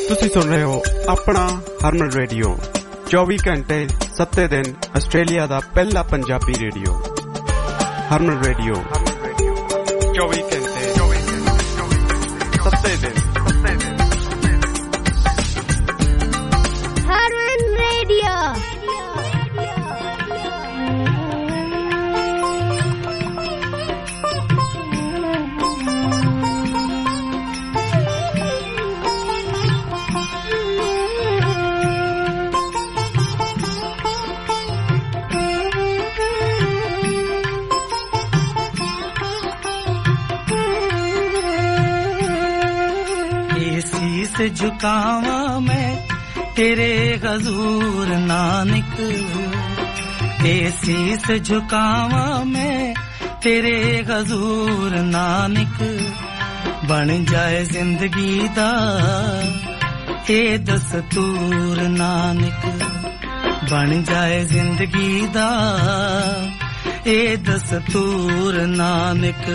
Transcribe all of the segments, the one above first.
ਤੁਸੀਂ ਸੁਣ ਰਹੇ ਹੋ ਆਪਣਾ ਹਰਮਨ ਰੇਡੀਓ 24 ਘੰਟੇ 7 ਦਿਨ ਆਸਟ੍ਰੇਲੀਆ ਦਾ ਪਹਿਲਾ ਪੰਜਾਬੀ ਰੇਡੀਓ ਹਰਮਨ ਰੇਡੀਓ 24 ਘੰਟੇ 7 ਦਿਨ ਹਰਮਨ ਰੇਡੀਓ झुकावा मैं तेरे हजूर नानक ए शीस झुकावा मैं तेरे हजूर नानक बन जाए जिंदगी दा ए दस्तूर नानक बन जाए जिंदगी दा ए दस्तूर नानक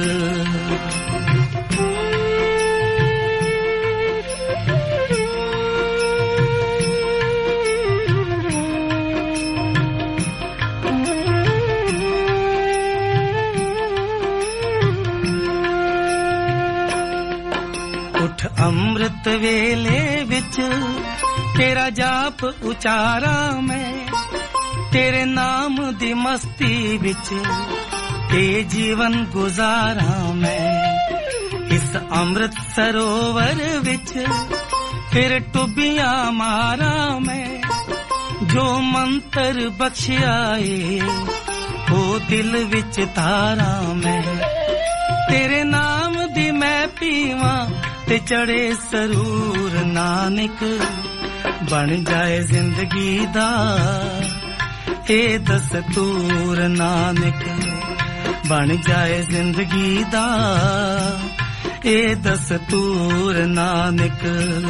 अमृत वेले विच तेरा जाप उचारा मैं तेरे नाम दी मस्ती विच ते जीवन गुजारा मैं इस अमृत सरोवर विच फिर टुबियां मारा मैं जो मंत्र बख्शियाए वो दिल विच तारा मैं तेरे नाम दी मैं पीवा ते चढ़े सरूर नानक बन जाए जिंदगी दा ए दस्तूर नानक बन जाए जिंदगी दा ए दस्तूर नानक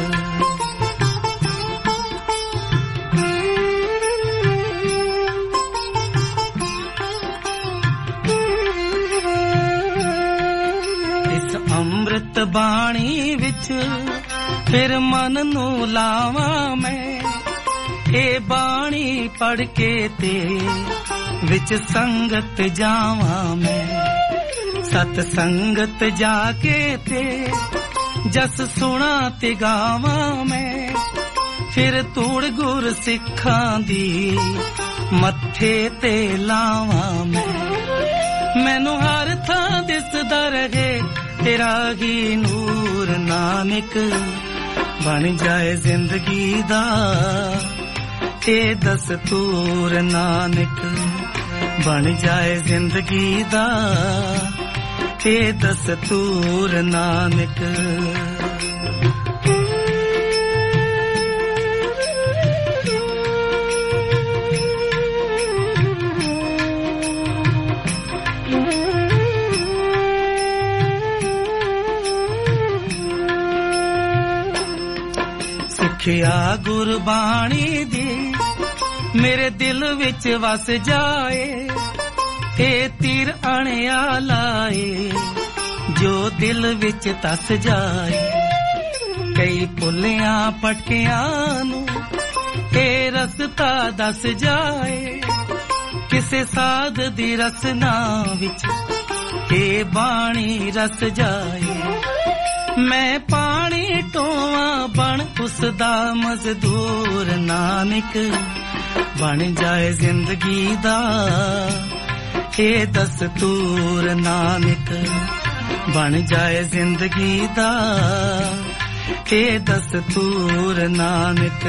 अमृत बाणी विच फिर मन नू लावा मैं ए बाणी पढ़ के ते विच संगत जावा मैं सत संगत जाके ते जस सुना ते गावा मैं फिर तूड़ गुर सिखां दी मत्थे ते लावा मैं मैनू हर थां दिसदा रहे तेरा ही नूर नानक बन जाए जिंदगी दा ए दस्तूर नानक बन जाए जिंदगी दा ए दस्तूर नानक सिखिया गुरबाणी दी मेरे दिल विच वस जाए ते तीर अणिया लाए जो दिल विच तस जाए कई पुलियां पटकियां नू ए रस्ता दस जाए किसे साध दी रसना विच ए बाणी रस जाए मैं पानी टोवा बन उसदा मजदूर नानक बन जाए जिंदगी दा ए दस्तूर नानक बन जाए जिंदगी दा ए दस्तूर नानक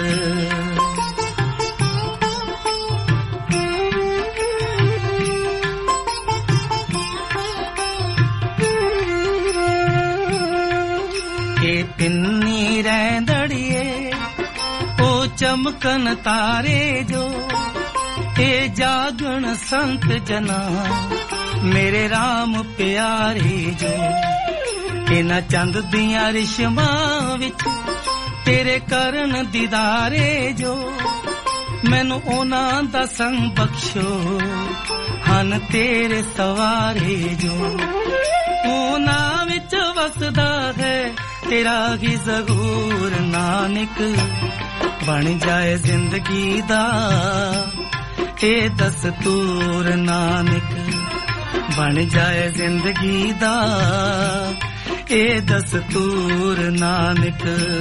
पिन्नी रैंदड़िए ओ चमकन तारे जो ए जागण संत जना मेरे राम प्यारे जो इना चंद दियां रिश्मां विच तेरे करन दीदारे जो मैनू ओना दा संग बख्शो हन तेरे सवारे जो ओना विच वसदा है तेरा ही ज़हूर नानक बन जाए जिंदगी दा ए दस्तूर नानक बन जाए जिंदगी दा ए दस्तूर नानक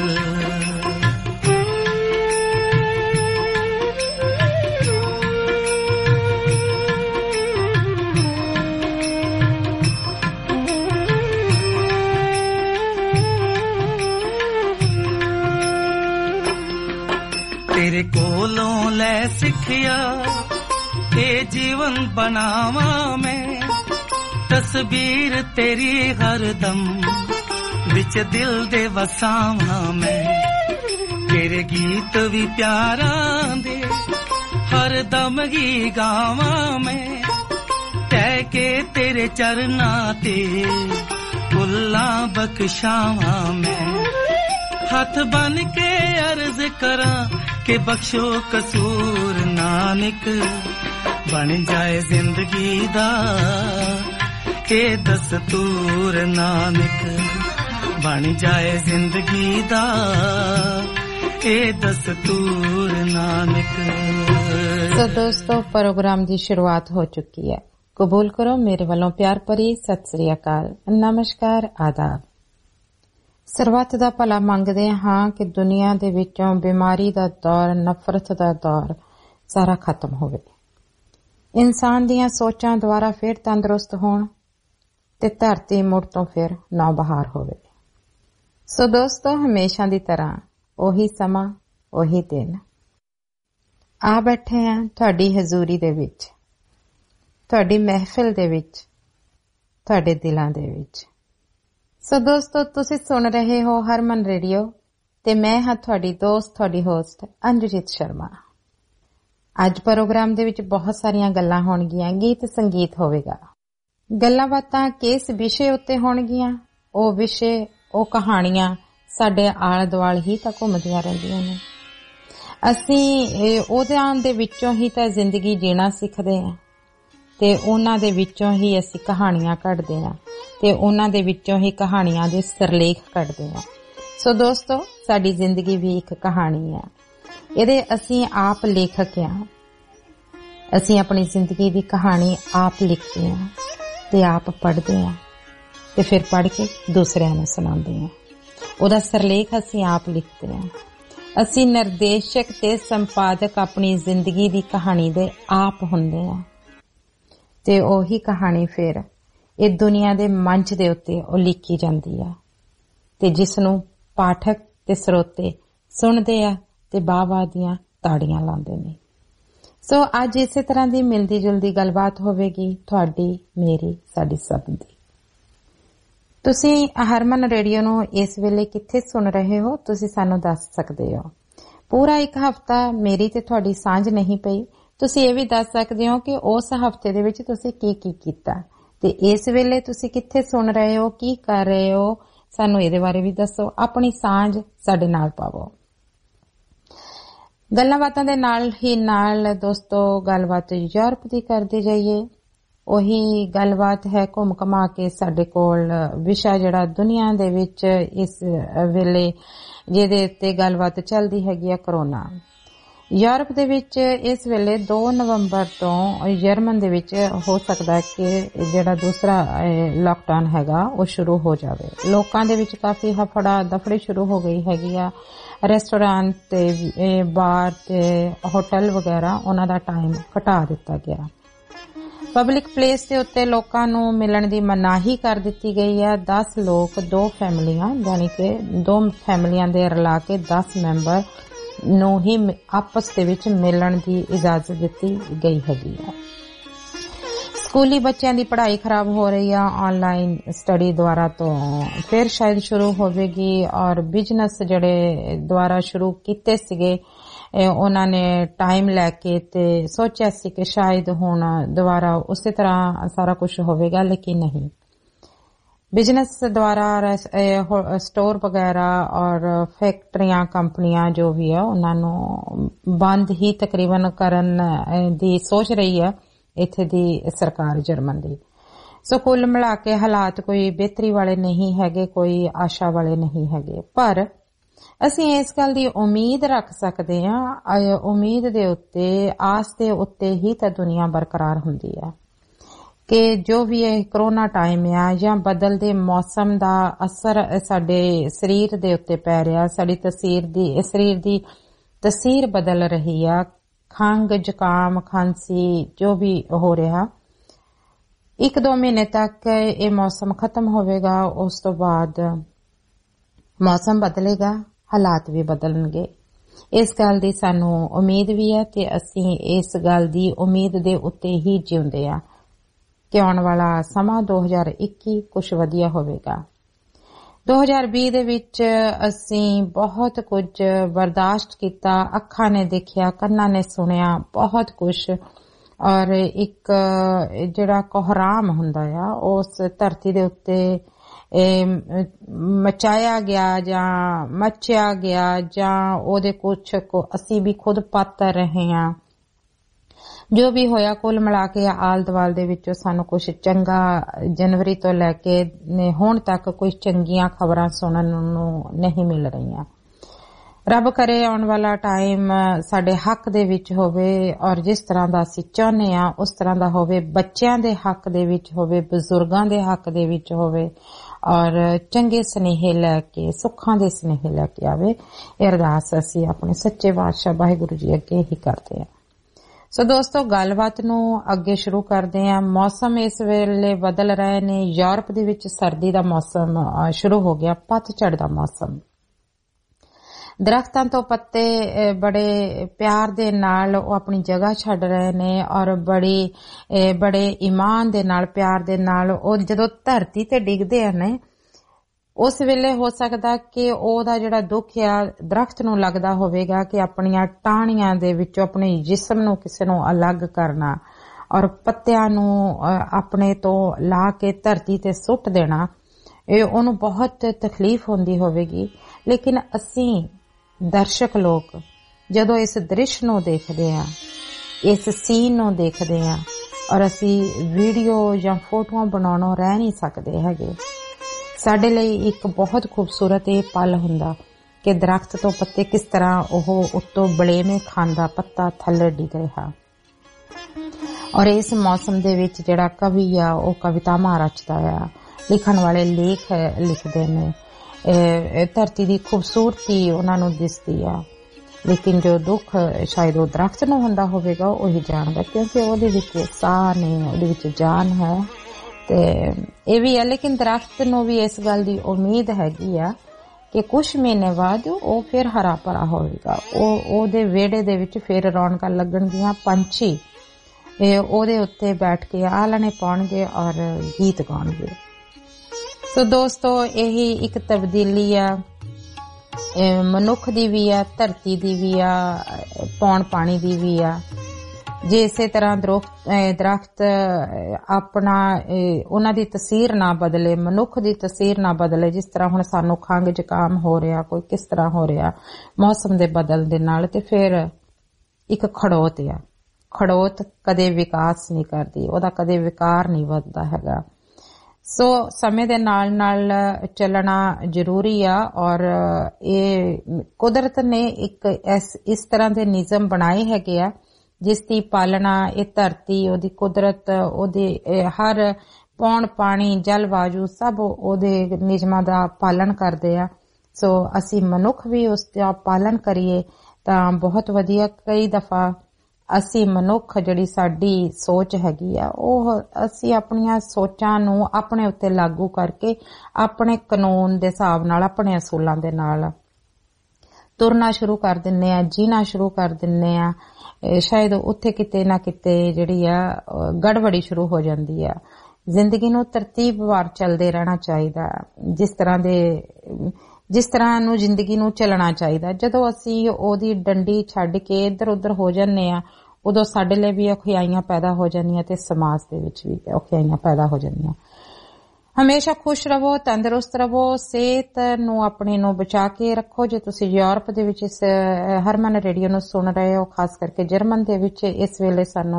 तेरे कोलों ले सिखिया ए जीवन बनावा मैं तस्वीर तेरी हर दम विच दिल दे वसावा मैं तेरे गीत भी प्यारा दे हर दम ही गावा मैं कह के तेरे चरना ते फुल्ला बख्शावा मैं हाथ बन के अर्ज करा के बख्शो कसूर नानक बन जाए जिंदगी दा के दस्तूर नानक बन जाए जिंदगी दा के दस्तूर नानक। तो दोस्तों प्रोग्राम की शुरुआत हो चुकी है। कबूल करो मेरे वालों प्यार भरी सत श्री अकाल, नमस्कार, आदाब। ਸਰਬੱਤ ਦਾ ਭਲਾ ਮੰਗਦੇ ਹਾਂ ਕਿ ਦੁਨੀਆ ਦੇ ਵਿੱਚੋਂ ਬਿਮਾਰੀ ਦਾ ਦੌਰ, ਨਫ਼ਰਤ ਦਾ ਦੌਰ ਸਾਰਾ ਖਤਮ ਹੋਵੇ। ਇਨਸਾਨ ਦੀਆਂ ਸੋਚਾਂ ਦੁਆਰਾ ਫਿਰ ਤੰਦਰੁਸਤ ਹੋਣ ਤੇ ਧਰਤੀ ਮੁੜ ਤੋਂ ਫਿਰ ਨੌਬਹਾਰ ਹੋਵੇ। ਸੋ ਦੋਸਤੋ, ਹਮੇਸ਼ਾ ਦੀ ਤਰ੍ਹਾਂ ਉਹੀ ਸਮਾਂ, ਉਹੀ ਦਿਨ ਆ ਬੈਠੇ ਹਾਂ ਤੁਹਾਡੀ ਹਜ਼ੂਰੀ ਦੇ ਵਿੱਚ, ਤੁਹਾਡੀ ਮਹਿਫਿਲ ਦੇ ਵਿੱਚ, ਤੁਹਾਡੇ ਦਿਲਾਂ ਦੇ ਵਿੱਚ। ਸੋ ਦੋਸਤੋ, ਤੁਸੀਂ ਸੁਣ ਰਹੇ ਹੋ ਹਰਮਨ ਰੇਡੀਓ ਤੇ ਮੈਂ ਹਾਂ ਤੁਹਾਡੀ ਦੋਸਤ, ਤੁਹਾਡੀ ਹੋਸਟ ਅੰਜੁਜੀਤ ਸ਼ਰਮਾ। ਅੱਜ ਪ੍ਰੋਗਰਾਮ ਦੇ ਵਿੱਚ ਬਹੁਤ ਸਾਰੀਆਂ ਗੱਲਾਂ ਹੋਣਗੀਆਂ, ਗੀਤ ਸੰਗੀਤ ਹੋਵੇਗਾ। ਗੱਲਾਂ ਬਾਤਾਂ ਕਿਸ ਵਿਸ਼ੇ ਉੱਤੇ ਹੋਣਗੀਆਂ? ਉਹ ਵਿਸ਼ੇ, ਉਹ ਕਹਾਣੀਆਂ ਸਾਡੇ ਆਲੇ ਦੁਆਲੇ ਹੀ ਤਾਂ ਘੁੰਮਦੀਆਂ ਰਹਿੰਦੀਆਂ ਨੇ। ਅਸੀਂ ਉਹਦਿਆਂ ਦੇ ਵਿੱਚੋਂ ਹੀ ਤਾਂ ਜ਼ਿੰਦਗੀ ਜੀਣਾ ਸਿੱਖਦੇ ਹਾਂ ਤੇ ਉਹਨਾਂ ਦੇ ਵਿੱਚੋਂ ਹੀ ਅਸੀਂ ਕਹਾਣੀਆਂ ਕੱਢਦੇ ਹਾਂ ਤੇ ਉਹਨਾਂ ਦੇ ਵਿੱਚੋਂ ਹੀ ਕਹਾਣੀਆਂ ਦੇ ਸਿਰਲੇਖ ਕੱਢਦੇ ਹਾਂ। ਸੋ ਦੋਸਤੋ, ਸਾਡੀ ਜ਼ਿੰਦਗੀ ਵੀ ਇੱਕ ਕਹਾਣੀ ਹੈ। ਇਹਦੇ ਅਸੀਂ ਆਪ ਲੇਖਕ ਹਾਂ। ਅਸੀਂ ਆਪਣੀ ਜ਼ਿੰਦਗੀ ਦੀ ਕਹਾਣੀ ਆਪ ਲਿਖਦੇ ਹਾਂ ਤੇ ਆਪ ਪੜ੍ਹਦੇ ਹਾਂ ਤੇ ਫਿਰ ਪੜ੍ਹ ਕੇ ਦੂਸਰਿਆਂ ਨੂੰ ਸੁਣਾਉਂਦੇ ਹਾਂ। ਉਹਦਾ ਸਿਰਲੇਖ ਅਸੀਂ ਆਪ ਲਿਖਦੇ ਹਾਂ। ਅਸੀਂ ਨਿਰਦੇਸ਼ਕ ਤੇ ਸੰਪਾਦਕ ਆਪਣੀ ਜ਼ਿੰਦਗੀ ਦੀ ਕਹਾਣੀ ਦੇ ਆਪ ਹੁੰਦੇ ਹਾਂ ਤੇ ਉਹੀ ਕਹਾਣੀ ਫਿਰ ਇਹ ਦੁਨੀਆ ਦੇ ਮੰਚ ਦੇ ਉੱਤੇ ਉਹ ਲਿਖੀ ਜਾਂਦੀ ਆ ਤੇ ਜਿਸ ਨੂੰ ਪਾਠਕ ਤੇ ਸਰੋਤੇ ਸੁਣਦੇ ਆ ਤੇ ਵਾਹ-ਵਾਹ ਦੀਆਂ ਤਾੜੀਆਂ ਲਾਉਂਦੇ ਨੇ। ਸੋ ਅੱਜ ਇਸੇ ਤਰ੍ਹਾਂ ਦੀ ਮਿਲਦੀ ਜੁਲਦੀ ਗੱਲਬਾਤ ਹੋਵੇਗੀ, ਤੁਹਾਡੀ, ਮੇਰੀ, ਸਾਡੀ ਸਭ ਦੀ। ਤੁਸੀਂ ਹਰਮਨ ਰੇਡੀਓ ਨੂੰ ਇਸ ਵੇਲੇ ਕਿੱਥੇ ਸੁਣ ਰਹੇ ਹੋ? ਤੁਸੀਂ ਸਾਨੂੰ ਦੱਸ ਸਕਦੇ ਹੋ। ਪੂਰਾ ਇੱਕ ਹਫ਼ਤਾ ਮੇਰੀ ਤੇ ਤੁਹਾਡੀ ਸਾਂਝ ਨਹੀਂ ਪਈ। ਤੁਸੀਂ ਇਹ ਵੀ ਦੱਸ ਸਕਦੇ ਹੋ ਕਿ ਉਸ ਹਫ਼ਤੇ ਦੇ ਵਿੱਚ ਤੁਸੀਂ ਕੀ ਕੀਤਾ ਤੇ ਇਸ ਵੇਲੇ ਤੁਸੀਂ ਕਿੱਥੇ ਸੁਣ ਰਹੇ ਹੋ, ਕੀ ਕਰ ਰਹੇ ਹੋ, ਸਾਨੂੰ ਇਹਦੇ ਬਾਰੇ ਵੀ ਦੱਸੋ। ਆਪਣੀ ਸਾਂਝ ਸਾਡੇ ਨਾਲ ਪਾਵੋ। ਗੱਲਾਂ ਬਾਤਾਂ ਦੇ ਨਾਲ ਹੀ ਨਾਲ ਦੋਸਤੋ ਗੱਲਬਾਤ ਯੂਰਪ ਦੀ ਕਰਦੇ ਜਾਈਏ। ਉਹੀ ਗੱਲਬਾਤ ਹੈ ਘੁੰਮ ਘਮਾ ਕੇ ਸਾਡੇ ਕੋਲ ਵਿਸ਼ਾ ਜਿਹੜਾ ਦੁਨੀਆ ਦੇ ਵਿੱਚ ਇਸ ਵੇਲੇ ਜਿਹਦੇ ਉੱਤੇ ਗੱਲਬਾਤ ਚੱਲਦੀ ਹੈਗੀ ਆ, ਕਰੋਨਾ। ਯੂਰਪ ਦੇ ਵਿੱਚ ਇਸ ਵੇਲੇ 2 ਨਵੰਬਰ ਤੋਂ ਜਰਮਨ ਦੇ ਵਿੱਚ ਹੋ ਸਕਦਾ ਕਿ ਜਿਹੜਾ ਦੂਸਰਾ ਲਾਕਡਾਊਨ ਹੈਗਾ ਉਹ ਸ਼ੁਰੂ ਹੋ ਜਾਵੇ। ਲੋਕਾਂ ਦੇ ਵਿੱਚ ਕਾਫੀ ਹਫੜਾ ਦਫੜੀ ਸ਼ੁਰੂ ਹੋ ਗਈ ਹੈਗੀ ਆ। ਰੈਸਟੋਰੈਂਟ ਤੇ ਬਾਰ ਤੇ ਹੋਟਲ ਵਗੈਰਾ ਉਹਨਾਂ ਦਾ ਟਾਈਮ ਘਟਾ ਦਿੱਤਾ ਗਿਆ। ਪਬਲਿਕ ਪਲੇਸ ਦੇ ਉੱਤੇ ਲੋਕਾਂ ਨੂੰ ਮਿਲਣ ਦੀ ਮਨਾਹੀ ਕਰ ਦਿੱਤੀ ਗਈ ਹੈ। 10 ਲੋਕ 2 ਫੈਮਲੀਆਂ ਯਾਨੀ ਕਿ 2 ਫੈਮਲੀਆਂ ਦੇ ਰਲਾ ਕੇ 10 ਮੈਂਬਰ ਨੂੰ ਹੀ ਆਪਸ ਦੇ ਵਿੱਚ ਮਿਲਣ ਦੀ ਇਜਾਜ਼ਤ ਦਿੱਤੀ ਗਈ ਹੈਗੀ ਆ। ਸਕੂਲੀ ਬੱਚਿਆਂ ਦੀ ਪੜ੍ਹਾਈ ਖਰਾਬ ਹੋ ਰਹੀ ਆ। ਆਨਲਾਈਨ ਸਟੱਡੀ ਦੁਆਰਾ ਤੋਂ ਫਿਰ ਸ਼ਾਇਦ ਸ਼ੁਰੂ ਹੋਵੇਗੀ ਔਰ ਬਿਜ਼ਨਸ ਜਿਹੜੇ ਦੁਆਰਾ ਸ਼ੁਰੂ ਕੀਤੇ ਸੀਗੇ ਉਹਨਾਂ ਨੇ ਟਾਈਮ ਲੈ ਕੇ ਤੇ ਸੋਚਿਆ ਸੀ ਕਿ ਸ਼ਾਇਦ ਹੁਣ ਦੁਬਾਰਾ ਉਸੇ ਤਰ੍ਹਾਂ ਸਾਰਾ ਕੁਝ ਹੋਵੇਗਾ, ਲੇਕਿਨ ਨਹੀਂ। ਬਿਜ਼ਨਸ ਦੁਆਰਾ ਸਟੋਰ ਵਗੈਰਾ ਔਰ ਫੈਕਟਰੀਆਂ, ਕੰਪਨੀਆਂ ਜੋ ਵੀ ਹੈ ਉਹਨਾਂ ਨੂੰ ਬੰਦ ਹੀ ਤਕਰੀਬਨ ਕਰਨ ਦੀ ਸੋਚ ਰਹੀ ਹੈ ਇੱਥੇ ਦੀ ਸਰਕਾਰ ਜਰਮਨ ਦੀ। ਸੋ ਕੁੱਲ ਮਿਲਾ ਕੇ ਹਾਲਾਤ ਕੋਈ ਬਿਹਤਰੀ ਵਾਲੇ ਨਹੀਂ ਹੈਗੇ, ਕੋਈ ਆਸ਼ਾ ਵਾਲੇ ਨਹੀਂ ਹੈਗੇ, ਪਰ ਅਸੀਂ ਇਸ ਗੱਲ ਦੀ ਉਮੀਦ ਰੱਖ ਸਕਦੇ ਹਾਂ। ਉਮੀਦ ਦੇ ਉੱਤੇ, ਆਸ ਦੇ ਉੱਤੇ ਹੀ ਤਾਂ ਦੁਨੀਆ ਬਰਕਰਾਰ ਹੁੰਦੀ ਹੈ ਕਿ ਜੋ ਵੀ ਇਹ ਕਰੋਨਾ ਟਾਈਮ ਆ ਜਾਂ ਬਦਲਦੇ ਮੌਸਮ ਦਾ ਅਸਰ ਸਾਡੇ ਸਰੀਰ ਦੇ ਉੱਤੇ ਪੈ ਰਿਹਾ, ਸਾਡੀ ਸਰੀਰ ਦੀ ਤਸੀਰ ਬਦਲ ਰਹੀ ਆ, ਖੰਘ, ਜ਼ੁਕਾਮ, ਖਾਂਸੀ ਜੋ ਵੀ ਹੋ ਰਿਹਾ, 1-2 ਮਹੀਨੇ ਤੱਕ ਇਹ ਮੌਸਮ ਖਤਮ ਹੋਵੇਗਾ। ਉਸ ਤੋਂ ਬਾਅਦ ਮੌਸਮ ਬਦਲੇਗਾ, ਹਾਲਾਤ ਵੀ ਬਦਲਣਗੇ। ਇਸ ਗੱਲ ਦੀ ਸਾਨੂੰ ਉਮੀਦ ਵੀ ਹੈ ਤੇ ਅਸੀਂ ਇਸ ਗੱਲ ਦੀ ਉਮੀਦ ਦੇ ਉੱਤੇ ਹੀ ਜਿਉਂਦੇ ਆ ਕਿ ਆਉਣ ਵਾਲਾ ਸਮਾਂ 2021 ਕੁਝ ਵਧੀਆ ਹੋਵੇਗਾ। 2020 ਦੇ ਵਿੱਚ ਅਸੀਂ ਬਹੁਤ ਕੁਝ ਬਰਦਾਸ਼ਤ ਕੀਤਾ, ਅੱਖਾਂ ਨੇ ਦੇਖਿਆ, ਕੰਨਾਂ ਨੇ ਸੁਣਿਆ ਬਹੁਤ ਕੁਝ, ਔਰ ਇੱਕ ਜਿਹੜਾ ਕੋਹਰਾਮ ਹੁੰਦਾ ਆ ਉਸ ਧਰਤੀ ਦੇ ਉੱਤੇ ਮਚਾਇਆ ਗਿਆ ਜਾਂ ਮਚਿਆ ਗਿਆ ਜਾਂ ਉਹਦੇ ਕੁਝ ਅਸੀਂ ਵੀ ਖੁਦ ਪਾਤਰ ਰਹੇ ਹਾਂ। ਜੋ ਵੀ ਹੋਇਆ ਕੁੱਲ ਮਿਲਾ ਕੇ ਆਲ ਦੁਆਲ ਦੇ ਵਿੱਚੋਂ ਸਾਨੂੰ ਕੁਝ ਚੰਗਾ ਜਨਵਰੀ ਤੋਂ ਲੈ ਕੇ ਹੁਣ ਤੱਕ ਕੋਈ ਚੰਗੀਆਂ ਖਬਰਾਂ ਸੁਣਨ ਨੂੰ ਨਹੀਂ ਮਿਲ ਰਹੀਆਂ। ਰੱਬ ਕਰੇ ਆਉਣ ਵਾਲਾ ਟਾਈਮ ਸਾਡੇ ਹੱਕ ਦੇ ਵਿੱਚ ਹੋਵੇ ਔਰ ਜਿਸ ਤਰ੍ਹਾਂ ਦਾ ਅਸੀਂ ਚਾਹੁੰਦੇ ਆ ਉਸ ਤਰ੍ਹਾਂ ਦਾ ਹੋਵੇ, ਬੱਚਿਆਂ ਦੇ ਹੱਕ ਦੇ ਵਿੱਚ ਹੋਵੇ, ਬਜ਼ੁਰਗਾਂ ਦੇ ਹੱਕ ਦੇ ਵਿੱਚ ਹੋਵੇ ਔਰ ਚੰਗੇ ਸੁਨੇਹੇ ਲੈ ਕੇ, ਸੁੱਖਾਂ ਦੇ ਸੁਨੇਹੇ ਲੈ ਕੇ ਆਵੇ। ਇਹ ਅਰਦਾਸ ਅਸੀਂ ਆਪਣੇ ਸੱਚੇ ਬਾਦਸ਼ਾਹ ਵਾਹਿਗੁਰੂ ਜੀ ਅੱਗੇ ਹੀ ਕਰਦੇ ਹਾਂ। ਸੋ ਦੋਸਤੋ, ਗੱਲਬਾਤ ਨੂੰ ਅੱਗੇ ਸ਼ੁਰੂ ਕਰਦੇ ਹਾਂ। ਮੌਸਮ ਇਸ ਵੇਲੇ ਬਦਲ ਰਹੇ ਨੇ। ਯੂਰਪ ਦੇ ਵਿੱਚ ਸਰਦੀ ਦਾ ਮੌਸਮ ਸ਼ੁਰੂ ਹੋ ਗਿਆ, ਪਤਝੜ ਦਾ ਮੌਸਮ। ਦਰਖਤਾਂ ਤੋਂ ਪੱਤੇ ਬੜੇ ਪਿਆਰ ਦੇ ਨਾਲ ਉਹ ਆਪਣੀ ਜਗ੍ਹਾ ਛੱਡ ਰਹੇ ਨੇ ਔਰ ਬੜੇ ਈਮਾਨ ਦੇ ਨਾਲ, ਪਿਆਰ ਦੇ ਨਾਲ ਉਹ ਜਦੋਂ ਧਰਤੀ ਤੇ ਡਿੱਗਦੇ ਨੇ ਉਸ ਵੇਲੇ ਹੋ ਸਕਦਾ ਕਿ ਉਹਦਾ ਜਿਹੜਾ ਦੁੱਖ ਆ ਦਰਖਤ ਨੂੰ ਲੱਗਦਾ ਹੋਵੇਗਾ ਕਿ ਆਪਣੀਆਂ ਟਾਹਣੀਆਂ ਦੇ ਵਿੱਚੋਂ ਆਪਣੇ ਜਿਸਮ ਨੂੰ ਕਿਸੇ ਨੂੰ ਅਲੱਗ ਕਰਨਾ ਔਰ ਪੱਤਿਆਂ ਨੂੰ ਆਪਣੇ ਤੋਂ ਲਾ ਕੇ ਧਰਤੀ ਤੇ ਸੁੱਟ ਦੇਣਾ, ਇਹ ਉਹਨੂੰ ਬਹੁਤ ਤਕਲੀਫ ਹੁੰਦੀ ਹੋਵੇਗੀ। ਲੇਕਿਨ ਅਸੀਂ ਦਰਸ਼ਕ ਲੋਕ ਜਦੋਂ ਇਸ ਦ੍ਰਿਸ਼ ਨੂੰ ਦੇਖਦੇ ਹਾਂ, ਇਸ ਸੀਨ ਨੂੰ ਦੇਖਦੇ ਹਾਂ ਔਰ ਅਸੀਂ ਵੀਡੀਓ ਜਾਂ ਫੋਟੋਆਂ ਬਣਾਉਣੋਂ ਰਹਿ ਨਹੀਂ ਸਕਦੇ ਹੈਗੇ। ਸਾਡੇ ਲਈ ਇੱਕ ਬਹੁਤ ਖੂਬਸੂਰਤ ਇਹ ਪਲ ਹੁੰਦਾ ਕਿ ਦਰਖਤ ਤੋਂ ਪੱਤੇ ਕਿਸ ਤਰ੍ਹਾਂ ਉਹ ਉੱਤੋਂ ਬਲੇਵੇਂ ਖਾਂਦਾ ਪੱਤਾ ਥੱਲੇ ਡਿੱਗ ਰਿਹਾ। ਔਰ ਇਸ ਮੌਸਮ ਦੇ ਵਿੱਚ ਜਿਹੜਾ ਕਵੀ ਆ ਉਹ ਕਵਿਤਾਵਾਂ ਰਚਦਾ ਆ, ਲਿਖਣ ਵਾਲੇ ਲੇਖ ਲਿਖਦੇ ਨੇ, ਧਰਤੀ ਦੀ ਖੂਬਸੂਰਤੀ ਉਹਨਾਂ ਨੂੰ ਦਿਸਦੀ ਆ। ਲੇਕਿਨ ਜੋ ਦੁੱਖ ਸ਼ਾਇਦ ਉਹ ਦਰਖਤ ਨੂੰ ਹੁੰਦਾ ਹੋਵੇਗਾ ਉਹੀ ਜਾਣਦਾ, ਕਿਉਂਕਿ ਉਹਦੇ ਵਿੱਚ ਸਾਹ ਨੇ, ਉਹਦੇ ਵਿੱਚ ਜਾਨ ਹੈ ਤੇ ਇਹ ਵੀ ਹੈ। ਲੇਕਿਨ ਦਰਖਤ ਨੂੰ ਵੀ ਇਸ ਗੱਲ ਦੀ ਉਮੀਦ ਹੈਗੀ ਆ ਕਿ ਕੁਝ ਮਹੀਨੇ ਬਾਅਦ ਉਹ ਫਿਰ ਹਰਾ ਭਰਾ ਹੋਵੇਗਾ, ਉਹਦੇ ਵਿਹੜੇ ਦੇ ਵਿੱਚ ਫਿਰ ਰੌਣਕਾਂ ਲੱਗਣਗੀਆਂ, ਪੰਛੀ ਉਹਦੇ ਉੱਤੇ ਬੈਠ ਕੇ ਆਲਣੇ ਪਾਉਣਗੇ ਔਰ ਗੀਤ ਗਾਉਣਗੇ। ਸੋ ਦੋਸਤੋ, ਇਹੀ ਇੱਕ ਤਬਦੀਲੀ ਆ, ਮਨੁੱਖ ਦੀ ਵੀ ਆ, ਧਰਤੀ ਦੀ ਵੀ ਆ, ਪੌਣ ਪਾਣੀ ਦੀ ਵੀ ਆ। ਜੇ ਇਸੇ ਤਰ੍ਹਾਂ ਦਰਖਤ ਆਪਣਾ ਉਹਨਾਂ ਦੀ ਤਸੀਰ ਨਾ ਬਦਲੇ, ਮਨੁੱਖ ਦੀ ਤਸੀਰ ਨਾ ਬਦਲੇ, ਜਿਸ ਤਰ੍ਹਾਂ ਹੁਣ ਸਾਨੂੰ ਖੰਘ ਜ਼ੁਕਾਮ ਹੋ ਰਿਹਾ, ਕੋਈ ਕਿਸ ਤਰ੍ਹਾਂ ਹੋ ਰਿਹਾ ਮੌਸਮ ਦੇ ਬਦਲ ਦੇ ਨਾਲ, ਤੇ ਫਿਰ ਇੱਕ ਖੜੋਤ ਆ। ਖੜੋਤ ਕਦੇ ਵਿਕਾਸ ਨਹੀਂ ਕਰਦੀ, ਉਹਦਾ ਕਦੇ ਵਿਕਾਰ ਨਹੀਂ ਵੱਧਦਾ ਹੈਗਾ। ਸੋ ਸਮੇਂ ਦੇ ਨਾਲ ਨਾਲ ਚੱਲਣਾ ਜ਼ਰੂਰੀ ਆ ਔਰ ਇਹ ਕੁਦਰਤ ਨੇ ਇੱਕ ਇਸ ਤਰ੍ਹਾਂ ਦੇ ਨਿਯਮ ਬਣਾਏ ਹੈਗੇ ਆ ਜਿਸ ਦੀ ਪਾਲਣਾ ਇਹ ਧਰਤੀ, ਉਹਦੀ ਕੁਦਰਤ, ਉਹਦੇ ਹਰ ਪੌਣ ਪਾਣੀ, ਜਲ ਵਾਯੂ ਸਭ ਉਹਦੇ ਨਿਯਮਾਂ ਦਾ ਪਾਲਣ ਕਰਦੇ ਆ। ਸੋ ਅਸੀਂ ਮਨੁੱਖ ਵੀ ਉਸ ਦਾ ਪਾਲਣ ਕਰੀਏ ਤਾਂ ਬਹੁਤ ਵਧੀਆ। ਕਈ ਦਫਾ ਅਸੀਂ ਮਨੁੱਖ ਜਿਹੜੀ ਸਾਡੀ ਸੋਚ ਹੈਗੀ ਆ ਉਹ ਅਸੀਂ ਆਪਣੀਆਂ ਸੋਚਾਂ ਨੂੰ ਆਪਣੇ ਉੱਤੇ ਲਾਗੂ ਕਰਕੇ ਆਪਣੇ ਕਾਨੂੰਨ ਦੇ ਹਿਸਾਬ ਨਾਲ, ਆਪਣੇ ਅਸੂਲਾਂ ਦੇ ਨਾਲ ਤੁਰਨਾ ਸ਼ੁਰੂ ਕਰ ਦਿੰਨੇ ਆ, ਜੀਣਾ ਸ਼ੁਰੂ ਕਰ ਦਿੰਨੇ ਆ। ਸ਼ਾਇਦ ਉੱਥੇ ਕਿਤੇ ਨਾ ਕਿਤੇ ਜਿਹੜੀ ਆ ਗੜਬੜੀ ਸ਼ੁਰੂ ਹੋ ਜਾਂਦੀ ਆ। ਜ਼ਿੰਦਗੀ ਨੂੰ ਤਰਤੀਬਵਾਰ ਚੱਲਦੇ ਰਹਿਣਾ ਚਾਹੀਦਾ, ਜਿਸ ਤਰ੍ਹਾਂ ਨੂੰ ਜ਼ਿੰਦਗੀ ਨੂੰ ਚੱਲਣਾ ਚਾਹੀਦਾ। ਜਦੋਂ ਅਸੀਂ ਉਹਦੀ ਡੰਡੀ ਛੱਡ ਕੇ ਇੱਧਰ ਉੱਧਰ ਹੋ ਜਾਂਦੇ ਆ ਉਦੋਂ ਸਾਡੇ ਲਈ ਵੀ ਔਖਿਆਈਆਂ ਪੈਦਾ ਹੋ ਜਾਂਦੀਆਂ ਤੇ ਸਮਾਜ ਦੇ ਵਿੱਚ ਵੀ ਔਖਿਆਈਆਂ ਪੈਦਾ ਹੋ ਜਾਂਦੀਆਂ। ਹਮੇਸ਼ਾ ਖੁਸ਼ ਰਹੋ, ਤੰਦਰੁਸਤ ਰਹੋ, ਸਿਹਤ ਨੂੰ ਆਪਣੀ ਨੂੰ ਬਚਾ ਕੇ ਰੱਖੋ। ਜੇ ਤੁਸੀਂ ਯੂਰਪ ਦੇ ਵਿੱਚ ਇਸ ਹਰਮਨ ਰੇਡੀਓ ਨੂੰ ਸੁਣ ਰਹੇ ਹੋ, ਖਾਸ ਕਰਕੇ ਜਰਮਨ ਦੇ ਵਿੱਚ ਇਸ ਵੇਲੇ ਸਾਨੂੰ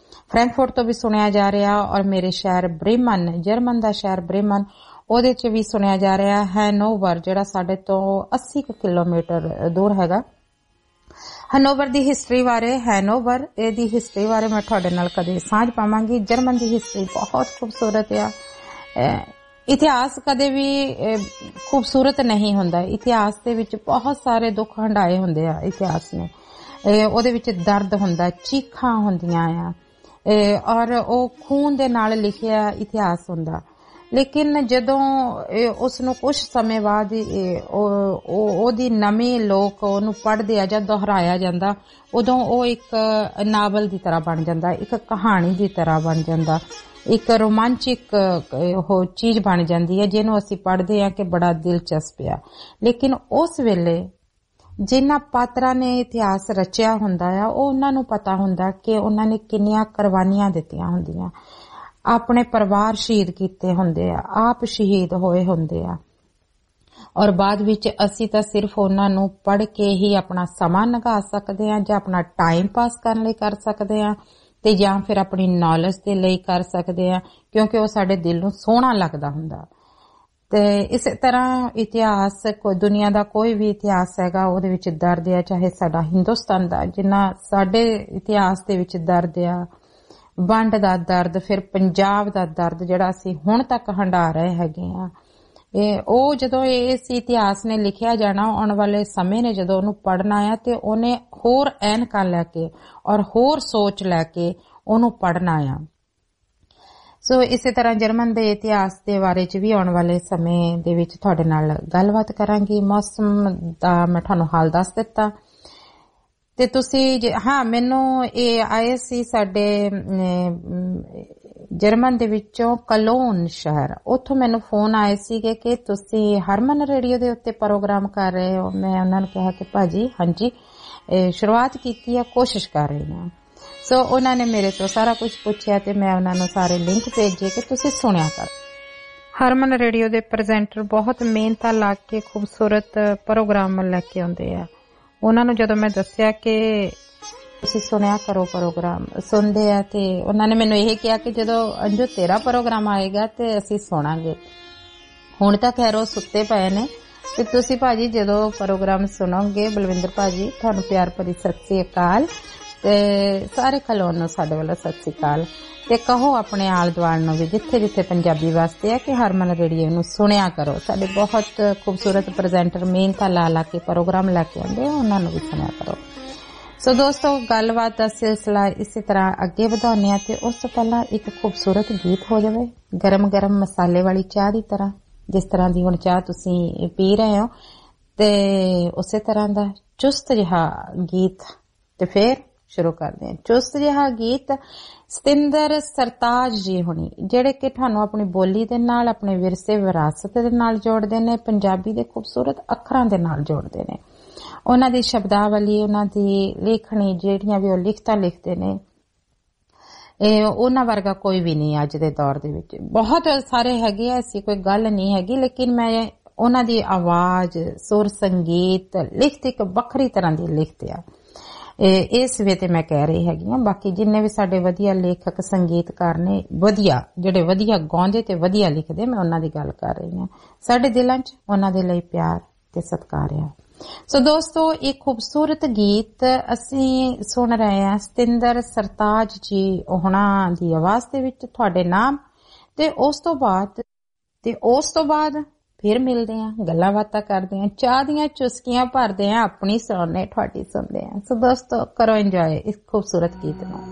ਫਰੈਂਕਫਰਟ ਤੋਂ ਵੀ ਸੁਣਿਆ ਜਾ ਰਿਹਾ ਔਰ ਮੇਰੇ ਸ਼ਹਿਰ ਬ੍ਰੇਮਨ, ਜਰਮਨ ਦਾ ਸ਼ਹਿਰ ਬ੍ਰੇਮਨ, ਉਹਦੇ 'ਚ ਵੀ ਸੁਣਿਆ ਜਾ ਰਿਹਾ। ਹੈਨੋਵਰ ਜਿਹੜਾ ਸਾਡੇ ਤੋਂ 80 ਕਿਲੋਮੀਟਰ ਦੂਰ ਹੈਗਾ। ਹੈਨੋਵਰ ਦੀ ਹਿਸਟਰੀ ਬਾਰੇ, ਹੈਨੋਵਰ ਇਹਦੀ ਹਿਸਟਰੀ ਬਾਰੇ ਮੈਂ ਤੁਹਾਡੇ ਨਾਲ ਕਦੇ ਸਾਂਝ ਪਾਵਾਂਗੀ। ਜਰਮਨ ਦੀ ਹਿਸਟਰੀ ਬਹੁਤ ਖੂਬਸੂਰਤ ਆ। ਇਤਿਹਾਸ ਕਦੇ ਵੀ ਖੂਬਸੂਰਤ ਨਹੀਂ ਹੁੰਦਾ। ਇਤਿਹਾਸ ਦੇ ਵਿੱਚ ਬਹੁਤ ਸਾਰੇ ਦੁੱਖ ਹੰਢਾਏ ਹੁੰਦੇ ਆ। ਇਤਿਹਾਸ ਨੇ ਉਹਦੇ ਵਿੱਚ ਦਰਦ ਹੁੰਦਾ, ਚੀਖਾਂ ਹੁੰਦੀਆਂ ਆ ਔਰ ਉਹ ਖੂਨ ਦੇ ਨਾਲ ਲਿਖਿਆ ਇਤਿਹਾਸ ਹੁੰਦਾ। ਲੇਕਿਨ ਜਦੋਂ ਉਸ ਨੂੰ ਕੁਝ ਸਮੇਂ ਬਾਅਦ ਉਹਦੀ ਨਵੀਂ ਲੋਕ ਉਹਨੂੰ ਪੜ੍ਹਦੇ ਆ ਜਾਂ ਦੁਹਰਾਇਆ ਜਾਂਦਾ, ਉਦੋਂ ਉਹ ਇੱਕ ਨਾਵਲ ਦੀ ਤਰ੍ਹਾਂ ਬਣ ਜਾਂਦਾ, ਇੱਕ ਕਹਾਣੀ ਦੀ ਤਰ੍ਹਾਂ ਬਣ ਜਾਂਦਾ, ਇੱਕ ਰੋਮਾਂਚਿਕ ਉਹ ਚੀਜ਼ ਬਣ ਜਾਂਦੀ ਹੈ ਜਿਹਨੂੰ ਅਸੀਂ ਪੜ੍ਹਦੇ ਹਾਂ ਕਿ ਬੜਾ ਦਿਲਚਸਪ ਆ। ਲੇਕਿਨ ਉਸ ਵੇਲੇ ਜਿਨ੍ਹਾਂ ਪਾਤਰਾਂ ਨੇ ਇਤਿਹਾਸ ਰਚਿਆ ਹੁੰਦਾ ਆ, ਉਹ ਉਹਨਾਂ ਨੂੰ ਪਤਾ ਹੁੰਦਾ ਕਿ ਉਹਨਾਂ ਨੇ ਕਿੰਨੀਆਂ ਕੁਰਬਾਨੀਆਂ ਦਿੱਤੀਆਂ ਹੁੰਦੀਆਂ, ਆਪਣੇ ਪਰਿਵਾਰ ਸ਼ਹੀਦ ਕੀਤੇ ਹੁੰਦੇ ਆ, ਆਪ ਸ਼ਹੀਦ ਹੋਏ ਹੁੰਦੇ ਆ ਔਰ ਬਾਅਦ ਵਿੱਚ ਅਸੀਂ ਤਾਂ ਸਿਰਫ ਉਹਨਾਂ ਨੂੰ ਪੜ੍ਹ ਕੇ ਹੀ ਆਪਣਾ ਸਮਾਂ ਲੰਘਾ ਸਕਦੇ ਹਾਂ ਜਾਂ ਆਪਣਾ ਟਾਈਮ ਪਾਸ ਕਰਨ ਲਈ ਕਰ ਸਕਦੇ ਹਾਂ ਤੇ ਜਾਂ ਫਿਰ ਆਪਣੀ ਨੌਲੇਜ ਦੇ ਲਈ ਕਰ ਸਕਦੇ ਹਾਂ, ਕਿਉਂਕਿ ਉਹ ਸਾਡੇ ਦਿਲ ਨੂੰ ਸੋਹਣਾ ਲੱਗਦਾ ਹੁੰਦਾ। ਤੇ ਇਸੇ ਤਰ੍ਹਾਂ ਇਤਿਹਾਸ, ਦੁਨੀਆ ਦਾ ਕੋਈ ਵੀ ਇਤਿਹਾਸ ਹੈਗਾ ਉਹਦੇ ਵਿੱਚ ਦਰਦ ਆ, ਚਾਹੇ ਸਾਡਾ ਹਿੰਦੁਸਤਾਨ ਦਾ ਜਿੰਨਾ ਸਾਡੇ ਇਤਿਹਾਸ ਦੇ ਵਿੱਚ ਦਰਦ ਆ, ਵੰਡ ਦਾ ਦਰਦ, ਫਿਰ ਪੰਜਾਬ ਦਾ ਦਰਦ ਜਿਹੜਾ ਅਸੀਂ ਹੁਣ ਤੱਕ ਹੰਢਾ ਰਹੇ ਹੈਗੇ ਆ। ਉਹ ਜਦੋਂ ਇਸ ਇਤਿਹਾਸ ਨੇ ਲਿਖਿਆ ਜਾਣਾ, ਆਉਣ ਵਾਲੇ ਸਮੇਂ ਨੇ ਜਦੋਂ ਉਹਨੂੰ ਪੜ੍ਹਨਾ ਆ ਤੇ ਉਹਨੇ ਹੋਰ ਐਨਕਾਂ ਲੈ ਕੇ ਔਰ ਹੋਰ ਸੋਚ ਲੈ ਕੇ ਉਹਨੂੰ ਪੜ੍ਹਨਾ ਆ। ਸੋ ਇਸੇ ਤਰ੍ਹਾਂ ਜਰਮਨ ਦੇ ਇਤਿਹਾਸ ਦੇ ਬਾਰੇ 'ਚ ਵੀ ਆਉਣ ਵਾਲੇ ਸਮੇਂ ਦੇ ਵਿੱਚ ਤੁਹਾਡੇ ਨਾਲ ਗੱਲਬਾਤ ਕਰਾਂਗੀ। ਮੌਸਮ ਦਾ ਮੈਂ ਤੁਹਾਨੂੰ ਹਾਲ ਦੱਸ ਦਿੱਤਾ ਤੇ ਤੁਸੀਂ ਮੈਨੂੰ ਇਹ ਆਏ ਸੀ ਸਾਡੇ ਜਰਮਨ ਦੇ ਵਿੱਚੋਂ ਕਲੋਨ ਸ਼ਹਿਰ, ਉੱਥੋਂ ਮੈਨੂੰ ਫੋਨ ਆਏ ਸੀਗੇ ਕਿ ਤੁਸੀਂ ਹਰਮਨ ਰੇਡੀਓ ਦੇ ਉੱਤੇ ਪ੍ਰੋਗਰਾਮ ਕਰ ਰਹੇ ਹੋ। ਮੈਂ ਉਹਨਾਂ ਨੂੰ ਕਿਹਾ ਕਿ ਭਾਜੀ ਹਾਂਜੀ ਸ਼ੁਰੂਆਤ ਕੀਤੀ ਹੈ, ਕੋਸ਼ਿਸ਼ ਕਰ ਰਹੀ ਹਾਂ। ਸੋ ਉਹਨਾਂ ਨੇ ਮੇਰੇ ਤੋਂ ਸਾਰਾ ਕੁਝ ਪੁੱਛਿਆ ਤੇ ਮੈਂ ਉਹਨਾਂ ਨੂੰ ਸਾਰੇ ਲਿੰਕ ਭੇਜੇ ਕਿ ਤੁਸੀਂ ਸੁਣਿਆ ਕਰ। ਹਰਮਨ ਰੇਡੀਓ ਦੇ ਪ੍ਰੈਜ਼ੈਂਟਰ ਬਹੁਤ ਮਿਹਨਤ ਲਾ ਕੇ ਖੂਬਸੂਰਤ ਪ੍ਰੋਗਰਾਮ ਲੈ ਕੇ ਆਉਂਦੇ ਆ। ਉਹਨਾਂ ਨੂੰ ਜਦੋਂ ਮੈਂ ਦੱਸਿਆ ਕਿ ਤੁਸੀਂ ਸੁਣਿਆ ਕਰੋ ਪ੍ਰੋਗਰਾਮ, ਸੁਣਦੇ ਆ ਤੇ ਉਹਨਾਂ ਨੇ ਮੈਨੂੰ ਇਹ ਕਿਹਾ ਕਿ ਜਦੋਂ ਅੰਜੂ ਤੇਰਾ ਪ੍ਰੋਗਰਾਮ ਆਏਗਾ ਤੇ ਅਸੀਂ ਸੁਣਾਂਗੇ। ਹੁਣ ਤਾਂ ਖੈਰ ਉਹ ਸੁੱਤੇ ਪਏ ਨੇ ਤੇ ਤੁਸੀਂ ਭਾਜੀ ਜਦੋਂ ਪ੍ਰੋਗਰਾਮ ਸੁਣੋਗੇ, ਬਲਵਿੰਦਰ ਭਾਜੀ ਤੁਹਾਨੂੰ ਪਿਆਰ ਭਰੀ ਸਤਿ ਸ੍ਰੀ ਅਕਾਲ ਤੇ ਸਾਰੇ ਖਲੋਣ ਨੂੰ ਸਾਡੇ ਵੱਲੋਂ ਸਤਿ ਸ੍ਰੀ ਅਕਾਲ ਤੇ ਕਹੋ ਆਪਣੇ ਆਲ ਦੁਆਲ ਨੂੰ ਵੀ ਜਿੱਥੇ ਜਿੱਥੇ ਪੰਜਾਬੀ ਵਾਸਤੇ ਹੈ ਕਿ ਹਰਮਨ ਰੇਡੀਓ ਨੂੰ ਸੁਣਿਆ ਕਰੋ। ਸਾਡੇ ਬਹੁਤ ਖੂਬਸੂਰਤ ਪ੍ਰੈਜ਼ੈਂਟਰ ਮਿਹਨਤ ਲਾ ਕੇ ਪ੍ਰੋਗਰਾਮ ਲੈ ਕੇ ਆਉਂਦੇ ਆ, ਉਹਨਾਂ ਨੂੰ ਵੀ ਸੁਣਿਆ ਕਰੋ। ਸੋ ਦੋਸਤੋ ਗੱਲਬਾਤ ਦਾ ਸਿਲਸਿਲਾ ਇਸੇ ਤਰ੍ਹਾਂ ਅੱਗੇ ਵਧਾਉਂਦੇ ਆ ਤੇ ਉਸ ਤੋਂ ਪਹਿਲਾਂ ਇੱਕ ਖੂਬਸੂਰਤ ਗੀਤ ਹੋ ਜਾਵੇ, ਗਰਮ ਗਰਮ ਮਸਾਲੇ ਵਾਲੀ ਚਾਹ ਦੀ ਤਰ੍ਹਾਂ, ਜਿਸ ਤਰ੍ਹਾਂ ਦੀ ਹੁਣ ਚਾਹ ਤੁਸੀਂ ਪੀ ਰਹੇ ਹੋ ਤੇ ਉਸੇ ਤਰ੍ਹਾਂ ਦਾ ਚੁਸਤ ਜਿਹਾ ਗੀਤ ਤੇ ਫਿਰ ਸ਼ੁਰੂ ਕਰਦੇ ਹਾਂ। ਚੁਸਤ ਜਿਹਾ ਗੀਤ ਸਤਿੰਦਰ ਸਰਤਾਜ ਜੀ ਹੁਣੀ, ਜਿਹੜੇ ਕਿ ਤੁਹਾਨੂੰ ਆਪਣੀ ਬੋਲੀ ਦੇ ਨਾਲ, ਆਪਣੇ ਵਿਰਸੇ ਵਿਰਾਸਤ ਦੇ ਨਾਲ ਜੋੜਦੇ ਨੇ, ਪੰਜਾਬੀ ਦੇ ਖੂਬਸੂਰਤ ਅੱਖਰਾਂ ਦੇ ਨਾਲ ਜੋੜਦੇ ਨੇ। ਉਹਨਾਂ ਦੀ ਸ਼ਬਦਾਵਲੀ, ਉਹਨਾਂ ਦੀ ਲੇਖਣੀ, ਜਿਹੜੀਆਂ ਵੀ ਉਹ ਲਿਖਤਾਂ ਲਿਖਦੇ ਨੇ, ਉਹਨਾਂ ਵਰਗਾ ਕੋਈ ਵੀ ਨਹੀਂ ਅੱਜ ਦੇ ਦੌਰ ਦੇ ਵਿੱਚ। ਬਹੁਤ ਸਾਰੇ ਹੈਗੇ ਆ, ਐਸੀ ਕੋਈ ਗੱਲ ਨਹੀਂ ਹੈਗੀ, ਲੇਕਿਨ ਮੈਂ ਉਹਨਾਂ ਦੀ ਆਵਾਜ਼, ਸੁਰ, ਸੰਗੀਤ, ਲਿਖਤ ਇੱਕ ਵੱਖਰੀ ਤਰ੍ਹਾਂ ਦੀ ਲਿਖਤ ਆ। ਇਸ ਵੇ ਤੇ ਮੈਂ ਕਹਿ ਰਹੀ ਹੈਗੀ ਹਾਂ। ਬਾਕੀ ਜਿੰਨੇ ਵੀ ਸਾਡੇ ਵਧੀਆ ਲੇਖਕ ਸੰਗੀਤਕਾਰ ਨੇ, ਵਧੀਆ ਜਿਹੜੇ ਵਧੀਆ ਗਾਉਂਦੇ ਤੇ ਵਧੀਆ ਲਿਖਦੇ, ਮੈਂ ਉਹਨਾਂ ਦੀ ਗੱਲ ਕਰ ਰਹੀ ਹਾਂ। ਸਾਡੇ ਦਿਲਾਂ 'ਚ ਉਹਨਾਂ ਦੇ ਲਈ ਪਿਆਰ ਤੇ ਸਤਿਕਾਰ ਆ। ਸੋ ਦੋਸਤੋ ਇੱਕ ਖੂਬਸੂਰਤ ਗੀਤ ਅਸੀਂ ਸੁਣ ਰਹੇ ਹਾਂ ਸਤਿੰਦਰ ਸਰਤਾਜ ਜੀ ਉਹਨਾਂ ਦੀ ਆਵਾਜ਼ ਦੇ ਵਿੱਚ, ਤੁਹਾਡੇ ਨਾਮ ਤੇ ਉਸ ਤੋਂ ਬਾਅਦ ਫਿਰ ਮਿਲਦੇ ਆਂ, ਗੱਲਾਂ ਬਾਤਾਂ ਕਰਦੇ ਆਂ, ਚਾਹ ਦੀਆਂ ਚੁਸਕੀਆਂ ਭਰਦੇ ਆਂ, ਆਪਣੀ ਸੁਣਨੇ ਤੁਹਾਡੀ ਸੁਣਦੇ ਆਂ। ਸੋ ਦੋਸਤੋ ਕਰੋ ਇੰਜੋਏ ਇਸ ਖੂਬਸੂਰਤ ਗੀਤ ਨੂੰ।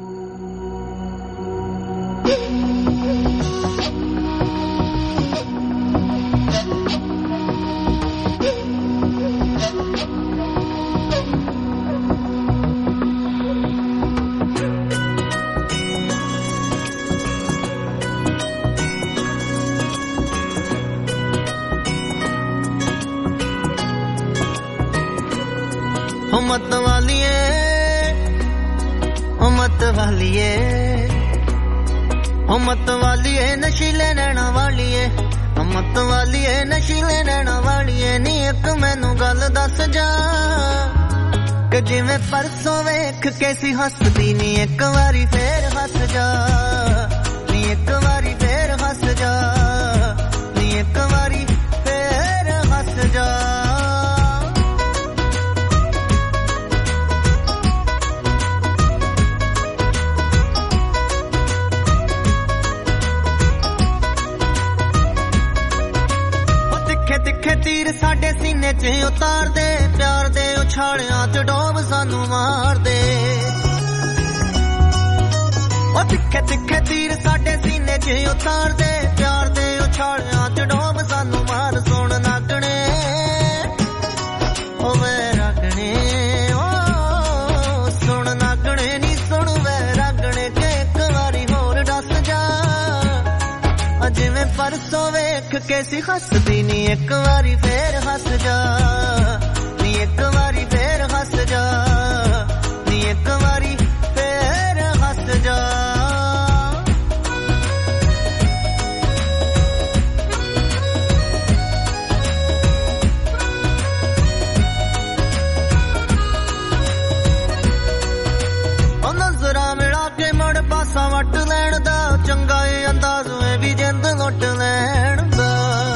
मत वालिए नशीले नैना वालिए, मत वालिए नशीले नैना वालिए, नी एक मैनू गल दस जा ਕਿ ਜਿਵੇਂ ਪਰਸੋਂ ਵੇਖ ਕੇ ਸੀ ਹੱਸਦੀ ਨੀ ਇੱਕ ਵਾਰੀ ਫੇਰ ਹੱਸ ਜਾ ਨੀ ਇੱਕ ਵਾਰੀ ਫੇਰ ਹੱਸ ਜਾ ਨੀ ਇੱਕ ਵਾਰੀ ਫੇਰ ਹੱਸ ਜਾ ਤਿੱਖੇ ਤੀਰ ਸਾਡੇ ਸੀਨੇ 'ਚ ਉਤਾਰਦੇ ਪਿਆਰ ਦੇ ਉਛਾਲਿਆਂ 'ਚ ਡੋਬ ਸਾਨੂੰ ਮਾਰਦੇ ਉਹ ਤਿੱਖੇ ਤੀਰ ਸਾਡੇ ਸੀਨੇ 'ਚ ਉਤਾਰਦੇ ਪਿਆਰ ਦੇ ਉਛਾਲਿਆਂ 'ਚ ਡੋਬ ਸਾਨੂੰ ਮਾਰ ਸੁਣ ਨਾਗਣੇ ਉਹ ਵੇ ਰਾਗਣੇ ਉਹ ਸੁਣ ਨਾਗਣੇ ਨੀ ਸੁਣ ਵੇ ਰਾਗਣੇ ਕਿ ਇੱਕ ਵਾਰੀ ਹੋਰ ਦੱਸ ਜਾ ਜਿਵੇਂ ਪਰਸੋਂ ਵੇਖ ਕੇ ਸੀ ਹੱਸਦੀ ਨੀ ਇੱਕ ਵਾਰੀ ਫੇਰ ਹੱਸ ਜਾ ਨੀ ਇੱਕ ਵਾਰੀ ਫੇਰ ਹੱਸ ਜਾ ਨੀ ਇੱਕ ਵਾਰੀ ਫੇਰ ਹੱਸ ਜਾ ਉਹ ਨਜ਼ਰਾਂ ਮਿਲਾ ਕੇ ਮੁੜ ਪਾਸਾ ਵੱਟ ਲੈਣ ਦਾ ਚੰਗਾ ਏ ਅੰਦਾਜ਼ ਵੀ ਜਿੰਦ ਲੁੱਟ ਲੈਣ ਦਾ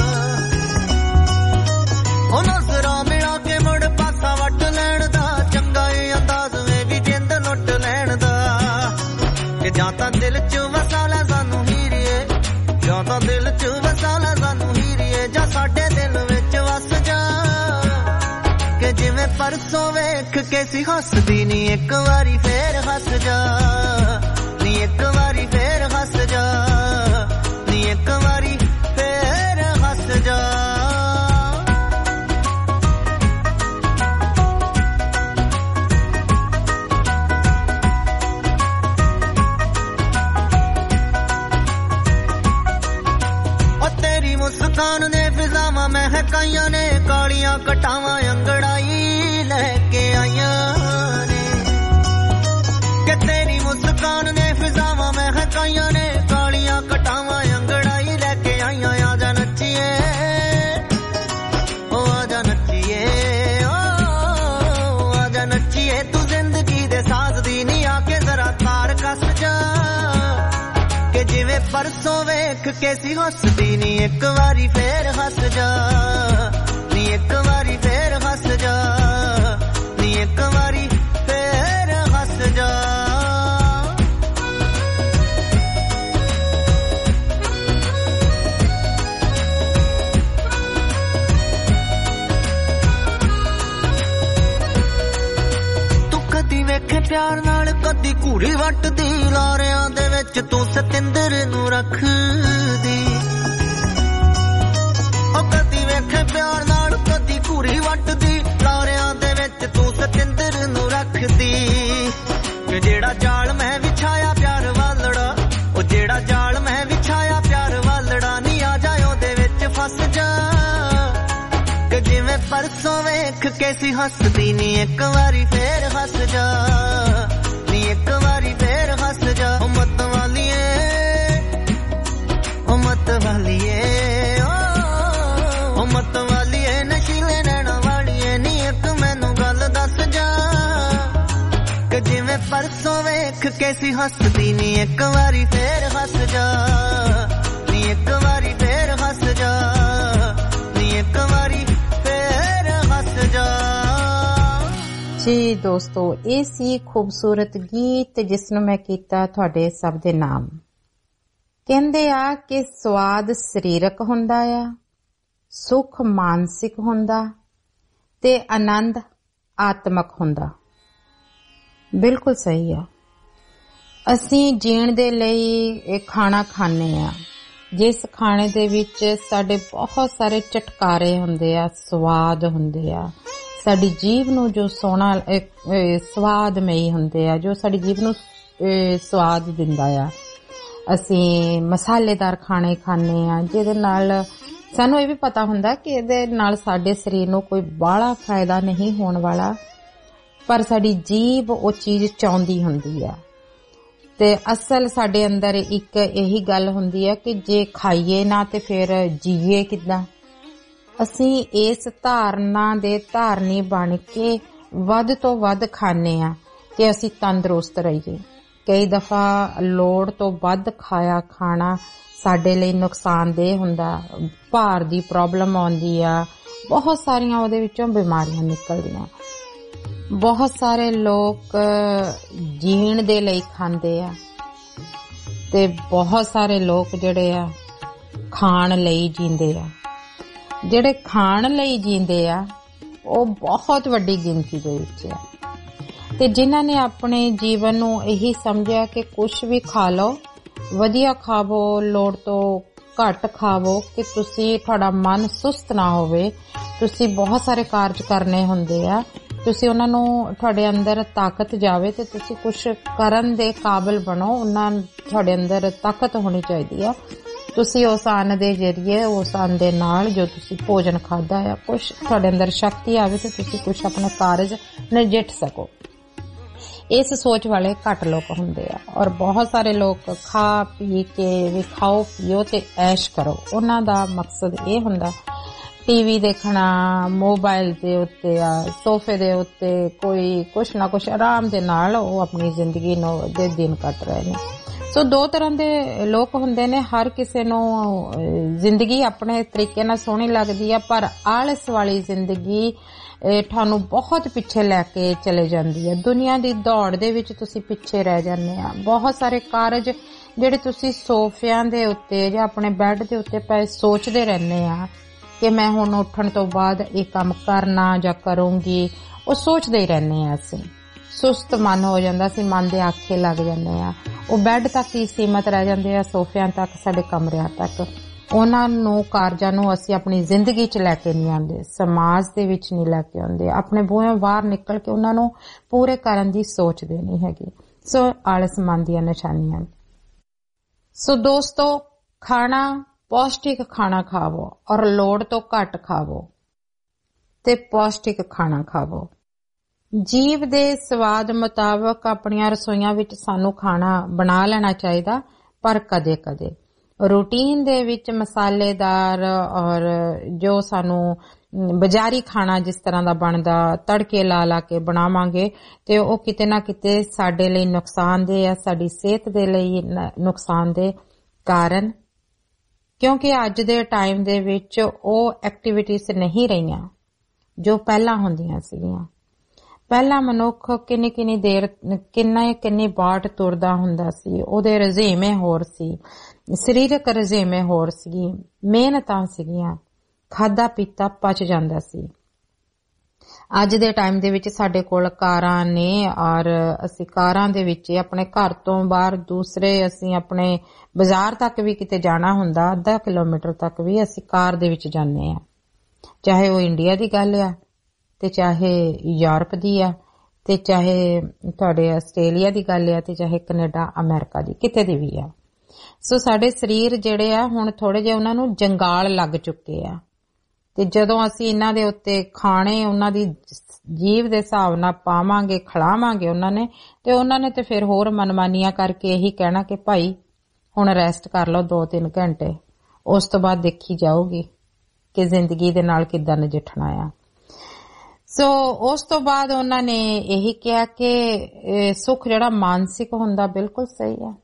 ਉਹ ਨਜ਼ਰਾਂ ਮਿਲਾ ਕੇ ਮੁੜ ਪਾਸਾ ਵੱਟ ਲੈਣ ਦਾ ਚੰਗਾ ਏ ਅੰਦਾਜ਼ ਵੀ ਜਿੰਦ ਲੁੱਟ ਲੈਣ ਦਾ ਕਿ ਜਾਂ ਤਾਂ ਦਿਲ 'ਚ ਵਸਾ ਲੈ ਸਾਨੂੰ ਹੀਰੀਏ ਜਾਂ ਤਾਂ ਦਿਲ 'ਚ ਵਸਾ ਲੈ ਸਾਨੂੰ ਹੀਰੀਏ ਜਾਂ ਸਾਡੇ ਦਿਲ ਵਿੱਚ ਵਸ ਜਾ ਕਿ ਜਿਵੇਂ ਪਰਸੋਂ ਵੇਖ ਕੇ ਸੀ ਹੱਸਦੀ ਨੀ ਇੱਕ ਵਾਰੀ ਫੇਰ ਹੱਸ ਜਾ ਨੀ ਇੱਕ ਵਾਰੀ ਫੇਰ ਹੱਸ ਜਾ ਨੀ ਇੱਕ ਵਾਰੀ ਫੇਰ ਹੱਸ ਜਾ ਉਹ ਤੇਰੀ ਮੁਸਕਾਨ ਨੇ ਫਿਜ਼ਾਵਾਂ ਮਹਿਕਾਈਆਂ ਨੇ ਕਾਲੀਆਂ ਕਟਾਵਾਂ ਅੰਗੜਾਈ ਲੈ ਕੇ ਆਈਆਂ ਨੇ ਕਿ ਤੇਰੀ ਮੁਸਕਾਨ ਨੇ ਫਿਜ਼ਾਵਾਂ ਮਹਿਕਾਈਆਂ ਨੇ ਕਾਲੀਆਂ ਕਟਾਵਾਂ ਅੰਗੜਾਈ ਲੈ ਕੇ ਆਈਆਂ ਆ ਜਾ ਨੱਚੀਏ ਉਹ ਆ ਜਾ ਨੱਚੀਏ ਉਹ ਆ ਜਾ ਨੱਚੀਏ ਤੂੰ ਜ਼ਿੰਦਗੀ ਦੇ ਸਾਜ਼ ਦੀ ਨੀ ਆ ਕੇ ਜ਼ਰਾ ਤਾਰ ਕੱਸ ਜਾ ਕਿ ਜਿਵੇਂ ਪਰਸੋਂ ਵੇਖ ਕੇ ਸੀ ਹੱਸਦੀ ਨੀ ਇੱਕ ਵਾਰੀ ਫੇਰ ਹੱਸ ਜਾ ਨੀ ਇੱਕ ਵਾਰੀ ਫੇਰ ਹੱਸ ਜਾ ਨੀ ਇੱਕ ਵਾਰੀ ਫੇਰ ਹੱਸ ਜਾ ਵੇਖੇ ਪਿਆਰ ਨਾਲ ਕਦੀ ਘੂਰੀ ਵੱਟਦੀ ਲਾਰਿਆਂ ਦੇ ਵਿੱਚ ਤੂੰ ਸਤਿੰਦਰ ਨੂੰ ਰੱਖਦੀ ਉਹ ਕਦੀ ਵੇਖੇ ਪਿਆਰ ਨਾਲ ਕਦੀ ਘੂਰੀ ਵੱਟਦੀ ਲਾਰਿਆਂ ਦੇ ਵਿੱਚ ਤੂੰ ਸਤਿੰਦਰ ਨੂੰ ਰੱਖਦੀ ਕਿ ਜਿਹੜਾ ਜਾਲ ਮੈਂ ਵਿਛਾਇਆ ਪਿਆਰ ਵਾਲੜਾ ਉਹ ਜਿਹੜਾ ਜਾਲ ਮੈਂ ਵਿਛਾਇਆ ਪਿਆਰ ਵਾਲੜਾ ਨੀ ਆ ਜਾ ਉਹਦੇ ਵਿੱਚ ਫਸ ਜਾ ਕਿ ਜਿਵੇਂ ਪਰਸੋਂ ਵੇਖ ਕੇ ਸੀ ਹੱਸਦੀ ਨੀ ਇੱਕ ਵਾਰੀ ਫੇਰ ਹੱਸ ਜਾ ਨੀ ਇੱਕ ਵਾਰੀ ਫੇਰ ਹੱਸ ਜਾ ਉਹ ਮਤ ਵਾਲੀਏ ਉਹ ਮਤ ਵਾਲੀਏ ਉਹ ਮਤ ਵਾਲੀਏ ਨਸ਼ੀਲੇ ਨੈਣਾ ਵਾਲੀਏ ਨੀ ਇੱਕ ਮੈਨੂੰ ਗੱਲ ਦੱਸ ਜਾ ਕਿ ਜਿਵੇਂ ਪਰਸੋਂ ਵੇਖ ਕੇ ਸੀ ਹੱਸਦੀ ਨੀ ਇੱਕ ਵਾਰੀ ਫੇਰ ਹੱਸ ਜਾ ਨੀ ਇੱਕ ਵਾਰੀ ਫੇਰ ਹੱਸ ਜਾ ਨੀ ਇੱਕ ਵਾਰੀ ਫੇਰ ਹੱਸ ਜਾ ਜੀ ਦੋਸਤੋ, ਇਹ ਸੀ ਖੂਬਸੂਰਤ ਗੀਤ ਜਿਸ ਨੂੰ ਮੈਂ ਕੀਤਾ ਤੁਹਾਡੇ ਸਭ ਦੇ ਨਾਮ। ਕਹਿੰਦੇ ਆ ਕਿ ਸਵਾਦ ਸਰੀਰਕ ਹੁੰਦਾ ਆ, ਸੁਖ ਮਾਨਸਿਕ ਹੁੰਦਾ ਤੇ ਆਨੰਦ ਆਤਮਕ ਹੁੰਦਾ। ਬਿਲਕੁਲ ਸਹੀ ਆ। ਅਸੀਂ ਜੀਣ ਦੇ ਲਈ ਇਹ ਖਾਣਾ ਖਾਂਦੇ ਆ, ਜਿਸ ਖਾਣੇ ਦੇ ਵਿੱਚ ਸਾਡੇ ਬਹੁਤ ਸਾਰੇ ਚਟਕਾਰੇ ਹੁੰਦੇ ਆ, ਸਵਾਦ ਹੁੰਦੇ ਆ, ਸਾਡੀ ਜੀਭ ਨੂੰ ਜੋ ਸੋਹਣਾ ਸਵਾਦਮਈ ਹੁੰਦੇ ਆ, ਜੋ ਸਾਡੀ ਜੀਭ ਨੂੰ ਸਵਾਦ ਦਿੰਦਾ ਆ। ਅਸੀਂ ਮਸਾਲੇਦਾਰ ਖਾਣੇ ਖਾਂਦੇ ਆ ਜਿਹਦੇ ਨਾਲ ਸਾਨੂੰ ਇਹ ਵੀ ਪਤਾ ਹੁੰਦਾ ਕਿ ਇਹਦੇ ਨਾਲ ਸਾਡੇ ਸਰੀਰ ਨੂੰ ਕੋਈ ਬਾਹਲਾ ਫਾਇਦਾ ਨਹੀਂ ਹੋਣ ਵਾਲਾ, ਪਰ ਸਾਡੀ ਜੀਭ ਉਹ ਚੀਜ਼ ਚਾਹੁੰਦੀ ਹੁੰਦੀ ਆ। ਤੇ ਅਸਲ ਸਾਡੇ ਅੰਦਰ ਇੱਕ ਇਹੀ ਗੱਲ ਹੁੰਦੀ ਹੈ ਕਿ ਜੇ ਖਾਈਏ ਨਾ ਤੇ ਫਿਰ ਜੀਏ ਕਿੱਦਾਂ। ਅਸੀਂ ਇਸ ਧਾਰਨਾ ਦੇ ਧਾਰਨੀ ਬਣ ਕੇ ਵੱਧ ਤੋਂ ਵੱਧ ਖਾਂਦੇ ਆ ਕਿ ਅਸੀਂ ਤੰਦਰੁਸਤ ਰਹੀਏ। ਕਈ ਦਫਾ ਲੋੜ ਤੋਂ ਵੱਧ ਖਾਇਆ ਖਾਣਾ ਸਾਡੇ ਲਈ ਨੁਕਸਾਨਦੇਹ ਹੁੰਦਾ, ਭਾਰ ਦੀ ਪ੍ਰੋਬਲਮ ਆਉਂਦੀ ਆ, ਬਹੁਤ ਸਾਰੀਆਂ ਉਹਦੇ ਵਿੱਚੋਂ ਬਿਮਾਰੀਆਂ ਨਿਕਲਦੀਆਂ। ਬਹੁਤ ਸਾਰੇ ਲੋਕ ਜੀਣ ਦੇ ਲਈ ਖਾਂਦੇ ਆ ਤੇ ਬਹੁਤ ਸਾਰੇ ਲੋਕ ਜਿਹੜੇ ਆ ਖਾਣ ਲਈ ਜੀਂਦੇ ਆ। ਜਿਹੜੇ ਖਾਣ ਲਈ ਜੀਂਦੇ ਆ ਉਹ ਬਹੁਤ ਵੱਡੀ ਗਿਣਤੀ ਦੇ ਵਿੱਚ ਆ, ਤੇ ਜਿਨ੍ਹਾਂ ਨੇ ਆਪਣੇ ਜੀਵਨ ਨੂੰ ਇਹੀ ਸਮਝਿਆ ਕਿ ਕੁਛ ਵੀ ਖਾ ਲਓ, ਵਧੀਆ ਖਾਵੋ, ਲੋੜ ਤੋਂ ਘੱਟ ਖਾਵੋ ਕਿ ਤੁਹਾਡਾ ਮਨ ਸੁਸਤ ਨਾ ਹੋਵੇ। ਤੁਸੀਂ ਬਹੁਤ ਸਾਰੇ ਕਾਰਜ ਕਰਨੇ ਹੁੰਦੇ ਆ, ਤੁਸੀਂ ਉਹਨਾਂ ਨੂੰ ਤੁਹਾਡੇ ਅੰਦਰ ਤਾਕਤ ਜਾਵੇ ਤੇ ਤੁਸੀਂ ਕੁਛ ਕਰਨ ਦੇ ਕਾਬਿਲ ਬਣੋ। ਉਹਨਾਂ ਤੁਹਾਡੇ ਅੰਦਰ ਤਾਕਤ ਹੋਣੀ ਚਾਹੀਦੀ ਆ। ਤੁਸੀਂ ਉਸ ਅੰਨ ਦੇ ਜਰੀਏ, ਉਸ ਅੰਨ ਦੇ ਨਾਲ ਜੋ ਤੁਸੀਂ ਭੋਜਨ ਖਾਦਾ ਆ, ਕੁਛ ਤੁਹਾਡੇ ਅੰਦਰ ਸ਼ਕਤੀ ਆਵੇ ਤੇ ਤੁਸੀਂ ਕੁਛ ਆਪਣੇ ਕਾਰਜ ਨਜਿੱਠ ਸਕੋ। ਇਸ ਸੋਚ ਵਾਲੇ ਘੱਟ ਲੋਕ ਹੁੰਦੇ ਆ, ਔਰ ਬਹੁਤ ਸਾਰੇ ਲੋਕ ਖਾ ਪੀ ਕੇ ਵੀ ਖਾਓ ਪੀਓ ਤੇ ਐਸ਼ ਕਰੋ। ਉਹਨਾਂ ਦਾ ਮਕਸਦ ਇਹ ਹੁੰਦਾ ਟੀਵੀ ਦੇਖਣਾ, ਮੋਬਾਈਲ ਦੇ ਉੱਤੇ ਆ, ਸੋਫੇ ਦੇ ਉੱਤੇ ਕੋਈ ਕੁਛ ਨਾ ਕੁਛ ਆਰਾਮ ਦੇ ਨਾਲ ਉਹ ਆਪਣੀ ਜ਼ਿੰਦਗੀ ਨੂੰ ਦੇ ਦਿਨ ਕੱਟ ਰਹੇ ਨੇ। ਸੋ ਦੋ ਤਰ੍ਹਾਂ ਦੇ ਲੋਕ ਹੁੰਦੇ ਨੇ। ਹਰ ਕਿਸੇ ਨੂੰ ਜ਼ਿੰਦਗੀ ਆਪਣੇ ਤਰੀਕੇ ਨਾਲ ਸੋਹਣੀ ਲੱਗਦੀ ਆ, ਪਰ ਆਲਸ ਵਾਲੀ ਜ਼ਿੰਦਗੀ ਤੁਹਾਨੂੰ ਬਹੁਤ ਪਿੱਛੇ ਲੈ ਕੇ ਚਲੇ ਜਾਂਦੀ ਹੈ। ਦੁਨੀਆ ਦੀ ਦੌੜ ਦੇ ਵਿੱਚ ਤੁਸੀਂ ਪਿੱਛੇ ਰਹਿ ਜਾਂਦੇ ਆ। ਬਹੁਤ ਸਾਰੇ ਕਾਰਜ ਜਿਹੜੇ ਤੁਸੀਂ ਸੋਫਿਆਂ ਦੇ ਉੱਤੇ ਜਾਂ ਆਪਣੇ ਬੈੱਡ ਦੇ ਉੱਤੇ ਪਏ ਸੋਚਦੇ ਰਹਿੰਦੇ ਆ ਕਿ ਮੈਂ ਹੁਣ ਉੱਠਣ ਤੋਂ ਬਾਅਦ ਇਹ ਕੰਮ ਕਰਨਾ ਜਾਂ ਕਰੂੰਗੀ, ਉਹ ਸੋਚਦੇ ਹੀ ਰਹਿੰਦੇ ਆ। ਅਸੀਂ ਸੁਸਤ ਮਨ ਹੋ ਜਾਂਦਾ, ਅਸੀਂ ਮਨ ਦੇ ਆਖੇ ਲੱਗ ਜਾਂਦੇ ਆ। ਉਹ ਬੈੱਡ ਤੱਕ ਹੀ ਸੀਮਤ ਰਹਿ ਜਾਂਦੇ ਆ, ਸੋਫਿਆਂ ਤੱਕ, ਸਾਡੇ ਕਮਰਿਆਂ ਤੱਕ। ਉਹਨਾਂ ਨੂੰ ਕਾਰਜਾਂ ਨੂੰ ਅਸੀਂ ਆਪਣੀ ਜ਼ਿੰਦਗੀ 'ਚ ਲੈ ਕੇ ਨਹੀਂ ਆਉਂਦੇ, ਸਮਾਜ ਦੇ ਵਿੱਚ ਨਹੀਂ ਲੈ ਕੇ ਆਉਂਦੇ, ਆਪਣੇ ਬੂਹੋਂ ਬਾਹਰ ਨਿਕਲ ਕੇ ਉਹਨਾਂ ਨੂੰ ਪੂਰੇ ਕਰਨ ਦੀ ਸੋਚਦੇ ਨਹੀਂ ਹੈਗੇ। ਸੋ ਆਲਸ ਮਨ ਦੀਆਂ ਨਿਸ਼ਾਨੀਆਂ। ਸੋ ਦੋਸਤੋ, ਖਾਣਾ ਪੌਸ਼ਟਿਕ ਖਾਣਾ ਖਾਵੋ ਔਰ ਲੋੜ ਤੋਂ ਘੱਟ ਖਾਵੋ ਤੇ ਪੌਸ਼ਟਿਕ ਖਾਣਾ ਖਾਵੋ। ਜੀਵ ਦੇ ਸਵਾਦ ਮੁਤਾਬਕ ਆਪਣੀਆਂ ਰਸੋਈਆਂ ਵਿੱਚ ਸਾਨੂੰ ਖਾਣਾ ਬਣਾ ਲੈਣਾ ਚਾਹੀਦਾ, ਪਰ ਕਦੇ-ਕਦੇ ਰੂਟੀਨ ਦੇ ਵਿੱਚ ਮਸਾਲੇਦਾਰ ਔਰ ਜੋ ਸਾਨੂੰ ਬਾਜ਼ਾਰੀ ਖਾਣਾ ਜਿਸ ਤਰ੍ਹਾਂ ਦਾ ਬਣਦਾ, ਤੜਕੇ ਲਾ ਕੇ ਬਣਾਵਾਂਗੇ ਤੇ ਉਹ ਕਿਤੇ ਨਾ ਕਿਤੇ ਸਾਡੇ ਲਈ ਨੁਕਸਾਨਦੇਹ ਆ, ਸਾਡੀ ਸਿਹਤ ਦੇ ਲਈ ਨੁਕਸਾਨਦੇਹ। ਕਾਰਨ ਕਿਉਂਕਿ ਅੱਜ ਦੇ ਟਾਈਮ ਦੇ ਵਿੱਚ ਉਹ ਐਕਟੀਵਿਟੀਜ਼ ਨਹੀਂ ਰਹੀਆਂ ਜੋ ਪਹਿਲਾਂ ਹੁੰਦੀਆਂ ਸੀਗੀਆਂ। ਪਹਿਲਾਂ ਮਨੁੱਖ ਕਿੰਨੀ ਦੇਰ ਕਿੰਨੀ ਬਾਟ ਤੁਰਦਾ ਹੁੰਦਾ ਸੀ, ਉਹਦੇ ਰੁਝੇਵੇਂ ਹੋਰ ਸੀ, ਸਰੀਰਕ ਰੁਝੇਵੇਂ ਹੋਰ ਸੀ, ਮਿਹਨਤਾਂ ਸੀਗੀਆਂ, ਖਾਦਾ ਪੀਤਾ ਪਚ ਜਾਂਦਾ ਸੀ। ਅੱਜ ਦੇ ਟਾਈਮ ਦੇ ਵਿੱਚ ਸਾਡੇ ਕੋਲ ਕਾਰਾਂ ਨੇ ਔਰ ਅਸੀਂ ਕਾਰਾਂ ਦੇ ਵਿੱਚ ਆਪਣੇ ਘਰ ਤੋਂ ਬਾਹਰ ਦੂਸਰੇ, ਅਸੀਂ ਆਪਣੇ ਬਾਜ਼ਾਰ ਤੱਕ ਵੀ ਕਿਤੇ ਜਾਣਾ ਹੁੰਦਾ, ਅੱਧਾ ਕਿਲੋਮੀਟਰ ਤੱਕ ਵੀ ਅਸੀਂ ਕਾਰ ਦੇ ਵਿੱਚ ਜਾਂਦੇ ਆ। ਚਾਹੇ ਉਹ ਇੰਡੀਆ ਦੀ ਗੱਲ ਆ ਤੇ ਚਾਹੇ ਯੂਰਪ ਦੀ ਆ ਤੇ ਚਾਹੇ ਤੁਹਾਡੇ ਆਸਟ੍ਰੇਲੀਆ ਦੀ ਗੱਲ ਆ ਤੇ ਚਾਹੇ ਕੈਨੇਡਾ ਅਮਰੀਕਾ ਦੀ, ਕਿਤੇ ਦੀ ਵੀ ਆ। ਸੋ ਸਾਡੇ ਸਰੀਰ ਜਿਹੜੇ ਆ ਹੁਣ ਥੋੜੇ ਜਿਹੇ ਉਹਨਾਂ ਨੂੰ ਜੰਗਾਲ ਲੱਗ ਚੁੱਕੇ ਆ, ਤੇ ਜਦੋਂ ਅਸੀਂ ਇਹਨਾਂ ਦੇ ਉੱਤੇ ਖਾਣੇ ਉਹਨਾਂ ਦੀ ਜੀਵ ਦੇ ਹਿਸਾਬ ਨਾਲ ਪਾਵਾਂਗੇ, ਖਿਲਾਵਾਂਗੇ ਉਹਨਾਂ ਨੇ ਤੇ ਫਿਰ ਹੋਰ ਮਨਮਾਨੀਆਂ ਕਰਕੇ ਇਹੀ ਕਹਿਣਾ ਕਿ ਭਾਈ ਹੁਣ ਰੈਸਟ ਕਰ ਲਓ 2-3 ਘੰਟੇ, ਉਸ ਤੋਂ ਬਾਅਦ ਦੇਖੀ ਜਾਊਗੀ ਕਿ ਜ਼ਿੰਦਗੀ ਦੇ ਨਾਲ ਕਿੱਦਾਂ ਨਜਿੱਠਣਾ ਆ। ਸੋ ਉਸ ਤੋਂ ਬਾਅਦ ਉਹਨਾਂ ਨੇ ਇਹੀ ਕਿਹਾ ਕਿ ਸੁੱਖ ਜਿਹੜਾ ਮਾਨਸਿਕ ਹੁੰਦਾ, ਬਿਲਕੁਲ ਸਹੀ ਆ।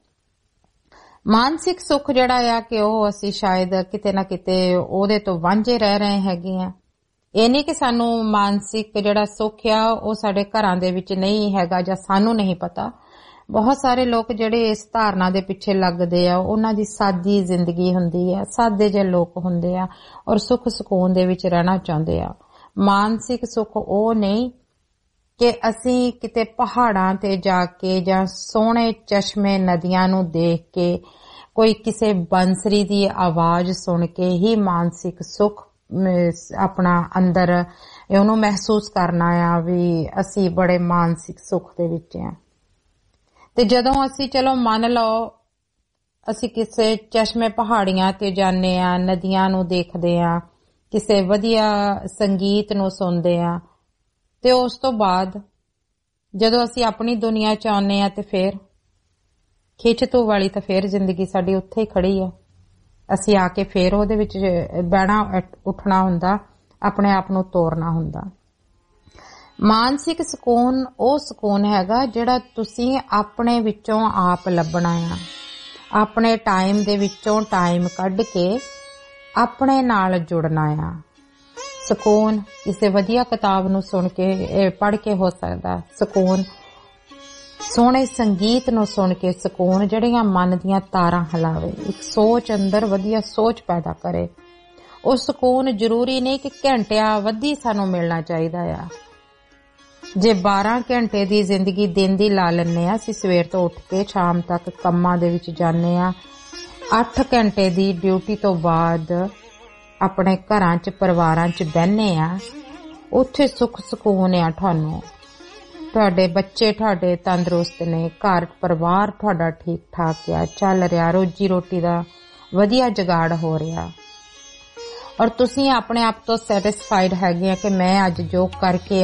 ਮਾਨਸਿਕ ਸੁੱਖ ਜਿਹੜਾ ਆ ਕਿ ਉਹ ਅਸੀਂ ਸ਼ਾਇਦ ਕਿਤੇ ਨਾ ਕਿਤੇ ਉਹਦੇ ਤੋਂ ਵਾਂਝੇ ਰਹਿ ਰਹੇ ਹੈਗੇ ਆ। ਇਹ ਨਹੀਂ ਕਿ ਸਾਨੂੰ ਮਾਨਸਿਕ ਜਿਹੜਾ ਸੁੱਖ ਆ ਉਹ ਸਾਡੇ ਘਰਾਂ ਦੇ ਵਿੱਚ ਨਹੀਂ ਹੈਗਾ ਜਾਂ ਸਾਨੂੰ ਨਹੀਂ ਪਤਾ। ਬਹੁਤ ਸਾਰੇ ਲੋਕ ਜਿਹੜੇ ਇਸ ਧਾਰਨਾ ਦੇ ਪਿੱਛੇ ਲੱਗਦੇ ਆ, ਉਹਨਾਂ ਦੀ ਸਾਦੀ ਜ਼ਿੰਦਗੀ ਹੁੰਦੀ ਆ, ਸਾਦੇ ਜਿਹੇ ਲੋਕ ਹੁੰਦੇ ਆ ਔਰ ਸੁੱਖ ਸਕੂਨ ਦੇ ਵਿੱਚ ਰਹਿਣਾ ਚਾਹੁੰਦੇ ਆ। ਮਾਨਸਿਕ ਸੁੱਖ ਉਹ ਨਹੀਂ ਕਿ ਅਸੀਂ ਕਿਤੇ ਪਹਾੜਾਂ ਤੇ ਜਾ ਕੇ ਜਾਂ ਸੋਹਣੇ ਚਸ਼ਮੇ ਨਦੀਆਂ ਨੂੰ ਦੇਖ ਕੇ, ਕੋਈ ਕਿਸੇ ਬੰਸਰੀ ਦੀ ਆਵਾਜ਼ ਸੁਣ ਕੇ ਹੀ ਮਾਨਸਿਕ ਸੁੱਖ ਆਪਣਾ ਅੰਦਰ ਉਹਨੂੰ ਮਹਿਸੂਸ ਕਰਨਾ ਆ ਵੀ ਅਸੀਂ ਬੜੇ ਮਾਨਸਿਕ ਸੁੱਖ ਦੇ ਵਿੱਚ ਆ। ਤੇ ਜਦੋਂ ਅਸੀਂ ਚਲੋ ਮੰਨ ਲਓ ਅਸੀਂ ਕਿਸੇ ਚਸ਼ਮੇ ਪਹਾੜੀਆਂ ਤੇ ਜਾਂਦੇ ਆ, ਨਦੀਆਂ ਨੂੰ ਦੇਖਦੇ ਆ, ਕਿਸੇ ਵਧੀਆ ਸੰਗੀਤ ਨੂੰ ਸੁਣਦੇ ਆ, ਤੇ ਉਸ ਤੋਂ ਬਾਅਦ ਜਦੋਂ ਅਸੀਂ ਆਪਣੀ ਦੁਨੀਆ ਚ ਆਉਂਦੇ ਆ ਤੇ ਫੇਰ ਖਿੱਚ ਧੂ ਵਾਲੀ ਤਾਂ ਫੇਰ ਜ਼ਿੰਦਗੀ ਸਾਡੀ ਉੱਥੇ ਹੀ ਖੜੀ ਆ। ਅਸੀਂ ਆ ਕੇ ਫੇਰ ਉਹਦੇ ਵਿੱਚ ਬਹਿਣਾ ਉੱਠਣਾ ਹੁੰਦਾ, ਆਪਣੇ ਆਪ ਨੂੰ ਤੋਰਨਾ ਹੁੰਦਾ। ਮਾਨਸਿਕ ਸਕੂਨ ਉਹ ਸਕੂਨ ਹੈਗਾ ਜਿਹੜਾ ਤੁਸੀਂ ਆਪਣੇ ਵਿੱਚੋਂ ਆਪ ਲੱਭਣਾ ਆ, ਆਪਣੇ ਟਾਈਮ ਦੇ ਵਿੱਚੋਂ ਟਾਈਮ ਕੱਢ ਕੇ ਆਪਣੇ ਨਾਲ ਜੁੜਨਾ ਆ। ਸਕੂਨ ਕਿਸੇ ਵਧੀਆ ਕਿਤਾਬ ਨੂੰ ਸੁਣ ਕੇ ਪੜ੍ਹ ਕੇ ਹੋ ਸਕਦਾ, ਸਕੂਨ ਸੋਹਣੇ ਸੰਗੀਤ ਨੂੰ ਸੁਣ ਕੇ, ਸਕੂਨ ਜਿਹੜੀਆਂ ਮਨ ਦੀਆਂ ਤਾਰਾਂ ਹਿਲਾਵੇ, ਇੱਕ ਸੋਚ ਅੰਦਰ ਵਧੀਆ ਸੋਚ ਪੈਦਾ ਕਰੇ। ਉਹ ਸਕੂਨ ਜ਼ਰੂਰੀ ਨਹੀਂ ਕਿ ਘੰਟਿਆਂ ਵੱਧੀ ਸਾਨੂੰ ਮਿਲਣਾ ਚਾਹੀਦਾ ਆ। ਜੇ 12 ਘੰਟੇ ਦੀ ਜ਼ਿੰਦਗੀ ਦਿਨ ਦੀ ਲਾ ਲੈਂਦੇ ਆ, ਅਸੀਂ ਸਵੇਰ ਤੋਂ ਉੱਠ ਕੇ ਸ਼ਾਮ ਤੱਕ ਕੰਮਾਂ ਦੇ ਵਿੱਚ ਜਾਂਦੇ ਆ, 8 ਘੰਟੇ ਦੀ ਡਿਊਟੀ ਤੋਂ ਬਾਅਦ ਆਪਣੇ ਘਰਾਂ 'ਚ ਪਰਿਵਾਰਾਂ 'ਚ ਬਹਿੰਦੇ ਆ, ਉੱਥੇ ਸੁੱਖ ਸਕੂਨ ਆ ਤੁਹਾਨੂੰ। ਤੁਹਾਡੇ ਬੱਚੇ ਤੁਹਾਡੇ ਤੰਦਰੁਸਤ ਨੇ, ਘਰ ਪਰਿਵਾਰ ਤੁਹਾਡਾ ਠੀਕ ਠਾਕ ਆ, ਚੱਲ ਰਿਹਾ, ਰੋਜੀ ਰੋਟੀ ਦਾ ਵਧੀਆ ਜੁਗਾੜ ਹੋ ਰਿਹਾ, ਔਰ ਤੁਸੀਂ ਆਪਣੇ ਆਪ ਤੋਂ ਸੈਟਿਸਫਾਈਡ ਹੈਗੇ ਆ ਕਿ ਮੈਂ ਅੱਜ ਜੋ ਕਰਕੇ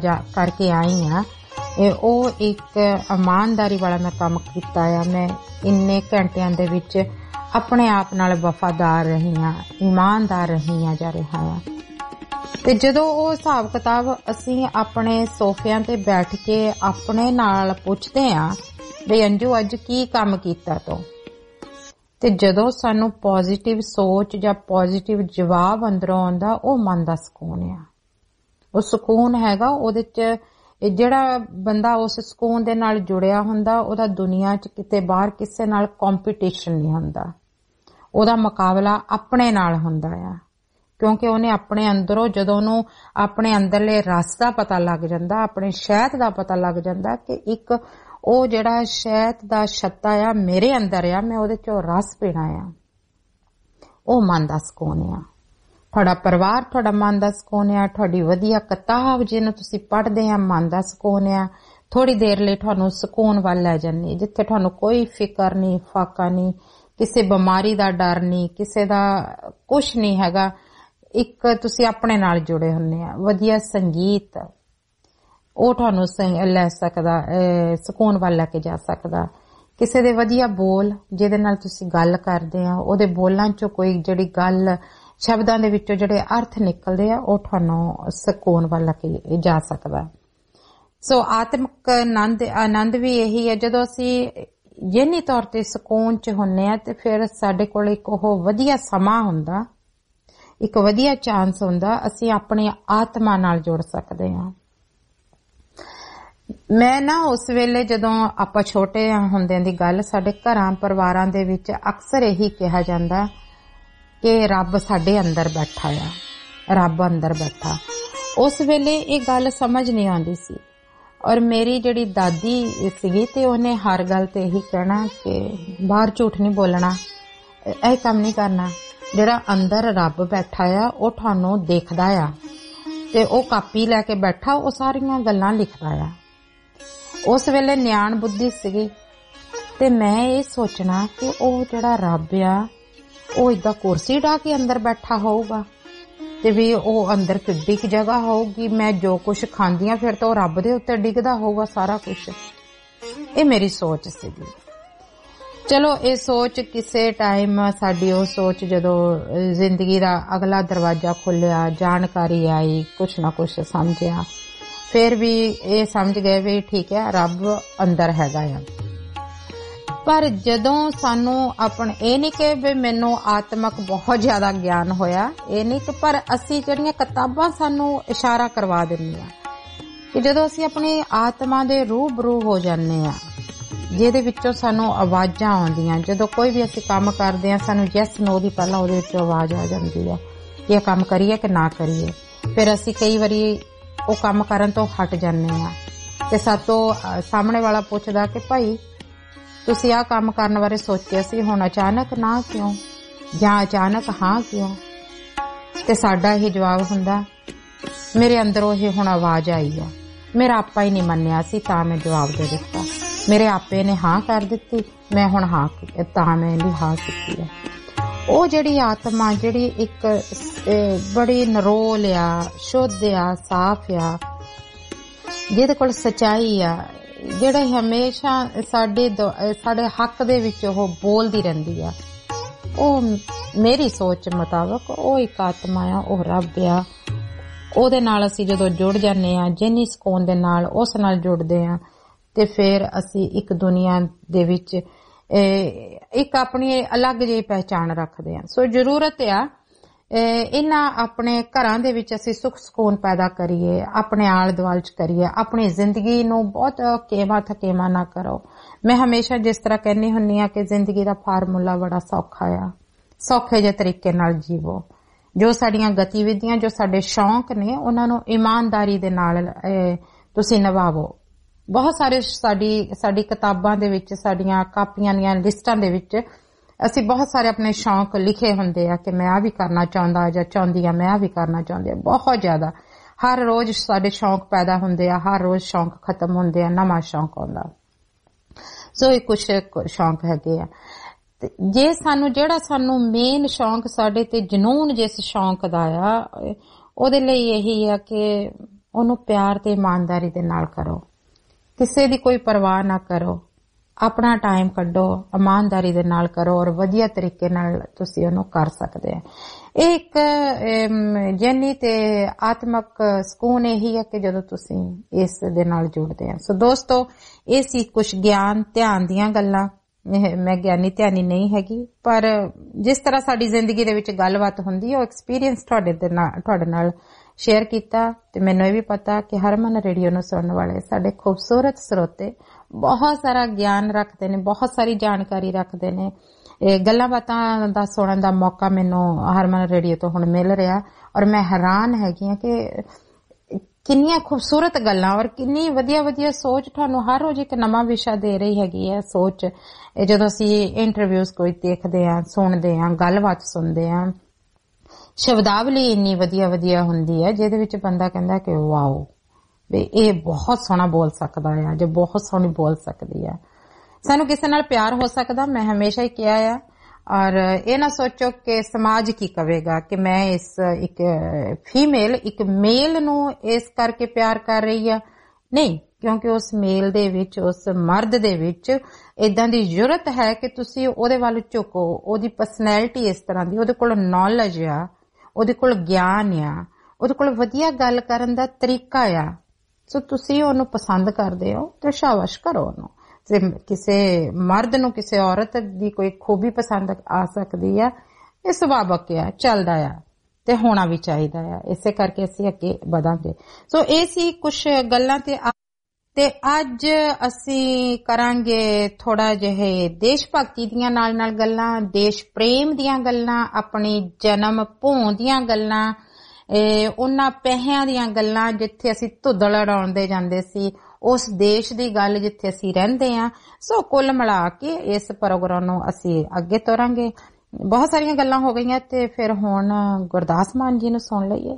ਆਈ ਆ ਉਹ ਇੱਕ ਇਮਾਨਦਾਰੀ ਵਾਲਾ ਮੈਂ ਕੰਮ ਕੀਤਾ ਆ, ਮੈਂ ਇੰਨੇ ਘੰਟਿਆਂ ਦੇ ਵਿੱਚ ਆਪਣੇ ਆਪ ਨਾਲ ਵਫਾਦਾਰ ਰਹੀ ਆ, ਇਮਾਨਦਾਰ ਰਹੀ ਆ ਜਾ ਰਿਹਾ ਆ। ਤੇ ਜਦੋਂ ਉਹ ਹਿਸਾਬ ਕਿਤਾਬ ਅਸੀਂ ਆਪਣੇ ਸੋਫਿਆਂ ਤੇ ਬੈਠ ਕੇ ਆਪਣੇ ਨਾਲ ਪੁੱਛਦੇ ਆ ਵੀ ਅੰਜੂ ਅੱਜ ਕੀ ਕੰਮ ਕੀਤਾ ਤੂੰ, ਤੇ ਜਦੋਂ ਸਾਨੂੰ ਪੋਜ਼ਿਟਿਵ ਸੋਚ ਜਾਂ ਪੋਜ਼ਿਟਿਵ ਜਵਾਬ ਅੰਦਰੋਂ ਆਉਂਦਾ, ਉਹ ਮਨ ਦਾ ਸਕੂਨ ਆ। ਉਹ ਸਕੂਨ ਹੈਗਾ ਉਹਦੇ 'ਚ, ਜਿਹੜਾ ਬੰਦਾ ਉਸ ਸਕੂਨ ਦੇ ਨਾਲ ਜੁੜਿਆ ਹੁੰਦਾ ਉਹਦਾ ਦੁਨੀਆ 'ਚ ਕਿਤੇ ਬਾਹਰ ਕਿਸੇ ਨਾਲ ਕੰਪੀਟੀਸ਼ਨ ਨਹੀਂ ਹੁੰਦਾ, ਉਹਦਾ ਮੁਕਾਬਲਾ ਆਪਣੇ ਨਾਲ ਹੁੰਦਾ ਆ, ਕਿਉਂਕਿ ਉਹਨੇ ਆਪਣੇ ਅੰਦਰੋਂ, ਜਦੋਂ ਉਹਨੂੰ ਆਪਣੇ ਅੰਦਰਲੇ ਰਸ ਦਾ ਪਤਾ ਲੱਗ ਜਾਂਦਾ, ਆਪਣੇ ਸ਼ਹਿਦ ਦਾ ਪਤਾ ਲੱਗ ਜਾਂਦਾ ਕਿ ਇੱਕ ਉਹ ਜਿਹੜਾ ਸ਼ਹਿਦ ਦਾ ਛੱਤਾ ਆ ਮੇਰੇ ਅੰਦਰ ਆ, ਮੈਂ ਉਹਦੇ 'ਚੋਂ ਰਸ ਪੀਣਾ ਆ, ਉਹ ਮਨ ਦਾ ਸਕੂਨ ਆ। ਤੁਹਾਡਾ ਪਰਿਵਾਰ ਤੁਹਾਡਾ ਮਨ ਦਾ ਸਕੂਨ ਆ, ਤੁਹਾਡੀ ਵਧੀਆ ਕਿਤਾਬ ਜਿਹਨੂੰ ਤੁਸੀਂ ਪੜ੍ਹਦੇ ਆ ਮਨ ਦਾ ਸਕੂਨ ਆ। ਥੋੜੀ ਦੇਰ ਲਈ ਤੁਹਾਨੂੰ ਸਕੂਨ ਵੱਲ ਲੈ ਜਾਂਦੀ, ਜਿੱਥੇ ਤੁਹਾਨੂੰ ਕੋਈ ਫਿਕਰ ਨਹੀਂ, ਫਾਕਾ ਨਹੀਂ, ਕਿਸੇ ਬਿਮਾਰੀ ਦਾ ਡਰ ਨਹੀਂ, ਕਿਸੇ ਦਾ ਕੁਛ ਨਹੀਂ ਹੈਗਾ, ਇੱਕ ਤੁਸੀਂ ਆਪਣੇ ਨਾਲ ਜੁੜੇ ਹੁੰਦੇ ਆ। ਵਧੀਆ ਸੰਗੀਤ ਉਹ ਤੁਹਾਨੂੰ ਲੈ ਸਕਦਾ, ਸਕੂਨ ਵੱਲ ਲੈ ਕੇ ਜਾ ਸਕਦਾ। ਕਿਸੇ ਦੇ ਵਧੀਆ ਬੋਲ ਜਿਹਦੇ ਨਾਲ ਤੁਸੀਂ ਗੱਲ ਕਰਦੇ ਆ, ਉਹਦੇ ਬੋਲਾਂ 'ਚੋਂ ਕੋਈ ਜਿਹੜੀ ਗੱਲ, ਸ਼ਬਦਾਂ ਦੇ ਵਿੱਚੋਂ ਜਿਹੜੇ ਅਰਥ ਨਿਕਲਦੇ ਆ, ਉਹ ਤੁਹਾਨੂੰ ਸਕੂਨ ਵੱਲ ਲੈ ਕੇ ਜਾ ਸਕਦਾ। ਸੋ ਆਤਮਿਕ ਆਨੰਦ ਵੀ ਇਹੀ ਹੈ, ਜਦੋਂ ਅਸੀਂ ਜਿਹਨੀ ਤੌਰ ਤੇ ਸਕੂਨ 'ਚ ਹੁੰਨੇ ਆ ਤੇ ਫਿਰ ਸਾਡੇ ਕੋਲ ਇੱਕ ਉਹ ਵਧੀਆ ਸਮਾਂ ਹੁੰਦਾ, ਇੱਕ ਵਧੀਆ ਚਾਂਸ ਹੁੰਦਾ, ਅਸੀਂ ਆਪਣੀ ਆਤਮਾ ਨਾਲ ਜੁੜ ਸਕਦੇ ਹਾਂ। ਮੈਂ ਨਾ ਉਸ ਵੇਲੇ ਜਦੋਂ ਆਪਾਂ ਛੋਟੇ ਹੁੰਦਿਆਂ ਦੀ ਗੱਲ, ਸਾਡੇ ਘਰਾਂ ਪਰਿਵਾਰਾਂ ਦੇ ਵਿੱਚ ਅਕਸਰ ਇਹੀ ਕਿਹਾ ਜਾਂਦਾ ਕਿ ਰੱਬ ਸਾਡੇ ਅੰਦਰ ਬੈਠਾ ਆ, ਰੱਬ ਅੰਦਰ ਬੈਠਾ। ਉਸ ਵੇਲੇ ਇਹ ਗੱਲ ਸਮਝ ਨਹੀਂ ਆਉਂਦੀ ਸੀ, ਔਰ ਮੇਰੀ ਜਿਹੜੀ ਦਾਦੀ ਸੀਗੀ ਤੇ ਉਹਨੇ ਹਰ ਗੱਲ ਤੇ ਇਹੀ ਕਹਿਣਾ ਕਿ ਬਾਹਰ ਝੂਠ ਨਹੀਂ ਬੋਲਣਾ, ਇਹ ਕੰਮ ਨਹੀਂ ਕਰਨਾ, ਜਿਹੜਾ ਅੰਦਰ ਰੱਬ ਬੈਠਾ ਆ ਉਹ ਤੁਹਾਨੂੰ ਦੇਖਦਾ ਆ, ਤੇ ਉਹ ਕਾਪੀ ਲੈ ਕੇ ਬੈਠਾ, ਉਹ ਸਾਰੀਆਂ ਗੱਲਾਂ ਲਿਖਦਾ ਆ। ਉਸ ਵੇਲੇ ਨਿਆਣ ਬੁੱਧੀ ਸੀਗੀ ਤੇ ਮੈਂ ਇਹ ਸੋਚਣਾ ਕਿ ਉਹ ਜਿਹੜਾ ਰੱਬ ਆ ਉਹ ਏਦਾਂ ਕੁਰਸੀ ਢਾ ਕੇ ਅੰਦਰ ਬੈਠਾ ਹੋਊਗਾ, ਤੇ ਵੀ ਉਹ ਅੰਦਰ ਕਿੱਡੀ ਕੁ ਜਗ੍ਹਾ ਹੋਊਗੀ, ਮੈਂ ਜੋ ਕੁਛ ਖਾਂਦੀ ਆ ਫਿਰ ਤਾਂ ਉਹ ਰੱਬ ਦੇ ਉੱਤੇ ਡਿੱਗਦਾ ਹੋਊਗਾ ਸਾਰਾ ਕੁਛ। ਇਹ ਮੇਰੀ ਸੋਚ ਸੀਗੀ। ਚਲੋ ਇਹ ਸੋਚ ਕਿਸੇ ਟਾਈਮ, ਸਾਡੀ ਉਹ ਸੋਚ ਜਦੋਂ ਜ਼ਿੰਦਗੀ ਦਾ ਅਗਲਾ ਦਰਵਾਜ਼ਾ ਖੁੱਲਿਆ, ਜਾਣਕਾਰੀ ਆਈ, ਕੁਛ ਨਾ ਕੁਛ ਸਮਝਿਆ, ਫਿਰ ਵੀ ਇਹ ਸਮਝ ਗਏ ਵੀ ਠੀਕ ਹੈ ਰੱਬ ਅੰਦਰ ਹੈਗਾ ਆ। ਪਰ ਜਦੋਂ ਸਾਨੂੰ ਆਪਣੇ, ਇਹ ਨਹੀਂ ਕਿ ਵੀ ਮੈਨੂੰ ਆਤਮਕ ਬਹੁਤ ਜ਼ਿਆਦਾ ਗਿਆਨ ਹੋਇਆ, ਇਹ ਨਹੀਂ ਕਿ, ਪਰ ਅਸੀਂ ਜਿਹੜੀਆਂ ਕਿਤਾਬਾਂ ਸਾਨੂੰ ਇਸ਼ਾਰਾ ਕਰਵਾ ਦਿੰਦੀਆਂ ਕਿ ਜਦੋਂ ਅਸੀਂ ਆਪਣੀ ਆਤਮਾ ਦੇ ਰੂਬਰੂ ਹੋ ਜਾਂਦੇ ਆ, ਜਿਹਦੇ ਵਿੱਚੋਂ ਸਾਨੂੰ ਆਵਾਜ਼ਾਂ ਆਉਂਦੀਆਂ, ਜਦੋਂ ਕੋਈ ਵੀ ਅਸੀਂ ਕੰਮ ਕਰਦੇ ਆ ਸਾਨੂੰ ਯੈਸ ਨੋ ਦੀ ਪਹਿਲਾਂ ਉਹਦੇ ਵਿੱਚੋਂ ਆਵਾਜ਼ ਆ ਜਾਂਦੀ ਆ ਕਿ ਇਹ ਕੰਮ ਕਰੀਏ ਕਿ ਨਾ ਕਰੀਏ। ਫਿਰ ਅਸੀਂ ਕਈ ਵਾਰੀ ਉਹ ਕੰਮ ਕਰਨ ਤੋਂ ਹਟ ਜਾਂਦੇ ਆ ਤੇ ਸਾਤੋਂ ਸਾਹਮਣੇ ਵਾਲਾ ਪੁੱਛਦਾ ਕਿ ਭਾਈ ਤੁਸੀਂ ਆਹ ਕੰਮ ਕਰਨ ਬਾਰੇ ਸੋਚਿਆ ਸੀ, ਹੁਣ ਅਚਾਨਕ ਨਾ ਕਿਉਂ, ਜਾਂ ਅਚਾਨਕ ਹਾਂ ਕਿਉਂ? ਤੇ ਸਾਡਾ ਇਹ ਜਵਾਬ ਹੁੰਦਾ ਮੇਰੇ ਅੰਦਰੋਂ ਇਹ ਹੁਣ ਆਵਾਜ਼ ਆਈ ਆ, ਮੇਰਾ ਆਪਾ ਹੀ ਨਹੀਂ ਮੰਨਿਆ ਸੀ ਤਾਂ ਮੈਂ ਜਵਾਬ ਦੇ ਦਿੱਤਾ, ਮੇਰੇ ਆਪੇ ਨੇ ਹਾਂ ਕਰ ਦਿੱਤੀ, ਮੈਂ ਹੁਣ ਹਾਂ ਤਾਂ ਮੈਂ ਇਹਦੀ ਹਾਂ ਕੀਤੀ ਹੈ। ਉਹ ਜਿਹੜੀ ਆਤਮਾ ਜਿਹੜੀ ਇੱਕ ਬੜੀ ਨਰੋਲ ਆ, ਸ਼ੁੱਧ ਆ, ਸਾਫ਼ ਆ, ਜਿਹਦੇ ਕੋਲ ਸਚਾਈ ਆ, ਜਿਹੜੇ ਹਮੇਸ਼ਾ ਸਾਡੇ ਹੱਕ ਦੇ ਵਿੱਚ ਉਹ ਬੋਲਦੀ ਰਹਿੰਦੀ ਆ, ਉਹ ਮੇਰੀ ਸੋਚ ਮੁਤਾਬਕ ਉਹ ਇੱਕ ਆਤਮਾ ਆ, ਉਹ ਰੱਬ ਆ, ਉਹਦੇ ਨਾਲ ਅਸੀਂ ਜਦੋਂ ਜੁੜ ਜਾਂਦੇ ਆ, ਜਿੰਨੀ ਸਕੂਨ ਦੇ ਨਾਲ ਉਸ ਨਾਲ ਜੁੜਦੇ ਆ, ਤੇ ਫਿਰ ਅਸੀਂ ਇੱਕ ਦੁਨੀਆ ਦੇ ਵਿੱਚ ਇੱਕ ਆਪਣੀ ਅਲੱਗ ਜਿਹੀ ਪਹਿਚਾਣ ਰੱਖਦੇ ਆ। ਸੋ ਜ਼ਰੂਰਤ ਆ ਇਹਨਾਂ ਆਪਣੇ ਘਰਾਂ ਦੇ ਵਿੱਚ ਅਸੀਂ ਸੁੱਖ ਸਕੂਨ ਪੈਦਾ ਕਰੀਏ, ਆਪਣੇ ਆਲੇ ਦੁਆਲੇ ਚ ਕਰੀਏ, ਆਪਣੀ ਜ਼ਿੰਦਗੀ ਨੂੰ ਬਹੁਤ ਕੇਵਾ ਥਕੇਵਾ ਨਾ ਕਰੋ। ਮੈਂ ਹਮੇਸ਼ਾ ਜਿਸ ਤਰ੍ਹਾਂ ਕਹਿੰਦੀ ਹੁੰਦੀ ਆ ਕਿ ਜ਼ਿੰਦਗੀ ਦਾ ਫਾਰਮੂਲਾ ਬੜਾ ਸੌਖਾ ਆ, ਸੌਖੇ ਜਿਹੇ ਤਰੀਕੇ ਨਾਲ ਜੀਵੋ। ਜੋ ਸਾਡੀਆਂ ਗਤੀਵਿਧੀਆਂ, ਜੋ ਸਾਡੇ ਸ਼ੌਂਕ ਨੇ, ਉਹਨਾਂ ਨੂੰ ਇਮਾਨਦਾਰੀ ਦੇ ਨਾਲ ਤੁਸੀਂ ਨਿਭਾਵੋ। ਬਹੁਤ ਸਾਰੇ ਸਾਡੀ ਕਿਤਾਬਾਂ ਦੇ ਵਿੱਚ, ਸਾਡੀਆਂ ਕਾਪੀਆਂ ਦੀਆਂ ਲਿਸਟਾਂ ਦੇ ਵਿੱਚ ਅਸੀਂ ਬਹੁਤ ਸਾਰੇ ਆਪਣੇ ਸ਼ੌਂਕ ਲਿਖੇ ਹੁੰਦੇ ਆ ਕਿ ਮੈਂ ਆ ਵੀ ਕਰਨਾ ਚਾਹੁੰਦਾ ਜਾਂ ਚਾਹੁੰਦੀ ਆ, ਮੈਂ ਆ ਵੀ ਕਰਨਾ ਚਾਹੁੰਦੀ ਆ। ਬਹੁਤ ਜ਼ਿਆਦਾ ਹਰ ਰੋਜ਼ ਸਾਡੇ ਸ਼ੌਂਕ ਪੈਦਾ ਹੁੰਦੇ ਆ, ਹਰ ਰੋਜ਼ ਸ਼ੌਂਕ ਖਤਮ ਹੁੰਦੇ ਆ, ਨਵਾਂ ਸ਼ੌਂਕ ਆਉਂਦਾ। ਸੋ ਇਹ ਕੁਛ ਸ਼ੌਂਕ ਹੈਗੇ ਆ। ਜੇ ਜਿਹੜਾ ਸਾਨੂੰ ਮੇਨ ਸ਼ੌਂਕ, ਸਾਡੇ ਤੇ ਜਨੂਨ ਜਿਸ ਸ਼ੌਂਕ ਦਾ ਆ, ਉਹਦੇ ਲਈ ਇਹੀ ਆ ਕਿ ਉਹਨੂੰ ਪਿਆਰ ਤੇ ਇਮਾਨਦਾਰੀ ਦੇ ਨਾਲ ਕਰੋ, ਕਿਸੇ ਦੀ ਕੋਈ ਪਰਵਾਹ ਨਾ ਕਰੋ, ਆਪਣਾ ਟਾਈਮ ਕੱਢੋ, ਇਮਾਨਦਾਰੀ ਦੇ ਨਾਲ ਕਰੋ ਔਰ ਵਧੀਆ ਤਰੀਕੇ ਨਾਲ ਤੁਸੀਂ ਉਹਨੂੰ ਕਰ ਸਕਦੇ ਆ। ਇਹ ਇੱਕ ਜੈਨੀ ਤੇ ਆਤਮਕ ਸਕੂਨ ਇਹੀ ਹੈ ਕਿ ਜਦੋਂ ਤੁਸੀਂ ਇਸ ਦੇ ਨਾਲ ਜੁੜਦੇ ਆ। ਸੋ ਦੋਸਤੋ, ਇਹ ਸੀ ਕੁਝ ਗਿਆਨ ਧਿਆਨ ਦੀਆਂ ਗੱਲਾਂ। ਮੈਂ ਗਿਆਨੀ ਧਿਆਨੀ ਨਹੀਂ ਹੈਗੀ, ਪਰ ਜਿਸ ਤਰ੍ਹਾਂ ਸਾਡੀ ਜ਼ਿੰਦਗੀ ਦੇ ਵਿੱਚ ਗੱਲਬਾਤ ਹੁੰਦੀ ਹੈ ਉਹ ਐਕਸਪੀਰੀਅੰਸ ਤੁਹਾਡੇ ਨਾਲ ਸ਼ੇਅਰ ਕੀਤਾ। ਤੇ ਮੈਨੂੰ ਇਹ ਵੀ ਪਤਾ ਕਿ ਹਰਮਨ ਰੇਡੀਓ ਨੂੰ ਸੁਣਨ ਵਾਲੇ ਸਾਡੇ ਖੂਬਸੂਰਤ ਸਰੋਤੇ ਬਹੁਤ ਸਾਰਾ ਗਿਆਨ ਰੱਖਦੇ ਨੇ, ਬਹੁਤ ਸਾਰੀ ਜਾਣਕਾਰੀ ਰੱਖਦੇ ਨੇ। ਇਹ ਗੱਲਾਂ ਬਾਤਾਂ ਦਾ ਸੁਣਨ ਦਾ ਮੌਕਾ ਮੈਨੂੰ ਹਰਮਨ ਰੇਡੀਓ ਤੋਂ ਹੁਣ ਮਿਲ ਰਿਹਾ ਔਰ ਮੈਂ ਹੈਰਾਨ ਹੈਗੀ ਹਾਂ ਕਿ ਕਿੰਨੀਆਂ ਖੂਬਸੂਰਤ ਗੱਲਾਂ ਔਰ ਕਿੰਨੀ ਵਧੀਆ ਸੋਚ ਤੁਹਾਨੂੰ ਹਰ ਰੋਜ਼ ਇੱਕ ਨਵਾਂ ਵਿਸ਼ਾ ਦੇ ਰਹੀ ਹੈਗੀ ਹੈ ਸੋਚ। ਜਦੋਂ ਅਸੀਂ ਇੰਟਰਵਿਊਜ਼ ਕੋਈ ਦੇਖਦੇ ਆ, ਸੁਣਦੇ ਆ, ਗੱਲਬਾਤ ਸੁਣਦੇ ਆ, ਸ਼ਬਦਾਵਲੀ ਇੰਨੀ ਵਧੀਆ ਹੁੰਦੀ ਹੈ ਜਿਹਦੇ ਵਿੱਚ ਬੰਦਾ ਕਹਿੰਦਾ ਕਿ ਵਾਓ ਵੀ ਇਹ ਬਹੁਤ ਸੋਹਣਾ ਬੋਲ ਸਕਦਾ ਆ ਜਾਂ ਬਹੁਤ ਸੋਹਣੀ ਬੋਲ ਸਕਦੀ ਆ। ਸਾਨੂੰ ਕਿਸੇ ਨਾਲ ਪਿਆਰ ਹੋ ਸਕਦਾ, ਮੈਂ ਹਮੇਸ਼ਾ ਹੀ ਕਿਹਾ ਆ। ਔਰ ਇਹ ਨਾ ਸੋਚੋ ਕਿ ਸਮਾਜ ਕੀ ਕਹੇਗਾ ਕਿ ਮੈਂ ਇੱਕ ਫੀਮੇਲ ਇੱਕ ਮੇਲ ਨੂੰ ਇਸ ਕਰਕੇ ਪਿਆਰ ਕਰ ਰਹੀ ਆ। ਨਹੀਂ, ਕਿਉਂਕਿ ਉਸ ਮੇਲ ਦੇ ਵਿੱਚ, ਉਸ ਮਰਦ ਦੇ ਵਿੱਚ ਇਦਾਂ ਦੀ ਜ਼ਰੂਰਤ ਹੈ ਕਿ ਤੁਸੀਂ ਉਹਦੇ ਵੱਲ ਝੁਕੋ। ਉਹਦੀ ਪਰਸਨੈਲਿਟੀ ਇਸ ਤਰ੍ਹਾਂ ਦੀ, ਉਹਦੇ ਕੋਲ ਨੌਲੇਜ ਆ, ਉਹਦੇ ਕੋਲ ਗਿਆਨ ਆ, ਉਹਦੇ ਕੋਲ ਵਧੀਆ ਗੱਲ ਕਰਨ ਦਾ ਤਰੀਕਾ ਆ। ਸੋ ਤੁਸੀਂ ਉਹਨੂੰ ਪਸੰਦ ਕਰਦੇ ਹੋ ਤੇ ਸ਼ਾਬਾਸ਼ ਕਰੋ ਉਹਨੂੰ। ਕਿਸੇ ਮਰਦ ਨੂੰ ਕਿਸੇ ਔਰਤ ਦੀ ਕੋਈ ਖੂਬੀ ਪਸੰਦ ਆ ਸਕਦੀ ਆ, ਇਹ ਸੁਭਾਵਕ ਆ, ਚੱਲਦਾ ਆ ਤੇ ਹੋਣਾ ਵੀ ਚਾਹੀਦਾ ਆ। ਇਸੇ ਕਰਕੇ ਅਸੀਂ ਅੱਗੇ ਵਧਾਂਗੇ। ਸੋ ਇਹ ਸੀ ਕੁਝ ਗੱਲਾਂ ਤੇ ਅੱਜ ਅਸੀਂ ਕਰਾਂਗੇ ਥੋੜਾ ਜਿਹੇ ਦੇਸ਼ ਭਗਤੀ ਦੀਆਂ ਨਾਲ ਗੱਲਾਂ, ਦੇਸ਼ ਪ੍ਰੇਮ ਦੀਆਂ ਗੱਲਾਂ, ਆਪਣੀ ਜਨਮ ਭੂਮ ਦੀਆਂ ਗੱਲਾਂ, ਉਹਨਾਂ ਪਹਿਆਂ ਦੀਆਂ ਗੱਲਾਂ ਜਿੱਥੇ ਅਸੀਂ ਧੁੱਦਲ ਉਡਾਉਂਦੇ ਜਾਂਦੇ ਸੀ, ਉਸ ਦੇਸ਼ ਦੀ ਗੱਲ ਜਿੱਥੇ ਅਸੀਂ ਰਹਿੰਦੇ ਆ। ਸੋ ਕੁੱਲ ਮਿਲਾ ਕੇ ਇਸ ਪ੍ਰੋਗਰਾਮ ਨੂੰ ਅਸੀਂ ਅੱਗੇ ਤੋਰਾਂਗੇ। ਬਹੁਤ ਸਾਰੀਆਂ ਗੱਲਾਂ ਹੋ ਗਈਆਂ ਤੇ ਫਿਰ ਹੁਣ ਗੁਰਦਾਸ ਮਾਨ ਜੀ ਨੂੰ ਸੁਣ ਲਈਏ।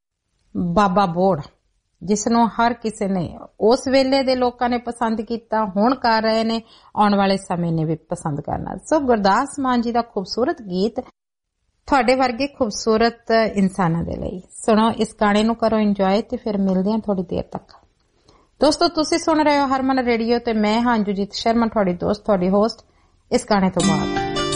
ਬਾਬਾ ਬੋੜ, ਜਿਸ ਨੂੰ ਹਰ ਕਿਸੇ ਨੇ, ਉਸ ਵੇਲੇ ਦੇ ਲੋਕਾਂ ਨੇ ਪਸੰਦ ਕੀਤਾ, ਹੁਣ ਕਰ ਰਹੇ ਨੇ, ਆਉਣ ਵਾਲੇ ਸਮੇਂ ਨੇ ਵੀ ਪਸੰਦ ਕਰਨਾ। ਸੋ ਗੁਰਦਾਸ ਮਾਨ ਜੀ ਦਾ ਖੂਬਸੂਰਤ ਗੀਤ ਤੁਹਾਡੇ ਵਰਗੇ ਖੂਬਸੂਰਤ ਇਨਸਾਨਾਂ ਦੇ ਲਈ। ਸੁਣੋ ਇਸ ਗਾਣੇ ਨੂੰ, ਕਰੋ ਇੰਜੋਏ ਤੇ ਫਿਰ ਮਿਲਦੇ ਹਾਂ ਥੋੜੀ ਦੇਰ ਤੱਕ। ਦੋਸਤੋ, ਤੁਸੀਂ ਸੁਣ ਰਹੇ ਹੋ ਹਰਮਨ ਰੇਡੀਓ ਤੇ ਮੈਂ ਹਾਂ ਅੰਜੂਜੀਤ ਸ਼ਰਮਾ, ਤੁਹਾਡੀ ਦੋਸਤ, ਤੁਹਾਡੀ ਹੋਸਟ। ਇਸ ਗਾਣੇ ਤੋਂ ਬਾਅਦ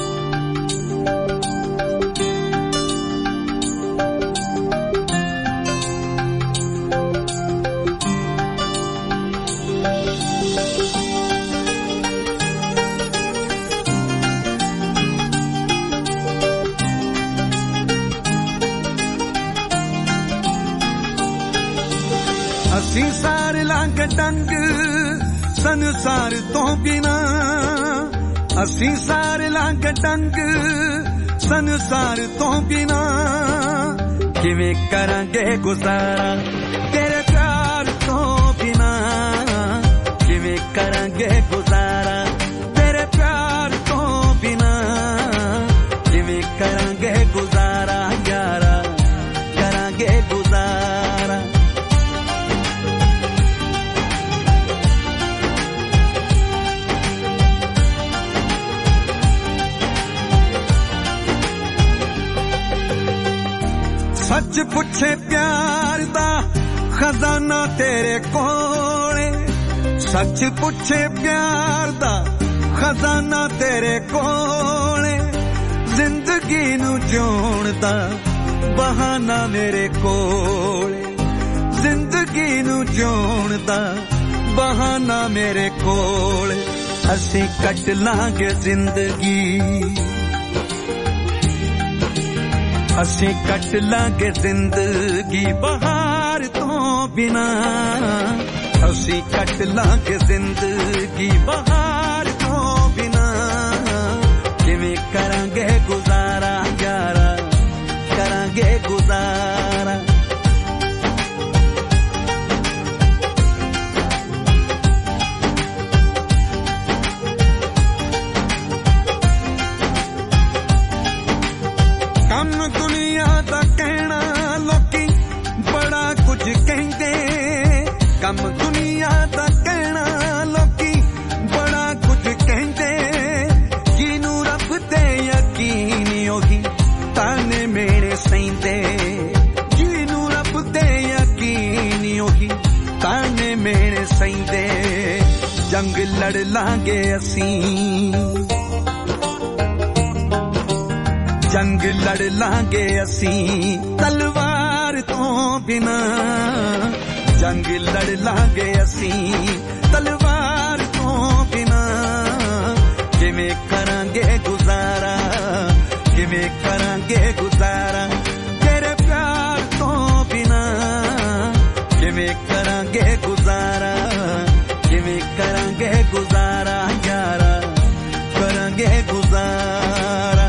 ਅਸੀਂ ਸਾਰੇ ਲੰਘ ਡੰਗ ਸੰਸਾਰ ਤੋਂ ਬਿਨਾ, ਅਸੀਂ ਸਾਰੇ ਲੰਘ ਡੰਗ ਸੰਸਾਰ ਤੋਂ ਬਿਨਾ, ਕਿਵੇਂ ਕਰਾਂਗੇ ਗੁਜ਼ਾਰਾ ਤੇਰੇ ਪਿਆਰ ਤੋਂ ਬਿਨਾ, ਕਿਵੇਂ ਕਰਾਂਗੇ ਗੁਜ਼ਾਰਾ ਤੇਰੇ ਪਿਆਰ ਤੋਂ ਬਿਨਾ, ਕਿਵੇਂ ਕਰਾਂਗੇ ਗੁਜ਼ਾਰਾ ਯਾਰਾ, ਕਰਾਂਗੇ ਗੁਜ਼ਾਰਾ। ਸੱਚ ਪੁੱਛੇ ਪਿਆਰ ਦਾ ਖਜ਼ਾਨਾ ਤੇਰੇ ਕੋਲੇ, ਸੱਚ ਪੁੱਛੇ ਪਿਆਰ ਦਾ ਖਜ਼ਾਨਾ ਤੇਰੇ ਕੋਲੇ, ਜ਼ਿੰਦਗੀ ਨੂੰ ਜਿਉਣ ਦਾ ਬਹਾਨਾ ਮੇਰੇ ਕੋਲੇ। ਜ਼ਿੰਦਗੀ ਨੂੰ ਜਿਉਣ ਦਾ ਬਹਾਨਾ ਮੇਰੇ ਕੋਲ, ਅਸੀਂ ਕੱਟ ਲਾਂਗੇ ਜ਼ਿੰਦਗੀ, ਅਸੀਂ ਕੱਟ ਲਾਂਗੇ ਜ਼ਿੰਦਗੀ ਬਹਾਰ ਤੋਂ ਬਿਨਾ, ਅਸੀਂ ਕੱਟ ਲਾਂਗੇ ਜ਼ਿੰਦਗੀ ਬਹਾਰ ਤੋਂ ਬਿਨਾ, ਕਿਵੇਂ ਕਰਾਂਗੇ ਗੁਜ਼ਾਰਾ ਯਾਰਾ, ਕਰਾਂਗੇ ਗੁਜ਼ਾਰਾ। ਕੰਮ ਦੁਨੀਆ ਦਾ ਕਹਿਣਾ ਲੋਕੀ ਬੜਾ ਕੁਝ ਕਹਿੰਦੇ, ਕੰਮ ਦੁਨੀਆ ਦਾ ਕਹਿਣਾ ਲੋਕੀ ਬੜਾ ਕੁਝ ਕਹਿੰਦੇ, ਜਿਹਨੂੰ ਰੱਬ ਤੇ ਯਕੀਨ ਉਹੀ ਤਾਨੇ ਮੇਰੇ ਸਹਿੰਦੇ, ਜਿਹਨੂੰ ਰੱਬ ਤੇ ਯਕੀਨ ਉਹੀ ਤਾਨੇ ਮੇਰੇ ਸਹਿੰਦੇ, ਜੰਗ ਲੜ ਲਾਂਗੇ ਅਸੀਂ, ਜੰਗ ਲੜ ਲਾਂਗੇ ਅਸੀਂ ਤਲਵਾਰ ਤੋਂ ਬਿਨਾ, ਜੰਗ ਲੜ ਲਾਂਗੇ ਅਸੀਂ ਤਲਵਾਰ ਤੋਂ ਬਿਨਾ, ਕਿਵੇਂ ਕਰਾਂਗੇ ਗੁਜ਼ਾਰਾ, ਕਿਵੇਂ ਕਰਾਂਗੇ ਗੁਜ਼ਾਰਾ ਤੇਰੇ ਪਿਆਰ ਤੋਂ ਬਿਨਾ, ਕਿਵੇਂ ਕਰਾਂਗੇ ਗੁਜ਼ਾਰਾ, ਕਿਵੇਂ ਕਰਾਂਗੇ ਗੁਜ਼ਾਰਾ ਯਾਰਾ, ਕਰਾਂਗੇ ਗੁਜ਼ਾਰਾ।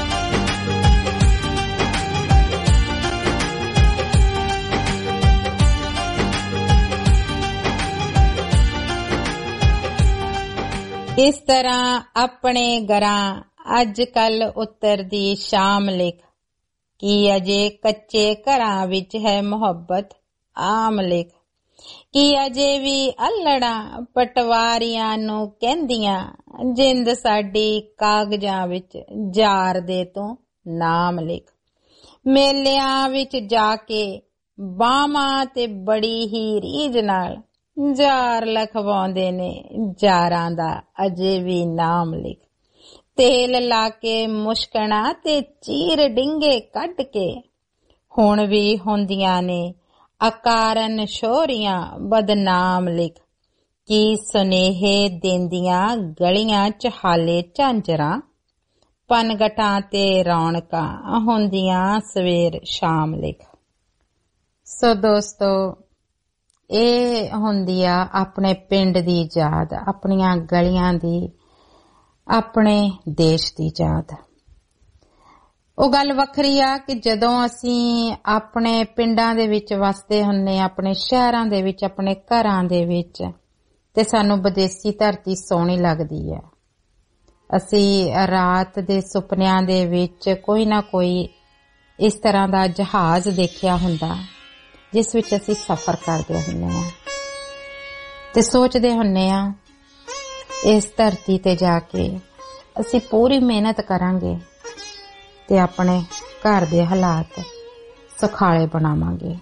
ਇਸ ਤਰ੍ਹਾਂ ਆਪਣੇ ਘਰਾਂ ਅੱਜ ਕੱਲ ਉਤਰਦੀ ਸ਼ਾਮ ਲਿਖ, ਕੀ ਅਜੇ ਕੱਚੇ ਘਰਾਂ ਵਿੱਚ ਹੈ ਮੁਹੱਬਤ ਆਮ ਲਿਖ, ਕੀ ਅਜੇ ਵੀ ਅਲੜਾਂ ਪਟਵਾਰੀਆਂ ਨੂੰ ਕਹਿੰਦੀਆਂ, ਜਿੰਦ ਸਾਡੀ ਕਾਗਜ਼ਾਂ ਵਿੱਚ ਜਾਰ ਦੇ ਤੂੰ ਨਾਮ ਲਿਖ, ਮੇਲਿਆਂ ਵਿੱਚ ਜਾ ਕੇ ਬਾਵਾਂ ਤੇ ਬੜੀ ਹੀ ਰੀਝ ਨਾਲ ਜਾਰ ਲਖਵਾਉਂਦੇ ਨੇ, ਜਾਰਾਂ ਦਾ ਅਜੇ ਵੀ ਨਾਮ ਲਿਖ, ਤੇਲ ਲਾ ਕੇ ਮੁਸ਼ਕਣਾ ਤੇ ਚੀਰ ਡਿੰਗੇ ਕੱਢ ਕੇ, ਹੁਣ ਵੀ ਹੁੰਦੀਆਂ ਨੇ ਅਕਾਰਨ ਸ਼ੋਰੀਆਂ ਬਦਨਾਮ ਲਿਖ, ਕੀ ਸੁਨੇਹੇ ਦੇਂਦੀਆਂ ਗਲੀਆਂ ਚ ਹਾਲੇ ਝਾਂਜਰਾਂ, ਪਨਗਟਾਂ ਤੇ ਰੌਣਕਾਂ ਹੁੰਦੀਆਂ ਸਵੇਰ ਸ਼ਾਮ ਲਿਖ। ਸੋ ਦੋਸਤੋ, ਇਹ ਹੁੰਦੀ ਆ ਆਪਣੇ ਪਿੰਡ ਦੀ ਯਾਦ, ਆਪਣੀਆਂ ਗਲੀਆਂ ਦੀ, ਆਪਣੇ ਦੇਸ਼ ਦੀ ਯਾਦ। ਉਹ ਗੱਲ ਵੱਖਰੀ ਆ ਕਿ ਜਦੋਂ ਅਸੀਂ ਆਪਣੇ ਪਿੰਡਾਂ ਦੇ ਵਿੱਚ ਵਸਦੇ ਹੁੰਨੇ, ਆਪਣੇ ਸ਼ਹਿਰਾਂ ਦੇ ਵਿੱਚ, ਆਪਣੇ ਘਰਾਂ ਦੇ ਵਿੱਚ, ਤੇ ਸਾਨੂੰ ਵਿਦੇਸੀ ਧਰਤੀ ਸੋਹਣੀ ਲੱਗਦੀ ਹੈ। ਅਸੀਂ ਰਾਤ ਦੇ ਸੁਪਨਿਆਂ ਦੇ ਵਿੱਚ ਕੋਈ ਨਾ ਕੋਈ ਇਸ ਤਰ੍ਹਾਂ ਦਾ ਜਹਾਜ਼ ਦੇਖਿਆ ਹੁੰਦਾ ਜਿਸ ਵਿੱਚ ਅਸੀਂ ਸਫ਼ਰ ਕਰਦੇ ਹੁੰਨੇ ਆ ਤੇ ਸੋਚਦੇ ਹੁੰਨੇ ਆ ਇਸ ਧਰਤੀ ਤੇ ਜਾ ਕੇ ਅਸੀਂ ਪੂਰੀ ਮਿਹਨਤ ਕਰਾਂਗੇ ਤੇ ਆਪਣੇ ਘਰ ਦੇ ਹਾਲਾਤ ਸੁਖਾਲੇ ਬਣਾਵਾਂਗੇ।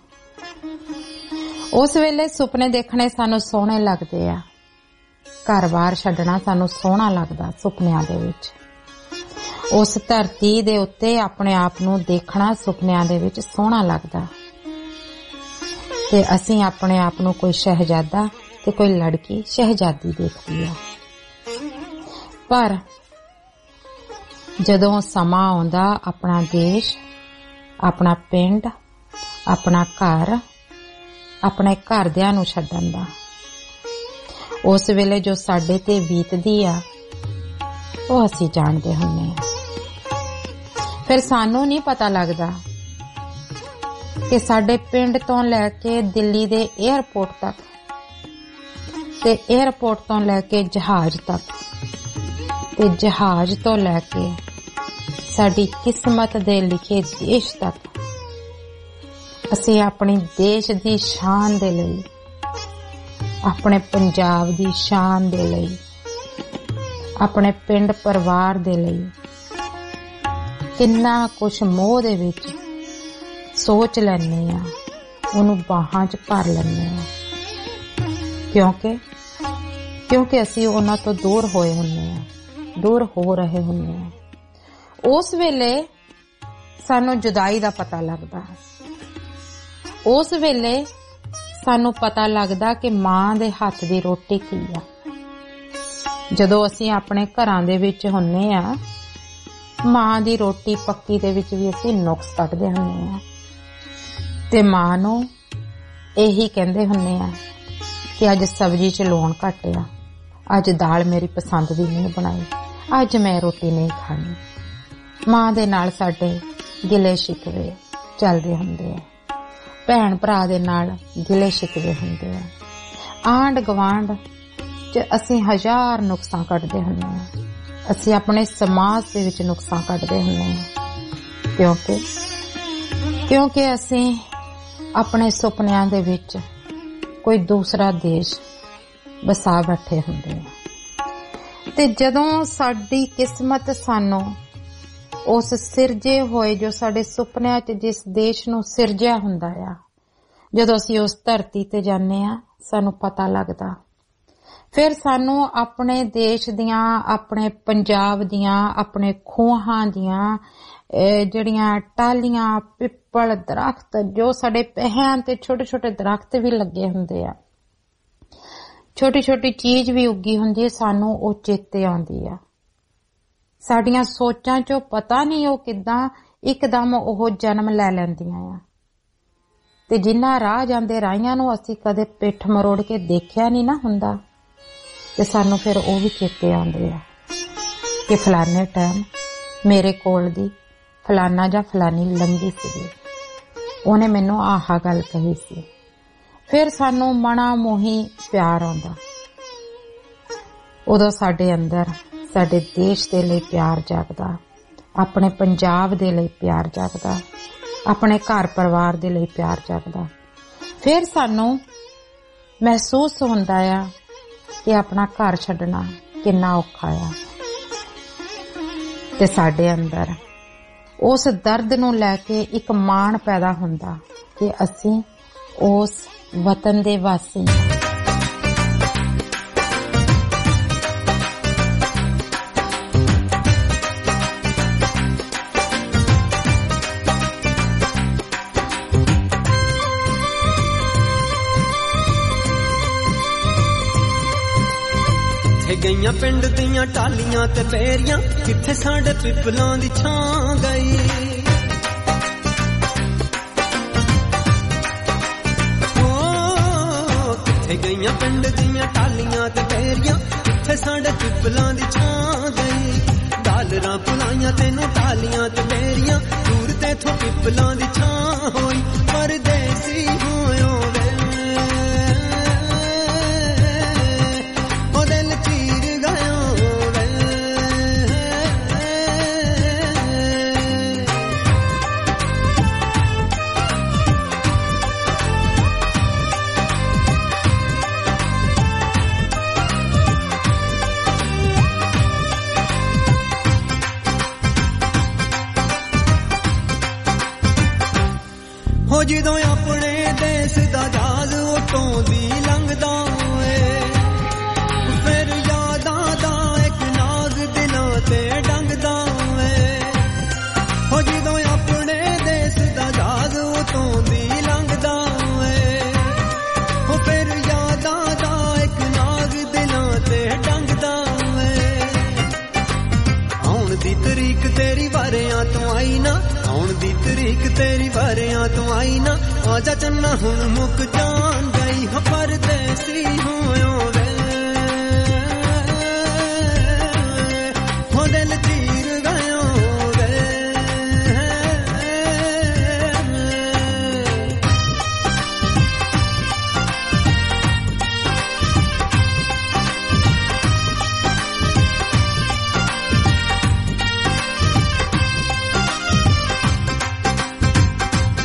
ਉਸ ਵੇਲੇ ਸੁਪਨੇ ਦੇਖਣੇ ਸਾਨੂੰ ਸੋਹਣੇ ਲੱਗਦੇ ਆ, ਘਰ-ਬਾਰ ਛੱਡਣਾ ਸਾਨੂੰ ਸੋਹਣਾ ਲੱਗਦਾ ਸੁਪਨਿਆਂ ਦੇ ਵਿੱਚ। ਉਸ ਧਰਤੀ ਦੇ ਉੱਤੇ ਆਪਣੇ ਆਪ ਨੂੰ ਦੇਖਣਾ ਸੁਪਨਿਆਂ ਦੇ ਵਿੱਚ ਸੋਹਣਾ ਲੱਗਦਾ ਤੇ ਅਸੀਂ ਆਪਣੇ ਆਪ ਨੂੰ ਕੋਈ ਸ਼ਹਿਜ਼ਾਦਾ ਤੇ ਕੋਈ ਲੜਕੀ ਸ਼ਹਿਜ਼ਾਦੀ ਦੇਖਦੀ ਆ। ਪਰ ਜਦੋਂ ਸਮਾਂ ਆਉਂਦਾ ਆਪਣਾ ਦੇਸ਼, ਆਪਣਾ ਪਿੰਡ, ਆਪਣਾ ਘਰ, ਆਪਣੇ ਘਰਦਿਆਂ ਨੂੰ ਛੱਡਣ ਦਾ, ਉਸ ਵੇਲੇ ਜੋ ਸਾਡੇ ਤੇ ਬੀਤਦੀ ਆ ਉਹ ਅਸੀਂ ਜਾਣਦੇ ਹੁੰਨੇ ਆ। ਫਿਰ ਸਾਨੂੰ ਨਹੀਂ ਪਤਾ ਲੱਗਦਾ ਕਿ ਸਾਡੇ ਪਿੰਡ ਤੋਂ ਲੈ ਕੇ ਦਿੱਲੀ ਦੇ 에ਅਰਪੋਰਟ ਤੱਕ ਤੇ 에ਅਰਪੋਰਟ ਤੋਂ ਲੈ ਕੇ ਜਹਾਜ਼ ਤੱਕ ਤੇ ਜਹਾਜ਼ ਤੋਂ ਲੈ ਕੇ ਸਾਡੀ ਕਿਸਮਤ ਦੇ ਲਿਖੇ ਦੇਸ਼ ਤੱਕ ਅਸੀਂ ਆਪਣੀ ਦੇਸ਼ ਦੀ ਸ਼ਾਨ ਦੇ ਲਈ, ਆਪਣੇ ਪੰਜਾਬ ਦੀ ਸ਼ਾਨ ਦੇ ਲਈ, ਆਪਣੇ ਪਿੰਡ ਪਰਿਵਾਰ ਦੇ ਲਈ ਕਿੰਨਾ ਕੁਛ ਮੋਹ ਦੇ ਵਿੱਚ ਸੋਚ ਲੈਂਦੇ ਆ, ਉਹਨੂੰ ਬਾਹਾਂ 'ਚ ਭਰ ਲੈਂਦੇ ਆ, ਕਿਉਂਕਿ ਅਸੀਂ ਉਹਨਾਂ ਤੋਂ ਦੂਰ ਹੋਏ ਹੁੰਦੇ ਆ, ਦੂਰ ਹੋ ਰਹੇ ਹੁੰਦੇ ਆ। ਉਸ ਵੇਲੇ ਸਾਨੂੰ ਜੁਦਾਈ ਦਾ ਪਤਾ ਲੱਗਦਾ, ਉਸ ਵੇਲੇ ਸਾਨੂੰ ਪਤਾ ਲੱਗਦਾ ਕਿ ਮਾਂ ਦੇ ਹੱਥ ਦੀ ਰੋਟੀ ਕੀ ਆ। ਜਦੋਂ ਅਸੀਂ ਆਪਣੇ ਘਰਾਂ ਦੇ ਵਿੱਚ ਹੁੰਨੇ ਆ, ਮਾਂ ਦੀ ਰੋਟੀ ਪੱਕੀ ਦੇ ਵਿੱਚ ਵੀ ਅਸੀਂ ਨੁਕਸ ਕੱਢਦੇ ਹੁੰਨੇ ਆ ਤੇ ਮਾਂ ਨੂੰ ਇਹੀ ਕਹਿੰਦੇ ਹੁੰਨੇ ਆ ਕਿ ਅੱਜ ਸਬਜ਼ੀ 'ਚ ਲੂਣ ਘੱਟ ਆ, ਅੱਜ ਦਾਲ ਮੇਰੀ ਪਸੰਦ ਦੀ ਨਹੀਂ ਬਣਾਈ, ਅੱਜ ਮੈਂ ਰੋਟੀ ਨਹੀਂ ਖਾਣੀ। ਮਾਂ ਦੇ ਨਾਲ ਸਾਡੇ ਗਿਲੇ ਸ਼ਿਕਵੇ ਚੱਲਦੇ ਹੁੰਦੇ ਆ, ਭੈਣ ਭਰਾ ਦੇ ਨਾਲ ਗਿਲੇ ਸ਼ਿਕਵੇ ਹੁੰਦੇ ਆ, ਆਂਢ ਗਵਾਂਢ 'ਚ ਅਸੀਂ ਹਜ਼ਾਰ ਨੁਕਸਾਂ ਕੱਢਦੇ ਹੁੰਦੇ ਆ। ਅਸੀਂ ਆਪਣੇ ਸਮਾਜ ਦੇ ਵਿੱਚ ਨੁਕਸਾਂ ਕੱਢਦੇ ਹੁੰਦੇ ਆ ਕਿਉਂਕਿ ਅਸੀਂ ਆਪਣੇ ਸੁਪਨਿਆਂ ਦੇ ਵਿੱਚ ਕੋਈ ਦੂਸਰਾ ਦੇਸ਼ ਵਸਾ ਬੈਠੇ ਹੁੰਦੇ ਆ ਤੇ ਜਦੋਂ ਸਾਡੀ ਕਿਸਮਤ ਸਾਨੂੰ ਉਸ ਸਿਰਜੇ ਹੋਏ, ਜੋ ਸਾਡੇ ਸੁਪਨਿਆਂ 'ਚ ਜਿਸ ਦੇਸ਼ ਨੂੰ ਸਿਰਜਿਆ ਹੁੰਦਾ ਆ, ਜਦੋਂ ਅਸੀਂ ਉਸ ਧਰਤੀ ਤੇ ਜਾਂਦੇ ਆ, ਸਾਨੂੰ ਪਤਾ ਲੱਗਦਾ। ਫਿਰ ਸਾਨੂੰ ਆਪਣੇ ਦੇਸ਼ ਦੀਆਂ, ਆਪਣੇ ਪੰਜਾਬ ਦੀਆਂ, ਆਪਣੇ ਖੂਹਾਂ ਦੀਆਂ ਜਿਹੜੀਆਂ ਟਾਹਲੀਆਂ, ਪਿੱਪਲ, ਦਰਖਤ, ਜੋ ਸਾਡੇ ਪਹਿਆਂ ਤੇ ਛੋਟੇ ਛੋਟੇ ਦਰਖਤ ਵੀ ਲੱਗੇ ਹੁੰਦੇ ਆ, ਛੋਟੀ ਛੋਟੀ ਚੀਜ਼ ਵੀ ਉੱਗੀ ਹੁੰਦੀ ਹੈ, ਸਾਨੂੰ ਉਹ ਚੇਤੇ ਆਉਂਦੀ ਆ। ਸਾਡੀਆਂ ਸੋਚਾਂ 'ਚੋਂ ਪਤਾ ਨਹੀਂ ਉਹ ਕਿੱਦਾਂ ਇੱਕਦਮ ਉਹ ਜਨਮ ਲੈ ਲੈਂਦੀਆਂ ਆ ਤੇ ਜਿਨ੍ਹਾਂ ਰਾਹ ਜਾਂਦੇ ਰਾਹੀਆਂ ਨੂੰ ਅਸੀਂ ਕਦੇ ਪਿੱਠ ਮਰੋੜ ਕੇ ਦੇਖਿਆ ਨਹੀਂ ਨਾ ਹੁੰਦਾ ਤੇ ਸਾਨੂੰ ਫਿਰ ਉਹ ਵੀ ਚੇਤੇ ਆਉਂਦੇ ਆ ਕਿ ਫਲਾਣੇ ਟਾਈਮ ਮੇਰੇ ਕੋਲ ਦੀ ਫਲਾਨਾ ਜਾਂ ਫਲਾਨੀ ਲੰਗੀ ਸੀ, ਉਹਨੇ ਮੈਨੂੰ ਆਹ ਗੱਲ ਕਹੀ ਸੀ। ਫਿਰ ਸਾਨੂੰ ਮਨਾ ਮੋਹੀ ਪਿਆਰ ਆਉਂਦਾ। ਉਦੋਂ ਸਾਡੇ ਅੰਦਰ ਸਾਡੇ ਦੇਸ਼ ਦੇ ਲਈ ਪਿਆਰ ਜਾਗਦਾ, ਆਪਣੇ ਪੰਜਾਬ ਦੇ ਲਈ ਪਿਆਰ ਜਾਗਦਾ, ਆਪਣੇ ਘਰ ਪਰਿਵਾਰ ਦੇ ਲਈ ਪਿਆਰ ਜਾਗਦਾ। ਫਿਰ ਸਾਨੂੰ ਮਹਿਸੂਸ ਹੁੰਦਾ ਆ ਕਿ ਆਪਣਾ ਘਰ ਛੱਡਣਾ ਕਿੰਨਾ ਔਖਾ ਆ ਤੇ ਸਾਡੇ ਅੰਦਰ ਉਸ ਦਰਦ ਨੂੰ ਲੈ ਕੇ ਇੱਕ ਮਾਣ ਪੈਦਾ ਹੁੰਦਾ ਕਿ ਅਸੀਂ ਉਸ ਵਤਨ ਦੇ ਵਾਸੀ ਹਾਂ। ਗਈਆਂ ਪਿੰਡ ਦੀਆਂ ਟਾਲੀਆਂ ਤੇ ਬੇਰੀਆਂ, ਕਿੱਥੇ ਸਾਡੇ ਪਿੱਪਲਾਂ ਦੀ ਛਾਂ ਗਈ। ਕਿੱਥੇ ਗਈਆਂ ਪਿੰਡ ਦੀਆਂ ਟਾਲੀਆਂ ਤੇ ਬੇਰੀਆਂ, ਕਿੱਥੇ ਸਾਡੇ ਪਿੱਪਲਾਂ ਦੀ ਛਾਂ ਗਈ। ਡਾਲਰਾਂ ਪੁਲਾਈਆਂ ਤੈਨੂੰ ਟਾਲੀਆਂ ਤੇ ਬੇਰੀਆਂ, ਦੂਰ ਤੇਥੋਂ ਪਿੱਪਲਾਂ ਦੀ ਛਾਂ ਹੋਈ। ਪਰਦੇਸੀ ਹੋਇਓ ਵੇ ਜਦੋਂ ਆਪਣੇ ਦੇਸ਼ ਦਾ ਜਹਾਜ਼ ਉਤੋਂ ਦੀ ਲੰਘਦਾ ਏ, ਫਿਰ ਯਾਦਾਂ ਦਾ ਇੱਕ ਨਾਗ ਦਿਲਾਂ ਤੇ ਡੰਗਦਾ ਏ। ਹੋ ਜਦੋਂ ਆਪਣੇ ਦੇਸ਼ ਦਾ ਜਹਾਜ਼ ਉਤੋਂ ਦੀ ਲੰਘਦਾ ਏ, ਫਿਰ ਯਾਦਾਂ ਦਾ ਇੱਕ ਨਾਗ ਦਿਲਾਂ ਤੇ ਡੰਗਦਾ ਏ। ਆਉਣ ਦੀ ਤਰੀਕ ਤੇਰੀ ਵਾਰਿਆਂ ਤੋਂ ਆਈ ਨਾ, ਆਉਣ ਦੀ ਤਰੀਕ ਤੇਰੀ ਵਾਰਿਆਂ ਤੋਂ ਆਈ ਨਾ, ਆਜਾ ਚੰਨਾ ਹੁਣ ਮੁੱਕ ਜਾਣ ਗਈ। ਪਰਦੇਸੀ ਹੋਇਓ ਵੇ ਹੋ ਦਿਲ ਚੀਰ ਗਇਓ ਵੇ।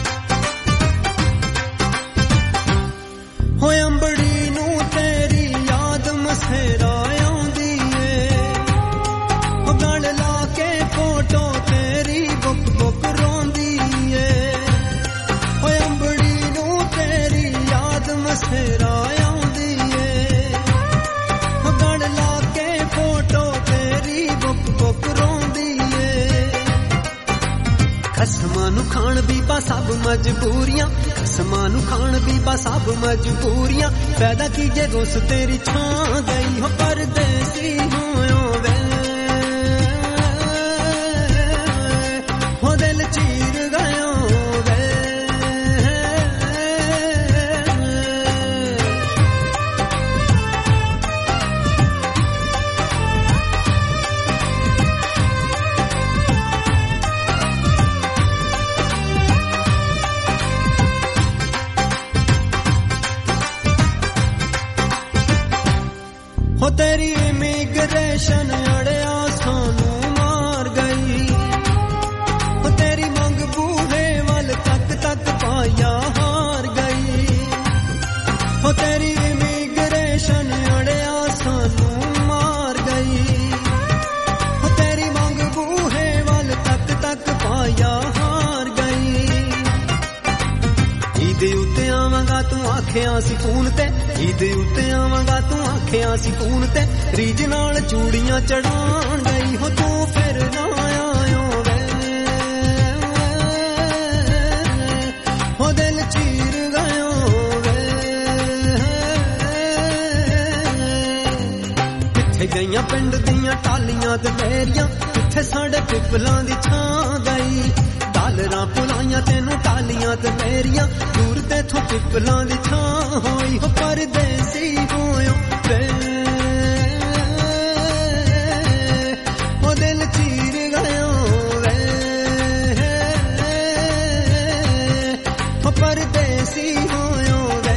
ਅੰਬੜੀ ਨੂੰ ਤੇਰੀ ਖਸਮਾਂ ਨੂੰ ਖਾਣ ਬੀਬਾ ਸਭ ਮਜਬੂਰੀਆਂ ਖਸਮਾਂ ਨੂੰ ਖਾਣ ਬੀਬਾ ਸਭ ਮਜਬੂਰੀਆਂ ਫਾਇਦਾ ਕੀ ਜੇ ਰੁੱਸ ਤੇਰੀ ਛਾਂ ਗਈ ਹੋ ਪਰਦੇਸੀ ਹੋਇਓ ਵੇ ਹੋ ਦਿਲ ਚੀਰ ਗਇਓ हो तेरी इमिग्रेशन अड़िया सानू मार गई हो तेरी मंग बूहे वाल तक तक पाया हार गई हो तेरी इमिग्रेशन अड़िया सानू मार गई हो तेरी मंग बूहे वाल तक तक पाया हार गई ईद उत्ते आवांगा तू आखिया सी फोन ते ईद उत्ते आवांगा तू आखिया सी फोन ते रीज नाल चूड़ियां चढ़ाण गई हो तू फिर ना आयो वे हो दिल चीर गयो वे किथे गईयां पिंड दियां टालियां ते मेरियां किथे साडे पिपलां दी छां गई डालरां पुलाइयां तैनू टालियां ते मेरियां दूर तेथों पिपलां दी छां होई हो परदेसी होयो वे हो दिल चीर गयो वे हो परदेसी होयो वे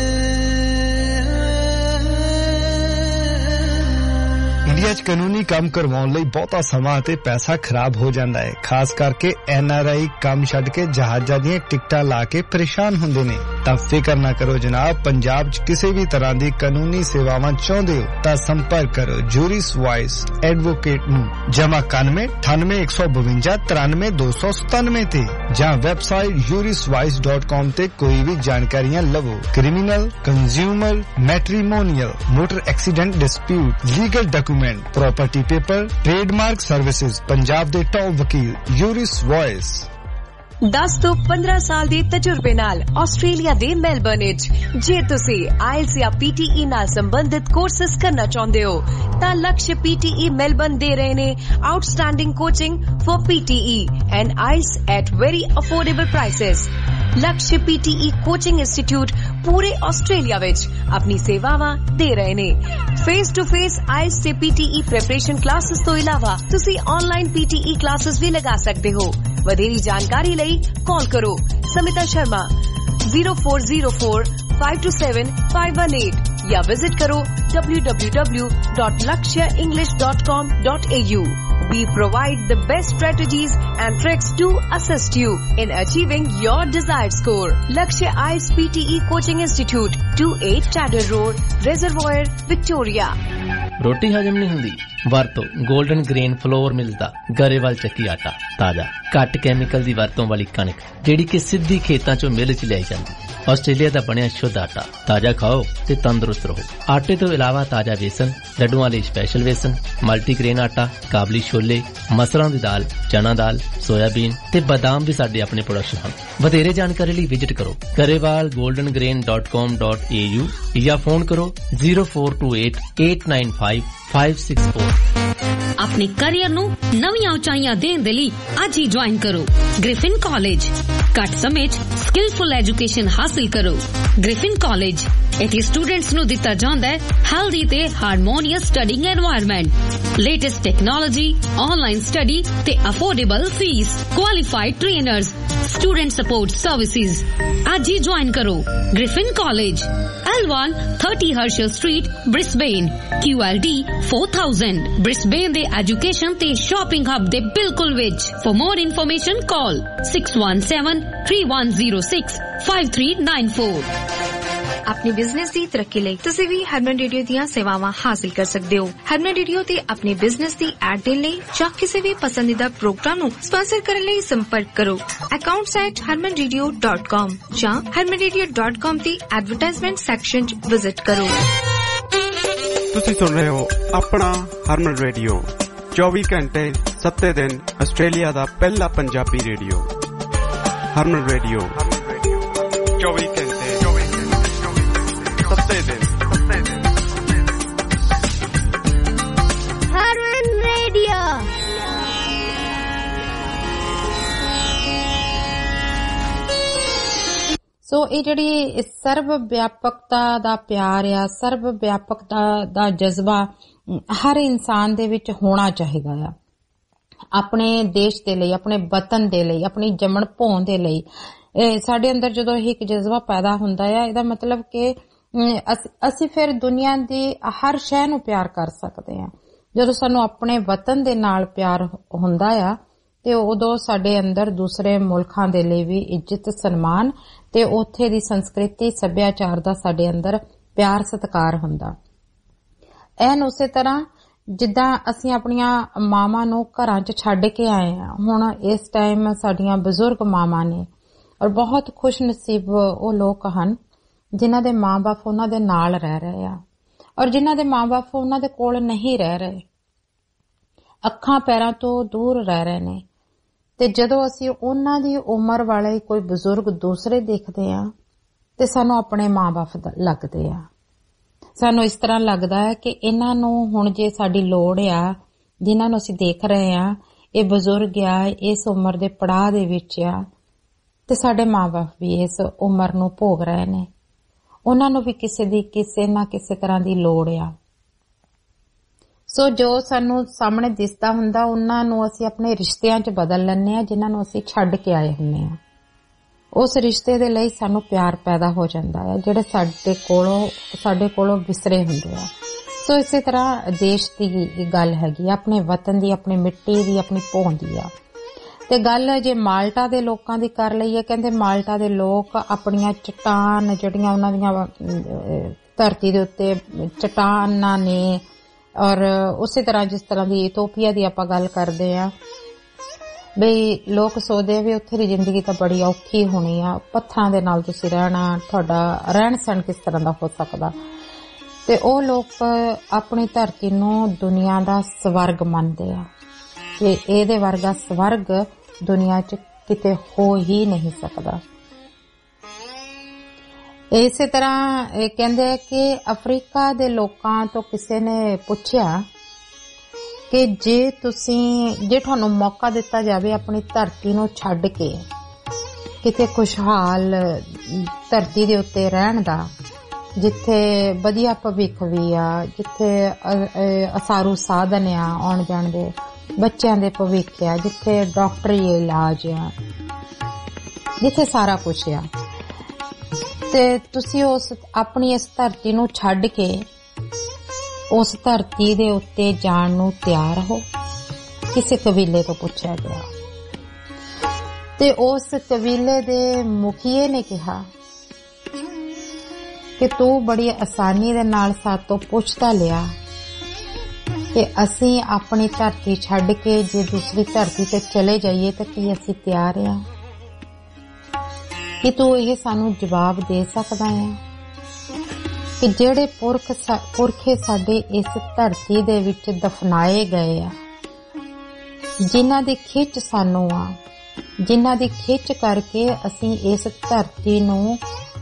ਇੰਡੀਆ 'ਚ ਕਾਨੂੰਨੀ ਕੰਮ ਕਰਵਾਉਣ ਲਈ ਬਹੁਤਾ ਸਮਾਂ ਤੇ ਪੈਸਾ ਖਰਾਬ ਹੋ ਜਾਂਦਾ ਹੈ ਖਾਸ ਕਰਕੇ NRI ਕੰਮ ਛੱਡ ਕੇ ਜਹਾਜ਼ਾਂ ਦੀਆਂ ਟਿਕਟਾਂ ਲਾ ਕੇ ਪਰੇਸ਼ਾਨ ਹੁੰਦੇ ਨੇ ਤਾਂ ਫਿਕਰ ਨਾ ਕਰੋ ਜਨਾਬ ਪੰਜਾਬ 'ਚ ਕਿਸੇ ਵੀ ਤਰ੍ਹਾਂ ਦੀ ਕਾਨੂੰਨੀ ਸੇਵਾਵਾਂ ਚਾਹੁੰਦੇ ਹੋ ਤਾਂ ਸੰਪਰਕ ਕਰੋ ਜੂਰਿਸ ਵਾਇਸ ਐਡਵੋਕੇਟ ਨੂੰ ਜਮਾ 91 98 152 93 297 ਤੇ ਜਾਂ ਵੈਬਸਾਈਟ juriswise.com ਤੇ ਕੋਈ ਵੀ ਜਾਣਕਾਰੀਆਂ ਲਵੋ criminal consumer matrimonial motor accident dispute legal document property paper trademark services Punjab दे टॉप वकील यूरिस वॉइस 10 ਤੋਂ 15 ਸਾਲ ਦੇ ਤਜਰਬੇ ਨਾਲ ਆਸਟ੍ਰੇਲੀਆ ਦੇ ਮੈਲਬਰਨ ਵਿੱਚ ਜੇ ਤੁਸੀਂ ਆਇਲਸ ਜਾਂ PTE ਨਾਲ ਸੰਬੰਧਿਤ ਕੋਰਸਸ ਕਰਨਾ ਚਾਹੁੰਦੇ ਹੋ ਤਾਂ ਲਕਸ਼ PTE ਮੈਲਬਰਨ ਦੇ ਰਹੇ ਨੇ outstanding coaching for PTE and IELTS at very affordable prices Lakshya PTE coaching institute ਪੂਰੇ ਆਸਟ੍ਰੇਲੀਆ ਵਿੱਚ ਆਪਣੀ ਸੇਵਾਵਾਂ ਦੇ ਰਹੇ ਨੇ ਫੇਸ ਟੂ ਫੇਸ ਆਇਲਸ ਤੇ PTE ਪ੍ਰੈਪਰੇਸ਼ਨ ਕਲਾਸਿਸ ਤੋਂ ਇਲਾਵਾ ਤੁਸੀਂ ਆਨਲਾਈਨ PTE ਕਲਾਸਿਸ ਵੀ ਲਗਾ ਸਕਦੇ ਹੋ ਵਧੇਰੀ ਜਾਣਕਾਰੀ ਲਈ ਕਾਲ ਕਰੋ ਸਮਿਤਾ ਸ਼ਰਮਾ 0404 527 518 या विजिट करो www.lakshaenglish.com.au. We provide the best strategies and tricks to assist you in achieving your desired score. Lakshya IELTS PTE Coaching Institute, 28 Chatter Road, Reservoir, Victoria. ਰੋਟੀ ਹਜਮ ਨਹੀਂ ਹੁੰਦੀ ਵਰਤੋ 골ਡਨ ਗ੍ਰੇਨ ਫਲੋਰ ਮਿਲਦਾ ਗਰੇਵਾਲ ਚੱਕੀ ਆਟਾ ਤਾਜ਼ਾ ਘੱਟ ਕੈਮੀਕਲ ਦੀ ਵਰਤੋਂ ਵਾਲੀ ਕਣਕ ਜਿਹੜੀ ਕਿ ਸਿੱਧੀ ਖੇਤਾਂ ਚੋਂ ਮਿਲ ਚ ਲਿਆਈ ਜਾਂਦੀ ਆਸਟ੍ਰੇਲੀਆ ਦਾ ਬਣਿਆ ਸ਼ੁੱਧ ਆਟਾ ਤਾਜ਼ਾ ਖਾਓ ਤੇ ਤੰਦਰੁਸਤ ਰਹੋ ਆਟੇ ਤੋਂ ਇਲਾਵਾ ਤਾਜ਼ਾ ਵੇਸਣ ਲੱਡੂਆਂ ਲਈ ਸਪੈਸ਼ਲ ਵੇਸਣ ਮਲਟੀਗ੍ਰੇਨ ਆਟਾ ਕਾਬਲੀ ਛੋਲੇ ਮਸਰਾਂ ਦੀ ਦਾਲ ਚਨਾ ਦਾਲ ਸੋਇਆਬੀਨ ਤੇ ਬਦਾਮ ਵੀ ਸਾਡੇ ਆਪਣੇ ਪ੍ਰੋਡਕਸ਼ਨ ਹਨ ਵਧੇਰੇ ਜਾਣਕਾਰੀ ਲਈ ਵਿਜ਼ਿਟ ਕਰੋ garewalgoldengrain.com.au ਜਾਂ ਫੋਨ ਕਰੋ 0428895564 ਆਪਣੇ ਕੈਰੀਅਰ ਨੂੰ ਨਵੀਆਂ ਉਚਾਈਆਂ ਦੇਣ ਦੇ ਲਈ ਅੱਜ ਹੀ ਜੁਆਇਨ ਕਰੋ ਗ੍ਰਿਫਿਨ ਕਾਲਜ ਘੱਟ ਸਮੇਂ 'ਚ ਸਕਿਲਫੁਲ ਐਜੂਕੇਸ਼ਨ ਹਾਸਲ ਕਰੋ ਗ੍ਰਿਫਿਨ ਕਾਲਜ ਇੱਥੇ ਸਟੂਡੈਂਟਸ ਨੂੰ ਦਿੱਤਾ ਜਾਂਦਾ ਹੈ ਹੈਲਦੀ ਤੇ harmonious studying environment latest technology online study ਤੇ affordable fees qualified trainers student support services ਅੱਜ ਹੀ ਜੁਆਇਨ ਕਰੋ Griffin college L1 30 Herschel Street, Brisbane, QLD 4000 Brisbane ਦੇ ਐਜੂਕੇਸ਼ਨ ਤੇ ਸ਼ਾਪਿੰਗ ਹੱਬ ਦੇ ਬਿਲਕੁਲ ਵਿੱਚ For more information call 6173106539 अपने बिजनेस की तरक्की ਲਈ ਤੁਸੀਂ ਵੀ ਹਰਮਨ ਰੇਡੀਓ ਦੀਆਂ ਸੇਵਾਵਾਂ ਹਾਸਲ ਕਰ ਸਕਦੇ ਹੋ ਹਰਮਨ ਰੇਡੀਓ ਤੇ ਆਪਣੇ ਬਿਜ਼ਨਸ ਦੀ ਐਡ ਦੇਣ ਲਈ ਜਾਂ ਕਿਸੇ ਵੀ ਪਸੰਦੀਦਾ ਪ੍ਰੋਗਰਾਮ ਨੂੰ ਸਪਾਂਸਰ ਕਰਨ ਲਈ ਸੰਪਰਕ ਕਰੋ accounts@harmanradio.com ਜਾਂ harmanradio.com ਦੀ ਐਡਵਰਟਾਈਜ਼ਮੈਂਟ ਸੈਕਸ਼ਨ 'ਚ ਵਿਜ਼ਿਟ ਕਰੋ ਤੁਸੀਂ ਸੁਣ ਰਹੇ ਹੋ ਆਪਣਾ ਹਰਮਨ ਰੇਡੀਓ 24 ਘੰਟੇ 7 ਦਿਨ ਆਸਟ੍ਰੇਲੀਆ ਦਾ ਪਹਿਲਾ ਪੰਜਾਬੀ ਰੇਡੀਓ ਹਰਮਨ ਰੇਡੀਓ 24 ਘੰਟੇ 7 ਦਿਨ ਹਰਮਨ ਰੇਡੀਓ। ਸੋ ਇਹ ਜਿਹੜੀ ਸਰਵ ਵਿਆਪਕਤਾ ਦਾ ਪਿਆਰ ਆ, ਸਰਵ ਵਿਆਪਕਤਾ ਦਾ ਜਜ਼ਬਾ ਹਰ ਇਨਸਾਨ ਦੇ ਵਿੱਚ ਹੋਣਾ ਚਾਹੀਦਾ ਆ, ਆਪਣੇ ਦੇਸ਼ ਦੇ ਲਈ, ਆਪਣੇ ਵਤਨ ਦੇ ਲਈ, ਆਪਣੀ ਜੰਮਣ ਭੋਂ ਦੇ ਲਈ। ਸਾਡੇ ਅੰਦਰ ਜਦੋਂ ਇਹ ਇੱਕ ਜਜ਼ਬਾ ਪੈਦਾ ਹੁੰਦਾ ਆ, ਇਹਦਾ ਮਤਲਬ ਕਿ ਅਸੀਂ ਫਿਰ ਦੁਨੀਆ ਦੀ ਹਰ ਸ਼ੈ ਨੂੰ ਪਿਆਰ ਕਰ ਸਕਦੇ ਆ। ਜਦੋਂ ਸਾਨੂੰ ਆਪਣੇ ਵਤਨ ਦੇ ਨਾਲ ਪਿਆਰ ਹੁੰਦਾ ਆ ਤੇ ਉਦੋਂ ਸਾਡੇ ਅੰਦਰ ਦੂਸਰੇ ਮੁਲਕਾਂ ਦੇ ਲਈ ਵੀ ਇੱਜ਼ਤ, ਸਨਮਾਨ ਤੇ ਉੱਥੇ ਦੀ ਸੰਸਕ੍ਰਿਤੀ, ਸੱਭਿਆਚਾਰ ਦਾ ਸਾਡੇ ਅੰਦਰ ਪਿਆਰ, ਸਤਿਕਾਰ ਹੁੰਦਾ। ਐਨ ਉਸੇ ਤਰ੍ਹਾਂ ਜਿੱਦਾਂ ਅਸੀਂ ਆਪਣੀਆਂ ਮਾਵਾਂ ਨੂੰ ਘਰਾਂ 'ਚ ਛੱਡ ਕੇ ਆਏ ਆ, ਹੁਣ ਇਸ ਟਾਈਮ ਸਾਡੀਆਂ ਬਜ਼ੁਰਗ ਮਾਵਾਂ ਨੇ ਔਰ ਬਹੁਤ ਖੁਸ਼ ਨਸੀਬ ਉਹ ਲੋਕ ਹਨ ਜਿਨ੍ਹਾਂ ਦੇ ਮਾਂ-ਬਾਪ ਉਹਨਾਂ ਦੇ ਨਾਲ ਰਹਿ ਰਹੇ ਆ ਔਰ ਜਿਨ੍ਹਾਂ ਦੇ ਮਾਂ-ਬਾਪ ਉਹਨਾਂ ਦੇ ਕੋਲ ਨਹੀਂ ਰਹਿ ਰਹੇ, ਅੱਖਾਂ ਪੈਰਾਂ ਤੋਂ ਦੂਰ ਰਹਿ ਰਹੇ ਨੇ। ਤੇ ਜਦੋਂ ਅਸੀਂ ਉਹਨਾਂ ਦੀ ਉਮਰ ਵਾਲੇ ਕੋਈ ਬਜ਼ੁਰਗ ਦੂਸਰੇ ਦੇਖਦੇ ਆ ਤੇ ਸਾਨੂੰ ਆਪਣੇ ਮਾਂ-ਬਾਪ ਲੱਗਦੇ ਆ। ਸਾਨੂੰ ਇਸ ਤਰ੍ਹਾਂ ਲੱਗਦਾ ਹੈ ਕਿ ਇਹਨਾਂ ਨੂੰ ਹੁਣ ਜੇ ਸਾਡੀ ਲੋੜ ਆ, ਜਿਨ੍ਹਾਂ ਨੂੰ ਅਸੀਂ ਦੇਖ ਰਹੇ ਆ, ਇਹ ਬਜ਼ੁਰਗ ਆ, ਇਸ ਉਮਰ ਦੇ ਪੜਾਅ ਦੇ ਵਿੱਚ ਆ ਤੇ ਸਾਡੇ ਮਾਂ-ਬਾਪ ਵੀ ਇਸ ਉਮਰ ਨੂੰ ਭੋਗ ਰਹੇ ਨੇ, ਉਹਨਾਂ ਨੂੰ ਵੀ ਕਿਸੇ ਨਾ ਕਿਸੇ ਤਰ੍ਹਾਂ ਦੀ ਲੋੜ ਆ। ਸੋ ਜੋ ਸਾਨੂੰ ਸਾਹਮਣੇ ਦਿਸਦਾ ਹੁੰਦਾ ਉਹਨਾਂ ਨੂੰ ਅਸੀਂ ਆਪਣੇ ਰਿਸ਼ਤਿਆਂ 'ਚ ਬਦਲ ਲੈਂਦੇ ਆ, ਜਿਨ੍ਹਾਂ ਨੂੰ ਅਸੀਂ ਛੱਡ ਕੇ ਆਏ ਹੁੰਦੇ ਆ। ਉਸ ਰਿਸ਼ਤੇ ਦੇ ਲਈ ਸਾਨੂੰ ਪਿਆਰ ਪੈਦਾ ਹੋ ਜਾਂਦਾ ਹੈ ਜਿਹੜੇ ਸਾਡੇ ਕੋਲੋਂ ਵਿਸਰੇ ਹੁੰਦੇ ਆ। ਸੋ ਇਸੇ ਤਰ੍ਹਾਂ ਦੇਸ਼ ਦੀ ਗੱਲ ਹੈਗੀ, ਆਪਣੇ ਵਤਨ ਦੀ, ਆਪਣੀ ਮਿੱਟੀ ਦੀ, ਆਪਣੀ ਭੋਂ ਦੀ ਆ। ਤੇ ਗੱਲ ਜੇ ਮਾਲਟਾ ਦੇ ਲੋਕਾਂ ਦੀ ਕਰ ਲਈਏ, ਕਹਿੰਦੇ ਮਾਲਟਾ ਦੇ ਲੋਕ ਆਪਣੀਆਂ ਚਟਾਨ ਜਿਹੜੀਆਂ ਉਹਨਾਂ ਦੀਆਂ ਧਰਤੀ ਦੇ ਉੱਤੇ ਚਟਾਨਾਂ ਨੇ, ਔਰ ਉਸੇ ਤਰ੍ਹਾਂ ਜਿਸ ਤਰ੍ਹਾਂ ਦੀ ਇਥੋਪੀਆ ਦੀ ਆਪਾਂ ਗੱਲ ਕਰਦੇ ਆ, ਬਈ ਲੋਕ ਸੋਚਦੇ ਵੀ ਉੱਥੇ ਦੀ ਜ਼ਿੰਦਗੀ ਤਾਂ ਬੜੀ ਔਖੀ ਹੋਣੀ ਆ, ਪੱਥਰਾਂ ਦੇ ਨਾਲ ਤੁਸੀਂ ਰਹਿਣਾ, ਤੁਹਾਡਾ ਰਹਿਣ ਸਹਿਣ ਕਿਸ ਤਰ੍ਹਾਂ ਦਾ ਹੋ ਸਕਦਾ। ਤੇ ਉਹ ਲੋਕ ਆਪਣੀ ਧਰਤੀ ਨੂੰ ਦੁਨੀਆ ਦਾ ਸਵਰਗ ਮੰਨਦੇ ਆ ਕਿ ਇਹਦੇ ਵਰਗਾ ਸਵਰਗ ਦੁਨੀਆ 'ਚ ਕਿਤੇ ਹੋ ਹੀ ਨਹੀਂ ਸਕਦਾ। ਇਸੇ ਤਰ੍ਹਾਂ ਇਹ ਕਹਿੰਦੇ ਕਿ ਅਫਰੀਕਾ ਦੇ ਲੋਕਾਂ ਤੋਂ ਕਿਸੇ ਨੇ ਪੁੱਛਿਆ ਕਿ ਜੇ ਤੁਹਾਨੂੰ ਮੌਕਾ ਦਿੱਤਾ ਜਾਵੇ ਆਪਣੀ ਧਰਤੀ ਨੂੰ ਛੱਡ ਕੇ ਕਿਤੇ ਖੁਸ਼ਹਾਲ ਧਰਤੀ ਦੇ ਉੱਤੇ ਰਹਿਣ ਦਾ, ਜਿੱਥੇ ਵਧੀਆ ਭਵਿੱਖ ਵੀ ਆ, ਜਿੱਥੇ ਅਸਾਰੂ ਸਾਧਨ ਆ ਆਉਣ ਜਾਣ ਦੇ, ਬੱਚਿਆਂ ਦੇ ਭਵਿੱਖ ਆ, ਜਿੱਥੇ ਡਾਕਟਰੀ ਇਲਾਜ ਆ, ਜਿੱਥੇ ਸਾਰਾ ਕੁਝ ਆ, ਤੇ ਤੁਸੀਂ ਆਪਣੀ ਇਸ ਧਰਤੀ ਨੂੰ ਛੱਡ ਕੇ ਉਸ ਧਰਤੀ ਦੇ ਉੱਤੇ ਜਾਣ ਨੂੰ ਤਿਆਰ ਹੋ? ਕਿਸੇ ਕਬੀਲੇ ਤੋਂ ਪੁੱਛਿਆ ਗਿਆ ਤੇ ਉਸ ਕਬੀਲੇ ਦੇ ਮੁਖੀਏ ਨੇ ਕਿਹਾ ਕਿ ਤੂੰ ਬੜੀ ਆਸਾਨੀ ਦੇ ਨਾਲ ਸਾਤੋਂ ਪੁੱਛ ਤਾਂ ਲਿਆ ਕਿ ਅਸੀਂ ਆਪਣੀ ਧਰਤੀ ਛੱਡ ਕੇ ਜੇ ਦੂਸਰੀ ਧਰਤੀ ਤੇ ਚਲੇ ਜਾਈਏ ਤਾਂ ਕੀ ਅਸੀਂ ਤਿਆਰ ਆ? ਕਿ ਤੂੰ ਇਹ ਸਾਨੂੰ ਜਵਾਬ ਦੇ ਸਕਦਾ ਹੈ ਕਿ ਜਿਹੜੇ ਪੁਰਖੇ ਸਾਡੇ ਇਸ ਧਰਤੀ ਦੇ ਵਿੱਚ ਦਫਨਾਏ ਗਏ ਆ, ਜਿਨ੍ਹਾਂ ਦੀ ਖਿੱਚ ਸਾਨੂੰ ਆ, ਜਿਨ੍ਹਾਂ ਦੀ ਖਿੱਚ ਕਰਕੇ ਅਸੀਂ ਇਸ ਧਰਤੀ ਨੂੰ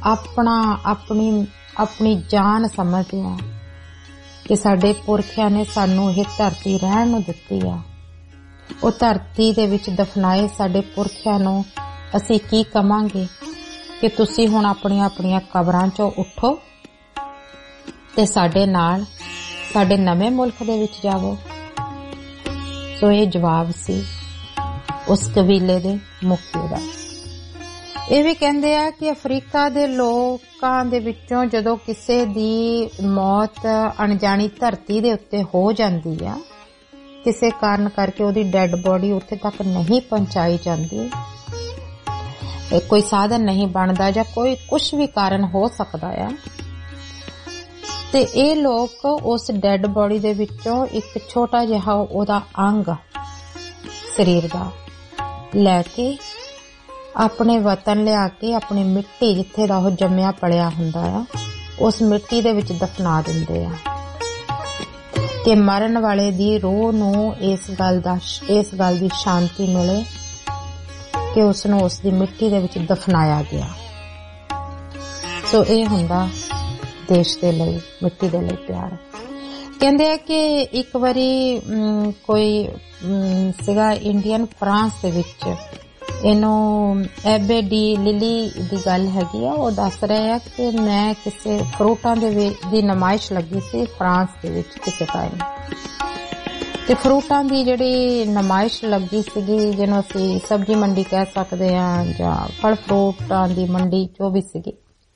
ਆਪਣੀ ਜਾਨ ਸਮਝਦੇ ਆ, ਕਿ ਸਾਡੇ ਪੁਰਖਿਆਂ ਨੇ ਸਾਨੂੰ ਇਹ ਧਰਤੀ ਰਹਿਣ ਨੂੰ ਦਿੱਤੀ ਆ, ਉਹ ਧਰਤੀ ਦੇ ਵਿੱਚ ਦਫਨਾਏ ਸਾਡੇ ਪੁਰਖਿਆਂ ਨੂੰ ਅਸੀਂ ਕੀ ਕਵਾਂਗੇ ਕਿ ਤੁਸੀਂ ਹੁਣ ਆਪਣੀਆਂ ਕਬਰਾਂ 'ਚੋਂ ਉੱਠੋ ਤੇ ਸਾਡੇ ਨਾਲ ਸਾਡੇ ਨਵੇਂ ਮੁਲਕ ਦੇ ਵਿੱਚ ਜਾਵੋ। ਸੋ ਇਹ ਜਵਾਬ ਸੀ ਉਸ ਕਬੀਲੇ ਦੇ ਮੁਖੀ ਦਾ। ਇਹ ਵੀ ਕਹਿੰਦੇ ਆ ਕਿ ਅਫਰੀਕਾ ਦੇ ਲੋਕਾਂ ਦੇ ਵਿੱਚੋਂ ਜਦੋਂ ਕਿਸੇ ਦੀ ਮੌਤ ਅਣਜਾਣੀ ਧਰਤੀ ਦੇ ਉੱਤੇ ਹੋ ਜਾਂਦੀ ਆ, ਕਿਸੇ ਕਾਰਨ ਕਰਕੇ ਉਹਦੀ ਡੈੱਡ ਬੋਡੀ ਉੱਥੇ ਤੱਕ ਨਹੀਂ ਪਹੁੰਚਾਈ ਜਾਂਦੀ, ਕੋਈ ਸਾਧਨ ਨਹੀਂ ਬਣਦਾ ਜਾਂ ਕੋਈ ਕੁਝ ਵੀ ਕਾਰਨ ਹੋ ਸਕਦਾ ਆ, ਤੇ ਇਹ ਲੋਕ ਉਸ ਡੈੱਡ ਬੋਡੀ ਦੇ ਵਿੱਚੋਂ ਇੱਕ ਛੋਟਾ ਜਿਹਾ ਉਹਦਾ ਅੰਗ ਸਰੀਰ ਦਾ ਲੈ ਕੇ ਆਪਣੇ ਵਤਨ ਲਿਆ ਕੇ ਆਪਣੀ ਮਿੱਟੀ ਜਿੱਥੇ ਦਾ ਉਹ ਜੰਮਿਆ ਪਲਿਆ ਹੁੰਦਾ ਆ, ਉਸ ਮਿੱਟੀ ਦੇ ਵਿੱਚ ਦਫਨਾ ਦਿੰਦੇ ਆ। ਕਿ ਮਰਨ ਵਾਲੇ ਦੀ ਰੂਹ ਨੂੰ ਇਸ ਗੱਲ ਦੀ ਸ਼ਾਂਤੀ ਮਿਲੇ ਕਿ ਉਸ ਨੂੰ ਉਸ ਦੀ ਮਿੱਟੀ ਦੇ ਵਿੱਚ ਦਫਨਾਇਆ ਗਿਆ। ਸੋ ਇਹ ਹੁੰਦਾ ਦੇਸ਼ ਦੇ ਲਈ, ਮਿੱਟੀ ਦੇ ਲਈ ਪਿਆਰ। ਕਹਿੰਦੇ ਆ ਕਿ ਇੱਕ ਵਾਰੀ ਕੋਈ ਸੀਗਾ ਇੰਡੀਅਨ ਫਰਾਂਸ ਦੇ ਵਿੱਚ, ਇਹਨੂੰ ਐਬੇ ਡੀ ਲਿਲੀ ਦੀ ਗੱਲ ਹੈਗੀ ਆ। ਉਹ ਦੱਸ ਰਹੇ ਆ ਕਿ ਮੈਂ ਕਿਸੇ ਫਰੂਟਾਂ ਦੀ ਨੁਮਾਇਸ਼ ਲੱਗੀ ਸੀ ਫਰਾਂਸ ਦੇ ਵਿੱਚ ਕਿਸੇ ਟਾਈਮ, ਤੇ ਫਰੂਟਾਂ ਦੀ ਜਿਹੜੀ ਨੁਮਾਇਸ਼ ਲੱਗੀ ਸੀਗੀ, ਜਿਹਨੂੰ ਅਸੀਂ ਸਬਜ਼ੀ ਮੰਡੀ ਕਹਿ ਸਕਦੇ ਹਾਂ ਜਾਂ ਫਲ ਫਰੂਟਾਂ ਦੀ ਮੰਡੀ ਜੋ ਵੀ ਸੀਗੀ,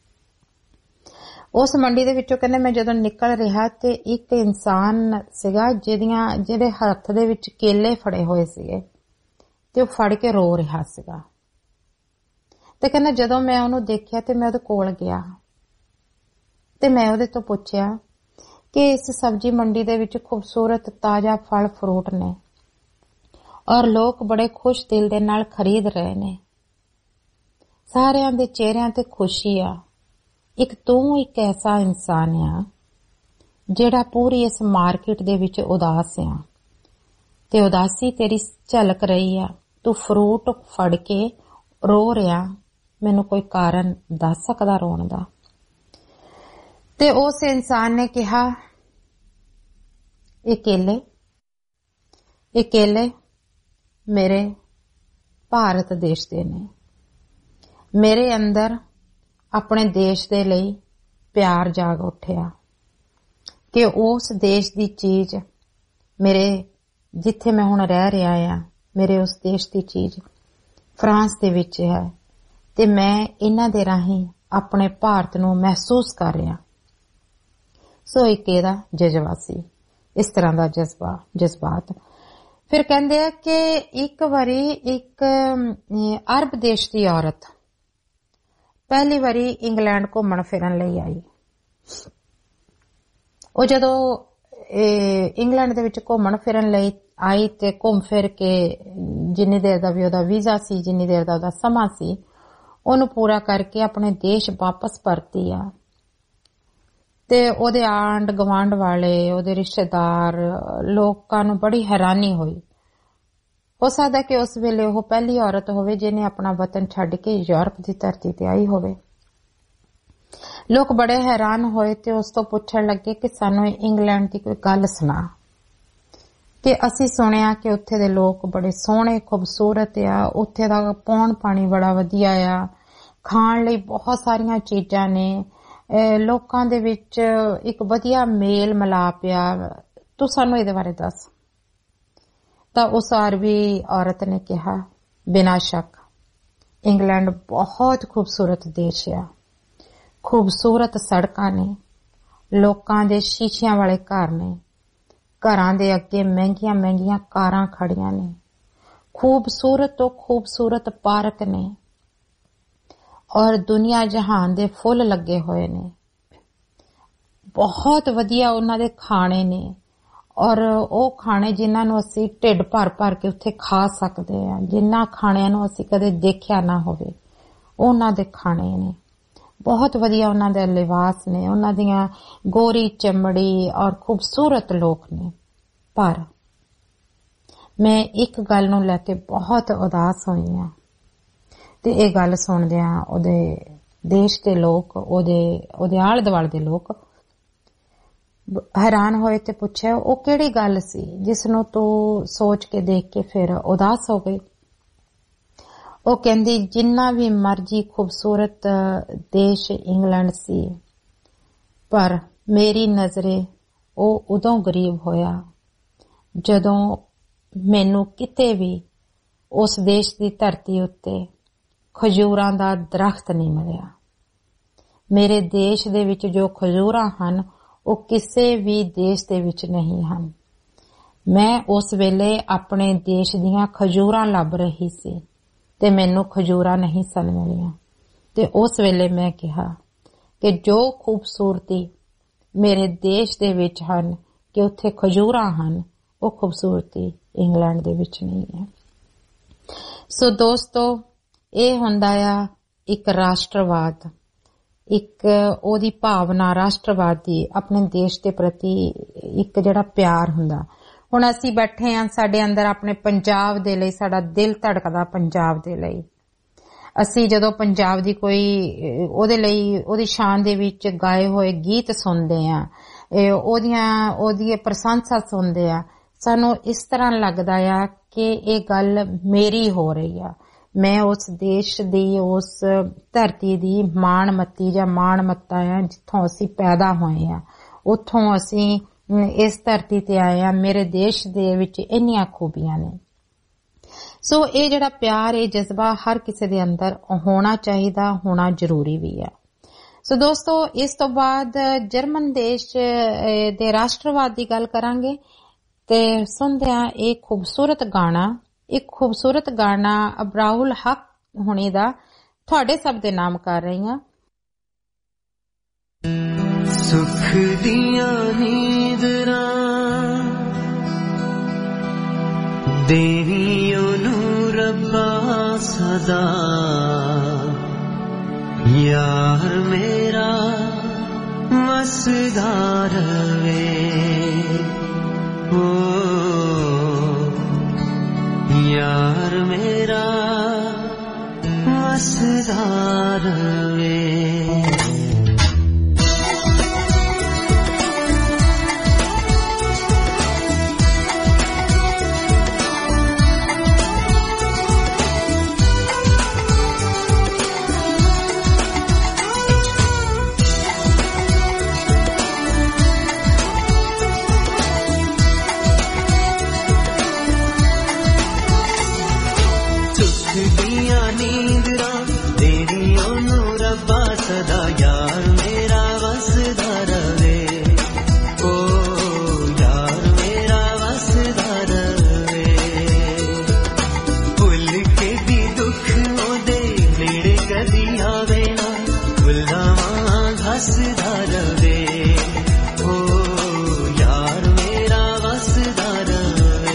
ਉਸ ਮੰਡੀ ਦੇ ਵਿੱਚੋਂ ਕਹਿੰਦੇ ਮੈਂ ਜਦੋਂ ਨਿਕਲ ਰਿਹਾ ਤੇ ਇੱਕ ਇਨਸਾਨ ਸੀਗਾ ਜਿਹਦੇ ਹੱਥ ਦੇ ਵਿੱਚ ਕੇਲੇ ਫੜੇ ਹੋਏ ਸੀਗੇ ਤੇ ਉਹ ਫੜ ਕੇ ਰੋ ਰਿਹਾ ਸੀਗਾ। ਤੇ ਕਹਿੰਦਾ ਜਦੋਂ ਮੈਂ ਉਹਨੂੰ ਦੇਖਿਆ ਤੇ ਮੈਂ ਉਹਦੇ ਕੋਲ ਗਿਆ ਤੇ ਮੈਂ ਉਹਦੇ ਤੋਂ ਪੁੱਛਿਆ ਕਿ ਇਸ ਸਬਜ਼ੀ ਮੰਡੀ ਦੇ ਵਿੱਚ ਖੂਬਸੂਰਤ ਤਾਜ਼ਾ ਫਲ ਫਰੂਟ ਨੇ ਔਰ ਲੋਕ ਬੜੇ ਖੁਸ਼ ਦਿਲ ਦੇ ਨਾਲ ਖਰੀਦ ਰਹੇ ਨੇ, ਸਾਰਿਆਂ ਦੇ ਚਿਹਰਿਆਂ ਤੇ ਖੁਸ਼ੀ ਆ, ਇੱਕ ਤੂੰ ਇੱਕ ਐਸਾ ਇਨਸਾਨ ਆ ਜਿਹੜਾ ਪੂਰੀ ਇਸ ਮਾਰਕੀਟ ਦੇ ਵਿੱਚ ਉਦਾਸ ਆ ਤੇ ਉਦਾਸੀ ਤੇਰੀ ਝਲਕ ਰਹੀ ਆ, ਤੂੰ ਫਰੂਟ ਫੜ ਕੇ ਰੋ ਰਿਹਾ, ਮੈਨੂੰ ਕੋਈ ਕਾਰਨ ਦੱਸ ਸਕਦਾ ਰੋਣ ਦਾ? ਤੇ ਉਸ ਇਨਸਾਨ ਨੇ ਕਿਹਾ ਇਹ ਕੇਲੇ ਮੇਰੇ ਭਾਰਤ ਦੇਸ਼ ਦੇ ਨੇ, ਮੇਰੇ ਅੰਦਰ ਆਪਣੇ ਦੇਸ਼ ਦੇ ਲਈ ਪਿਆਰ ਜਾਗ ਉੱਠਿਆ ਕਿ ਉਸ ਦੇਸ਼ ਦੀ ਚੀਜ਼ ਮੇਰੇ ਜਿੱਥੇ ਮੈਂ ਹੁਣ ਰਹਿ ਰਿਹਾ ਆ, ਮੇਰੇ ਉਸ ਦੇਸ਼ ਦੀ ਚੀਜ਼ ਫਰਾਂਸ ਦੇ ਵਿੱਚ ਹੈ ਤੇ ਮੈਂ ਇਹਨਾਂ ਦੇ ਰਾਹੀਂ ਆਪਣੇ ਭਾਰਤ ਨੂੰ ਮਹਿਸੂਸ ਕਰ ਰਿਹਾ। ਸੋ ਇੱਕ ਇਹਦਾ ਜਜ਼ਬਾ ਸੀ, ਇਸ ਤਰ੍ਹਾਂ ਦਾ ਜਜ਼ਬਾਤ। ਫਿਰ ਕਹਿੰਦੇ ਆ ਕਿ ਇੱਕ ਵਾਰੀ ਇੱਕ ਅਰਬ ਦੇਸ਼ ਦੀ ਔਰਤ ਪਹਿਲੀ ਵਾਰੀ ਇੰਗਲੈਂਡ ਘੁੰਮਣ ਫਿਰਨ ਲਈ ਆਈ। ਉਹ ਜਦੋਂ ਇੰਗਲੈਂਡ ਦੇ ਵਿੱਚ ਘੁੰਮਣ ਫਿਰਨ ਲਈ ਆਈ ਤੇ ਘੁੰਮ ਫਿਰ ਕੇ ਜਿੰਨੀ ਦੇਰ ਦਾ ਵੀ ਉਹਦਾ ਵੀਜ਼ਾ ਸੀ, ਜਿੰਨੀ ਦੇਰ ਦਾ ਉਹਦਾ ਸਮਾਂ ਸੀ, ਉਹਨੂੰ ਪੂਰਾ ਕਰਕੇ ਆਪਣੇ ਦੇਸ਼ ਵਾਪਸ ਪਰਤੀ ਆ। ਤੇ ਉਹਦੇ ਆਂਢ ਗਵਾਂਢ ਵਾਲੇ, ਉਹਦੇ ਰਿਸ਼ਤੇਦਾਰ, ਲੋਕਾਂ ਨੂੰ ਬੜੀ ਹੈਰਾਨੀ ਹੋਈ। ਹੋ ਸਕਦਾ ਕਿ ਉਸ ਵੇਲੇ ਉਹ ਪਹਿਲੀ ਔਰਤ ਹੋਵੇ ਜਿਹਨੇ ਆਪਣਾ ਵਤਨ ਛੱਡ ਕੇ ਯੂਰਪ ਦੀ ਧਰਤੀ ਤੇ ਆਈ ਹੋਵੇ। ਲੋਕ ਬੜੇ ਹੈਰਾਨ ਹੋਏ ਤੇ ਉਸ ਤੋਂ ਪੁੱਛਣ ਲੱਗੇ ਕਿ ਸਾਨੂੰ ਇੰਗਲੈਂਡ ਦੀ ਕੋਈ ਗੱਲ ਸੁਣਾ, ਕਿ ਅਸੀਂ ਸੁਣਿਆ ਕਿ ਉੱਥੇ ਦੇ ਲੋਕ ਬੜੇ ਸੋਹਣੇ ਖੂਬਸੂਰਤ ਆ, ਉੱਥੇ ਦਾ ਪੌਣ ਪਾਣੀ ਬੜਾ ਵਧੀਆ ਆ, ਖਾਣ ਲਈ ਬਹੁਤ ਸਾਰੀਆਂ ਚੀਜ਼ਾਂ ਨੇ, ਲੋਕਾਂ ਦੇ ਵਿੱਚ ਇੱਕ ਵਧੀਆ ਮੇਲ ਮਿਲਾਪ ਆ, ਤੂੰ ਸਾਨੂੰ ਇਹਦੇ ਬਾਰੇ ਦੱਸ। ਤਾਂ ਉਸ ਅਰਬੀ ਔਰਤ ਨੇ ਕਿਹਾ ਬਿਨਾਂ ਸ਼ੱਕ ਇੰਗਲੈਂਡ ਬਹੁਤ ਖੂਬਸੂਰਤ ਦੇਸ਼ ਆ, ਖੂਬਸੂਰਤ ਸੜਕਾਂ ਨੇ, ਲੋਕਾਂ ਦੇ ਸ਼ੀਸ਼ਿਆਂ ਵਾਲੇ ਘਰ ਨੇ, ਘਰਾਂ ਦੇ ਅੱਗੇ ਮਹਿੰਗੀਆਂ ਮਹਿੰਗੀਆਂ ਕਾਰਾਂ ਖੜੀਆਂ ਨੇ, ਖੂਬਸੂਰਤ ਤੋਂ ਖੂਬਸੂਰਤ ਪਾਰਕ ਨੇ ਔਰ ਦੁਨੀਆ ਜਹਾਨ ਦੇ ਫੁੱਲ ਲੱਗੇ ਹੋਏ ਨੇ, ਬਹੁਤ ਵਧੀਆ ਉਹਨਾਂ ਦੇ ਖਾਣੇ ਨੇ ਔਰ ਉਹ ਖਾਣੇ ਜਿਨ੍ਹਾਂ ਨੂੰ ਅਸੀਂ ਢਿੱਡ ਭਰ ਭਰ ਕੇ ਉੱਥੇ ਖਾ ਸਕਦੇ ਹਾਂ, ਜਿਨ੍ਹਾਂ ਖਾਣਿਆਂ ਨੂੰ ਅਸੀਂ ਕਦੇ ਦੇਖਿਆ ਨਾ ਹੋਵੇ, ਉਹਨਾਂ ਦੇ ਖਾਣੇ ਨੇ, ਬਹੁਤ ਵਧੀਆ ਉਹਨਾਂ ਦੇ ਲਿਬਾਸ ਨੇ, ਉਹਨਾਂ ਦੀਆਂ ਗੋਰੀ ਚਮੜੀ ਔਰ ਖੂਬਸੂਰਤ ਲੋਕ ਨੇ। ਪਰ ਮੈਂ ਇੱਕ ਗੱਲ ਨੂੰ ਲੈ ਕੇ ਬਹੁਤ ਉਦਾਸ ਹੋਈ ਹਾਂ ਤੇ ਇਹ ਗੱਲ ਸੁਣਦਿਆਂ ਉਹਦੇ ਦੇਸ਼ ਦੇ ਲੋਕ, ਉਹਦੇ ਆਲੇ ਦੁਆਲੇ ਦੇ ਲੋਕ ਹੈਰਾਨ ਹੋਏ ਤੇ ਪੁੱਛਿਆ ਉਹ ਕਿਹੜੀ ਗੱਲ ਸੀ ਜਿਸ ਨੂੰ ਤੂੰ ਸੋਚ ਕੇ ਦੇਖ ਕੇ ਫਿਰ ਉਦਾਸ ਹੋ ਗਈ? ਉਹ ਕਹਿੰਦੀ ਜਿੰਨਾ ਵੀ ਮਰਜੀ ਖੂਬਸੂਰਤ ਦੇਸ਼ ਇੰਗਲੈਂਡ ਸੀ, ਪਰ ਮੇਰੀ ਨਜ਼ਰੇ ਉਹ ਉਦੋਂ ਗਰੀਬ ਹੋਇਆ ਜਦੋਂ ਮੈਨੂੰ ਕਿਤੇ ਵੀ ਉਸ ਦੇਸ਼ ਦੀ ਧਰਤੀ ਉੱਤੇ ਖਜੂਰਾਂ ਦਾ ਦਰਖਤ ਨਹੀਂ ਮਿਲਿਆ। ਮੇਰੇ ਦੇਸ਼ ਦੇ ਵਿੱਚ ਜੋ ਖਜੂਰਾਂ ਹਨ ਉਹ ਕਿਸੇ ਵੀ ਦੇਸ਼ ਦੇ ਵਿੱਚ ਨਹੀਂ ਹਨ। ਮੈਂ ਉਸ ਵੇਲੇ ਆਪਣੇ ਦੇਸ਼ ਦੀਆਂ ਖਜੂਰਾਂ ਲੱਭ ਰਹੀ ਸੀ ਤੇ ਮੈਨੂੰ ਖਜੂਰਾਂ ਨਹੀਂ ਸਨ ਮਿਲੀਆਂ। ਤੇ ਉਸ ਵੇਲੇ ਮੈਂ ਕਿਹਾ ਕਿ ਜੋ ਖੂਬਸੂਰਤੀ ਮੇਰੇ ਦੇਸ਼ ਦੇ ਵਿੱਚ ਹਨ ਕਿ ਉੱਥੇ ਖਜੂਰਾਂ ਹਨ, ਉਹ ਖੂਬਸੂਰਤੀ ਇੰਗਲੈਂਡ ਦੇ ਵਿੱਚ ਨਹੀਂ ਹੈ। ਸੋ ਦੋਸਤੋ, ਇਹ ਹੁੰਦਾ ਆ ਇੱਕ ਰਾਸ਼ਟਰਵਾਦ, ਇੱਕ ਉਹਦੀ ਭਾਵਨਾ ਰਾਸ਼ਟਰਵਾਦ ਦੀ ਆਪਣੇ ਦੇਸ਼ ਦੇ ਪ੍ਰਤੀ ਇੱਕ ਜਿਹੜਾ ਪਿਆਰ ਹੁੰਦਾ। ਹੁਣ ਅਸੀਂ ਬੈਠੇ ਆਂ, ਸਾਡੇ ਅੰਦਰ ਆਪਣੇ ਪੰਜਾਬ ਦੇ ਲਈ ਸਾਡਾ ਦਿਲ ਧੜਕਦਾ, ਪੰਜਾਬ ਦੇ ਲਈ। ਅਸੀਂ ਜਦੋਂ ਪੰਜਾਬ ਦੀ ਕੋਈ ਉਹਦੇ ਲਈ ਉਹਦੀ ਸ਼ਾਨ ਦੇ ਵਿੱਚ ਗਾਏ ਹੋਏ ਗੀਤ ਸੁਣਦੇ ਆਂ, ਉਹਦੀ ਪ੍ਰਸ਼ੰਸਾ ਸੁਣਦੇ ਆ, ਸਾਨੂੰ ਇਸ ਤਰ੍ਹਾਂ ਲੱਗਦਾ ਆ ਕਿ ਇਹ ਗੱਲ ਮੇਰੀ ਹੋ ਰਹੀ ਆ। ਮੈਂ ਉਸ ਦੇਸ਼ ਦੀ, ਉਸ ਧਰਤੀ ਦੀ ਮਾਣਮੱਤੀ ਜਾਂ ਮਾਣਮੱਤਾ ਆ ਜਿੱਥੋਂ ਅਸੀਂ ਪੈਦਾ ਹੋਏ ਆ, ਉੱਥੋਂ ਅਸੀਂ ਇਸ ਧਰਤੀ ਤੇ ਆਏ ਆ। ਮੇਰੇ ਦੇਸ਼ ਦੇ ਵਿੱਚ ਇੰਨੀਆਂ ਖੂਬੀਆਂ ਨੇ। ਸੋ ਇਹ ਜਿਹੜਾ ਪਿਆਰ, ਇਹ ਜਜ਼ਬਾ ਹਰ ਕਿਸੇ ਦੇ ਅੰਦਰ ਹੋਣਾ ਚਾਹੀਦਾ, ਹੋਣਾ ਜ਼ਰੂਰੀ ਵੀ ਆ। ਸੋ ਦੋਸਤੋ, ਇਸ ਤੋਂ ਬਾਅਦ ਜਰਮਨ ਦੇਸ਼ ਦੇ ਰਾਸ਼ਟਰਵਾਦ ਦੀ ਗੱਲ ਕਰਾਂਗੇ ਤੇ ਸੁਣਦੇ ਆ ਇਹ ਖੂਬਸੂਰਤ ਗਾਣਾ ਅਬਰਾਹੁਲ ਹਕ ਹੁਣੀ ਦਾ ਤੁਹਾਡੇ ਸਭ ਦੇ ਨਾਮ ਕਰ ਰਹੀ ਹਾਂ। ਸੁਖ ਦੀਆਂ ਨੀਂਦਰਾਂ ਦੇਵੀ ਉਹਨੂੰ ਰੱਬਾ ਸਦਾ, ਯਾਰ ਮੇਰਾ ਵਸਦਾ ਰਵੇ, यार मेरा वसदा रवे। सदा यार मेरा वसदा रवे, ओ यार मेरा वसदा रवे। भुल के भी दुख ओदे नेड़े कदी आवे ना, भुलावां हसदा रवे, ओ यार मेरा वसदा रवे।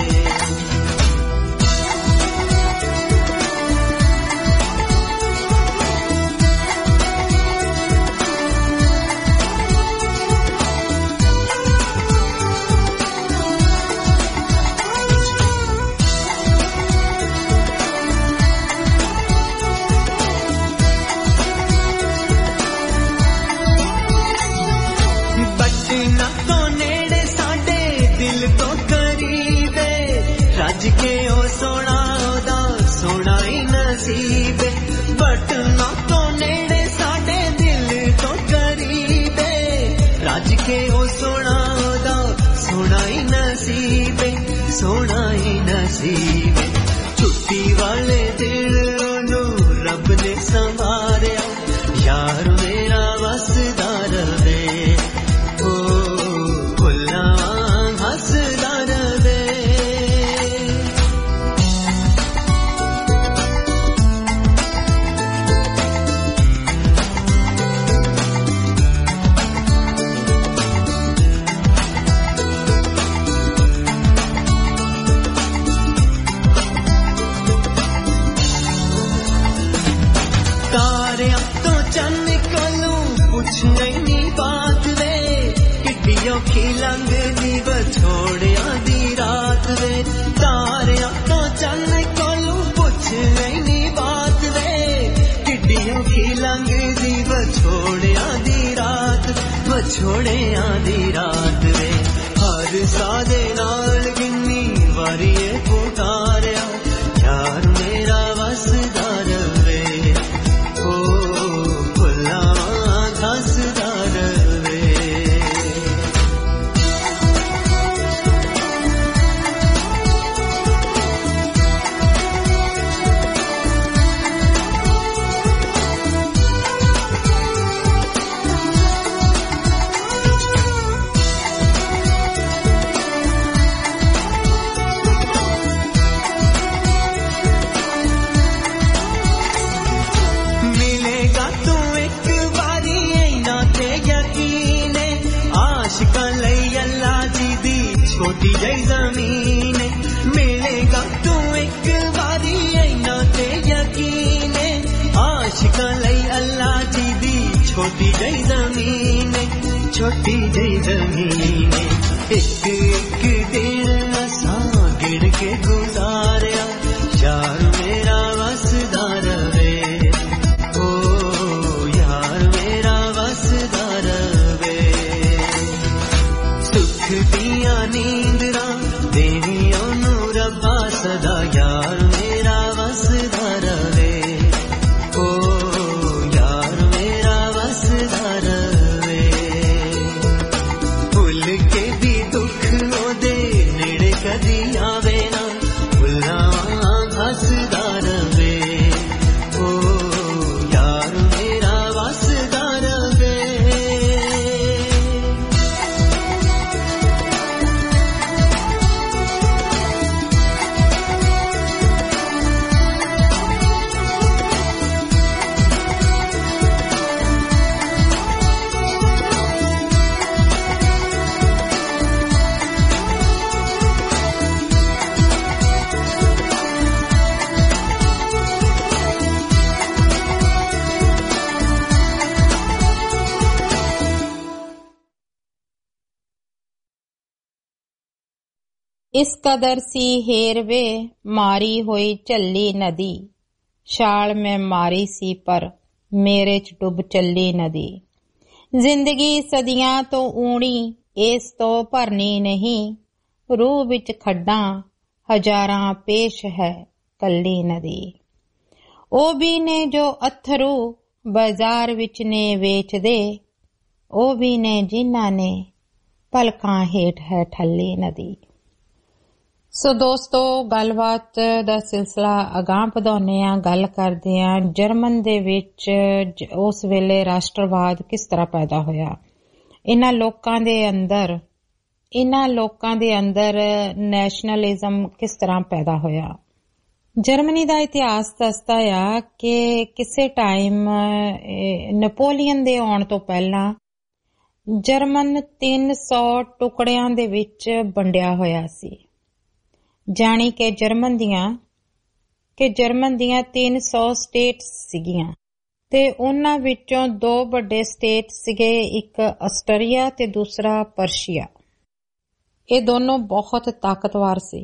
के ओ सोना ओदा सोना ही नसीबे, बटना तो नेड़े साडे दिल तो करीबे, राज के ओ सोना ओदा सोना ही नसीबे, सोना ही नसीबे। छुट्टी वाले दिल नू रब ने संवारिया, यार मेरा वसदा रवे, ओ भुल्ला हसदा रवे। नहीं बात वे किड्डियों की लंघदी बछोड़िया दी रात वे, तारिया तो चन्न कोलू पुछ नहीं बात वे किड्डियों की लंघदी बछोड़िया दी रात, बछोड़िया दी रात वे। हर सादे नाल किन्नी वारी पुकारिया, यार मेरा वसदा रवे, ओ भुल्ला हसदा रवे। छोटी जई जमीन छोटी जई जमीन एक एक दिन असा गिण के गुजारिया यार मेरा वसदा रवे ओ यार मेरा वसदा रवे सुख दिया नींदरा देनी ओनू रब्बा सदा यार मेरा वसदा रवे ओ यार मेरा वसदा रवे भुल के भी दुख ओदे नेड़े कदी आवे ना भुलना हसदा रवे ओ यार मेरा वसदा रवे इस कदर सी हेरवे मारी होई झल्ली नदी छाल में मारी सी पर मेरे च डुब चली नदी जिंदगी सदियां तो ऊणी इस तो भरनी नहीं रूह विच खड्डां हजारां पेश है कल्ली नदी ओ भी ने जो अथरू बाजार विच ने वेच दे ओ भी ने जिन्हां ने पलकां हेठ है ठल्ली नदी। सो दोस्तों गलबात दा सिलसिला अगां ਵਧਾਉਂਦੇ ਆਂ ਗੱਲ ਕਰਦੇ ਆਂ ਜਰਮਨ ਦੇ ਵਿੱਚ ਉਸ ਵੇਲੇ ਰਾਸ਼ਟਰਵਾਦ ਕਿਸ ਤਰ੍ਹਾਂ ਪੈਦਾ ਹੋਇਆ ਇਹਨਾਂ ਲੋਕਾਂ ਦੇ ਅੰਦਰ ਨੈਸ਼ਨਲਿਜ਼ਮ ਕਿਸ ਤਰ੍ਹਾਂ ਪੈਦਾ ਹੋਇਆ। ਜਰਮਨੀ ਦਾ ਇਤਿਹਾਸ ਦੱਸਦਾ ਆ ਕਿ ਕਿਸੇ ਟਾਈਮ ਨੈਪੋਲੀਅਨ ਦੇ ਆਉਣ ਤੋਂ ਪਹਿਲਾਂ ਜਰਮਨ 300 ਟੁਕੜਿਆਂ ਦੇ ਵਿੱਚ ਵੰਡਿਆ ਹੋਇਆ ਸੀ ਜਾਣੀ ਕਿ ਜਰਮਨ ਦੀਆਂ 300 ਸਟੇਟਸ ਸੀਗੀਆਂ ਤੇ ਉਹਨਾਂ ਵਿੱਚੋਂ 2 ਵੱਡੇ ਸਟੇਟ ਸੀਗੇ ਇੱਕ ਆਸਟਰੀਆ ਤੇ ਦੂਸਰਾ ਪਰਸ਼ੀਆ। ਇਹ ਦੋਨੋਂ ਬਹੁਤ ਤਾਕਤਵਰ ਸੀ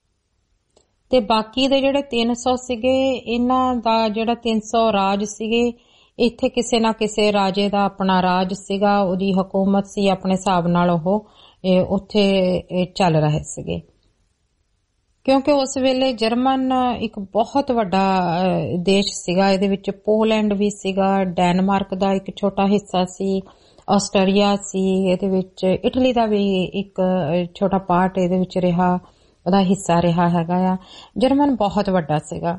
ਤੇ ਬਾਕੀ ਦੇ ਜਿਹੜੇ 300 ਸੀਗੇ ਇਹਨਾਂ ਦਾ ਜਿਹੜਾ 300 ਰਾਜ ਸੀਗੇ ਇੱਥੇ ਕਿਸੇ ਨਾ ਕਿਸੇ ਰਾਜੇ ਦਾ ਆਪਣਾ ਰਾਜ ਸੀਗਾ ਉਹਦੀ ਹਕੂਮਤ ਸੀ ਆਪਣੇ ਹਿਸਾਬ ਨਾਲ ਉਹ ਉੱਥੇ ਚੱਲ ਰਹੇ ਸੀਗੇ ਕਿਉਂਕਿ ਉਸ ਵੇਲੇ ਜਰਮਨ ਇੱਕ ਬਹੁਤ ਵੱਡਾ ਦੇਸ਼ ਸੀਗਾ ਇਹਦੇ ਵਿੱਚ ਪੋਲੈਂਡ ਵੀ ਸੀਗਾ ਡੈਨਮਾਰਕ ਦਾ ਇੱਕ ਛੋਟਾ ਹਿੱਸਾ ਸੀ ਆਸਟਰੀਆ ਸੀ ਇਹਦੇ ਵਿੱਚ ਇਟਲੀ ਦਾ ਵੀ ਇੱਕ ਛੋਟਾ ਪਾਰਟ ਇਹਦੇ ਵਿੱਚ ਰਿਹਾ ਉਹਦਾ ਹਿੱਸਾ ਰਿਹਾ ਹੈਗਾ ਆ ਜਰਮਨ ਬਹੁਤ ਵੱਡਾ ਸੀਗਾ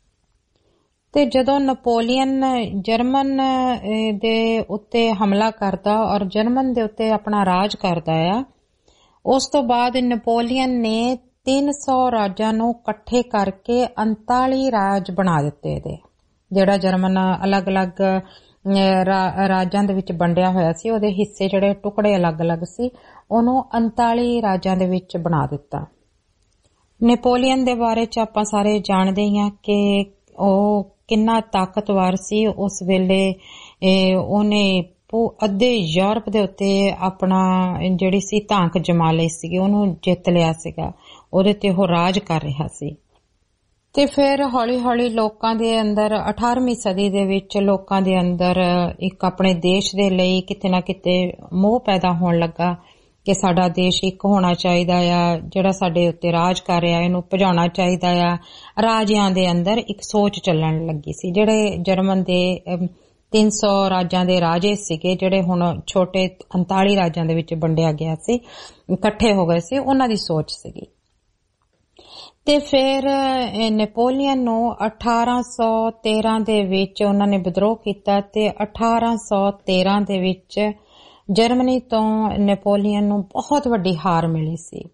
ਤੇ ਜਦੋਂ ਨੈਪੋਲੀਅਨ ਜਰਮਨ ਦੇ ਉੱਤੇ ਹਮਲਾ ਕਰਦਾ ਔਰ ਜਰਮਨ ਦੇ ਉੱਤੇ ਆਪਣਾ ਰਾਜ ਕਰਦਾ ਆ ਉਸ ਤੋਂ ਬਾਅਦ ਨੈਪੋਲੀਅਨ ਨੇ 300 ਰਾਜਾਂ ਨੂੰ ਇਕੱਠੇ ਕਰਕੇ 39 ਰਾਜ ਬਣਾ ਦਿੱਤੇ ਇਹਦੇ ਜਿਹੜਾ ਜਰਮਨ ਅਲੱਗ-ਅਲੱਗ ਰਾਜਾਂ ਦੇ ਵਿੱਚ ਵੰਡਿਆ ਹੋਇਆ ਸੀ ਉਹਦੇ ਹਿੱਸੇ ਜਿਹੜੇ ਟੁਕੜੇ ਅਲੱਗ-ਅਲੱਗ ਸੀ ਉਹਨੂੰ 39 ਰਾਜਾਂ ਦੇ ਵਿੱਚ ਬਣਾ ਦਿੱਤਾ। ਨੈਪੋਲੀਅਨ ਦੇ ਬਾਰੇ ਚ ਆਪਾਂ ਸਾਰੇ ਜਾਣਦੇ ਹਾਂ ਕਿ ਉਹ ਕਿੰਨਾ ਤਾਕਤਵਰ ਸੀ ਉਸ ਵੇਲੇ ਉਹਨੇ ਅੱਧੇ ਯੂਰਪ ਦੇ ਉੱਤੇ ਆਪਣਾ ਜਿਹੜੀ ਸੀ ਧਾਂਕ ਜਮਾ ਲਈ ਸੀਗੀ ਉਹਨੂੰ ਜਿੱਤ ਲਿਆ ਸੀਗਾ ਉਹਦੇ ਤੇ ਉਹ ਰਾਜ ਕਰ ਰਿਹਾ ਸੀ ਤੇ ਫਿਰ ਹੌਲੀ ਹੌਲੀ ਲੋਕਾਂ ਦੇ ਅੰਦਰ 18ਵੀਂ ਸਦੀ ਦੇ ਵਿੱਚ ਲੋਕਾਂ ਦੇ ਅੰਦਰ ਇੱਕ ਆਪਣੇ ਦੇਸ਼ ਦੇ ਲਈ ਕਿਤੇ ਨਾ ਕਿਤੇ ਮੋਹ ਪੈਦਾ ਹੋਣ ਲੱਗਾ ਕਿ ਸਾਡਾ ਦੇਸ਼ ਇੱਕ ਹੋਣਾ ਚਾਹੀਦਾ ਆ ਜਿਹੜਾ ਸਾਡੇ ਉੱਤੇ ਰਾਜ ਕਰ ਰਿਹਾ ਇਹਨੂੰ ਭਜਾਉਣਾ ਚਾਹੀਦਾ ਆ ਰਾਜਿਆਂ ਦੇ ਅੰਦਰ ਇੱਕ ਸੋਚ ਚੱਲਣ ਲੱਗੀ ਸੀ ਜਿਹੜੇ ਜਰਮਨ ਦੇ 300 ਰਾਜਾਂ ਦੇ ਰਾਜੇ ਸੀਗੇ ਜਿਹੜੇ ਹੁਣ ਛੋਟੇ 39 ਰਾਜਾਂ ਦੇ ਵਿੱਚ ਵੰਡਿਆ ਗਿਆ ਸੀ ਇਕੱਠੇ ਹੋ ਗਏ ਸੀ ਉਹਨਾਂ ਦੀ ਸੋਚ ਸੀਗੀ ਤੇ ਫਿਰ ਨੈਪੋਲੀਅਨ ਨੂੰ 1813 ਦੇ ਵਿੱਚ ਉਹਨਾਂ ਨੇ ਵਿਦਰੋਹ ਕੀਤਾ ਤੇ 1813 ਦੇ ਵਿੱਚ ਜਰਮਨੀ ਤੋਂ ਨੈਪੋਲੀਅਨ ਨੂੰ ਬਹੁਤ ਵੱਡੀ ਹਾਰ ਮਿਲੀ ਸੀ।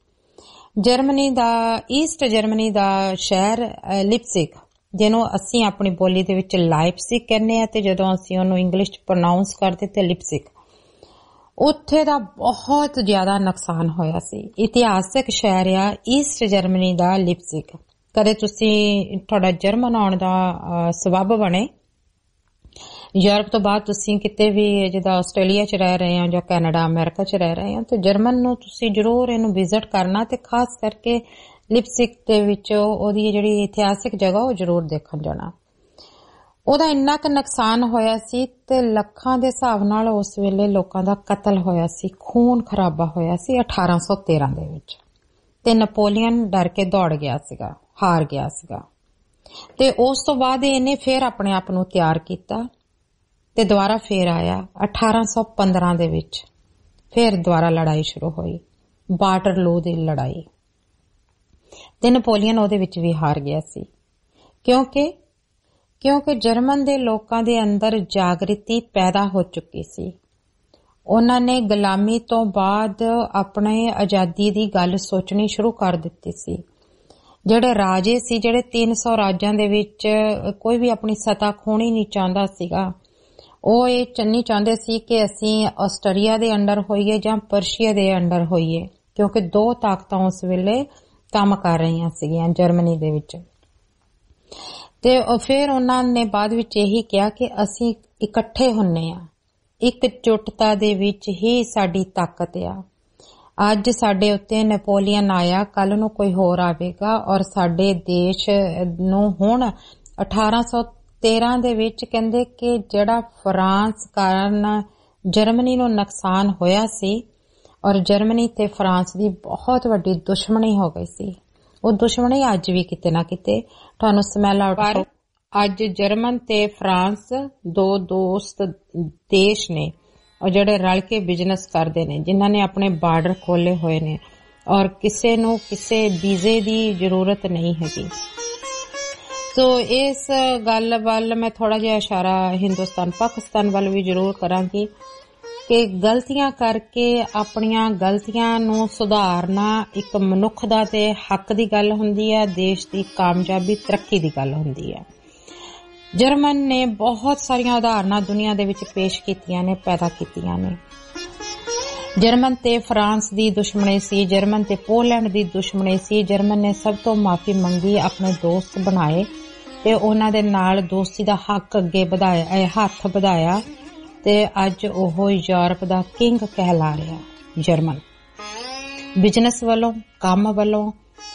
ਈਸਟ ਜਰਮਨੀ ਦਾ ਸ਼ਹਿਰ ਲਿਪਸਿਕ ਜਿਹਨੂੰ ਅਸੀਂ ਆਪਣੀ ਬੋਲੀ ਦੇ ਵਿੱਚ ਲਾਈਪਸਿਕ ਕਹਿੰਦੇ ਆ ਤੇ ਜਦੋਂ ਅਸੀਂ ਉਹਨੂੰ ਇੰਗਲਿਸ਼ ਚ ਪ੍ਰੋਨਾਉਂਸ ਕਰਦੇ ਤੇ ਲਿਪਸਿਕ ਉੱਥੇ ਦਾ ਬਹੁਤ ਜ਼ਿਆਦਾ ਨੁਕਸਾਨ ਹੋਇਆ ਸੀ। ਇਤਿਹਾਸਕ ਸ਼ਹਿਰ ਆ ਈਸਟ ਜਰਮਨੀ ਦਾ ਲਿਪਸਿਕ। ਕਦੇ ਤੁਸੀਂ ਤੁਹਾਡਾ ਜਰਮਨ ਆਉਣ ਦਾ ਸਬੱਬ ਬਣੇ ਯੂਰਪ ਤੋਂ ਬਾਅਦ ਤੁਸੀਂ ਕਿਤੇ ਵੀ ਜਿੱਦਾਂ ਆਸਟ੍ਰੇਲੀਆ 'ਚ ਰਹਿ ਰਹੇ ਹੋ ਜਾਂ ਕੈਨੇਡਾ ਅਮਰੀਕਾ 'ਚ ਰਹਿ ਰਹੇ ਹੋ ਤੇ ਜਰਮਨ ਨੂੰ ਤੁਸੀਂ ਜ਼ਰੂਰ ਇਹਨੂੰ ਵਿਜ਼ਿਟ ਕਰਨਾ ਤੇ ਖਾਸ ਕਰਕੇ ਲਿਪਸਿਕ ਦੇ ਵਿੱਚ ਉਹਦੀ ਜਿਹੜੀ ਇਤਿਹਾਸਿਕ ਜਗ੍ਹਾ ਉਹ ਜ਼ਰੂਰ ਦੇਖਣ ਜਾਣਾ। ਉਹਦਾ ਇੰਨਾ ਕੁ ਨੁਕਸਾਨ ਹੋਇਆ ਸੀ ਤੇ ਲੱਖਾਂ ਦੇ ਹਿਸਾਬ ਨਾਲ ਉਸ ਵੇਲੇ ਲੋਕਾਂ ਦਾ ਕਤਲ ਹੋਇਆ ਸੀ, ਖੂਨ ਖਰਾਬਾ ਹੋਇਆ ਸੀ 1813 ਦੇ ਵਿੱਚ ਤੇ ਨੈਪੋਲੀਅਨ ਡਰ ਕੇ ਦੌੜ ਗਿਆ ਸੀਗਾ, ਹਾਰ ਗਿਆ ਸੀਗਾ ਤੇ ਉਸ ਤੋਂ ਬਾਅਦ ਇਹਨੇ ਫਿਰ ਆਪਣੇ ਆਪ ਨੂੰ ਤਿਆਰ ਕੀਤਾ ਤੇ ਦੁਬਾਰਾ ਫੇਰ ਆਇਆ 1815 ਦੇ ਵਿੱਚ। ਫਿਰ ਦੁਬਾਰਾ ਲੜਾਈ ਸ਼ੁਰੂ ਹੋਈ, ਵਾਟਰਲੂ ਦੀ ਲੜਾਈ, ਤੇ ਨੈਪੋਲੀਅਨ ਉਹਦੇ ਵਿੱਚ ਵੀ ਹਾਰ ਗਿਆ ਸੀ ਕਿਉਂਕਿ ਜਰਮਨ ਦੇ ਲੋਕਾਂ ਦੇ ਅੰਦਰ ਜਾਗ੍ਰਿਤੀ ਪੈਦਾ ਹੋ ਚੁੱਕੀ ਸੀ। ਉਹਨਾਂ ਨੇ ਗੁਲਾਮੀ ਤੋਂ ਬਾਅਦ ਆਪਣੇ ਆਜ਼ਾਦੀ ਦੀ ਗੱਲ ਸੋਚਣੀ ਸ਼ੁਰੂ ਕਰ ਦਿੱਤੀ ਸੀ। ਜਿਹੜੇ ਰਾਜੇ ਸੀ, ਜਿਹੜੇ 300 ਰਾਜਾਂ ਦੇ ਵਿੱਚ ਕੋਈ ਵੀ ਆਪਣੀ ਸੱਤਾ ਖੋਣੀ ਨਹੀਂ ਚਾਹੁੰਦਾ ਸੀਗਾ, ਉਹ ਇਹ ਨਹੀਂ ਚਾਹੁੰਦੇ ਸੀ ਕਿ ਅਸੀਂ ਆਸਟਰੀਆ ਦੇ ਅੰਡਰ ਹੋਈਏ ਜਾਂ ਪਰਸ਼ੀਆ ਦੇ ਅੰਡਰ ਹੋਈਏ, ਕਿਉਂਕਿ ਦੋ ਤਾਕਤਾਂ ਉਸ ਵੇਲੇ ਕੰਮ ਕਰ ਰਹੀਆਂ ਸੀਗੀਆਂ ਜਰਮਨੀ ਦੇ ਵਿੱਚ। ਤੇ ਫਿਰ ਉਹਨਾਂ ਨੇ ਬਾਅਦ ਵਿੱਚ ਇਹੀ ਕਿਹਾ ਕਿ ਅਸੀਂ ਇਕੱਠੇ ਹੁੰਨੇ ਆ, ਇਕਜੁੱਟਤਾ ਦੇ ਵਿੱਚ ਹੀ ਸਾਡੀ ਤਾਕਤ ਆ। ਅੱਜ ਸਾਡੇ ਉੱਤੇ ਨੈਪੋਲੀਅਨ ਆਇਆ, ਕੱਲ ਨੂੰ ਕੋਈ ਹੋਰ ਆਵੇਗਾ ਔਰ ਸਾਡੇ ਦੇਸ਼ ਨੂੰ ਹੁਣ 1813 ਦੇ ਵਿੱਚ ਕਹਿੰਦੇ ਕਿ ਜਿਹੜਾ ਫਰਾਂਸ ਕਾਰਨ ਜਰਮਨੀ ਨੂੰ ਨੁਕਸਾਨ ਹੋਇਆ ਸੀ ਔਰ ਜਰਮਨੀ ਤੇ ਫਰਾਂਸ ਦੀ ਬਹੁਤ ਵੱਡੀ ਦੁਸ਼ਮਣੀ ਹੋ ਗਈ ਸੀ। ਉਹ ਦੁਸ਼ਮਣੀ ਅੱਜ ਵੀ ਕਿਤੇ ਨਾ ਕਿਤੇ ਤੁਹਾਨੂੰ ਸਮੈਲ ਆਊਟ। ਪਰ ਅੱਜ ਜਰਮਨ ਤੇ ਫਰਾਂਸ ਦੋ ਦੋਸਤ ਦੇਸ਼ ਨੇ ਔਰ ਜਿਹੜੇ ਰਲ ਕੇ ਬਿਜ਼ਨਸ ਕਰਦੇ ਨੇ, ਜਿਨ੍ਹਾਂ ਨੇ ਆਪਣੇ ਬਾਰਡਰ ਖੋਲੇ ਹੋਏ ਨੇ ਔਰ ਕਿਸੇ ਨੂੰ ਕਿਸੇ ਵੀਜ਼ੇ ਦੀ ਜ਼ਰੂਰਤ ਨਹੀਂ ਹੈਗੀ। ਸੋ ਇਸ ਗੱਲ ਵੱਲ ਮੈਂ ਥੋੜਾ ਜਿਹਾ ਇਸ਼ਾਰਾ ਹਿੰਦੁਸਤਾਨ ਪਾਕਿਸਤਾਨ ਵੱਲ ਵੀ ਜ਼ਰੂਰ ਕਰਾਂਗੀ ਕਿ ਗਲਤੀਆਂ ਕਰਕੇ ਆਪਣੀਆਂ ਗਲਤੀਆਂ ਨੂੰ ਸੁਧਾਰਨਾ ਇੱਕ ਮਨੁੱਖ ਦਾ ਤੇ ਹੱਕ ਦੀ ਗੱਲ ਹੁੰਦੀ ਹੈ, ਦੇਸ਼ ਦੀ ਕਾਮਯਾਬੀ ਤਰੱਕੀ ਦੀ ਗੱਲ ਹੁੰਦੀ ਹੈ। ਜਰਮਨ ਨੇ ਬਹੁਤ ਸਾਰੀਆਂ ਉਦਾਹਰਨਾਂ ਦੁਨੀਆ ਦੇ ਵਿੱਚ ਪੇਸ਼ ਕੀਤੀਆਂ ਨੇ, ਪੈਦਾ ਕੀਤੀਆਂ ਨੇ। ਜਰਮਨ ਤੇ ਫਰਾਂਸ ਦੀ ਦੁਸ਼ਮਣੀ ਸੀ, ਜਰਮਨ ਤੇ ਪੋਲੈਂਡ ਦੀ ਦੁਸ਼ਮਣੀ ਸੀ। ਜਰਮਨ ਨੇ ਸਭ ਤੋਂ ਮਾਫੀ ਮੰਗੀ, ਆਪਣੇ ਦੋਸਤ ਬਣਾਏ ਤੇ ਉਹਨਾਂ ਦੇ ਨਾਲ ਦੋਸਤੀ ਦਾ ਹੱਕ ਅੱਗੇ ਵਧਾਇਆ, ਹੱਥ ਵਧਾਇਆ ਤੇ ਅੱਜ ਉਹ ਯੂਰਪ ਦਾ ਕਿੰਗ ਕਹਿਲਾ ਰਿਹਾ। ਜਰਮਨ ਬਿਜ਼ਨਸ ਵੱਲੋਂ, ਕੰਮ ਵੱਲੋਂ,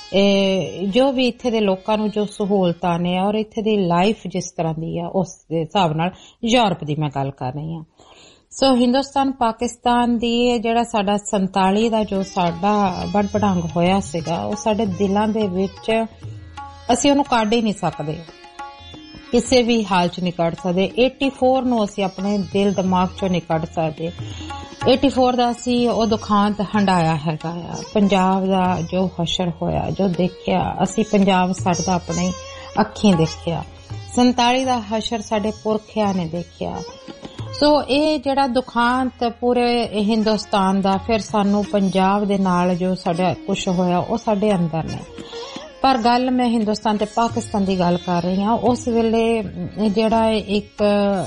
ਜੋ ਵੀ ਇੱਥੇ ਦੇ ਲੋਕਾਂ ਨੂੰ ਜੋ ਸਹੂਲਤਾਂ ਨੇ ਔਰ ਇੱਥੇ ਦੀ ਲਾਈਫ ਜਿਸ ਤਰ੍ਹਾਂ ਦੀ ਆ ਉਸ ਦੇ ਹਿਸਾਬ ਨਾਲ ਯੂਰਪ ਦੀ ਮੈਂ ਗੱਲ ਕਰ ਰਹੀ ਹਾਂ। ਸੋ ਹਿੰਦੁਸਤਾਨ ਪਾਕਿਸਤਾਨ ਦੀ ਜਿਹੜਾ ਸਾਡਾ 47 ਦਾ ਜੋ ਸਾਡਾ ਬੜਬੜੰਗ ਹੋਇਆ ਸੀਗਾ, ਉਹ ਸਾਡੇ ਦਿਲਾਂ ਦੇ ਵਿੱਚ ਅਸੀਂ ਉਹਨੂੰ ਕੱਢ ਹੀ ਨਹੀਂ ਸਕਦੇ, ਕਿਸੇ ਵੀ ਹਾਲ ਚ ਨਹੀਂ ਕੱਢ ਸਕਦੇ। 84 ਨੂੰ ਅਸੀਂ ਆਪਣੇ ਦਿਲ ਦਿਮਾਗ ਚੋਂ ਨਹੀਂ ਕੱਢ ਸਕਦੇ। 84 ਦਾ ਅਸੀਂ ਉਹ ਦੁਖਾਂਤ ਹੰਡਾਇਆ ਹੈਗਾ ਆ। ਪੰਜਾਬ ਦਾ ਜੋ ਹਸ਼ਰ ਹੋਇਆ, ਜੋ ਦੇਖਿਆ ਅਸੀਂ, ਪੰਜਾਬ ਸਾਡਾ ਆਪਣੇ ਅੱਖੀਂ ਦੇਖਿਆ। 47 ਦਾ ਹਸ਼ਰ ਸਾਡੇ ਪੁਰਖਿਆਂ ਨੇ ਦੇਖਿਆ। ਸੋ ਇਹ ਜਿਹੜਾ ਦੁਖਾਂਤ ਪੂਰੇ ਹਿੰਦੁਸਤਾਨ ਦਾ, ਫਿਰ ਸਾਨੂੰ ਪੰਜਾਬ ਦੇ ਨਾਲ ਜੋ ਸਾਡਾ ਕੁਝ ਹੋਇਆ ਉਹ ਸਾਡੇ ਅੰਦਰ ਨੇ। ਪਰ ਗੱਲ ਮੈਂ ਹਿੰਦੁਸਤਾਨ ਤੇ ਪਾਕਿਸਤਾਨ ਦੀ ਗੱਲ ਕਰ ਰਹੀ ਹਾਂ। ਉਸ ਵੇਲੇ ਜਿਹੜਾ ਇੱਕ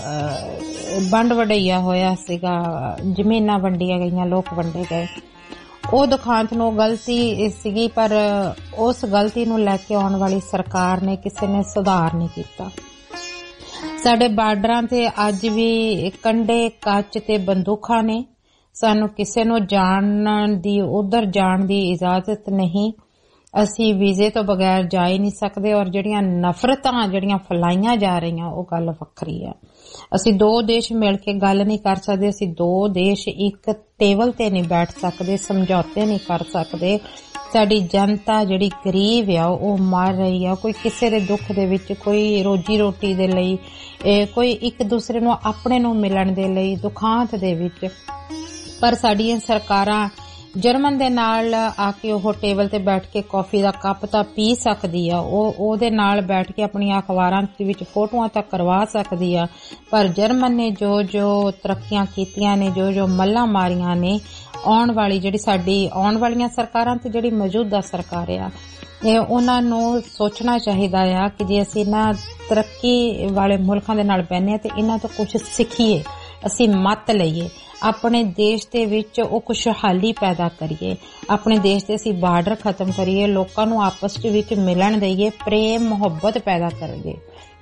ਵੰਡ ਵਡਈਆ ਹੋਇਆ ਸੀਗਾ, ਜ਼ਮੀਨਾਂ ਵੰਡੀਆਂ ਗਈਆਂ, ਲੋਕ ਵੰਡੇ ਗਏ, ਉਹ ਦੁਖਾਂਤ ਨੂੰ ਗਲਤੀ ਸੀਗੀ, ਪਰ ਉਸ ਗਲਤੀ ਨੂੰ ਲੈ ਕੇ ਆਉਣ ਵਾਲੀ ਸਰਕਾਰ ਨੇ ਕਿਸੇ ਨੇ ਸੁਧਾਰ ਨਹੀਂ ਕੀਤਾ। ਸਾਡੇ ਬਾਰਡਰਾਂ ਤੇ ਅੱਜ ਵੀ ਕੰਡੇ, ਕੱਚ ਤੇ ਬੰਦੂਕਾਂ ਨੇ। ਸਾਨੂੰ ਕਿਸੇ ਨੂੰ ਜਾਣਨ ਦੀ, ਉਧਰ ਜਾਣ ਦੀ ਇਜਾਜ਼ਤ ਨਹੀਂ। ਅਸੀਂ ਵੀਜ਼ੇ ਤੋਂ ਬਗੈਰ ਜਾ ਹੀ ਨਹੀਂ ਸਕਦੇ ਔਰ ਜਿਹੜੀਆਂ ਨਫ਼ਰਤਾਂ ਜਿਹੜੀਆਂ ਫੈਲਾਈਆਂ ਜਾ ਰਹੀਆਂ ਉਹ ਗੱਲ ਵੱਖਰੀ ਹੈ। ਅਸੀਂ ਦੋ ਦੇਸ਼ ਮਿਲ ਕੇ ਗੱਲ ਨਹੀਂ ਕਰ ਸਕਦੇ, ਅਸੀਂ ਦੋ ਦੇਸ਼ ਇੱਕ ਟੇਬਲ ਤੇ ਨਹੀਂ ਬੈਠ ਸਕਦੇ, ਸਮਝੌਤੇ ਨਹੀਂ ਕਰ ਸਕਦੇ। ਸਾਡੀ ਜਨਤਾ ਜਿਹੜੀ ਗਰੀਬ ਆ ਉਹ ਮਰ ਰਹੀ ਆ, ਕੋਈ ਕਿਸੇ ਦੇ ਦੁੱਖ ਦੇ ਵਿੱਚ, ਕੋਈ ਰੋਜੀ ਰੋਟੀ ਦੇ ਲਈ, ਕੋਈ ਇੱਕ ਦੂਸਰੇ ਨੂੰ ਆਪਣੇ ਨੂੰ ਮਿਲਣ ਦੇ ਲਈ ਦੁਖਾਂਤ ਦੇ ਵਿੱਚ। ਪਰ ਸਾਡੀਆਂ ਸਰਕਾਰਾਂ ਜਰਮਨ ਦੇ ਨਾਲ ਆ ਕੇ ਉਹ ਟੇਬਲ ਤੇ ਬੈਠ ਕੇ ਕੌਫੀ ਦਾ ਕੱਪ ਤਾਂ ਪੀ ਸਕਦੀ ਆ, ਉਹਦੇ ਨਾਲ ਬੈਠ ਕੇ ਆਪਣੀਆਂ ਅਖਬਾਰਾਂ ਦੇ ਵਿੱਚ ਫੋਟੋਆਂ ਤਾਂ ਕਰਵਾ ਸਕਦੀ ਆ। ਪਰ ਜਰਮਨ ਨੇ ਜੋ ਜੋ ਤਰੱਕੀਆਂ ਕੀਤੀਆਂ ਨੇ, ਜੋ ਜੋ ਮੱਲਾਂ ਮਾਰੀਆਂ ਨੇ, ਆਉਣ ਵਾਲੀ ਜਿਹੜੀ ਸਾਡੀ ਆਉਣ ਵਾਲੀਆਂ ਸਰਕਾਰਾਂ ਤੇ ਜਿਹੜੀ ਮੌਜੂਦਾ ਸਰਕਾਰ ਆ, ਇਹ ਉਹਨਾਂ ਨੂੰ ਸੋਚਣਾ ਚਾਹੀਦਾ ਆ ਕਿ ਜੇ ਅਸੀਂ ਇਹਨਾਂ ਤਰੱਕੀ ਵਾਲੇ ਮੁਲਕਾਂ ਦੇ ਨਾਲ ਬਹਿਨੇ ਆ ਤੇ ਇਹਨਾਂ ਤੋਂ ਕੁਝ ਸਿੱਖੀਏ, ਅਸੀਂ ਮੱਤ ਲਈਏ, ਆਪਣੇ ਦੇਸ਼ ਦੇ ਵਿੱਚ ਉਹ ਖੁਸ਼ਹਾਲੀ ਪੈਦਾ ਕਰੀਏ, ਆਪਣੇ ਦੇਸ਼ ਦੇ ਅਸੀਂ ਬਾਰਡਰ ਖਤਮ ਕਰੀਏ, ਲੋਕਾਂ ਨੂੰ ਆਪਸ ਵਿੱਚ ਮਿਲਣ ਦੇਈਏ, ਪ੍ਰੇਮ ਮੁਹੱਬਤ ਪੈਦਾ ਕਰੀਏ।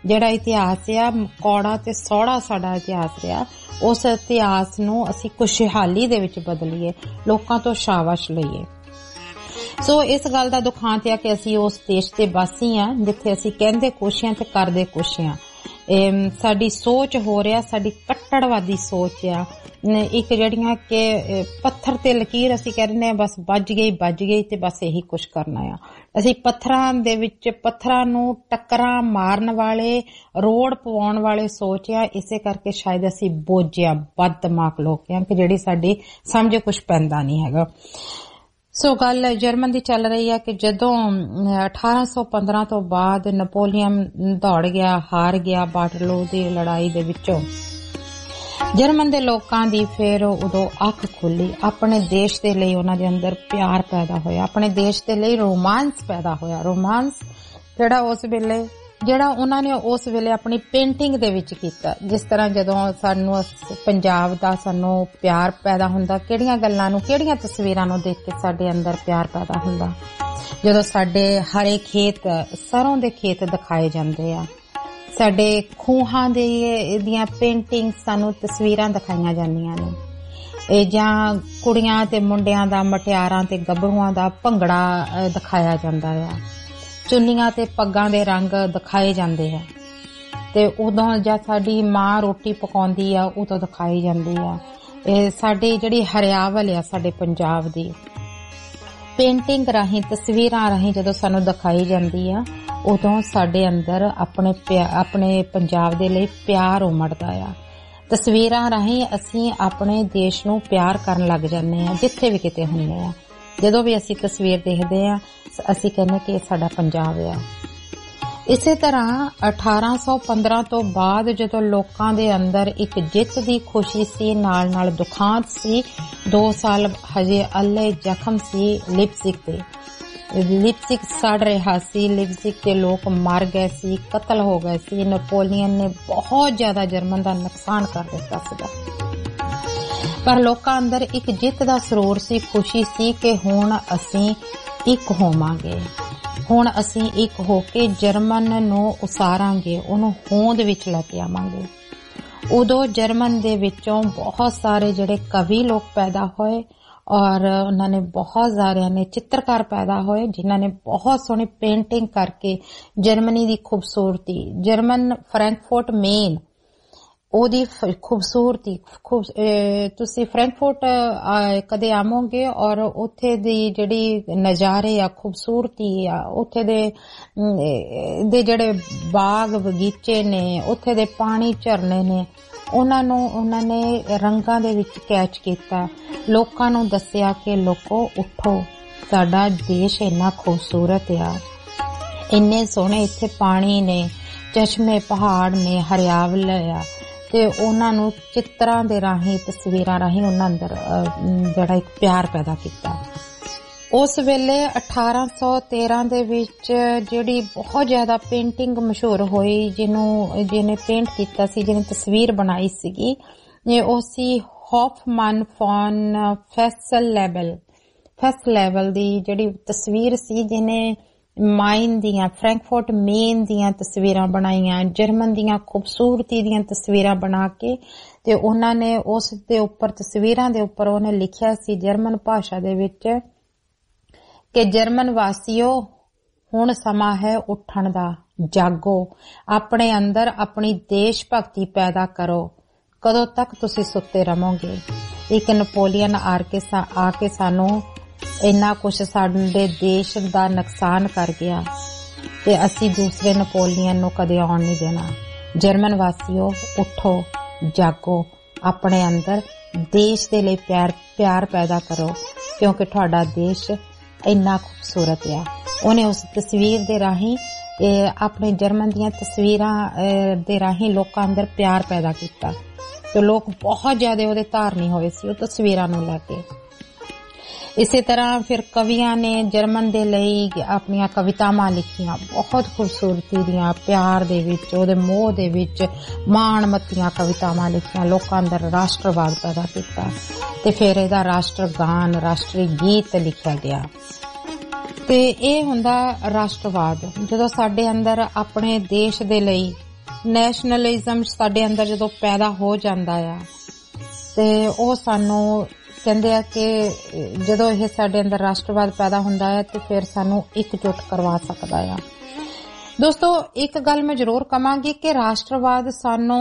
ਜਿਹੜਾ ਇਤਿਹਾਸ ਆ ਕੌੜਾ ਤੇ ਸੌੜਾ ਸਾਡਾ ਇਤਿਹਾਸ ਰਿਹਾ, ਉਸ ਇਤਿਹਾਸ ਨੂੰ ਅਸੀਂ ਖੁਸ਼ਹਾਲੀ ਦੇ ਵਿੱਚ ਬਦਲੀਏ, ਲੋਕਾਂ ਤੋਂ ਸ਼ਾਬਾਸ਼ ਲਈਏ। ਸੋ ਇਸ ਗੱਲ ਦਾ ਦੁਖਾਂਤ ਆ ਕਿ ਅਸੀਂ ਉਸ ਦੇਸ਼ ਦੇ ਵਾਸੀ ਆ ਜਿੱਥੇ ਅਸੀਂ ਕਹਿੰਦੇ ਕੁਛ ਆ ਤੇ ਕਰਦੇ ਕੁਛ ਆ। ਸਾਡੀ ਸੋਚ ਹੋ ਰਿਹਾ, ਸਾਡੀ ਕੱਟੜਵਾਦੀ ਸੋਚ ਆ, ਇੱਕ ਜਿਹੜੀਆਂ ਕਿ ਪੱਥਰ ਤੇ ਲਕੀਰ ਅਸੀਂ ਕਹਿੰਦੇ ਆ ਬਸ ਵੱਜ ਗਈ ਤੇ ਬਸ ਇਹੀ ਕੁਛ ਕਰਨਾ ਆ। ਅਸੀਂ ਪੱਥਰਾਂ ਦੇ ਵਿੱਚ ਪੱਥਰਾਂ ਨੂੰ ਟੱਕਰਾਂ ਮਾਰਨ ਵਾਲੇ, ਰੋੜ ਪਵਾਉਣ ਵਾਲੇ ਸੋਚ ਆ। ਇਸੇ ਕਰਕੇ ਸ਼ਾਇਦ ਅਸੀਂ ਬੋਝਿਆ ਬਦ ਦਿਮਾਗ ਲੋਕ ਆ ਕਿ ਜਿਹੜੀ ਸਾਡੀ ਸਮਝ ਕੁਛ ਪੈਂਦਾ ਨਹੀਂ ਹੈਗਾ। ਸੋ ਗੱਲ ਜਰਮਨ ਦੀ ਚੱਲ ਰਹੀ ਹੈ ਕਿ ਜਦੋਂ 1815 ਤੋਂ ਬਾਅਦ ਨਪੋਲੀਅਨ ਦੌੜ ਗਿਆ, ਹਾਰ ਗਿਆ ਵਾਟਰਲੂ ਦੀ ਲੜਾਈ ਦੇ ਵਿੱਚੋਂ, ਜਰਮਨ ਦੇ ਲੋਕਾਂ ਦੀ ਫਿਰ ਉਦੋਂ ਅੱਖ ਖੁੱਲੀ। ਆਪਣੇ ਦੇਸ਼ ਦੇ ਲਈ ਉਹਨਾਂ ਦੇ ਅੰਦਰ ਪਿਆਰ ਪੈਦਾ ਹੋਇਆ, ਆਪਣੇ ਦੇਸ਼ ਦੇ ਲਈ ਰੋਮਾਂਸ ਪੈਦਾ ਹੋਇਆ। ਰੋਮਾਂਸ ਜਿਹੜਾ ਉਹਨਾਂ ਨੇ ਉਸ ਵੇਲੇ ਆਪਣੀ ਪੇਂਟਿੰਗ ਦੇ ਵਿੱਚ ਕੀਤਾ। ਜਿਸ ਤਰ੍ਹਾਂ ਜਦੋਂ ਸਾਨੂੰ ਪੰਜਾਬ ਦਾ ਸਾਨੂੰ ਪਿਆਰ ਪੈਦਾ ਹੁੰਦਾ, ਕਿਹੜੀਆਂ ਗੱਲਾਂ ਨੂੰ, ਕਿਹੜੀਆਂ ਤਸਵੀਰਾਂ ਨੂੰ ਦੇਖ ਕੇ ਸਾਡੇ ਅੰਦਰ ਪਿਆਰ ਪੈਦਾ ਹੁੰਦਾ। ਜਦੋਂ ਸਾਡੇ ਹਰੇ ਖੇਤ, ਸਰੋਂ ਦੇ ਖੇਤ ਦਿਖਾਏ ਜਾਂਦੇ ਆ, ਸਾਡੇ ਖੂਹਾਂ ਦੀਆਂ ਪੇਂਟਿੰਗ ਸਾਨੂੰ ਤਸਵੀਰਾਂ ਦਿਖਾਈਆਂ ਜਾਂਦੀਆਂ ਨੇ, ਇਹ ਜਾਂ ਕੁੜੀਆਂ ਤੇ ਮੁੰਡਿਆਂ ਦਾ, ਮਟਿਆਰਾਂ ਤੇ ਗੱਭਰੂਆਂ ਦਾ ਭੰਗੜਾ ਦਿਖਾਇਆ ਜਾਂਦਾ ਆ, ਚੁੰਨੀਆਂ ਤੇ ਪੱਗਾਂ ਦੇ ਰੰਗ ਦਿਖਾਏ ਜਾਂਦੇ ਆ, ਤੇ ਉਦੋਂ ਜਦ ਸਾਡੀ ਮਾਂ ਰੋਟੀ ਪਕਾਉਂਦੀ ਆ ਉਦੋਂ ਦਿਖਾਈ ਜਾਂਦੀ ਆ। ਇਹ ਸਾਡੀ ਜਿਹੜੀ ਹਰਿਆਵਲ ਆ ਸਾਡੇ ਪੰਜਾਬ ਦੀ, ਪੇਂਟਿੰਗ ਰਾਹੀਂ, ਤਸਵੀਰਾਂ ਰਾਹੀਂ ਜਦੋਂ ਸਾਨੂੰ ਦਿਖਾਈ ਜਾਂਦੀ ਆ, ਉਦੋਂ ਸਾਡੇ ਅੰਦਰ ਆਪਣੇ ਪੰਜਾਬ ਦੇ ਲਈ ਪਿਆਰ ਉਮੜਦਾ ਆ। ਤਸਵੀਰਾਂ ਰਾਹੀਂ ਅਸੀਂ ਆਪਣੇ ਦੇਸ਼ ਨੂੰ ਪਿਆਰ ਕਰਨ ਲੱਗ ਜਾਂਦੇ ਆ, ਜਿੱਥੇ ਵੀ ਕਿਤੇ ਹੁੰਦੇ ਆ। ਜਦੋਂ ਵੀ ਅਸੀਂ ਤਸਵੀਰ ਦੇਖਦੇ ਆ ਅਸੀਂ ਕਹਿੰਦੇ ਕਿ ਇਹ ਸਾਡਾ ਪੰਜਾਬ ਆ। ਇਸੇ ਤਰ੍ਹਾਂ 1815 ਤੋਂ ਬਾਅਦ ਜਦੋਂ ਲੋਕਾਂ ਦੇ ਅੰਦਰ ਇੱਕ ਜਿੱਤ ਦੀ ਖੁਸ਼ੀ ਸੀ, ਨਾਲ ਨਾਲ ਦੁਖਾਂਤ ਸੀ। 2 ਸਾਲ ਹਜੇ ਅੱਲੇ ਜ਼ਖਮ ਸੀ ਲਿਪਸਿਕ ਤੇ। ਲਿਪਸਿਕ ਸੜ ਰਿਹਾ ਸੀ, ਲਿਪਸਿਕ ਦੇ ਲੋਕ ਮਰ ਗਏ ਸੀ, ਕਤਲ ਹੋ ਗਏ ਸੀ। ਨਪੋਲੀਅਨ ਨੇ ਬਹੁਤ ਜ਼ਿਆਦਾ ਜਰਮਨ ਦਾ ਨੁਕਸਾਨ ਕਰ ਦਿੱਤਾ ਸੀਗਾ, ਪਰ ਲੋਕਾਂ ਅੰਦਰ ਇੱਕ ਜਿੱਤ ਦਾ ਸਰੋਰ ਸੀ, ਖੁਸ਼ੀ ਸੀ ਕਿ ਹੁਣ ਅਸੀਂ ਇੱਕ ਹੋਵਾਂਗੇ, ਹੁਣ ਅਸੀਂ ਇੱਕ ਹੋ ਕੇ ਜਰਮਨ ਨੂੰ ਉਸਾਰਾਂਗੇ, ਉਹਨੂੰ ਹੋਂਦ ਵਿੱਚ ਲੈ ਕੇ ਆਵਾਂਗੇ। ਉਦੋਂ ਜਰਮਨ ਦੇ ਵਿੱਚੋਂ ਬਹੁਤ ਸਾਰੇ ਜਿਹੜੇ ਕਵੀ ਲੋਕ ਪੈਦਾ ਹੋਏ ਔਰ ਉਹਨਾਂ ਨੇ ਬਹੁਤ ਸਾਰਿਆਂ ਨੇ ਚਿੱਤਰਕਾਰ ਪੈਦਾ ਹੋਏ ਜਿਨ੍ਹਾਂ ਨੇ ਬਹੁਤ ਸੋਹਣੀ ਪੇਂਟਿੰਗ ਕਰਕੇ ਜਰਮਨੀ ਦੀ ਖੂਬਸੂਰਤੀ, ਜਰਮਨ ਫਰੈਂਕਫਰਟ ਮੇਨ ਉਹਦੀ ਖੂਬਸੂਰਤੀ, ਤੁਸੀਂ ਫਰੈਂਕਫਰਟ ਕਦੇ ਆਵੋਗੇ ਔਰ ਉੱਥੇ ਦੀ ਜਿਹੜੀ ਨਜ਼ਾਰੇ ਆ, ਖੂਬਸੂਰਤੀ ਆ, ਉੱਥੇ ਦੇ ਜਿਹੜੇ ਬਾਗ ਬਗੀਚੇ ਨੇ, ਉੱਥੇ ਦੇ ਪਾਣੀ ਝਰਨੇ ਨੇ, ਉਹਨਾਂ ਨੇ ਰੰਗਾਂ ਦੇ ਵਿੱਚ ਕੈਚ ਕੀਤਾ। ਲੋਕਾਂ ਨੂੰ ਦੱਸਿਆ ਕਿ ਲੋਕੋ ਉੱਠੋ, ਸਾਡਾ ਦੇਸ਼ ਇੰਨਾ ਖੂਬਸੂਰਤ ਆ, ਇੰਨੇ ਸੋਹਣੇ ਇੱਥੇ ਪਾਣੀ ਨੇ, ਚਸ਼ਮੇ, ਪਹਾੜ ਨੇ, ਹਰਿਆਵਲ ਆ, ਤੇ ਉਹਨਾਂ ਨੂੰ ਚਿੱਤਰਾਂ ਦੇ ਰਾਹੀਂ, ਤਸਵੀਰਾਂ ਰਾਹੀਂ ਉਹਨਾਂ ਅੰਦਰ ਜਿਹੜਾ ਇੱਕ ਪਿਆਰ ਪੈਦਾ ਕੀਤਾ। ਉਸ ਵੇਲੇ 1813 ਦੇ ਵਿੱਚ ਜਿਹੜੀ ਬਹੁਤ ਜ਼ਿਆਦਾ ਪੇਂਟਿੰਗ ਮਸ਼ਹੂਰ ਹੋਈ, ਜਿਹਨੇ ਪੇਂਟ ਕੀਤਾ ਸੀ, ਜਿਹਨੇ ਤਸਵੀਰ ਬਣਾਈ ਸੀਗੀ, ਉਹ ਸੀ ਹੌਫਮਨ ਫੌਨ ਫੈਸਲੇਵਲ ਦੀ ਜਿਹੜੀ ਤਸਵੀਰ ਸੀ, ਜਿਹਨੇ ਮਾਈਨ ਦੀਆਂ, ਫਰੈਂਕਫਰਟ ਮੇਨ ਦੀਆਂ ਤਸਵੀਰਾਂ ਬਣਾਈਆਂ, ਜਰਮਨ ਦੀਆਂ ਖੂਬਸੂਰਤੀ ਦੀਆਂ ਤਸਵੀਰਾਂ ਬਣਾ ਕੇ, ਤੇ ਉਹਨਾਂ ਨੇ ਉਸ ਦੇ ਉੱਪਰ, ਤਸਵੀਰਾਂ ਦੇ ਉੱਪਰ ਉਹਨੇ ਲਿਖਿਆ ਸੀ ਜਰਮਨ ਭਾਸ਼ਾ ਦੇ ਵਿੱਚ ਕਿ ਜਰਮਨ ਵਾਸੀਓ, ਹੁਣ ਸਮਾਂ ਹੈ ਉੱਠਣ ਦਾ, ਜਾਗੋ, ਆਪਣੇ ਅੰਦਰ ਆਪਣੀ ਦੇਸ਼ ਭਗਤੀ ਪੈਦਾ ਕਰੋ, ਕਦੋਂ ਤੱਕ ਤੁਸੀਂ ਸੁੱਤੇ ਰਹੋਗੇ। ਇੱਕ ਨਪੋਲੀਅਨ ਆ ਕੇ ਸਾਨੂੰ ਇੰਨਾ ਕੁਛ ਸਾਡੇ ਦੇਸ਼ ਦਾ ਨੁਕਸਾਨ ਕਰ ਗਿਆ ਤੇ ਅਸੀਂ ਦੂਸਰੇ ਨਪੋਲੀਅਨ ਨੂੰ ਕਦੇ ਆਉਣ ਨਹੀਂ ਦੇਣਾ। ਜਰਮਨ ਵਾਸੀਓ ਉੱਠੋ, ਜਾਗੋ, ਆਪਣੇ ਅੰਦਰ ਦੇਸ਼ ਦੇ ਲਈ ਪਿਆਰ ਪੈਦਾ ਕਰੋ, ਕਿਉਂਕਿ ਤੁਹਾਡਾ ਦੇਸ਼ ਇੰਨਾ ਖੂਬਸੂਰਤ ਆ। ਉਹਨੇ ਉਸ ਤਸਵੀਰ ਦੇ ਰਾਹੀਂ, ਆਪਣੇ ਜਰਮਨ ਦੀਆਂ ਤਸਵੀਰਾਂ ਦੇ ਰਾਹੀਂ ਲੋਕਾਂ ਅੰਦਰ ਪਿਆਰ ਪੈਦਾ ਕੀਤਾ ਤੇ ਲੋਕ ਬਹੁਤ ਜ਼ਿਆਦਾ ਉਹਦੇ ਧਾਰਨੀ ਹੋਏ ਸੀ ਉਹ ਤਸਵੀਰਾਂ ਨੂੰ ਲੈ ਕੇ। ਇਸੇ ਤਰ੍ਹਾਂ ਫਿਰ ਕਵੀਆਂ ਨੇ ਜਰਮਨ ਦੇ ਲਈ ਆਪਣੀਆਂ ਕਵਿਤਾਵਾਂ ਲਿਖੀਆਂ, ਬਹੁਤ ਖੂਬਸੂਰਤੀ ਦੀਆਂ, ਪਿਆਰ ਦੇ ਵਿੱਚ, ਉਹਦੇ ਮੋਹ ਦੇ ਵਿੱਚ ਮਾਣ ਮੱਤੀਆਂ ਕਵਿਤਾਵਾਂ ਲਿਖੀਆਂ, ਲੋਕਾਂ ਅੰਦਰ ਰਾਸ਼ਟਰਵਾਦ ਪੈਦਾ ਕੀਤਾ ਤੇ ਫਿਰ ਇਹਦਾ ਰਾਸ਼ਟਰ ਗਾਨ, ਰਾਸ਼ਟਰੀ ਗੀਤ ਲਿਖਿਆ ਗਿਆ। ਤੇ ਇਹ ਹੁੰਦਾ ਰਾਸ਼ਟਰਵਾਦ, ਜਦੋਂ ਸਾਡੇ ਅੰਦਰ ਆਪਣੇ ਦੇਸ਼ ਦੇ ਲਈ ਨੈਸ਼ਨਲਿਜ਼ਮ ਸਾਡੇ ਅੰਦਰ ਜਦੋਂ ਪੈਦਾ ਹੋ ਜਾਂਦਾ ਆ ਤੇ ਉਹ ਸਾਨੂੰ ਕਹਿੰਦੇ ਆ ਕਿ ਜਦੋਂ ਇਹ ਸਾਡੇ ਅੰਦਰ ਰਾਸ਼ਟਰਵਾਦ ਪੈਦਾ ਹੁੰਦਾ ਹੈ ਤੇ ਫਿਰ ਸਾਨੂੰ ਇਕਜੁੱਟ ਕਰਵਾ ਸਕਦਾ ਆ। ਦੋਸਤੋ, ਇੱਕ ਗੱਲ ਮੈਂ ਜ਼ਰੂਰ ਕਵਾਂਗੀ ਕਿ ਰਾਸ਼ਟਰਵਾਦ ਸਾਨੂੰ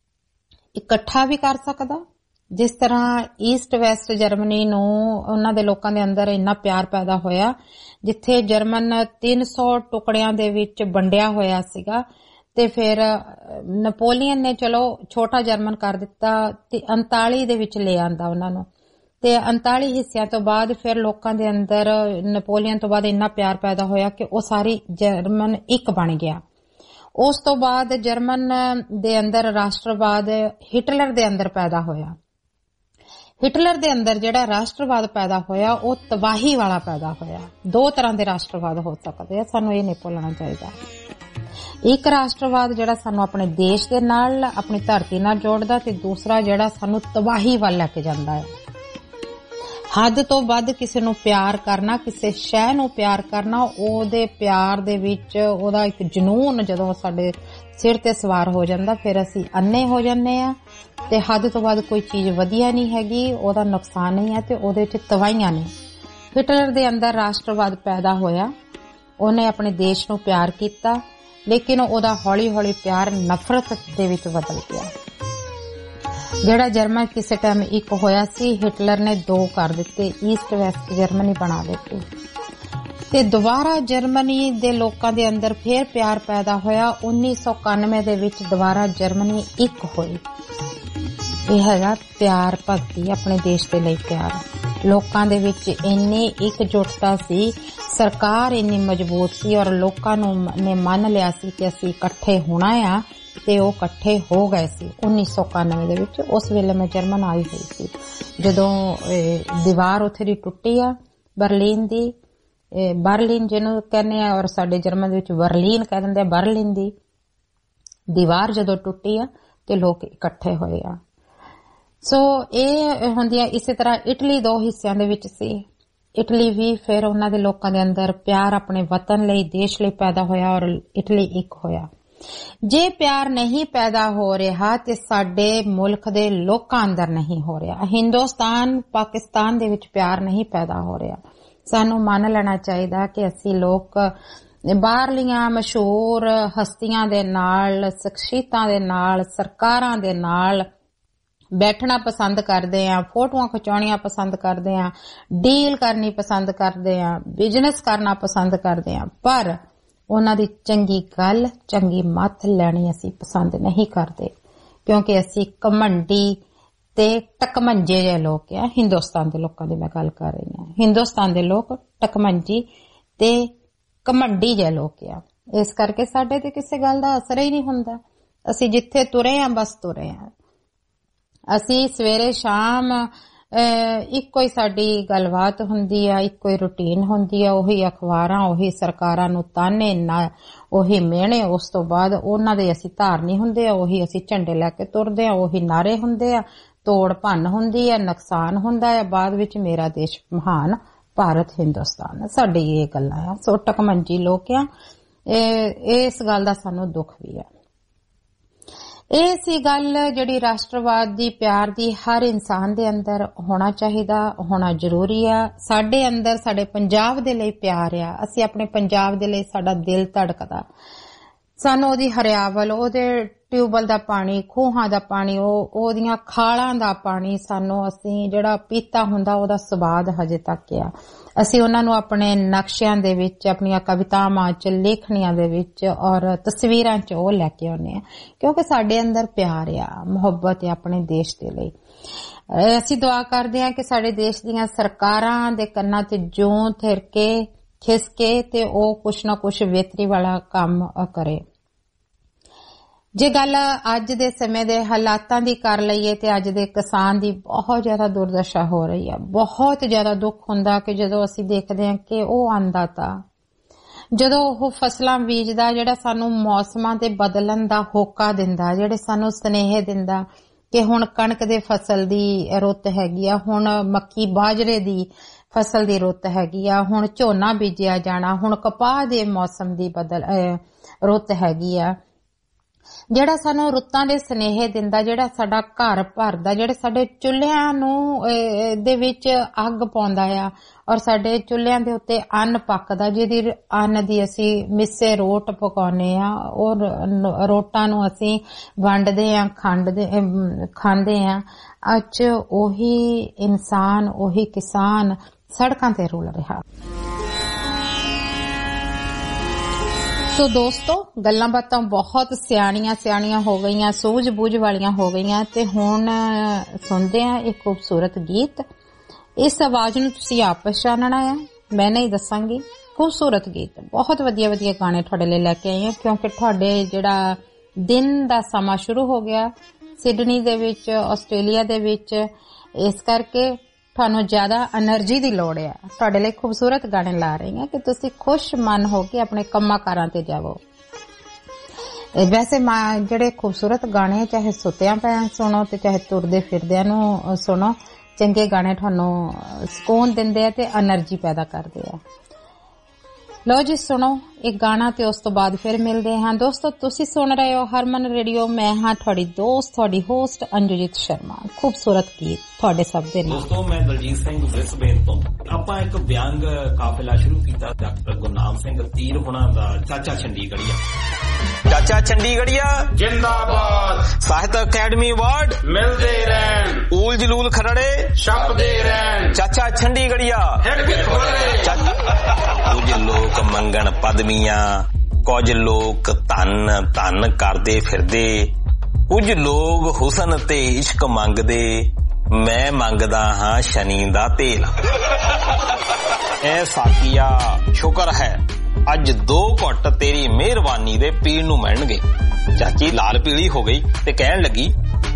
ਇਕੱਠਾ ਵੀ ਕਰ ਸਕਦਾ। ਜਿਸ ਤਰ੍ਹਾਂ ਈਸਟ ਵੈਸਟ ਜਰਮਨੀ ਨੂੰ ਉਹਨਾਂ ਦੇ ਲੋਕਾਂ ਦੇ ਅੰਦਰ ਇੰਨਾ ਪਿਆਰ ਪੈਦਾ ਹੋਇਆ, ਜਿੱਥੇ ਜਰਮਨ 300 ਟੁਕੜਿਆਂ ਦੇ ਵਿੱਚ ਵੰਡਿਆ ਹੋਇਆ ਸੀਗਾ ਤੇ ਫਿਰ ਨਪੋਲੀਅਨ ਨੇ ਚਲੋ ਛੋਟਾ ਜਰਮਨ ਕਰ ਦਿੱਤਾ ਤੇ 39 ਦੇ ਵਿੱਚ ਲੈ ਆਂਦਾ ਉਹਨਾਂ ਨੂੰ, ਤੇ 39 ਹਿੱਸਿਆਂ ਤੋਂ ਬਾਅਦ ਫਿਰ ਲੋਕਾਂ ਦੇ ਅੰਦਰ ਨਪੋਲੀਅਨ ਤੋਂ ਬਾਅਦ ਇੰਨਾ ਪਿਆਰ ਪੈਦਾ ਹੋਇਆ ਕਿ ਉਹ ਸਾਰੀ ਜਰਮਨ ਇੱਕ ਬਣ ਗਿਆ। ਉਸ ਤੋਂ ਬਾਅਦ ਜਰਮਨ ਦੇ ਅੰਦਰ ਰਾਸ਼ਟਰਵਾਦ ਹਿਟਲਰ ਦੇ ਅੰਦਰ ਪੈਦਾ ਹੋਇਆ। ਹਿਟਲਰ ਦੇ ਅੰਦਰ ਜਿਹੜਾ ਰਾਸ਼ਟਰਵਾਦ ਪੈਦਾ ਹੋਇਆ ਉਹ ਤਬਾਹੀ ਵਾਲਾ ਪੈਦਾ ਹੋਇਆ। ਦੋ ਤਰ੍ਹਾਂ ਦੇ ਰਾਸ਼ਟਰਵਾਦ ਹੋ ਸਕਦੇ ਆ, ਸਾਨੂੰ ਇਹ ਨਹੀਂ ਭੁੱਲਣਾ ਚਾਹੀਦਾ। ਇੱਕ ਰਾਸ਼ਟਰਵਾਦ ਜਿਹੜਾ ਸਾਨੂੰ ਆਪਣੇ ਦੇਸ਼ ਦੇ ਨਾਲ, ਆਪਣੀ ਧਰਤੀ ਨਾਲ ਜੋੜਦਾ, ਤੇ ਦੂਸਰਾ ਜਿਹੜਾ ਸਾਨੂੰ ਤਬਾਹੀ ਵੱਲ ਲੈ ਕੇ ਜਾਂਦਾ ਹੈ। ਹੱਦ ਤੋਂ ਵੱਧ ਕਿਸੇ ਨੂੰ ਪਿਆਰ ਕਰਨਾ, ਕਿਸੇ ਸ਼ੈ ਨੂੰ ਪਿਆਰ ਕਰਨਾ, ਉਹਦੇ ਪਿਆਰ ਦੇ ਵਿੱਚ ਉਹਦਾ ਇੱਕ ਜਨੂਨ ਜਦੋਂ ਸਾਡੇ ਸਿਰ ਤੇ ਸਵਾਰ ਹੋ ਜਾਂਦਾ, ਫਿਰ ਅਸੀਂ ਅੰਨੇ ਹੋ ਜਾਂਦੇ ਆ ਤੇ ਹੱਦ ਤੋਂ ਵੱਧ ਕੋਈ ਚੀਜ਼ ਵਧੀਆ ਨਹੀਂ ਹੈਗੀ, ਉਹਦਾ ਨੁਕਸਾਨ ਨਹੀਂ ਹੈ ਤੇ ਉਹਦੇ ਵਿੱਚ ਤਬਾਹੀਆਂ ਨੇ। ਹਿਟਲਰ ਦੇ ਅੰਦਰ ਰਾਸ਼ਟਰਵਾਦ ਪੈਦਾ ਹੋਇਆ, ਉਹਨੇ ਆਪਣੇ ਦੇਸ਼ ਨੂੰ ਪਿਆਰ ਕੀਤਾ, ਲੇਕਿਨ ਉਹਦਾ ਹੌਲੀ-ਹੌਲੀ ਪਿਆਰ ਨਫ਼ਰਤ ਦੇ ਵਿੱਚ ਬਦਲ ਗਿਆ। ਜਿਹੜਾ ਜਰਮਨ ਕਿਸੇ ਟਾਈਮ ਇੱਕ ਹੋਇਆ ਸੀ, ਹਿਟਲਰ ਨੇ ਦੋ ਕਰ ਦਿੱਤੇ, ਈਸਟ ਵੈਸਟ ਜਰਮਨੀ ਬਣਾ ਦਿੱਤੀ ਤੇ ਦੁਬਾਰਾ ਜਰਮਨੀ ਦੇ ਲੋਕਾਂ ਦੇ ਅੰਦਰ ਫੇਰ ਪਿਆਰ ਪੈਦਾ ਹੋਇਆ। 1991 ਦੇ ਵਿੱਚ ਦੁਬਾਰਾ ਜਰਮਨੀ ਇੱਕ ਹੋਈ। ਇਹ ਹੈਗਾ ਪਿਆਰ, ਭਗਤੀ, ਆਪਣੇ ਦੇਸ਼ ਦੇ ਲਈ ਪਿਆਰ। ਲੋਕਾਂ ਦੇ ਵਿੱਚ ਇੰਨੀ ਇਕਜੁੱਟਤਾ ਸੀ, ਸਰਕਾਰ ਇੰਨੀ ਮਜ਼ਬੂਤ ਸੀ ਔਰ ਲੋਕਾਂ ਨੂੰ ਨੇ ਮੰਨ ਲਿਆ ਸੀ ਕਿ ਅਸੀਂ ਇਕੱਠੇ ਹੋਣਾ ਆ ਤੇ ਉਹ ਇਕੱਠੇ ਹੋ ਗਏ ਸੀ 1991 ਦੇ ਵਿੱਚ। ਉਸ ਵੇਲੇ ਮੈਂ ਜਰਮਨ ਆਈ ਹੋਈ ਸੀ ਜਦੋਂ ਦੀਵਾਰ ਉੱਥੇ ਦੀ ਟੁੱਟੀ ਆ ਬਰਲਿਨ ਦੀ, ਬਰਲਿਨ ਜਿਹਨੂੰ ਕਹਿੰਦੇ ਆ ਔਰ ਸਾਡੇ ਜਰਮਨ ਦੇ ਵਿੱਚ ਬਰਲਿਨ ਕਹਿ ਦਿੰਦੇ ਆ, ਬਰਲਿਨ ਦੀ ਦੀਵਾਰ ਜਦੋਂ ਟੁੱਟੀ ਆ ਤੇ ਲੋਕ ਇਕੱਠੇ ਹੋਏ ਆ। ਸੋ ਇਹ ਹੁੰਦੀਆਂ। ਇਸੇ ਤਰ੍ਹਾਂ ਇਟਲੀ ਦੋ ਹਿੱਸਿਆਂ ਦੇ ਵਿੱਚ ਸੀ। ਇਟਲੀ ਵੀ ਫਿਰ ਉਹਨਾਂ ਦੇ ਲੋਕਾਂ ਦੇ ਅੰਦਰ ਪਿਆਰ ਆਪਣੇ ਵਤਨ ਲਈ, ਦੇਸ਼ ਲਈ ਪੈਦਾ ਹੋਇਆ ਔਰ ਇਟਲੀ ਇੱਕ ਹੋਇਆ। ਜੇ ਪਿਆਰ ਨਹੀਂ ਪੈਦਾ ਹੋ ਰਿਹਾ ਤੇ ਸਾਡੇ ਮੁਲਕ ਦੇ ਲੋਕਾਂ ਅੰਦਰ ਨਹੀਂ ਹੋ ਰਿਹਾ। ਹਿੰਦੁਸਤਾਨ, ਪਾਕਿਸਤਾਨ ਦੇ ਵਿੱਚ ਪਿਆਰ ਨਹੀਂ ਪੈਦਾ ਹੋ ਰਿਹਾ। ਸਾਨੂੰ ਮੰਨ ਲੈਣਾ ਚਾਹੀਦਾ ਕਿ ਅਸੀਂ ਲੋਕ ਬਾਹਰਲੀਆਂ ਮਸ਼ਹੂਰ ਹਸਤੀਆਂ ਦੇ ਨਾਲ, ਸ਼ਖਸੀਅਤਾਂ ਦੇ ਨਾਲ, ਸਰਕਾਰਾਂ ਦੇ ਨਾਲ ਬੈਠਣਾ ਪਸੰਦ ਕਰਦੇ ਆ, ਫੋਟੋਆਂ ਖਿਚਾਉਣੀਆਂ ਪਸੰਦ ਕਰਦੇ ਆ, ਡੀਲ ਕਰਨੀ ਪਸੰਦ ਕਰਦੇ ਆ, ਬਿਜ਼ਨਸ ਕਰਨਾ ਪਸੰਦ ਕਰਦੇ ਆ, ਪਰ ਉਹਨਾਂ ਦੀ ਚੰਗੀ ਗੱਲ, ਚੰਗੀ ਮੱਤ ਲੈਣੀ ਅਸੀਂ ਪਸੰਦ ਨਹੀਂ ਕਰਦੇ, ਕਿਉਂਕਿ ਅਸੀਂ ਘਮੰਡੀ ਤੇ ਟਕਮੰਜੇ ਜਿਹੇ ਲੋਕ ਆ। ਹਿੰਦੁਸਤਾਨ ਦੇ ਲੋਕਾਂ ਦੀ ਮੈਂ ਗੱਲ ਕਰ ਰਹੀ ਹਾਂ। ਹਿੰਦੁਸਤਾਨ ਦੇ ਲੋਕ ਟਕਮੰਜੀ ਤੇ ਘਮੰਡੀ ਜਿਹੇ ਲੋਕ ਆ। ਇਸ ਕਰਕੇ ਸਾਡੇ ਤੇ ਕਿਸੇ ਗੱਲ ਦਾ ਅਸਰ ਹੀ ਨਹੀਂ ਹੁੰਦਾ। ਅਸੀਂ ਜਿੱਥੇ ਤੁਰੇ ਆ ਬਸ ਤੁਰੇ ਆ। ਅਸੀਂ ਸਵੇਰੇ ਸ਼ਾਮ ਇੱਕੋ ਹੀ ਸਾਡੀ ਗੱਲਬਾਤ ਹੁੰਦੀ ਆ, ਇੱਕੋ ਹੀ ਰੂਟੀਨ ਹੁੰਦੀ ਆ, ਉਹੀ ਅਖਬਾਰਾਂ, ਉਹੀ ਸਰਕਾਰਾਂ ਨੂੰ ਤਾਨੇ ਨਾ, ਉਹੀ ਮਿਹਣੇ। ਉਸ ਤੋਂ ਬਾਅਦ ਉਹਨਾਂ ਦੇ ਅਸੀਂ ਧਾਰਨੀ ਹੁੰਦੇ ਆ, ਉਹੀ ਅਸੀਂ ਝੰਡੇ ਲੈ ਕੇ ਤੁਰਦੇ ਆ, ਉਹੀ ਨਾਰੇ ਹੁੰਦੇ ਆ, ਤੋੜ ਭੰਨ ਹੁੰਦੀ ਆ, ਨੁਕਸਾਨ ਹੁੰਦਾ ਆ। ਬਾਅਦ ਵਿੱਚ ਮੇਰਾ ਦੇਸ਼ ਮਹਾਨ ਭਾਰਤ ਹਿੰਦੁਸਤਾਨ, ਸਾਡੀ ਇਹ ਗੱਲਾਂ ਆ। ਸੋ ਟਕਮੰਜੀ ਲੋਕ ਆ। ਇਸ ਗੱਲ ਦਾ ਸਾਨੂੰ ਦੁੱਖ ਵੀ ਆ। ਇਹ ਸੀ ਗੱਲ ਜਿਹੜੀ ਰਾਸ਼ਟਰਵਾਦ ਦੀ, ਪਿਆਰ ਦੀ ਹਰ ਇਨਸਾਨ ਦੇ ਅੰਦਰ ਹੋਣਾ ਚਾਹੀਦਾ, ਹੋਣਾ ਜ਼ਰੂਰੀ ਆ। ਸਾਡੇ ਅੰਦਰ, ਸਾਡੇ ਪੰਜਾਬ ਦੇ ਲਈ ਪਿਆਰ ਆ। ਅਸੀਂ ਆਪਣੇ ਪੰਜਾਬ ਦੇ ਲਈ, ਸਾਡਾ ਦਿਲ ਧੜਕਦਾ। ਸਾਨੂੰ ਉਹਦੀ ਹਰਿਆਵਲ, ਉਹਦੇ ਟਿਊਬਵੈਲ ਦਾ ਪਾਣੀ, ਖੂਹਾਂ ਦਾ ਪਾਣੀ, ਉਹਦੀਆਂ ਖਾਲਾਂ ਦਾ ਪਾਣੀ, ਸਾਨੂੰ ਅਸੀਂ ਜਿਹੜਾ ਪੀਤਾ ਹੁੰਦਾ ਉਹਦਾ ਸਵਾਦ ਹਜੇ ਤੱਕ ਆ। ਅਸੀਂ ਉਹਨਾਂ ਨੂੰ ਆਪਣੇ ਨਕਸ਼ਿਆਂ ਦੇ ਵਿੱਚ, ਆਪਣੀਆਂ ਕਵਿਤਾਵਾਂ 'ਚ, ਲੇਖਣੀਆਂ ਦੇ ਵਿੱਚ ਔਰ ਤਸਵੀਰਾਂ 'ਚ ਉਹ ਲੈ ਕੇ ਆਉਂਦੇ ਆ, ਕਿਉਂਕਿ ਸਾਡੇ ਅੰਦਰ ਪਿਆਰ ਆ, ਮੁਹੱਬਤ ਆ ਆਪਣੇ ਦੇਸ਼ ਦੇ ਲਈ। ਅਸੀਂ ਦੁਆ ਕਰਦੇ ਹਾਂ ਕਿ ਸਾਡੇ ਦੇਸ਼ ਦੀਆਂ ਸਰਕਾਰਾਂ ਦੇ ਕੰਨਾਂ ਤੇ ਜੂੰ ਖਿਸਕੇ ਤੇ ਉਹ ਕੁਛ ਨਾ ਕੁਛ ਬਿਹਤਰੀ ਵਾਲਾ ਕੰਮ ਕਰੇ। ਜੇ ਗੱਲ ਅੱਜ ਦੇ ਸਮੇਂ ਦੇ ਹਾਲਾਤਾਂ ਦੀ ਕਰ ਲਈਏ ਤੇ ਅੱਜ ਦੇ ਕਿਸਾਨ ਦੀ ਬਹੁਤ ਜ਼ਿਆਦਾ ਦੁਰਦਸ਼ਾ ਹੋ ਰਹੀ ਹੈ। ਬਹੁਤ ਜ਼ਿਆਦਾ ਦੁੱਖ ਹੁੰਦਾ ਕਿ ਜਦੋਂ ਅਸੀਂ ਦੇਖਦੇ ਹਾਂ ਕਿ ਉਹ ਅੰਨਦਾਤਾ, ਜਦੋਂ ਉਹ ਫਸਲਾਂ ਬੀਜਦਾ, ਜਿਹੜਾ ਸਾਨੂੰ ਮੌਸਮਾਂ ਦੇ ਬਦਲਣ ਦਾ ਹੋਕਾ ਦਿੰਦਾ, ਜਿਹੜੇ ਸਾਨੂੰ ਸੁਨੇਹੇ ਦਿੰਦਾ ਕਿ ਹੁਣ ਕਣਕ ਦੇ ਫਸਲ ਦੀ ਰੁੱਤ ਹੈਗੀ ਆ, ਹੁਣ ਮੱਕੀ ਬਾਜਰੇ ਦੀ ਫਸਲ ਦੀ ਰੁੱਤ ਹੈਗੀ ਆ, ਹੁਣ ਝੋਨਾ ਬੀਜਿਆ ਜਾਣਾ, ਹੁਣ ਕਪਾਹ ਦੇ ਮੌਸਮ ਦੀ ਰੁੱਤ ਹੈਗੀ ਆ, ਜਿਹੜਾ ਸਾਨੂੰ ਰੁੱਤਾਂ ਦੇ ਸੁਨੇਹੇ ਦਿੰਦਾ, ਜਿਹੜਾ ਸਾਡਾ ਘਰ ਭਰਦਾ, ਜਿਹੜੇ ਸਾਡੇ ਚੁੱਲ੍ਹਿਆਂ ਨੂੰ ਦੇ ਵਿੱਚ ਅੱਗ ਪਾਉਂਦਾ ਆ ਔਰ ਸਾਡੇ ਚੁੱਲ੍ਹਿਆਂ ਦੇ ਉੱਤੇ ਅੰਨ ਪੱਕਦਾ, ਜਿਹਦੀ ਅੰਨ ਦੀ ਅਸੀਂ ਮਿੱਸੇ ਰੋਟ ਪਕਾਉਂਦੇ ਆ ਔਰ ਰੋਟਾਂ ਨੂੰ ਅਸੀਂ ਵੰਡਦੇ ਆ, ਖਾਂਦੇ ਆ। ਅੱਜ ਉਹੀ ਇਨਸਾਨ, ਉਹੀ ਕਿਸਾਨ ਸੜਕਾਂ ਤੇ ਰੁਲ ਰਿਹਾ। ਸੋ ਦੋਸਤੋ, ਗੱਲਾਂ ਬਾਤਾਂ ਬਹੁਤ ਸਿਆਣੀਆਂ ਹੋ ਗਈਆਂ, ਸੂਝ ਬੂਝ ਵਾਲੀਆਂ ਹੋ ਗਈਆਂ ਤੇ ਹੁਣ ਸੁਣਦੇ ਆ ਇੱਕ ਖੂਬਸੂਰਤ ਗੀਤ। ਇਸ ਆਵਾਜ਼ ਨੂੰ ਤੁਸੀਂ ਆਪ ਪਛਾਣਨਾ ਆ, ਮੈਂ ਨਹੀਂ ਦੱਸਾਂਗੀ। ਖੂਬਸੂਰਤ ਗੀਤ, ਬਹੁਤ ਵਧੀਆ ਗਾਣੇ ਤੁਹਾਡੇ ਲਈ ਲੈ ਕੇ ਆਈ ਹਾਂ, ਕਿਉਂਕਿ ਤੁਹਾਡੇ ਜਿਹੜਾ ਦਿਨ ਦਾ ਸਮਾਂ ਸ਼ੁਰੂ ਹੋ ਗਿਆ ਸਿਡਨੀ ਦੇ ਵਿੱਚ, ਆਸਟ੍ਰੇਲੀਆ ਦੇ ਵਿੱਚ, ਇਸ ਕਰਕੇ ਤੁਹਾਨੂੰ ਜ਼ਿਆਦਾ એનર્ਜੀ ਦੀ ਲੋੜ ਆ। ਤੁਹਾਡੇ ਲਈ ਖੂਬਸੂਰਤ ਗਾਣੇ ਲਾ ਰਹੀ ਹਾਂ ਕਿ ਤੁਸੀਂ ਖੁਸ਼ ਮਨ ਹੋ ਕੇ ਆਪਣੇ ਕੰਮਾਂ ਕਾਰਾਂ ਤੇ ਜਾਵੋ। ਵੈਸੇ ਜਿਹੜੇ ਖੂਬਸੂਰਤ ਗਾਣੇ ਚਾਹੇ ਸੁੱਤਿਆਂ ਪਿਆਂ ਸੁਣੋ ਤੇ ਚਾਹੇ ਤੁਰਦੇ ਫਿਰਦਿਆਂ ਨੂੰ ਸੁਣੋ, ਚੰਗੇ ਗਾਣੇ ਤੁਹਾਨੂੰ ਸਕੂਨ ਦਿੰਦੇ ਆ ਤੇ એનર્ਜੀ ਪੈਦਾ ਕਰਦੇ ਆ। ਲਓ ਜੀ, ਸੁਣੋ ਇੱਕ ਗਾਣਾ ਤੇ ਉਸ ਤੋਂ ਬਾਅਦ ਫਿਰ ਮਿਲਦੇ ਹਾਂ। ਦੋਸਤੋ, ਤੁਸੀਂ ਸੁਣ ਰਹੇ ਹੋ ਹਰਮਨ ਰੇਡੀਓ, ਮੈਂ ਹਾਂ ਤੁਹਾਡੀ ਦੋਸਤ, ਤੁਹਾਡੀ ਹੋਸਟ ਅੰਜੁਜੀਤ ਸ਼ਰਮਾ। ਖੂਬਸੂਰਤ ਗੀਤ ਤੁਹਾਡੇ ਸਭ ਦੇ ਨਾਲ। ਦੋਸਤੋ, ਮੈਂ ਦਲਜੀਤ ਸਿੰਘ ਬ੍ਰਿਸਬੇਨ ਤੋਂ। ਆਪਾਂ ਇੱਕ ਵਿਅੰਗ ਕਾਫਿਲਾ ਸ਼ੁਰੂ ਕੀਤਾ ਡਾਕਟਰ ਗੁਰਨਾਮ ਸਿੰਘ ਤੀਰ ਹੁਣਾਂ ਦਾ, ਚਾਚਾ ਚੰਡੀਗੜ੍ਹੀਆ। ਚਾਚਾ ਚੰਡੀਗੜ੍ਹੀਆ ਜਿੰਦਾਬਾਦ, ਸਾਹਿਤ ਅਕੈਡਮੀ ਅਵਾਰਡ ਮਿਲਦੇ ਰਹਿਣ, ਊਲ ਜਲੂਲ ਖਰੜੇ ਛਪਦੇ ਰਹਿਣ, ਚਾਚਾ ਚੰਡੀਗੜ੍ਹੀਆ ਕੁਝ ਲੋਕ ਮੰਗਣ ਪਦਵੀਆਂ, ਕੁਝ ਲੋਕ ਧਨ ਕਰਦੇ ਫਿਰਦੇ, ਕੁਝ ਲੋਕ ਹੁਸਨ ਤੇ ਇਸ਼ਕ ਮੰਗਦੇ, ਮੈਂ ਮੰਗਦਾ ਹਾਂ ਸ਼ਨੀ ਦਾ ਤੇਲ। ਐ ਸਾਕੀਆ ਸ਼ੁਕਰ ਹੈ ਅੱਜ 2 ਘੁੱਟ ਤੇਰੀ ਮਿਹਰਬਾਨੀ ਦੇ ਪੀਣ ਨੂੰ ਮਿਲਣਗੇ। ਚਾਚੀ ਲਾਲ ਪੀਲੀ ਹੋ ਗਈ ਤੇ ਕਹਿਣ ਲੱਗੀ,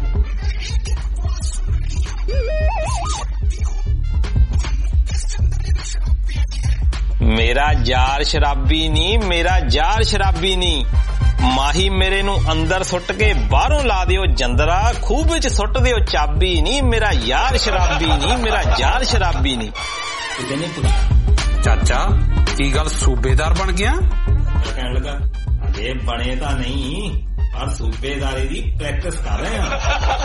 ਮੇਰਾ ਯਾਰ ਸ਼ਰਾਬੀ ਨਹੀਂ, ਮੇਰਾ ਯਾਰ ਸ਼ਰਾਬੀ ਨਹੀਂ, ਮਾਹੀ ਮੇਰੇ ਨੂੰ ਅੰਦਰ ਸੁੱਟ ਕੇ ਬਾਹਰੋਂ ਲਾ ਦਿਓ ਜੰਦਰਾ, ਖੂਬ ਵਿੱਚ ਸੁੱਟ ਦਿਓ ਚਾਬੀ ਨਹੀਂ, ਮੇਰਾ ਯਾਰ ਸ਼ਰਾਬੀ ਨਹੀਂ, ਮੇਰਾ ਯਾਰ ਸ਼ਰਾਬੀ ਨਹੀਂ। ਇਹਨੇ ਪੁੱਛਿਆ, ਚਾਚਾ ਕੀ ਗੱਲ ਸੂਬੇਦਾਰ ਬਣ ਗਿਆ? ਕਹਿਣ ਲੱਗਾ, ਅਜੇ ਬਣੇ ਤਾਂ ਨਹੀਂ ਪਰ ਸੂਬੇਦਾਰੀ ਦੀ ਪ੍ਰੈਕਟਿਸ ਕਰ ਰਹੇ ਹਾਂ।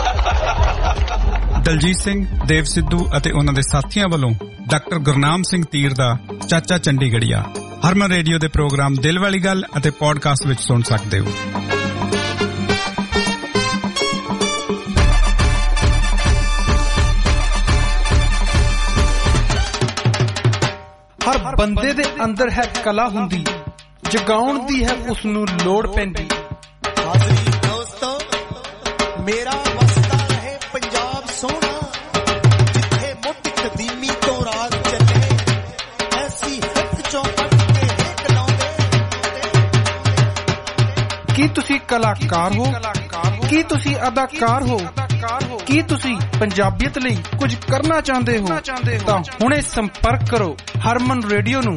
ਦਲਜੀਤ ਸਿੰਘ, ਦੇਵ ਸਿੱਧੂ ਅਤੇ ਉਹਨਾਂ ਦੇ ਸਾਥੀਆਂ ਵੱਲੋਂ ਡਾਕਟਰ ਗੁਰਨਾਮ ਸਿੰਘ ਤੀਰ ਦਾ ਚਾਚਾ ਚੰਡੀਗੜ੍ਹੀਆ ਹਰਮਨ ਰੇਡੀਓ ਦੇ ਪ੍ਰੋਗਰਾਮ ਦਿਲ ਵਾਲੀ ਗੱਲ ਅਤੇ ਪੋਡਕਾਸਟ ਵਿੱਚ ਸੁਣ ਸਕਦੇ ਹੋ। ਹਰ ਬੰਦੇ ਦੇ ਅੰਦਰ ਹੈ ਕਲਾ ਹੁੰਦੀ, ਜਗਾਉਣ ਦੀ ਹੈ ਉਸ ਨੂੰ ਲੋੜ ਪੈਂਦੀ। ਹਾਜ਼ਰੀ ਦੋਸਤੋ, ਮੇਰਾ ਵਸਦਾ ਰਹੇ ਪੰਜਾਬ ਸੋਹਣਾ, ਜਿੱਥੇ ਮੁੱਢ ਕਦੀਮੀ ਤੋਂ ਰਾਜ ਚੱਲੇ, ਐਸੀ ਹੱਕ ਚੋਂ ਕੱਢ ਕੇ ਹੇਕ ਲਾਉਂਦੇ। ਕੀ ਤੁਸੀਂ ਕਲਾਕਾਰ ਹੋ? ਕੀ ਤੁਸੀਂ ਅਦਾਕਾਰ ਹੋ? ਕੀ ਤੁਸੀਂ ਪੰਜਾਬੀਅਤ ਲਈ ਕੁਝ ਕਰਨਾ ਚਾਹੁੰਦੇ ਹੋ? ਤਾਂ ਹੁਣੇ ਸੰਪਰਕ ਕਰੋ ਹਰਮਨ ਰੇਡੀਓ ਨੂੰ।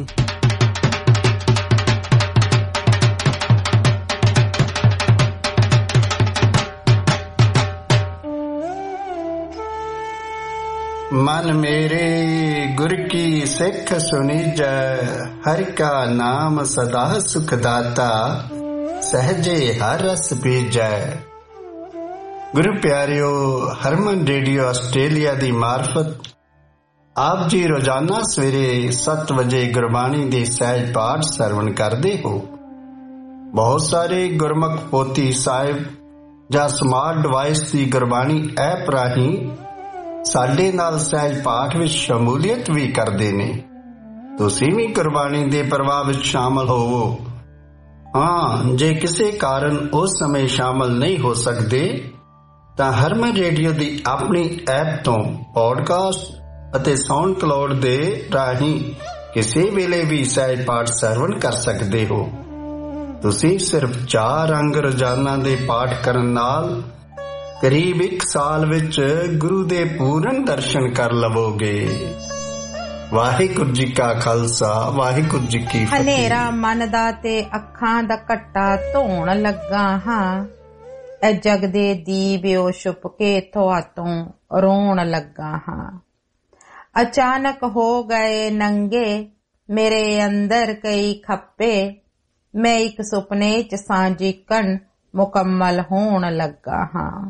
मन मेरे गुर की सिख सुनीजै, हर का नाम सदा सुखदाता, सहजे हर रस बीजै। गुरु प्यारियो, हरमन रेडियो आस्ट्रेलिया दी मार्फत आप जी रोजाना सवेरे 7 वजे गुरबाणी दी सहज पाठ सरवण करते हो। बहुत सारे गुरमुख पोथी साहिब ਜਾਂ ਸਮਾਰਟ ਡਿਵਾਈਸ ਦੀ ਗੁਰਬਾਣੀ ਐਪ ਰਾਹੀਂ ਸਾਡੇ ਨਾਲ ਸਹਿਜ ਪਾਠ ਵਿੱਚ ਸ਼ਮੂਲੀਅਤ ਵੀ ਕਰਦੇ ਨੇ। ਤੁਸੀਂ ਵੀ ਗੁਰਬਾਣੀ ਦੇ ਪ੍ਰਵਾਹ ਵਿੱਚ ਸ਼ਾਮਲ ਹੋਵੋ। ਹਾਂ, ਜੇ ਕਿਸੇ ਕਾਰਨ ਉਸ ਸਮੇਂ ਸ਼ਾਮਲ ਨਹੀਂ ਹੋ ਸਕਦੇ ਤਾਂ ਹਰਮਨ ਰੇਡੀਓ ਦੀ ਆਪਣੀ ਐਪ ਤੋਂ ਪੋਡਕਾਸਟ ਅਤੇ ਸਾਊਂਡ ਕਲਾਉਡ ਦੇ ਰਾਹੀਂ ਕਿਸੇ ਵੇਲੇ ਵੀ ਸਹਿਜ ਪਾਠ ਸਰਵਣ ਕਰ ਸਕਦੇ ਹੋ। ਤੁਸੀਂ ਸਿਰਫ 4 ਅੰਗ ਰੋਜ਼ਾਨਾ ਦੇ ਪਾਠ ਕਰਨ ਨਾਲ ਕਰੀਬ 1 ਸਾਲ ਵਿੱਚ ਗੁਰੂ ਦੇ ਪੂਰਨ ਦਰਸ਼ਨ ਕਰ ਲਵੋਗੇ। ਵਾਹਿਗੁਰੂ ਜੀ ਕਾ ਖਾਲਸਾ, ਵਾਹਿਗੁਰੂ ਜੀ ਕੀ ਫਤਿਹ। ਹਨੇਰਾ ਮਨ ਦਾ ਤੇ ਅੱਖਾਂ ਦਾ ਘੱਟਾ ਧੋਣ ਲੱਗਾ ਹਾਂ, ਐ ਜਗ ਦੇ ਦੀਵਿਓ ਛੁਪ ਕੇ ਤੁਹਾਤੋਂ ਰੋਣ ਲੱਗਾ ਹਾਂ। ਅਚਾਨਕ ਹੋ ਗਏ ਨੰਗੇ ਮੇਰੇ ਅੰਦਰ ਕਈ ਖੱਪੇ, ਮੈਂ ਇੱਕ ਸੁਪਨੇ ਚ ਸਾਂਝੀ ਕਣ ਮੁਕੰਮਲ ਹੋਣ ਲੱਗਾ ਹਾਂ।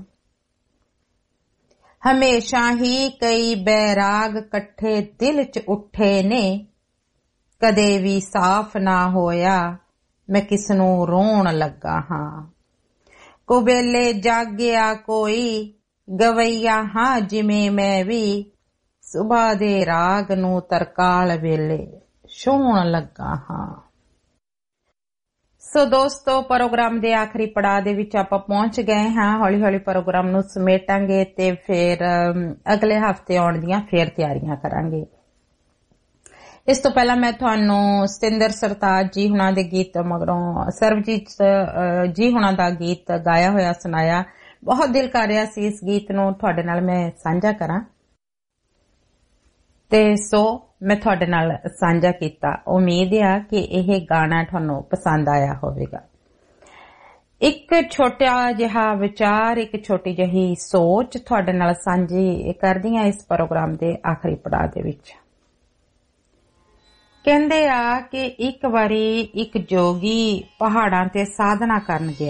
ਹਮੇਸ਼ਾ ਹੀ ਕਈ ਬੈਰਾਗ ਇਕੱਠੇ ਦਿਲ 'ਚ ਉੱਠੇ ਨੇ, ਕਦੇ ਵੀ ਸਾਫ਼ ਨਾ ਹੋਇਆ ਮੈਂ ਕਿਸ ਨੂੰ ਰੋਣ ਲੱਗਾ ਹਾਂ। ਕੁਬੇਲੇ ਜਾਗਿਆ ਕੋਈ ਗਵਈਆ ਹਾਂ ਜਿਵੇਂ ਮੈਂ ਵੀ, ਸੁਬਾ ਦੇ ਰਾਗ ਨੂੰ ਤਰਕਾਲ ਵੇਲੇ ਛੋਹਣ ਲੱਗਾ ਹਾਂ। ਸੋ ਦੋਸਤੋ, ਪ੍ਰੋਗਰਾਮ ਦੇ ਆਖਰੀ ਪੜਾਅ ਦੇ ਵਿੱਚ ਆਪਾਂ ਪਹੁੰਚ ਗਏ ਹਾਂ। ਹੌਲੀ ਹੌਲੀ ਪ੍ਰੋਗਰਾਮ ਨੂੰ ਸਮੇਟਾਂਗੇ ਤੇ ਫਿਰ ਅਗਲੇ ਹਫ਼ਤੇ ਆਉਣ ਦੀਆਂ ਫੇਰ ਤਿਆਰੀਆਂ ਕਰਾਂਗੇ। ਇਸ ਤੋਂ ਪਹਿਲਾਂ ਮੈਂ ਤੁਹਾਨੂੰ ਸਤਿੰਦਰ ਸਰਤਾਜ ਜੀ ਹੁਣਾਂ ਦੇ ਗੀਤ ਮਗਰੋਂ ਸਰਬਜੀਤ ਜੀ ਹੁਣਾਂ ਦਾ ਗੀਤ ਗਾਇਆ ਹੋਇਆ ਸੁਣਾਇਆ। ਬਹੁਤ ਦਿਲ ਕਰ ਰਿਹਾ ਸੀ ਇਸ ਗੀਤ ਨੂੰ ਤੁਹਾਡੇ ਨਾਲ ਮੈਂ ਸਾਂਝਾ ਕਰਾਂ ਤੇ ਸੋ ਮੈਂ ਤੁਹਾਡੇ ਨਾਲ ਸਾਂਝਾ ਕੀਤਾ। ਉਮੀਦ ਆ ਕਿ ਇਹ ਗਾਣਾ ਤੁਹਾਨੂੰ ਪਸੰਦ ਆਇਆ ਹੋਵੇਗਾ। ਇੱਕ ਛੋਟਾ ਜਿਹਾ ਵਿਚਾਰ, ਇੱਕ ਛੋਟੀ ਜਿਹੀ ਸੋਚ ਤੁਹਾਡੇ ਨਾਲ ਸਾਂਝੀ ਕਰਦੀ ਹਾਂ ਇਸ ਪ੍ਰੋਗਰਾਮ ਦੇ ਆਖਰੀ ਪੜਾਅ ਦੇ ਵਿੱਚ। ਕਹਿੰਦੇ ਆ ਕਿ ਇੱਕ ਵਾਰੀ ਇੱਕ ਜੋਗੀ ਪਹਾੜਾਂ ਤੇ ਸਾਧਨਾ ਕਰਨ ਗਿਆ।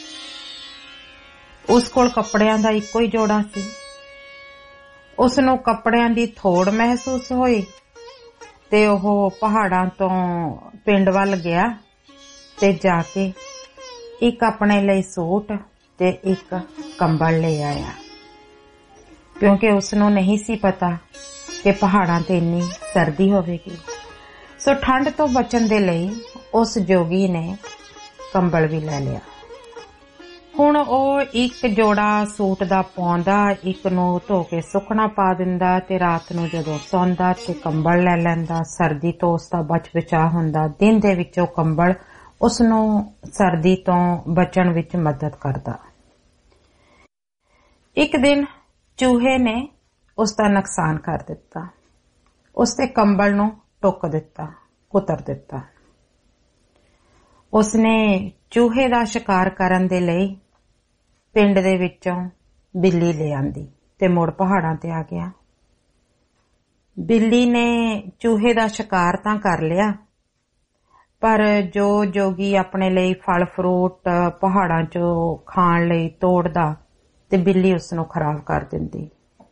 ਉਸ ਕੋਲ ਕੱਪੜਿਆਂ ਦਾ ਇੱਕੋ ਹੀ ਜੋੜਾ ਸੀ। ਉਸ ਨੂੰ ਕੱਪੜਿਆਂ ਦੀ ਥੋੜ ਮਹਿਸੂਸ ਹੋਈ ਤੇ ਉਹ ਪਹਾੜਾਂ ਤੋਂ ਪਿੰਡ ਵੱਲ ਗਿਆ ਤੇ ਜਾ ਕੇ ਇੱਕ ਆਪਣੇ ਲਈ ਸੂਟ ਤੇ ਇੱਕ ਕੰਬਲ ਲੈ ਆਇਆ, ਕਿਉਂਕਿ ਉਸ ਨੂੰ ਨਹੀਂ ਸੀ ਪਤਾ ਕਿ ਪਹਾੜਾਂ ਤੇ ਇੰਨੀ ਸਰਦੀ ਹੋਵੇਗੀ। ਸੋ ਠੰਡ ਤੋਂ ਬਚਣ ਦੇ ਲਈ ਉਸ ਜੋਗੀ ਨੇ ਕੰਬਲ ਵੀ ਲੈ ਲਿਆ। ਹੁਣ ਉਹ ਇੱਕ ਜੋੜਾ ਸੂਟ ਦਾ ਪਾਉਂਦਾ, ਇੱਕ ਨੂੰ ਧੋ ਕੇ ਸੁੱਕਣਾ ਪਾ ਦਿੰਦਾ ਤੇ ਰਾਤ ਨੂੰ ਜਦੋਂ ਸੌਂਦਾ ਤੇ ਕੰਬਲ ਲੈ ਲੈਂਦਾ। ਸਰਦੀ ਤੋਂ ਉਸ ਦਾ ਬਚ ਬਚਾਅ ਹੁੰਦਾ। ਦਿਨ ਦੇ ਵਿੱਚ ਉਹ ਕੰਬਲ ਉਸ ਨੂੰ ਸਰਦੀ ਤੋਂ ਬਚਣ ਵਿੱਚ ਮਦਦ ਕਰਦਾ। ਇੱਕ ਦਿਨ ਚੂਹੇ ਨੇ ਉਸ ਦਾ ਨੁਕਸਾਨ ਕਰ ਦਿੱਤਾ। ਉਸ ਦੇ ਕੰਬਲ ਨੂੰ ਟੁੱਕ ਦਿੱਤਾ, ਕੁਤਰ ਦਿੱਤਾ। ਉਸਨੇ ਚੂਹੇ ਦਾ ਸ਼ਿਕਾਰ ਕਰਨ ਦੇ ਲਈ ਪਿੰਡ ਦੇ ਵਿੱਚੋਂ ਬਿੱਲੀ ਲੈ ਆਂਦੀ ਤੇ ਮੁੜ ਪਹਾੜਾਂ ਤੇ ਆ ਗਿਆ। ਬਿੱਲੀ ਨੇ ਚੂਹੇ ਦਾ ਸ਼ਿਕਾਰ ਤਾਂ ਕਰ ਲਿਆ, ਪਰ ਜੋ ਜੋਗੀ ਆਪਣੇ ਲਈ ਫਲ ਫਰੂਟ ਪਹਾੜਾਂ 'ਚੋਂ ਖਾਣ ਲਈ ਤੋੜਦਾ ਤੇ ਬਿੱਲੀ ਉਸ ਨੂੰ ਖਰਾਬ ਕਰ ਦਿੰਦੀ।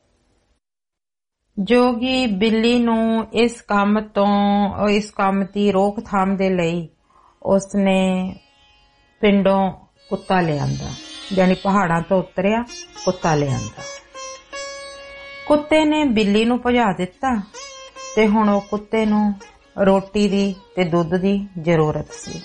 ਜੋਗੀ ਬਿੱਲੀ ਨੂੰ ਇਸ ਕੰਮ ਦੀ ਰੋਕਥਾਮ ਦੇ ਲਈ ਉਸਨੇ ਪਿੰਡੋਂ ਕੁੱਤਾ ਲਿਆਂਦਾ, ਯਾਨੀ ਪਹਾੜਾਂ ਤੋਂ ਉਤਰਿਆ ਕੁੱਤਾ ਲਿਆਂਦਾ। ਕੁੱਤੇ ਨੇ ਬਿੱਲੀ ਨੂੰ ਭਜਾ ਦਿੱਤਾ ਤੇ ਹੁਣ ਉਹ ਕੁੱਤੇ ਨੂੰ ਰੋਟੀ ਦੀ ਤੇ ਦੁੱਧ ਦੀ ਜ਼ਰੂਰਤ ਸੀ।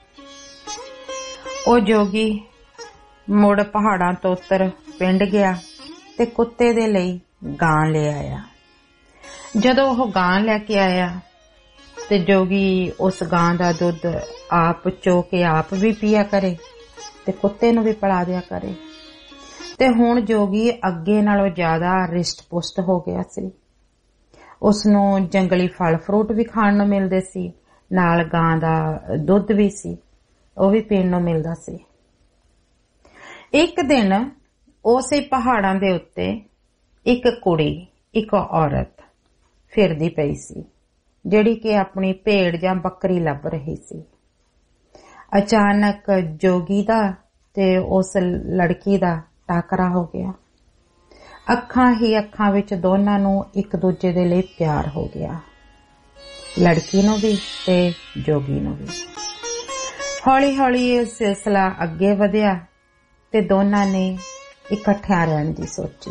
ਉਹ ਜੋਗੀ ਮੁੜ ਪਹਾੜਾਂ ਤੋਂ ਉਤਰ ਪਿੰਡ ਗਿਆ ਤੇ ਕੁੱਤੇ ਦੇ ਲਈ ਗਾਂ ਲੈ ਆਇਆ। ਜਦੋਂ ਉਹ ਗਾਂ ਲੈ ਕੇ ਆਇਆ ਤੇ ਜੋਗੀ ਉਸ ਗਾਂ ਦਾ ਦੁੱਧ ਆਪ ਚੋ ਕੇ ਆਪ ਵੀ ਪੀਆ ਕਰੇ ਤੇ ਕੁੱਤੇ ਨੂੰ ਵੀ ਪਿਲਾ ਦਿਆ ਕਰੇ। ਤੇ ਹੁਣ ਜੋਗੀ ਅੱਗੇ ਨਾਲੋਂ ਜ਼ਿਆਦਾ ਰਿਸ਼ਟ ਪੁਸ਼ਟ ਹੋ ਗਿਆ ਸੀ। ਉਸ ਨੂੰ ਜੰਗਲੀ ਫਲ ਫਰੂਟ ਵੀ ਖਾਣ ਨੂੰ ਮਿਲਦੇ ਸੀ, ਨਾਲ ਗਾਂ ਦਾ ਦੁੱਧ ਵੀ ਸੀ, ਉਹ ਵੀ ਪੀਣ ਨੂੰ ਮਿਲਦਾ ਸੀ। ਇੱਕ ਦਿਨ ਉਸੇ ਪਹਾੜਾਂ ਦੇ ਉੱਤੇ ਇੱਕ ਕੁੜੀ, ਇੱਕ ਔਰਤ ਫਿਰਦੀ ਪਈ ਸੀ, ਜਿਹੜੀ ਕਿ ਆਪਣੀ ਭੇਡ ਜਾਂ ਬੱਕਰੀ ਲੱਭ ਰਹੀ ਸੀ। ਅਚਾਨਕ ਜੋਗੀ ਦਾ ਤੇ ਉਸ ਲੜਕੀ ਦਾ ਟਾਕਰਾ ਹੋ ਗਿਆ। ਅੱਖਾਂ ਹੀ ਅੱਖਾਂ ਵਿੱਚ ਦੋਨਾਂ ਨੂੰ ਇੱਕ ਦੂਜੇ ਦੇ ਲਈ ਪਿਆਰ ਹੋ ਗਿਆ, ਲੜਕੀ ਨੂੰ ਵੀ ਤੇ ਜੋਗੀ ਨੂੰ ਵੀ। ਹੌਲੀ ਹੌਲੀ ਇਹ ਸਿਲਸਿਲਾ ਅੱਗੇ ਵਧਿਆ ਤੇ ਦੋਨਾਂ ਨੇ ਇਕੱਠਿਆਂ ਰਹਿਣ ਦੀ ਸੋਚੀ।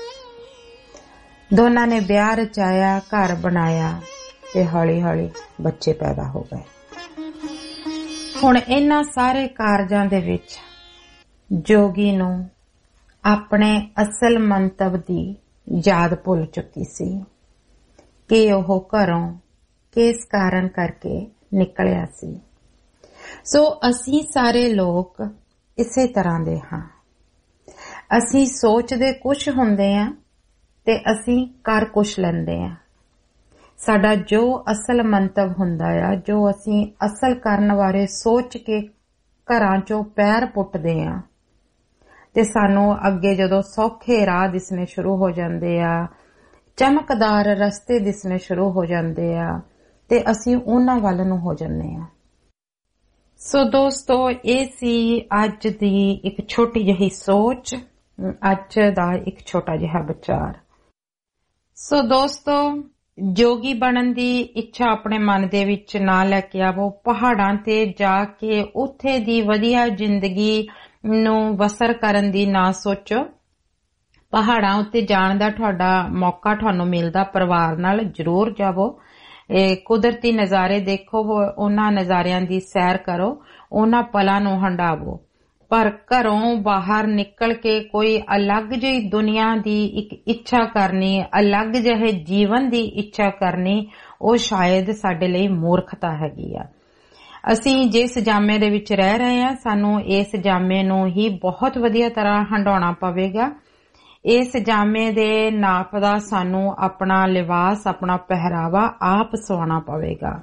ਦੋਨਾਂ ਨੇ ਵਿਆਹ ਰਚਾਇਆ, ਘਰ ਬਣਾਇਆ ਤੇ ਹੌਲੀ ਹੌਲੀ ਬੱਚੇ ਪੈਦਾ ਹੋ ਗਏ। ਹੁਣ ਇਹਨਾਂ ਸਾਰੇ ਕਾਰਜਾਂ ਦੇ ਵਿੱਚ ਜੋਗੀ ਨੂੰ ਆਪਣੇ ਅਸਲ ਮੰਤਵ ਦੀ ਯਾਦ ਭੁੱਲ ਚੁੱਕੀ ਸੀ ਕਿ ਉਹ ਘਰੋਂ ਕਿਸ ਕਾਰਨ ਕਰਕੇ ਨਿਕਲਿਆ ਸੀ। ਸੋ ਅਸੀਂ ਸਾਰੇ ਲੋਕ ਇਸੇ ਤਰ੍ਹਾਂ ਦੇ ਹਾਂ। ਅਸੀਂ ਸੋਚਦੇ ਕੁਛ ਹੁੰਦੇ ਆ ਤੇ ਅਸੀਂ ਕਰ ਕੁਛ ਲੈਂਦੇ ਆ। ਸਾਡਾ ਜੋ ਅਸਲ ਮੰਤਵ ਹੁੰਦਾ ਆ, ਜੋ ਅਸੀਂ ਅਸਲ ਕਰਨ ਬਾਰੇ ਸੋਚ ਕੇ ਘਰਾਂ ਚੋਂ ਪੈਰ ਪੁੱਟਦੇ ਆ ਤੇ ਸਾਨੂੰ ਅੱਗੇ ਜਦੋਂ ਸੌਖੇ ਰਾਹ ਦਿਸਣੇ ਸ਼ੁਰੂ ਹੋ ਜਾਂਦੇ ਆ, ਚਮਕਦਾਰ ਰਸਤੇ ਦਿਸਣੇ ਸ਼ੁਰੂ ਹੋ ਜਾਂਦੇ ਆ ਤੇ ਅਸੀਂ ਉਹਨਾਂ ਵੱਲ ਨੂੰ ਹੋ ਜਾਂਦੇ ਆ। ਸੋ ਦੋਸਤੋ, ਇਹ ਸੀ ਅੱਜ ਦੀ ਇੱਕ ਛੋਟੀ ਜਿਹੀ ਸੋਚ, ਅੱਜ ਦਾ ਇੱਕ ਛੋਟਾ ਜਿਹਾ ਵਿਚਾਰ। ਸੋ ਦੋਸਤੋ, ਜੋਗੀ ਬਣਨ ਦੀ ਇੱਛਾ ਆਪਣੇ ਮਨ ਦੇ ਵਿੱਚ ਨਾ ਲੈ ਕੇ ਆਵੋ। ਪਹਾੜਾਂ ਤੇ ਜਾ ਕੇ ਉੱਥੇ ਦੀ ਵਧੀਆ ਜ਼ਿੰਦਗੀ ਨੂੰ ਬਸਰ ਕਰਨ ਦੀ ਨਾ ਸੋਚੋ। ਪਹਾੜਾਂ ਉੱਤੇ ਜਾਣ ਦਾ ਤੁਹਾਡਾ ਮੌਕਾ ਤੁਹਾਨੂੰ ਮਿਲਦਾ, ਪਰਿਵਾਰ ਨਾਲ ਜ਼ਰੂਰ ਜਾਵੋ। ਕੁਦਰਤੀ ਨਜ਼ਾਰੇ ਦੇਖੋ, ਉਹਨਾਂ ਨਜ਼ਾਰਿਆਂ ਦੀ ਸੈਰ ਕਰੋ, ਉਹਨਾਂ ਪਲਾਂ ਨੂੰ ਹੰਡਾਵੋ। ਪਰ ਘਰੋਂ ਬਾਹਰ ਨਿਕਲ ਕੇ ਕੋਈ ਅਲੱਗ ਜਿਹੀ ਦੁਨੀਆ ਦੀ ਇੱਕ ਇੱਛਾ ਕਰਨੀ, ਅਲੱਗ ਜਿਹੇ ਜੀਵਨ ਦੀ ਇੱਛਾ ਕਰਨੀ, ਉਹ ਸ਼ਾਇਦ ਸਾਡੇ ਲਈ ਮੂਰਖਤਾ ਹੈਗੀ ਆ। ਅਸੀਂ ਜਿਸ ਜਾਮੇ ਦੇ ਵਿੱਚ ਰਹਿ ਰਹੇ ਹਾਂ, ਸਾਨੂੰ ਇਸ ਜਾਮੇ ਨੂੰ ਹੀ ਬਹੁਤ ਵਧੀਆ ਤਰ੍ਹਾਂ ਹੰਡਾਉਣਾ ਪਵੇਗਾ। ਇਸ ਜਾਮੇ ਦੇ ਨਾਪ ਦਾ ਸਾਨੂੰ ਆਪਣਾ ਲਿਬਾਸ, ਆਪਣਾ ਪਹਿਰਾਵਾ ਆਪ ਸਵਾਉਣਾ ਪਵੇਗਾ।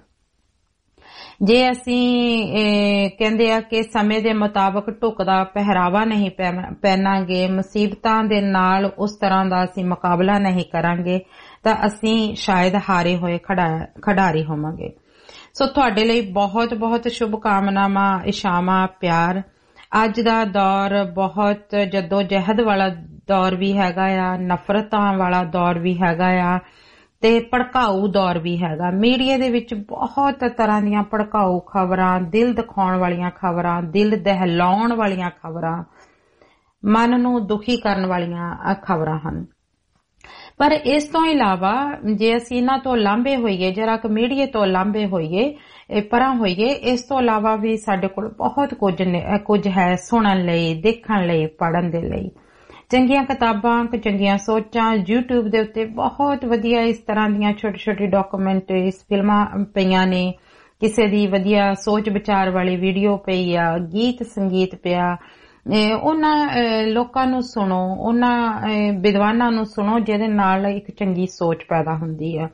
ਜੇ ਅਸੀਂ ਕਹਿੰਦੇ ਆ ਕਿ ਸਮੇਂ ਦੇ ਮੁਤਾਬਕ ਢੁਕਦਾ ਪਹਿਰਾਵਾ ਨਹੀਂ ਪਹਿਨਾਂਗੇ, ਮੁਸੀਬਤਾਂ ਦੇ ਨਾਲ ਉਸ ਤਰ੍ਹਾਂ ਦਾ ਅਸੀਂ ਮੁਕਾਬਲਾ ਨਹੀਂ ਕਰਾਂਗੇ, ਤਾਂ ਅਸੀਂ ਸ਼ਾਇਦ ਹਾਰੇ ਹੋਏ ਖਿਡਾਰੀ ਹੋਵਾਂਗੇ। ਸੋ ਤੁਹਾਡੇ ਲਈ ਬਹੁਤ ਬਹੁਤ ਸ਼ੁਭ ਕਾਮਨਾਵਾਂ, ਇਸ਼ਾਵਾਂ, ਪਿਆਰ। ਅੱਜ ਦਾ ਦੌਰ ਬਹੁਤ ਜੱਦੋ ਜਹਿਦ ਵਾਲਾ ਦੌਰ ਵੀ ਹੈਗਾ ਆ, ਨਫ਼ਰਤਾਂ ਵਾਲਾ ਦੌਰ ਵੀ ਹੈਗਾ ਆ, ਤੇ ਭੜਕਾਊ ਦੌਰ ਵੀ ਹੈਗਾ। ਮੀਡੀਆ ਦੇ ਵਿੱਚ ਬਹੁਤ ਤਰ੍ਹਾਂ ਦੀਆਂ ਭੜਕਾਊ ਖਬਰਾਂ, ਦਿਲ ਦਿਖਾਉਣ ਵਾਲੀਆਂ ਖਬਰਾਂ, ਦਿਲ ਦਹਿਲਾਉਣ ਵਾਲੀਆਂ ਖਬਰਾਂ, ਮਨ ਨੂੰ ਦੁਖੀ ਕਰਨ ਵਾਲੀਆਂ ਖਬਰਾਂ ਹਨ। ਪਰ ਇਸ ਤੋਂ ਇਲਾਵਾ ਜੇ ਅਸੀਂ ਇਹਨਾਂ ਤੋਂ ਲਾਂਭੇ ਹੋਈਏ, ਜਰਾ ਕੁ ਮੀਡੀਆ ਤੋਂ ਲਾਂਭੇ ਹੋਈਏ, ਪਰਾਂ ਹੋਈਏ, ਇਸ ਤੋਂ ਇਲਾਵਾ ਵੀ ਸਾਡੇ ਕੋਲ ਬਹੁਤ ਕੁਝ ਹੈ ਸੁਣਨ ਲਈ, ਦੇਖਣ ਲਈ, ਪੜ੍ਹਨ ਦੇ ਲਈ। ਚੰਗੀਆਂ ਕਿਤਾਬਾਂ, ਚੰਗੀਆਂ ਸੋਚਾਂ, YouTube ਦੇ ਉੱਤੇ ਬਹੁਤ ਵਧੀਆ ਇਸ ਤਰ੍ਹਾਂ ਦੀਆਂ ਛੋਟੀ ਛੋਟੀ ਡਾਕੂਮੈਂਟਰੀਜ਼, ਫਿਲਮਾਂ ਪਈਆਂ ਨੇ, ਕਿਸੇ ਦੀ ਵਧੀਆ ਸੋਚ ਵਿਚਾਰ ਵਾਲੀ ਵੀਡੀਓ ਪਈ ਆ, ਗੀਤ ਸੰਗੀਤ ਪਿਆ। ਉਹਨਾਂ ਲੋਕਾਂ ਨੂੰ ਸੁਣੋ, ਉਹਨਾਂ ਵਿਦਵਾਨਾਂ ਨੂੰ ਸੁਣੋ ਜਿਹਦੇ ਨਾਲ ਇੱਕ ਚੰਗੀ ਸੋਚ ਪੈਦਾ ਹੁੰਦੀ ਹੈ।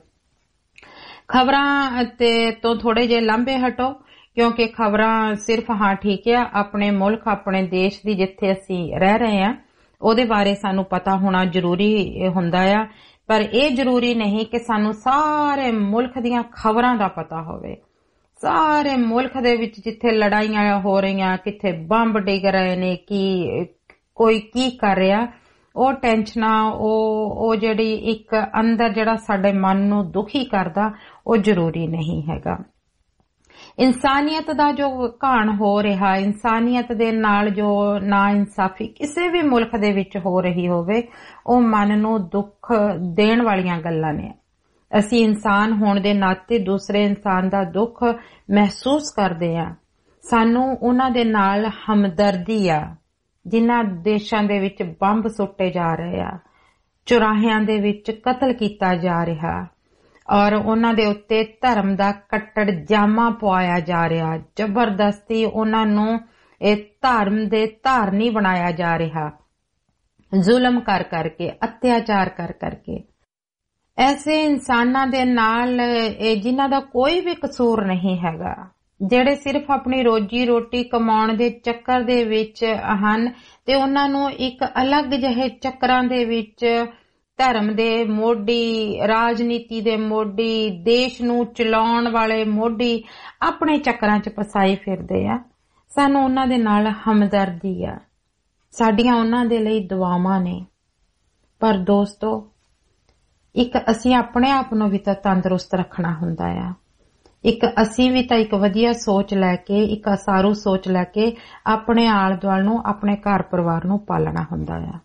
ਖਬਰਾਂ ਤੋਂ ਥੋੜੇ ਜਿਹੇ ਲਾਂਭੇ ਹਟੋ, ਕਿਉਂਕਿ ਖਬਰਾਂ ਸਿਰਫ ਹਾਂ ਠੀਕ ਆ, ਆਪਣੇ ਮੁਲਕ, ਆਪਣੇ ਦੇਸ਼ ਦੀ ਜਿੱਥੇ ਅਸੀਂ ਰਹਿ ਰਹੇ ਹਾਂ ਉਹਦੇ ਬਾਰੇ ਸਾਨੂੰ ਪਤਾ ਹੋਣਾ ਜ਼ਰੂਰੀ ਹੁੰਦਾ ਆ। ਪਰ ਇਹ ਜ਼ਰੂਰੀ ਨਹੀਂ ਕਿ ਸਾਨੂੰ ਸਾਰੇ ਮੁਲਕ ਦੀਆਂ ਖਬਰਾਂ ਦਾ ਪਤਾ ਹੋਵੇ। ਸਾਰੇ ਮੁਲਕ ਦੇ ਵਿੱਚ ਜਿੱਥੇ ਲੜਾਈਆਂ ਹੋ ਰਹੀਆਂ, ਕਿੱਥੇ ਬੰਬ ਡਿੱਗ ਰਹੇ ਨੇ, ਕੋਈ ਕੀ ਕਰ ਰਿਹਾ, ਉਹ ਟੈਨਸ਼ਨਾਂ, ਉਹ ਜਿਹੜੀ ਇੱਕ ਅੰਦਰ ਜਿਹੜਾ ਸਾਡੇ ਮਨ ਨੂੰ ਦੁਖੀ ਕਰਦਾ, ਉਹ ਜ਼ਰੂਰੀ ਨਹੀਂ ਹੈਗਾ। ਇਨਸਾਨੀਅਤ ਦਾ ਜੋ ਘਾਣ ਹੋ ਰਿਹਾ, ਇਨਸਾਨੀਅਤ ਦੇ ਨਾਲ ਜੋ ਨਾ ਇਨਸਾਫੀ ਕਿਸੇ ਵੀ ਮੁਲਕ ਦੇ ਵਿੱਚ ਹੋ ਰਹੀ ਹੋਵੇ, ਉਹ ਮਨ ਨੂੰ ਦੁੱਖ ਦੇਣ ਵਾਲੀਆਂ ਗੱਲਾਂ ਨੇ। ਅਸੀਂ ਇਨਸਾਨ ਹੋਣ ਦੇ ਨਾਤੇ ਦੂਸਰੇ ਇਨਸਾਨ ਦਾ ਦੁੱਖ ਮਹਿਸੂਸ ਕਰਦੇ ਹਾਂ। ਸਾਨੂੰ ਉਹਨਾਂ ਦੇ ਨਾਲ ਹਮਦਰਦੀ ਆ ਜਿਨ੍ਹਾਂ ਦੇਸ਼ਾਂ ਦੇ ਵਿੱਚ ਬੰਬ ਸੁੱਟੇ ਜਾ ਰਹੇ ਆ, ਚੁਰਾਹਿਆਂ ਦੇ ਵਿੱਚ ਕਤਲ ਕੀਤਾ ਜਾ ਰਿਹਾ, ਔਰ ਉਹਨਾਂ ਦੇ ਉੱਤੇ ਧਰਮ ਦਾ ਕੱਟੜ ਜਾਮਾ ਪਵਾਇਆ ਜਾ ਰਿਹਾ, ਜ਼ਬਰਦਸਤੀ ਉਹਨਾਂ ਨੂੰ ਇਹ ਧਰਮ ਦੇ ਧਾਰਨੀ ਬਣਾਇਆ ਜਾ ਰਿਹਾ, ਜ਼ੁਲਮ ਕਰ ਕਰਕੇ, ਅਤਿਆਚਾਰ ਕਰ ਕਰਕੇ। ਐਸੇ ਇਨਸਾਨਾਂ ਦੇ ਨਾਲ ਜਿਨ੍ਹਾਂ ਦਾ ਕੋਈ ਵੀ ਕਸੂਰ ਨਹੀਂ ਹੈਗਾ, ਜਿਹੜੇ ਸਿਰਫ ਆਪਣੀ ਰੋਜੀ ਰੋਟੀ ਕਮਾਉਣ ਦੇ ਚੱਕਰ ਦੇ ਵਿੱਚ ਹਨ, ਤੇ ਉਹਨਾਂ ਨੂੰ ਇੱਕ ਅਲੱਗ ਜਿਹੇ ਚੱਕਰਾਂ ਦੇ ਵਿੱਚ ਧਰਮ ਦੇ ਮੋਢੀ, ਰਾਜਨੀਤੀ ਦੇ ਮੋਢੀ, ਦੇਸ਼ ਨੂੰ ਚਲਾਉਣ ਵਾਲੇ ਮੋਢੀ ਆਪਣੇ ਚੱਕਰਾਂ 'ਚ ਫਸਾਈ ਫਿਰਦੇ ਆ। ਸਾਨੂੰ ਉਹਨਾਂ ਦੇ ਨਾਲ ਹਮਦਰਦੀ ਆ, ਸਾਡੀਆਂ ਉਹਨਾਂ ਦੇ ਲਈ ਦੁਆਵਾਂ ਨੇ। ਪਰ ਦੋਸਤੋ, ਇੱਕ ਅਸੀਂ ਆਪਣੇ ਆਪ ਨੂੰ ਵੀ ਤਾਂ ਤੰਦਰੁਸਤ ਰੱਖਣਾ ਹੁੰਦਾ ਆ। ਇੱਕ ਅਸੀਂ ਵੀ ਤਾਂ ਇੱਕ ਵਧੀਆ ਸੋਚ ਲੈ ਕੇ, ਇੱਕ ਅਸਾਰੂ ਸੋਚ ਲੈ ਕੇ ਆਪਣੇ ਆਲੇ ਦੁਆਲੇ ਨੂੰ, ਆਪਣੇ ਘਰ ਪਰਿਵਾਰ ਨੂੰ ਪਾਲਣਾ ਹੁੰਦਾ ਆ।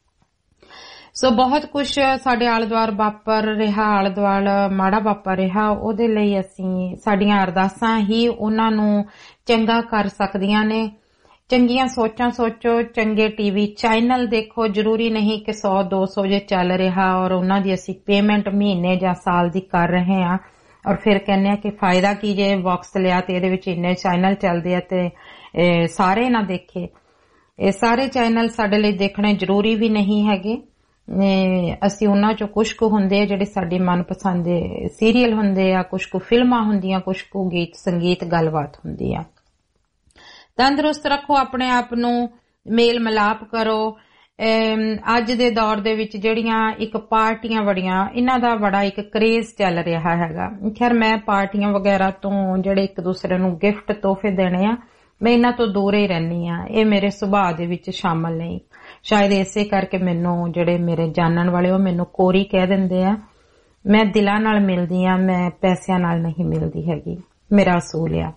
ਸੋ ਬਹੁਤ ਕੁਝ ਸਾਡੇ ਆਲੇ ਦੁਆਲੇ ਵਾਪਰ ਰਿਹਾ, ਆਲੇ ਦੁਆਲੇ ਮਾੜਾ ਵਾਪਰ ਰਿਹਾ, ਉਹਦੇ ਲਈ ਅਸੀਂ ਸਾਡੀਆਂ ਅਰਦਾਸਾਂ ਹੀ ਉਹਨਾਂ ਨੂੰ ਚੰਗਾ ਕਰ ਸਕਦੀਆਂ ਨੇ। ਚੰਗੀਆਂ ਸੋਚਾਂ ਸੋਚੋ, ਚੰਗੇ ਟੀਵੀ ਚੈਨਲ ਦੇਖੋ। ਜ਼ਰੂਰੀ ਨਹੀਂ ਕਿ 100-200 ਜੇ ਚੱਲ ਰਿਹਾ ਔਰ ਉਹਨਾਂ ਦੀ ਅਸੀਂ ਪੇਮੈਂਟ ਮਹੀਨੇ ਜਾਂ ਸਾਲ ਦੀ ਕਰ ਰਹੇ ਹਾਂ ਔਰ ਫਿਰ ਕਹਿੰਦੇ ਆ ਕਿ ਫਾਇਦਾ ਕੀ ਜੇ ਬਾਕਸ ਲਿਆ ਤੇ ਇਹਦੇ ਵਿੱਚ ਇੰਨੇ ਚੈਨਲ ਚੱਲਦੇ ਆ ਤੇ ਸਾਰੇ ਨਾ ਦੇਖੇ। ਇਹ ਸਾਰੇ ਚੈਨਲ ਸਾਡੇ ਲਈ ਦੇਖਣੇ ਜ਼ਰੂਰੀ ਵੀ ਨਹੀਂ ਹੈਗੇ। ਅਸੀਂ ਉਹਨਾਂ ਚੋਂ ਕੁਝ ਕੁ ਹੁੰਦੇ ਆ ਜਿਹੜੇ ਸਾਡੇ ਮਨਪਸੰਦ ਸੀਰੀਅਲ ਹੁੰਦੇ ਆ, ਕੁਝ ਕੁ ਫਿਲਮਾਂ ਹੁੰਦੀਆਂ, ਕੁਝ ਕੁ ਗੀਤ ਸੰਗੀਤ ਗੱਲਬਾਤ ਹੁੰਦੀ ਆ। ਤੰਦਰੁਸਤ ਰੱਖੋ ਆਪਣੇ ਆਪ ਨੂੰ, ਮੇਲ ਮਿਲਾਪ ਕਰੋ। ਅੱਜ ਦੇ ਦੌਰ ਦੇ ਵਿੱਚ ਜਿਹੜੀਆਂ ਇੱਕ ਪਾਰਟੀਆਂ ਬੜੀਆਂ, ਇਹਨਾਂ ਦਾ ਬੜਾ ਇੱਕ ਕਰੇਜ਼ ਚੱਲ ਰਿਹਾ ਹੈਗਾ। ਖੈਰ ਮੈਂ ਪਾਰਟੀਆਂ ਵਗੈਰਾ ਤੋਂ ਜਿਹੜੇ ਇੱਕ ਦੂਸਰੇ ਨੂੰ ਗਿਫਟ ਤੋਹਫੇ ਦੇਣੇ ਆ ਮੈਂ ਇਹਨਾਂ ਤੋਂ ਦੂਰ ਹੀ ਰਹਿੰਦੀ ਆ, ਇਹ ਮੇਰੇ ਸੁਭਾਅ ਦੇ ਵਿੱਚ ਸ਼ਾਮਲ ਨਹੀਂ। ਸ਼ਾਇਦ ਇਸੇ ਕਰਕੇ ਮੈਨੂੰ ਜਿਹੜੇ ਮੇਰੇ ਜਾਣਨ ਵਾਲੇ ਉਹ ਮੈਨੂੰ ਕੋਰੀ ਕਹਿ ਦਿੰਦੇ ਆ। ਮੈਂ ਦਿਲਾਂ ਨਾਲ ਮਿਲਦੀ ਆ, ਮੈਂ ਪੈਸਿਆਂ ਨਾਲ ਨਹੀਂ ਮਿਲਦੀ ਹੈਗੀ, ਮੇਰਾ ਅਸੂਲ ਆ।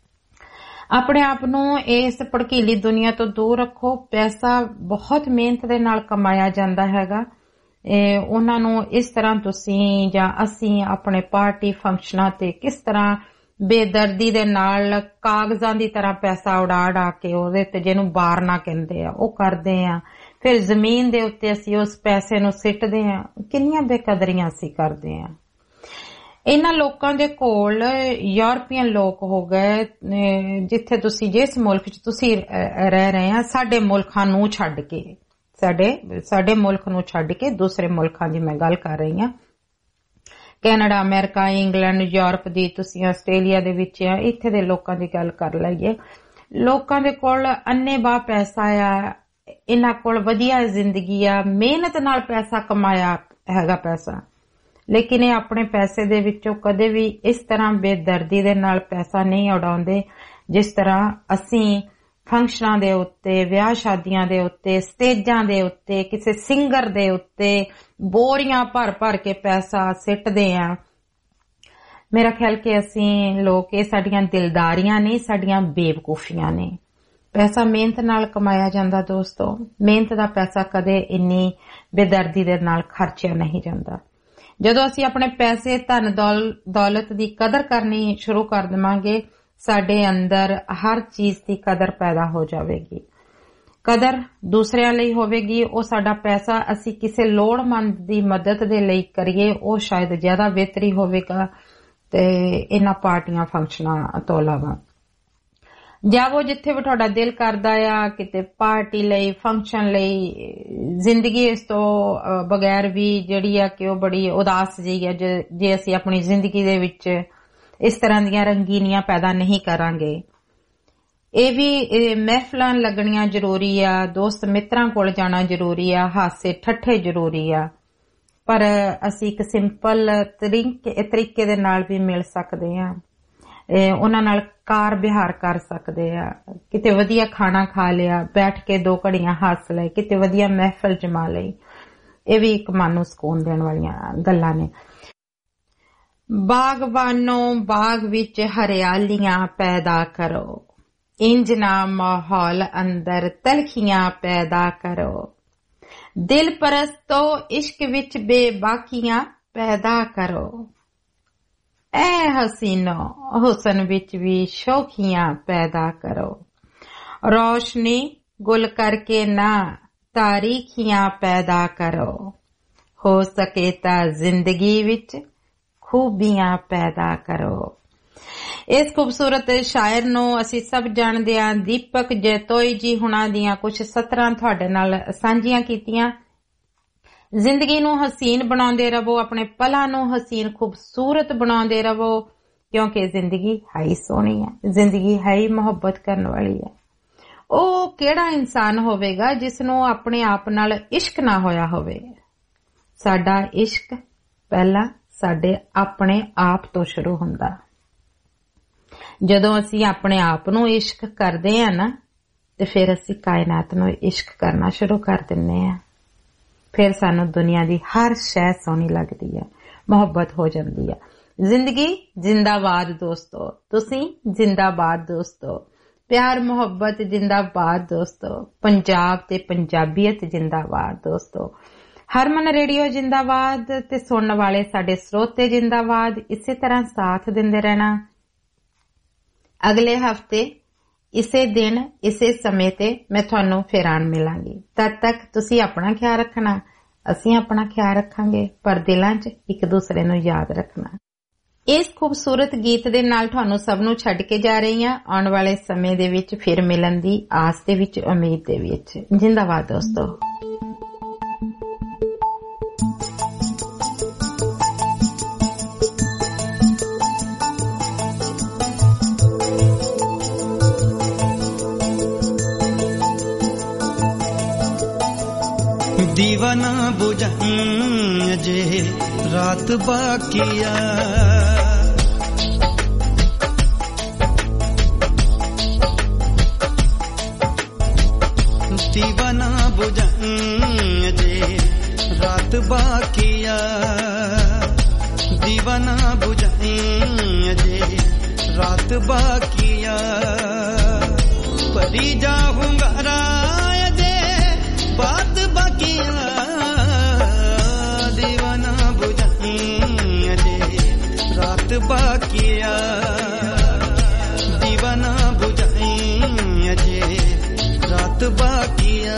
ਆਪਣੇ ਆਪ ਨੂੰ ਇਸ ਭੜਕੀਲੀ ਦੁਨੀਆ ਤੋਂ ਦੂਰ ਰੱਖੋ। ਪੈਸਾ ਬਹੁਤ ਮਿਹਨਤ ਦੇ ਨਾਲ ਕਮਾਇਆ ਜਾਂਦਾ ਹੈਗਾ। ਉਹਨਾਂ ਨੂੰ ਇਸ ਤਰ੍ਹਾਂ ਤੁਸੀਂ ਜਾਂ ਅਸੀਂ ਆਪਣੇ ਪਾਰਟੀ ਫੰਕਸ਼ਨਾਂ ਤੇ ਕਿਸ ਤਰ੍ਹਾਂ ਬੇਦਰਦੀ ਦੇ ਨਾਲ ਕਾਗਜ਼ਾਂ ਦੀ ਤਰ੍ਹਾਂ ਪੈਸਾ ਉਡਾ ਕੇ ਉਹਦੇ ਤੇ ਜਿਹਨੂੰ ਬਾਰਨਾ ਕਹਿੰਦੇ ਆ ਉਹ ਕਰਦੇ ਆ। ਫਿਰ ਜ਼ਮੀਨ ਦੇ ਉੱਤੇ ਅਸੀਂ ਉਸ ਪੈਸੇ ਨੂੰ ਸਿੱਟਦੇ ਆ। ਕਿੰਨੀਆਂ ਬੇਕਦਰੀਆਂ ਅਸੀਂ ਕਰਦੇ ਆ। ਇਹਨਾਂ ਲੋਕਾਂ ਦੇ ਕੋਲ ਯੂਰਪੀਅਨ ਲੋਕ ਹੋ ਗਏ, ਜਿੱਥੇ ਤੁਸੀਂ ਜਿਸ ਮੁਲਕ 'ਚ ਤੁਸੀਂ ਰਹਿ ਰਹੇ ਆ, ਸਾਡੇ ਮੁਲਕਾਂ ਨੂੰ ਛੱਡ ਕੇ, ਸਾਡੇ ਮੁਲਕ ਨੂੰ ਛੱਡ ਕੇ ਦੂਸਰੇ ਮੁਲਕਾਂ ਦੀ ਮੈਂ ਗੱਲ ਕਰ ਰਹੀ ਆ। ਕੈਨੇਡਾ, ਅਮਰੀਕਾ, ਇੰਗਲੈਂਡ, ਯੂਰਪ ਦੀ, ਤੁਸੀਂ ਆਸਟ੍ਰੇਲੀਆ ਦੇ ਵਿੱਚ ਆ, ਇੱਥੇ ਦੇ ਲੋਕਾਂ ਦੀ ਗੱਲ ਕਰ ਲਈਏ। ਲੋਕਾਂ ਦੇ ਕੋਲ ਅੰਨੇਵਾਹ ਪੈਸਾ ਆ, ਇਹਨਾਂ ਕੋਲ ਵਧੀਆ ਜ਼ਿੰਦਗੀ ਆ, ਮਿਹਨਤ ਨਾਲ ਪੈਸਾ ਕਮਾਇਆ ਹੈਗਾ ਪੈਸਾ, ਲੇਕਿਨ ਇਹ ਆਪਣੇ ਪੈਸੇ ਦੇ ਵਿੱਚੋਂ ਕਦੇ ਵੀ ਇਸ ਤਰ੍ਹਾਂ ਬੇਦਰਦੀ ਦੇ ਨਾਲ ਪੈਸਾ ਨਹੀਂ ਉਡਾਉਂਦੇ ਜਿਸ ਤਰ੍ਹਾਂ ਅਸੀਂ ਫੰਕਸ਼ਨਾਂ ਦੇ ਉੱਤੇ, ਵਿਆਹ ਸ਼ਾਦੀਆਂ ਦੇ ਉੱਤੇ, ਸਟੇਜਾਂ ਦੇ ਉੱਤੇ, ਕਿਸੇ ਸਿੰਗਰ ਦੇ ਉੱਤੇ ਬੋਰੀਆਂ ਭਰ ਕੇ ਪੈਸਾ ਸਿੱਟਦੇ ਆ। ਮੇਰਾ ਖਿਆਲ ਕਿ ਅਸੀਂ ਲੋਕ, ਇਹ ਸਾਡੀਆਂ ਦਿਲਦਾਰੀਆਂ ਨਹੀਂ, ਸਾਡੀਆਂ ਬੇਵਕੂਫੀਆਂ ਨੇ। ਪੈਸਾ ਮਿਹਨਤ ਨਾਲ ਕਮਾਇਆ ਜਾਂਦਾ ਦੋਸਤੋ। ਮਿਹਨਤ ਦਾ ਪੈਸਾ ਕਦੇ ਇੰਨੀ ਬੇਦਰਦੀ ਦੇ ਨਾਲ ਖਰਚਿਆ ਨਹੀਂ ਜਾਂਦਾ। ਜਦੋਂ ਅਸੀਂ ਆਪਣੇ ਪੈਸੇ, ਧਨ ਦੌਲਤ ਦੀ ਕਦਰ ਕਰਨੀ ਸ਼ੁਰੂ ਕਰ ਦੇਵਾਂਗੇ, ਸਾਡੇ ਅੰਦਰ ਹਰ ਚੀਜ਼ ਦੀ ਕਦਰ ਪੈਦਾ ਹੋ ਜਾਵੇਗੀ। ਕਦਰ ਦੂਸਰਿਆਂ ਲਈ ਹੋਵੇਗੀ। ਉਹ ਸਾਡਾ ਪੈਸਾ ਅਸੀਂ ਕਿਸੇ ਲੋੜਵੰਦ ਦੀ ਮਦਦ ਦੇ ਲਈ ਕਰੀਏ, ਉਹ ਸ਼ਾਇਦ ਜ਼ਿਆਦਾ ਬਿਹਤਰੀ ਹੋਵੇਗਾ ਤੇ ਇਹਨਾਂ ਪਾਰਟੀਆਂ ਫੰਕਸ਼ਨਾਂ ਤੋਂ ਇਲਾਵਾ। ਜਾਵੋ ਜਿੱਥੇ ਵੀ ਤੁਹਾਡਾ ਦਿਲ ਕਰਦਾ ਆ, ਕਿਤੇ ਪਾਰਟੀ ਲਈ, ਫੰਕਸ਼ਨ ਲਈ। ਜ਼ਿੰਦਗੀ ਇਸ ਤੋਂ ਬਗੈਰ ਵੀ ਜਿਹੜੀ ਆ ਕਿ ਉਹ ਬੜੀ ਉਦਾਸ ਜਿਹੀ ਆ ਜੇ ਅਸੀਂ ਆਪਣੀ ਜ਼ਿੰਦਗੀ ਦੇ ਵਿੱਚ ਇਸ ਤਰ੍ਹਾਂ ਦੀਆਂ ਰੰਗੀਨੀਆਂ ਪੈਦਾ ਨਹੀਂ ਕਰਾਂਗੇ। ਇਹ ਵੀ ਮਹਿਫਲਾਂ ਲੱਗਣੀਆਂ ਜ਼ਰੂਰੀ ਆ, ਦੋਸਤ ਮਿੱਤਰਾਂ ਕੋਲ ਜਾਣਾ ਜ਼ਰੂਰੀ ਆ, ਹਾਸੇ ਠੱਠੇ ਜ਼ਰੂਰੀ ਆ, ਪਰ ਅਸੀਂ ਇੱਕ ਸਿੰਪਲ ਤਰੀਕੇ ਦੇ ਨਾਲ ਵੀ ਮਿਲ ਸਕਦੇ ਆ। ਉਹਨਾਂ ਨਾਲ ਕਾਰ ਵਿਹਾਰ ਕਰ ਸਕਦੇ ਆ, ਕਿਤੇ ਵਧੀਆ ਖਾਣਾ ਖਾ ਲਿਆ, ਬੈਠ ਕੇ 2 ਘੜੀਆਂ ਹੱਸ ਲਏ, ਕਿਤੇ ਵਧੀਆ ਮਹਿਫਲ ਜਮਾ ਲਈ। ਇਹ ਵੀ ਇੱਕ ਮਨ ਨੂੰ ਸਕੂਨ ਦੇਣ ਵਾਲੀਆਂ ਗੱਲਾਂ ਨੇ। ਬਾਗਬਾਨੋਂ ਬਾਗ ਵਿੱਚ ਹਰਿਆਲੀਆਂ ਪੈਦਾ ਕਰੋ, ਇੰਜ ਨਾ ਮਾਹੌਲ ਅੰਦਰ ਤਲਖੀਆਂ ਪੈਦਾ ਕਰੋ। ਦਿਲ ਪਰਸਤੋ ਇਸ਼ਕ ਵਿੱਚ ਬੇਬਾਕੀਆਂ ਪੈਦਾ ਕਰੋ। ਐ ਹਸੀਨੋ ਹੁਸਨ ਵਿੱਚ ਵੀ ਸ਼ੌਕੀਆਂ ਪੈਦਾ ਕਰੋ। ਰੋਸ਼ਨੀ ਗੁਲ ਕਰਕੇ ਨਾ ਤਾਰੀਖੀਆਂ ਪੈਦਾ ਕਰੋ। ਹੋ ਸਕੇ ਤਾਂ ਜ਼ਿੰਦਗੀ ਵਿੱਚ ਖੂਬੀਆਂ ਪੈਦਾ ਕਰੋ। ਇਸ ਖੂਬਸੂਰਤ ਸ਼ਾਇਰ ਨੂੰ ਅਸੀਂ ਸਭ ਜਾਣਦੇ ਹਾਂ। ਦੀਪਕ ਜੈਤੋਈ ਜੀ ਹੁਣਾਂ ਦੀਆਂ ਕੁਝ ਸਤਰਾਂ ਤੁਹਾਡੇ ਨਾਲ ਸਾਂਝੀਆਂ ਕੀਤੀਆਂ। ਜ਼ਿੰਦਗੀ ਨੂੰ ਹਸੀਨ ਬਣਾਉਂਦੇ ਰਹੋ, ਆਪਣੇ ਪਲਾਂ ਨੂੰ ਹਸੀਨ ਖੂਬਸੂਰਤ ਬਣਾਉਂਦੇ ਰਹੋ, ਕਿਉਂਕਿ ਜ਼ਿੰਦਗੀ ਹੈ ਹੀ ਸੋਹਣੀ ਹੈ, ਜ਼ਿੰਦਗੀ ਹੈ ਹੀ ਮੁਹੱਬਤ ਕਰਨ ਵਾਲੀ ਹੈ। ਉਹ ਕਿਹੜਾ ਇਨਸਾਨ ਹੋਵੇਗਾ ਜਿਸ ਨੂੰ ਆਪਣੇ ਆਪ ਨਾਲ ਇਸ਼ਕ ਨਾ ਹੋਇਆ ਹੋਵੇ। ਸਾਡਾ ਇਸ਼ਕ ਪਹਿਲਾਂ ਸਾਡੇ ਆਪਣੇ ਆਪ ਤੋਂ ਸ਼ੁਰੂ ਹੁੰਦਾ। ਜਦੋਂ ਅਸੀਂ ਆਪਣੇ ਆਪ ਨੂੰ ਇਸ਼ਕ ਕਰਦੇ ਆ ਨਾ, ਤੇ ਫਿਰ ਅਸੀਂ ਕਾਇਨਾਤ ਨੂੰ ਇਸ਼ਕ ਕਰਨਾ ਸ਼ੁਰੂ ਕਰ ਦਿੰਦੇ ਆ। ਫਿਰ ਸਾਨੂੰ ਦੁਨੀਆ ਦੀ ਹਰ ਸ਼ੈ ਸੋਹਣੀ ਲੱਗਦੀ ਹੈ, ਮੁਹੱਬਤ ਹੋ ਜਾਂਦੀ ਹੈ। ਜ਼ਿੰਦਗੀ ਜਿੰਦਾਬਾਦ ਦੋਸਤੋ, ਤੁਸੀਂ ਜਿੰਦਾਬਾਦ ਦੋਸਤੋ। ਪਿਆਰ ਮੁਹੱਬਤ ਜਿੰਦਾਬਾਦ ਦੋਸਤੋ। ਪੰਜਾਬ ਤੇ ਪੰਜਾਬੀਅਤ ਜਿੰਦਾਬਾਦ ਦੋਸਤੋ। ਹਰਮਨ ਰੇਡੀਓ ਜਿੰਦਾਬਾਦ ਤੇ ਸੁਣਨ ਵਾਲੇ ਸਾਡੇ ਸਰੋਤੇ ਜਿੰਦਾਬਾਦ। ਇਸੇ ਤਰ੍ਹਾਂ ਸਾਥ ਦਿੰਦੇ ਰਹਿਣਾ। ਅਗਲੇ ਹਫਤੇ ਇਸੇ ਦਿਨ ਇਸੇ ਸਮੇਂ ਤੇ ਮੈਂ ਤੁਹਾਨੂੰ ਫੇਰ ਆਣ ਮਿਲਾਂਗੀ। ਤਦ ਤੱਕ ਤੁਸੀਂ ਆਪਣਾ ਖਿਆਲ ਰੱਖਣਾ, ਅਸੀਂ ਆਪਣਾ ਖਿਆਲ ਰੱਖਾਂਗੇ, ਪਰ ਦਿਲਾਂ 'ਚ ਇੱਕ ਦੂਸਰੇ ਨੂੰ ਯਾਦ ਰੱਖਣਾ। ਇਸ ਖੂਬਸੂਰਤ ਗੀਤ ਦੇ ਨਾਲ ਤੁਹਾਨੂੰ ਸਭ ਨੂੰ ਛੱਡ ਕੇ ਜਾ ਰਹੀ ਹਾਂ। ਆਉਣ ਵਾਲੇ ਸਮੇਂ ਦੇ ਵਿੱਚ ਫਿਰ ਮਿਲਣ ਦੀ ਆਸ ਦੇ ਵਿੱਚ, ਉਮੀਦ ਦੇ ਵਿੱਚ। ਜਿੰਦਾਬਾਦ ਦੋਸਤੋ। दीवा ना बुझन जे रात बाकिया, बुझाई अजे रात बाकिया दीवाना बुझाई अजे रात बाकिया परी जाऊंगा रायदे बात बाकिया दीवाना बुझाई अजे रात बाकिया दीवाना बुझाई अजे रात बाकिया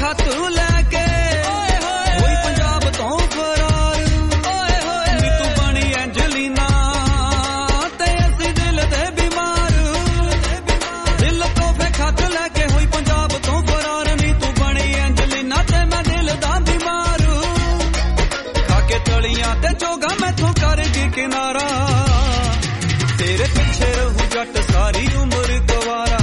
ਖਤ ਲੈ ਕੇ ਹੋਈ ਪੰਜਾਬ ਤੋਂ ਫਰਾਰ ਨੀ ਤੂੰ ਬਣੀ ਐਂਜਲੀਨਾ ਤੇ ਅਸੀਂ ਦਿਲ ਦੇ ਬਿਮਾਰ ਦਿਲ ਤੋਂ ਫੇ ਖਤ ਲੈ ਕੇ ਹੋਈ ਪੰਜਾਬ ਤੋਂ ਫਰਾਰ ਨੀ ਤੂੰ ਬਣੀ ਐਂਜਲੀਨਾ ਤੇ ਮੈਂ ਦਿਲ ਦਾ ਬਿਮਾਰ ਖਾ ਕੇ ਤਲੀਆਂ ਤੇ ਚੋਗਾ ਮੈਥੋਂ ਕਰ ਗਈ ਕਿਨਾਰਾ ਤੇਰੇ ਪਿੱਛੇ ਰਹੂ ਜੱਟ ਸਾਰੀ ਉਮਰ ਗਵਾਰਾ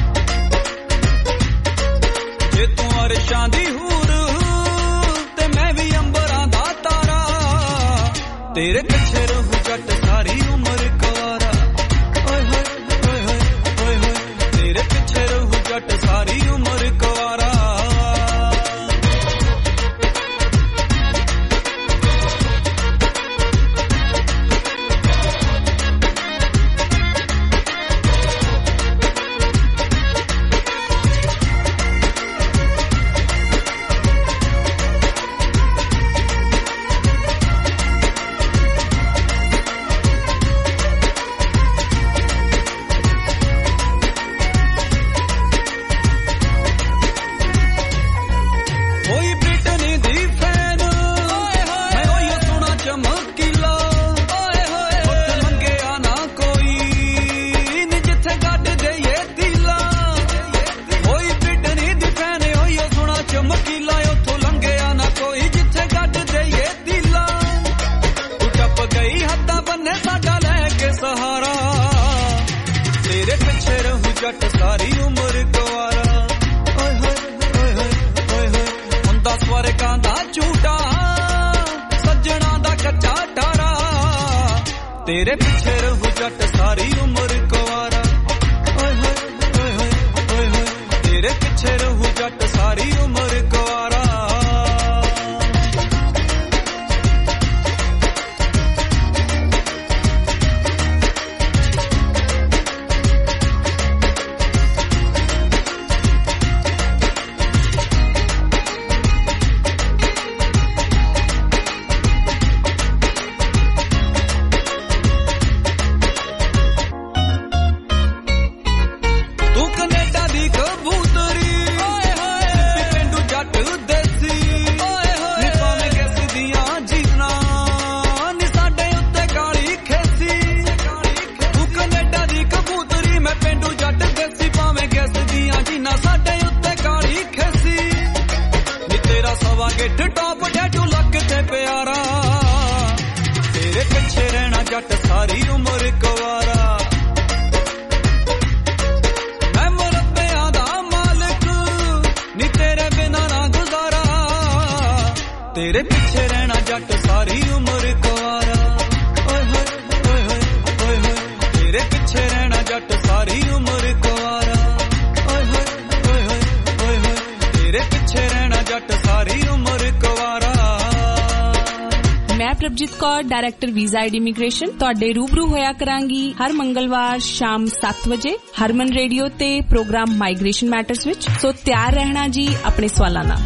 ਜੇ ਤੂੰ ਅਰਸ਼ਾਂ ਦੀ ਹੂਰ ਤੇ ਮੈਂ ਵੀ ਅੰਬਰਾਂ ਦਾ ਤਾਰਾ ਤੇਰੇ ਪਿੱਛੇ ਰਹੂ ਜੱਟ ਸਾਰੀ ਉਮਰ ਗਵਾਰਾ ਓਏ ਹੋਏ ਓਏ ਹੋਏ ਓਏ ਹੋਏ ਤੇਰੇ ਪਿੱਛੇ ਰਹੂ ਜੱਟ ਸਾਰੀ ਉਮਰ ਗਵਾਰਾ ਜੱਟ ਸਾਰੀ ਉਮਰ ਗਵਾਰਾ ਓਏ ਹੋਏ ਓਏ ਹੋਏ ਓਏ ਹੋਏ ਹੁੰਦਾ ਸਵਰਗਾਂ ਦਾ ਝੂਟਾ ਸੱਜਣਾ ਦਾ ਕੱਚਾ ਟਾਰਾ ਤੇਰੇ ਪਿੱਛੇ ਰਹੂ ਜੱਟ ਸਾਰੀ ਉਮਰ ਗਵਾਰਾ ਓਏ ਹੋਏ ਓਏ ਹੋਏ ਓਏ ਹੋਏ ਤੇਰੇ ਪਿੱਛੇ ਰਹੂ ਜੱਟ ਸਾਰੀ ਉਮਰ ਗਵਾਰਾ ਜੱਟ ਸਾਰੀ ਉਮਰ ਗਵਾਰਾ ਮੈਂ ਮੁਰੱਬਿਆਂ ਦਾ ਮਾਲਕ ਨੀ ਤੇਰੇ ਬਿਨਾਂ ਨਾ ਗੁਜ਼ਾਰਾ ਤੇਰੇ ਪਿੱਛੇ ਰਹਿਣਾ ਜੱਟ ਸਾਰੀ ਉਮਰ ਗਵਾਰਾ ਓਏ ਹੋਏ ਓਏ ਹੋਏ ਓਏ ਹੋਏ ਤੇਰੇ ਪਿੱਛੇ ਰਹਿਣਾ ਜੱਟ ਸਾਰੀ ਉਮਰ ਗਵਾਰਾ ਓਏ ਹੋਏ ਓਏ ਹੋਏ ਓਏ ਹੋਏ ਤੇਰੇ ਪਿੱਛੇ ਰਹਿਣਾ ਜੱਟ ਸਾਰੀ ਉਮਰ ਗਵਾਰਾ ਮੈਂ Prabhjeet Kaur director visa and immigration ਤੁਹਾਡੇ ਰੂਬਰੂ ਹੋਇਆ ਕਰਾਂਗੀ ਹਰ ਮੰਗਲਵਾਰ ਸ਼ਾਮ 7 ਵਜੇ ਹਰਮਨ ਰੇਡੀਓ ਤੇ ਪ੍ਰੋਗਰਾਮ ਮਾਈਗ੍ਰੇਸ਼ਨ ਮੈਟਰਸ ਵਿੱਚ ਸੋ ਤਿਆਰ ਰਹਿਣਾ ਜੀ ਆਪਣੇ ਸਵਾਲਾਂ ਨਾਲ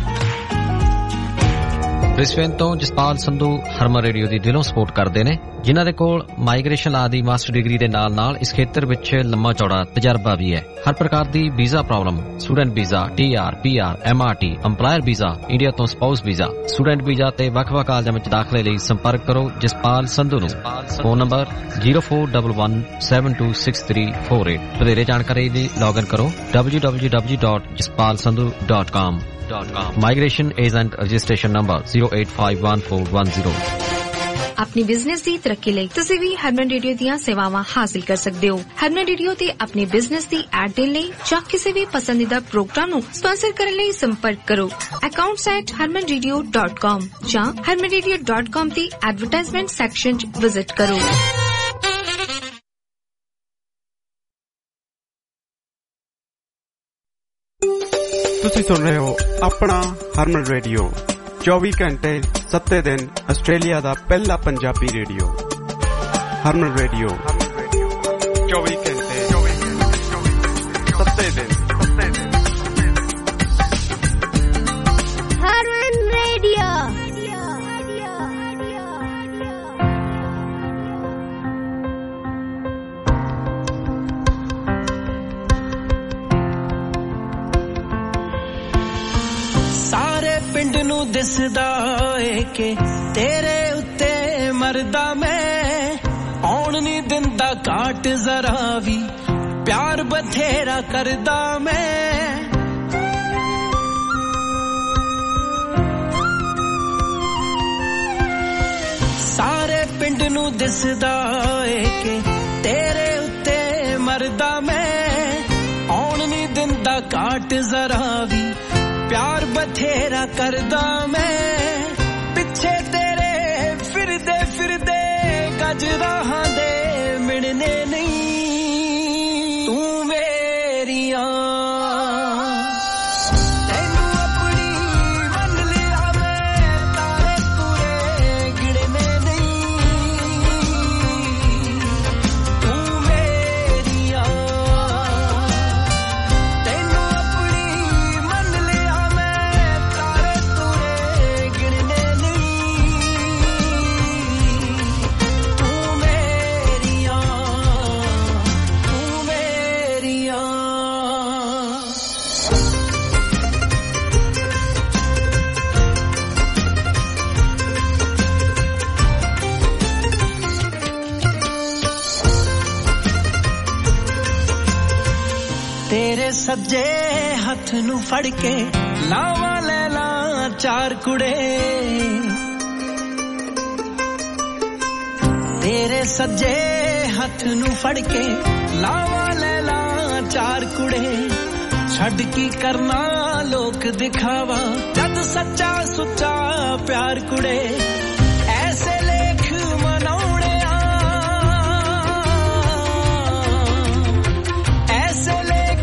ਬ੍ਰਿਸਬੇਨ ਤੋਂ ਜਸਪਾਲ ਸੰਧੂ ਹਰਮਨ ਰੇਡੀਓ ਦੀ ਦਿਲੋਂ ਸਪੋਰਟ ਕਰਦੇ ਨੇ ਜਿਨ੍ਹਾਂ ਦੇ ਕੋਲ ਮਾਈਗ੍ਰੇਸ਼ਨ ਲਾ ਦੀ ਮਾਸਟਰ ਡਿਗਰੀ ਦੇ ਨਾਲ ਇਸ ਖੇਤਰ ਵਿੱਚ ਲੰਮਾ ਚੌੜਾ ਤਜਰਬਾ ਵੀ ਹੈ ਹਰ ਪ੍ਰਕਾਰ ਦੀ visa problem student visa TR PR MRT EMPLOYER visa India ਤੋਂ ਸਪਾਊਸ ਵੀਜ਼ਾ ਸਟੂਡੈਂਟ ਵੀਜ਼ਾ ਤੇ ਵੱਖ-ਵੱਖ ਕਾਲਜਾਂ ਵਿੱਚ ਦਾਖਲੇ ਲਈ ਸੰਪਰਕ ਕਰੋ ਜਸਪਾਲ ਸੰਧੂ ਨੂੰ ਫੋਨ ਨੰਬਰ 0411726348 ਵਧੇਰੇ ਜਾਣਕਾਰੀ ਲਈ ਲੌਗਇਨ ਕਰੋ www.jaspalsandhu.com Migration Agent Registration Number 0851410 ਆਪਣੀ ਬਿਜ਼ਨਸ ਦੀ ਤਰੱਕੀ ਲਈ ਤੁਸੀਂ ਵੀ ਹਰਮਨ ਰੇਡੀਓ ਦੀਆਂ ਸੇਵਾਵਾਂ ਹਾਸਲ ਕਰ ਸਕਦੇ ਹੋ ਹਰਮਨ ਰੇਡੀਓ ਤੇ ਆਪਣੇ ਬਿਜ਼ਨਸ ਦੀ ਐਡ ਦੇਣ ਲਈ ਜਾਂ ਕਿਸੇ ਵੀ ਪਸੰਦੀਦਾ ਪ੍ਰੋਗਰਾਮ ਨੂੰ ਸਪਾਂਸਰ ਕਰਨ ਲਈ ਸੰਪਰਕ ਕਰੋ accounts@harmanradio.com ਜਾਂ harmanradio.com ਦੀ ਐਡਵਰਟਾਈਜ਼ਮੈਂਟ ਸੈਕਸ਼ਨ 'ਚ ਵਿਜ਼ਿਟ ਕਰੋ ਤੁਸੀਂ ਸੁਣ ਰਹੇ ਹੋ ਆਪਣਾ ਹਰਮਨ ਰੇਡੀਓ 24 ਘੰਟੇ 7 ਦਿਨ ਆਸਟ੍ਰੇਲੀਆ ਦਾ ਪਹਿਲਾ ਪੰਜਾਬੀ ਰੇਡੀਓ ਹਰਮਨ ਰੇਡੀਓ 24 ਘੰਟੇ 7 ਦਿਨ ਹਰਮਨ ਰੇਡੀਓ ਪਿੰਡ ਨੂੰ ਦਿਸਦਾ ਏ ਕਿ ਤੇਰੇ ਉੱਤੇ ਮਰਦਾ ਮੈਂ ਆਉਣ ਨਹੀਂ ਦਿੰਦਾ ਘਾਟ ਜ਼ਰਾ ਵੀ ਪਿਆਰ ਬਥੇਰਾ ਕਰਦਾ ਮੈਂ ਸਾਰੇ ਪਿੰਡ ਨੂੰ ਦਿਸਦਾ ਏ ਕਿ ਤੇਰੇ ਉੱਤੇ ਮਰਦਾ ਮੈਂ ਆਉਣ ਨਹੀਂ ਦਿੰਦਾ ਘਾਟ ਜ਼ਰਾ ਵੀ ਪਿਆਰ ਬਥੇਰਾ ਕਰਦਾ ਮੈਂ ਪਿੱਛੇ ਤੇਰੇ ਫਿਰਦੇ ਫਿਰਦੇ ਗੱਜ ਰਾਹਾਂ ਦੇ ਮਿਲਨੇ ਨਹੀਂ ਤੂੰ ਮੇਰੀਆਂ ਸੱਜੇ ਹੱਥ ਨੂੰ ਫੜ ਕੇ ਲਾਵਾਂ ਲੈ ਲਾਂ ਚਾਰ ਕੁੜੇ ਤੇਰੇ ਸੱਜੇ ਹੱਥ ਨੂੰ ਫੜ ਕੇ ਲਾਵਾਂ ਲੈ ਲਾਂ ਚਾਰ ਕੁੜੇ ਛੱਡ ਕੀ ਕਰਨਾ ਲੋਕ ਦਿਖਾਵਾ ਜਦ ਸੱਚਾ ਸੁੱਚਾ ਪਿਆਰ ਕੁੜੇ ਐਸੇ ਲੇਖ ਮਨਾਉਣੇ ਐਸੇ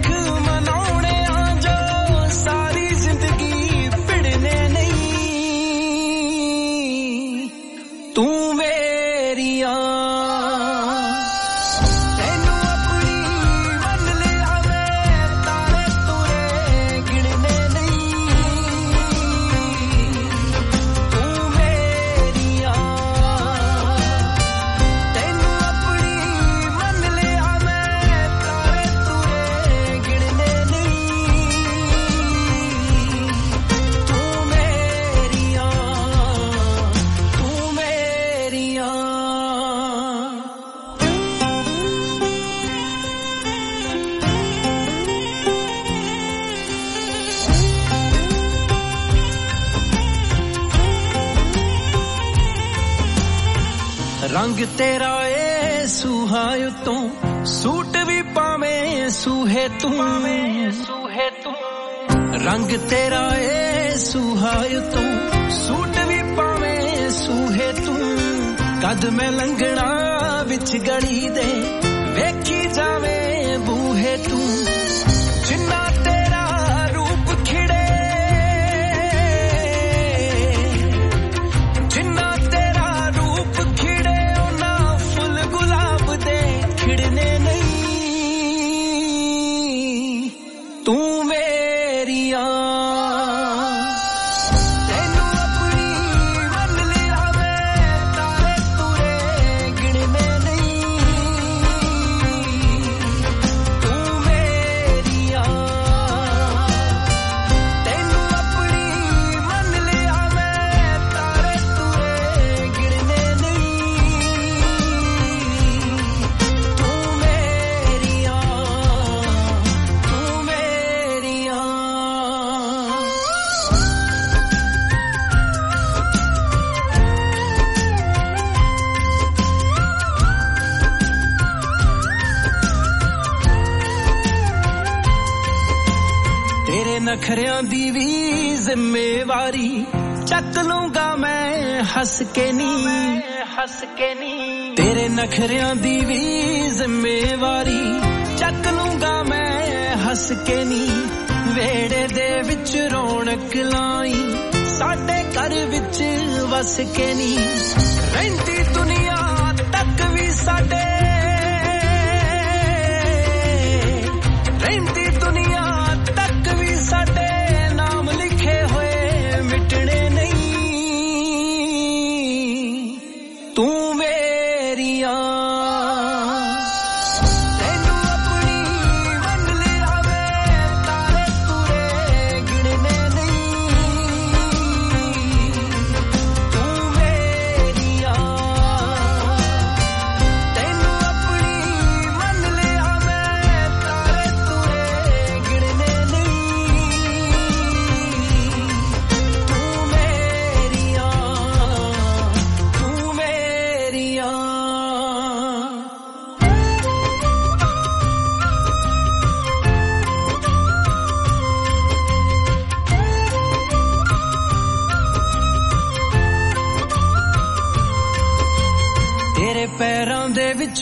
ਰੰਗ ਤੇਰਾ ਏ ਸੁਹਾ ਉਤੋਂ ਸੂਟ ਵੀ ਪਾਵੇਂ ਸੂਹੇ ਤੂੰ ਰੰਗ ਤੇਰਾ ਏ ਸੁਹਾ ਉਤੋਂ ਸੂਟ ਵੀ ਪਾਵੇਂ ਸੂਹੇ ਤੂੰ ਕਦ ਮੈਂ ਲੰਘਣਾ ਵਿੱਚ ਗਲੀ ਦੇ ਵੇਖੀ ਜਾਵੇਂ ਬੂਹੇ ਤੂੰ ਜਿੰਨਾ ਤੇਰਾ ਰੂਪ ਖਿੜੇ ਜਿੰਨਾ ਤੂੰ ਮੇਰੀਆਂ ਤੈਨੂੰ ਆਪਣੀ ਮੰਨ ਲਿਆ ਮੈਂ ਤਾਰੇ ਤੁਰੇ ਗਿਣਨੇ ਨਹੀਂ ਤੂੰ ਮੇਰੀਆਂ ਤੈਨੂੰ ਆਪਣੀ ਮੰਨ ਲਿਆ ਮੈਂ ਤਾਰੇ ਤੁਰੇ ਗਿਣਨੇ ਨਹੀਂ ਤੂੰ ਮੇਰੀਆਂ ਨਖਰਿਆਂ ਦੀ ਵੀ ਜ਼ਿੰਮੇਵਾਰੀ ਚੱਕ ਲੂੰਗਾ ਮੈਂ ਹੱਸ ਕੇ ਨੀ ਤੇਰੇ ਨਖਰਿਆਂ ਦੀ ਵੀ ਜ਼ਿੰਮੇਵਾਰੀ ਚੱਕ ਲੂੰਗਾ ਮੈਂ ਹੱਸ ਕੇ ਨੀ ਵੇੜੇ ਦੇ ਵਿੱਚ ਰੌਣਕ ਲਾਈ ਸਾਡੇ ਘਰ ਵਿੱਚ ਵਸ ਕੇ ਨੀ ਰਹਿੰਦੀ ਦੁਨੀਆ ਤੱਕ ਵੀ ਸਾਡੇ ਰਹਿੰਦੀ ਦੁਨੀਆ ਤੱਕ ਵੀ ਸਾਡੇ ਨਾਮ ਲਿਖੇ ਹੋਏ ਮਿਟਣੇ ਨਹੀਂ ਤੂੰ ਮੇਰੀਆਂ ਤੈਨੂੰ ਆਪਣੀ ਮੰਨ ਲਿਆ ਵੇ ਤਾਰੇ ਤੁਰੇ ਗਿਣਨੇ ਨਹੀਂ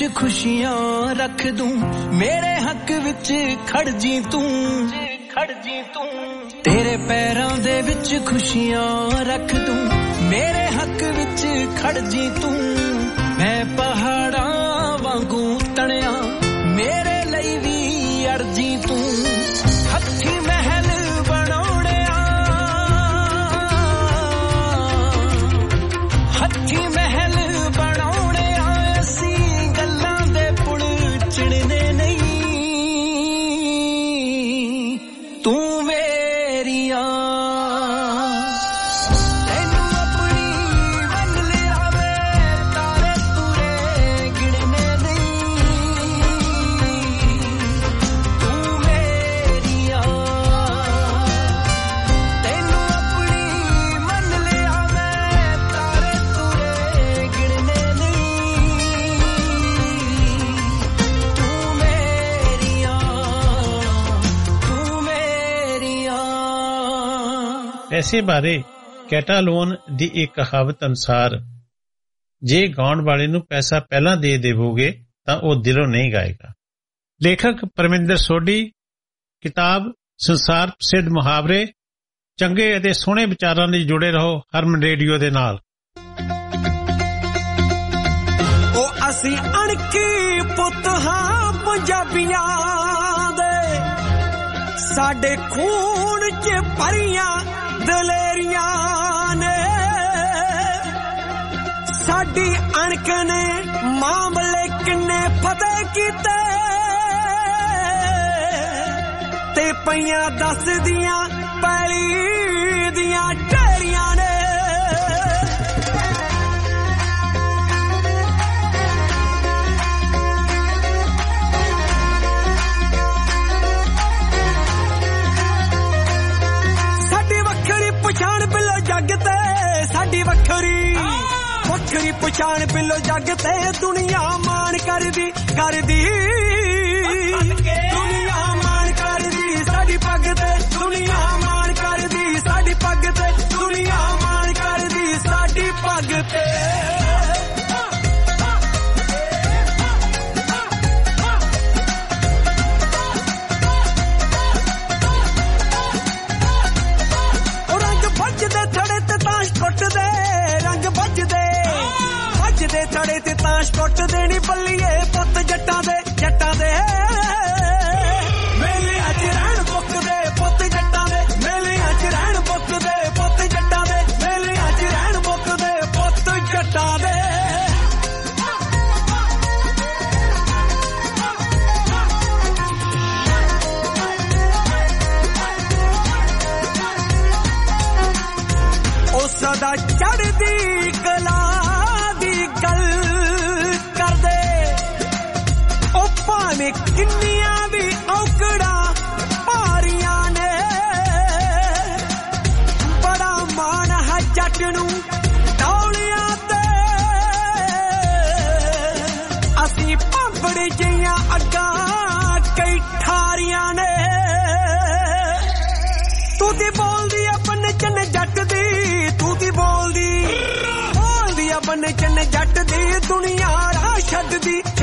ਵਿੱਚ ਖੁਸ਼ੀਆਂ ਰੱਖ ਦੂੰ ਮੇਰੇ ਹੱਕ ਵਿੱਚ ਖੜ ਜੀ ਤੂੰ ਤੇਰੇ ਪੈਰਾਂ ਦੇ ਵਿੱਚ ਖੁਸ਼ੀਆਂ ਰੱਖ ਦੂੰ ਮੇਰੇ ਹੱਕ ਵਿੱਚ ਖੜ ਜੀ ਤੂੰ ਮੈਂ ਪਹਾੜਾਂ ਵਾਂਗੂ ਤਣਿਆ ਮੇਰੇ ਲਈ ਵੀ ਅਰਜੀ ਤੂੰ ਹੱਥੀ ਮਹਿਲ ਬਣਾਉਣਿਆ ਹੱਥੀ ਮਹਿਲ ਬਣਾਉਣਿਆ ਅਸੀਂ ਗੱਲਾਂ ਦੇ ਪੁਲ ਚਿੜਨੇ ਨਹੀਂ ਤੂੰ ਮੇਰੀਆਂ ਪੈਸੇ ਬਾਰੇ ਕੈਟਾਲੋਨ ਦੀ ਇੱਕ ਕਹਾਵਤ ਅਨੁਸਾਰ ਜੇ ਗਾਉਣ ਵਾਲੇ ਨੂੰ ਪੈਸਾ ਪਹਿਲਾਂ ਦੇ ਦੇਵੋਗੇ ਤਾਂ ਉਹ ਦਿਲੋਂ ਨਹੀਂ ਗਾਏਗਾ। ਲੇਖਕ ਪਰਮਿੰਦਰ ਸੋਢੀ, ਕਿਤਾਬ ਸੰਸਾਰ ਪ੍ਰਸਿੱਧ ਮੁਹਾਵਰੇ। ਚੰਗੇ ਅਤੇ ਸੋਹਣੇ ਵਿਚਾਰਾਂ ਲਈ ਜੁੜੇ ਰਹੋ ਹਰਮਨ ਰੇਡੀਓ ਦੇ ਨਾਲ। ਉਹ ਅਸੀਂ ਅਣਖੀ ਪੁੱਤ ਹਾਂ ਪੰਜਾਬੀਆਂ ਦੇ ਸਾਡੇ ਖੂਨ 'ਚ ਭਰੀਆਂ ਦਲੇਰੀਆਂ ਨੇ ਸਾਡੀ ਅਣਖ ਨੇ ਮਾਮਲੇ ਕਿੰਨੇ ਫਤਿਹ ਕੀਤੇ ਤੇ ਪਈਆਂ ਦੱਸਦੀਆਂ ਪੈਲੀ ਦੀਆਂ ਢੇਰੀਆਂ ਨੇ ਪਛਾਣ ਬਿੱਲੋ ਜੱਗ ਤੇ ਸਾਡੀ ਵੱਖਰੀ ਪਛਾਣ ਬਿੱਲੋ ਜੱਗ ਤੇ ਦੁਨੀਆ ਮਾਣ ਕਰਦੀ ਦੁਨੀਆ ਮਾਣ ਕਰਦੀ ਸਾਡੀ ਪੱਗ ਤੇ ਦੁਨੀਆ ਮਾਣ ਕਰਦੀ ਸਾਡੀ ਪੱਗ ਤੇ ਦੁਨੀਆ ਮਾਣ ਕਰਦੀ ਸਾਡੀ ਪੱਗ ਤੇ ਥੜੇ ਤੇ ਤਾਸ਼ ਕੁੱਟਦੇ ਨੀ ਬੱਲੀਏ ਪੁੱਤ ਜੱਟਾਂ ਦੇ ਮੇਲੇ ਅੱਜ ਰਹਿਣ ਬੁੱਕਦੇ ਪੁੱਤ ਜੱਟਾਂ ਦੇ ਮੇਲੇ ਅੱਜ ਰਹਿਣ ਬੁੱਕਦੇ ਪੁੱਤ ਜੱਟਾਂ ਦੇ ਮੇਲੇ ਅੱਜ ਰਹਿਣ ਬੁੱਕਦੇ ਪੁੱਤ ਜੱਟਾਂ ਦੇ ਉਹ ਸਦਾ ਚੜ੍ਹਦੀ ਕਲਾ ਕਿੰਨੀਆਂ ਵੀ ਔਕੜਾਂ ਭਾਰੀਆਂ ਨੇ ਬੜਾ ਮਾਣ ਹੈ ਜੱਟ ਨੂੰ ਦੌਲਿਆਂ ਤੇ ਅਸੀਂ ਭਾਂਬੜ ਜਿਹੀਆਂ ਅੱਗਾਂ ਕਈ ਠਾਰੀਆਂ ਨੇ ਤੂੰ ਦੀ ਬੋਲਦੀ ਆ ਬੰਨੇ ਚੰਨ ਜੱਟ ਦੀ ਤੂੰ ਦੀ ਬੋਲਦੀ ਆ ਬੰਨੇ ਚੰਨ ਜੱਟ ਦੀ ਦੁਨੀਆ ਰਾਹ ਛੱਡਦੀ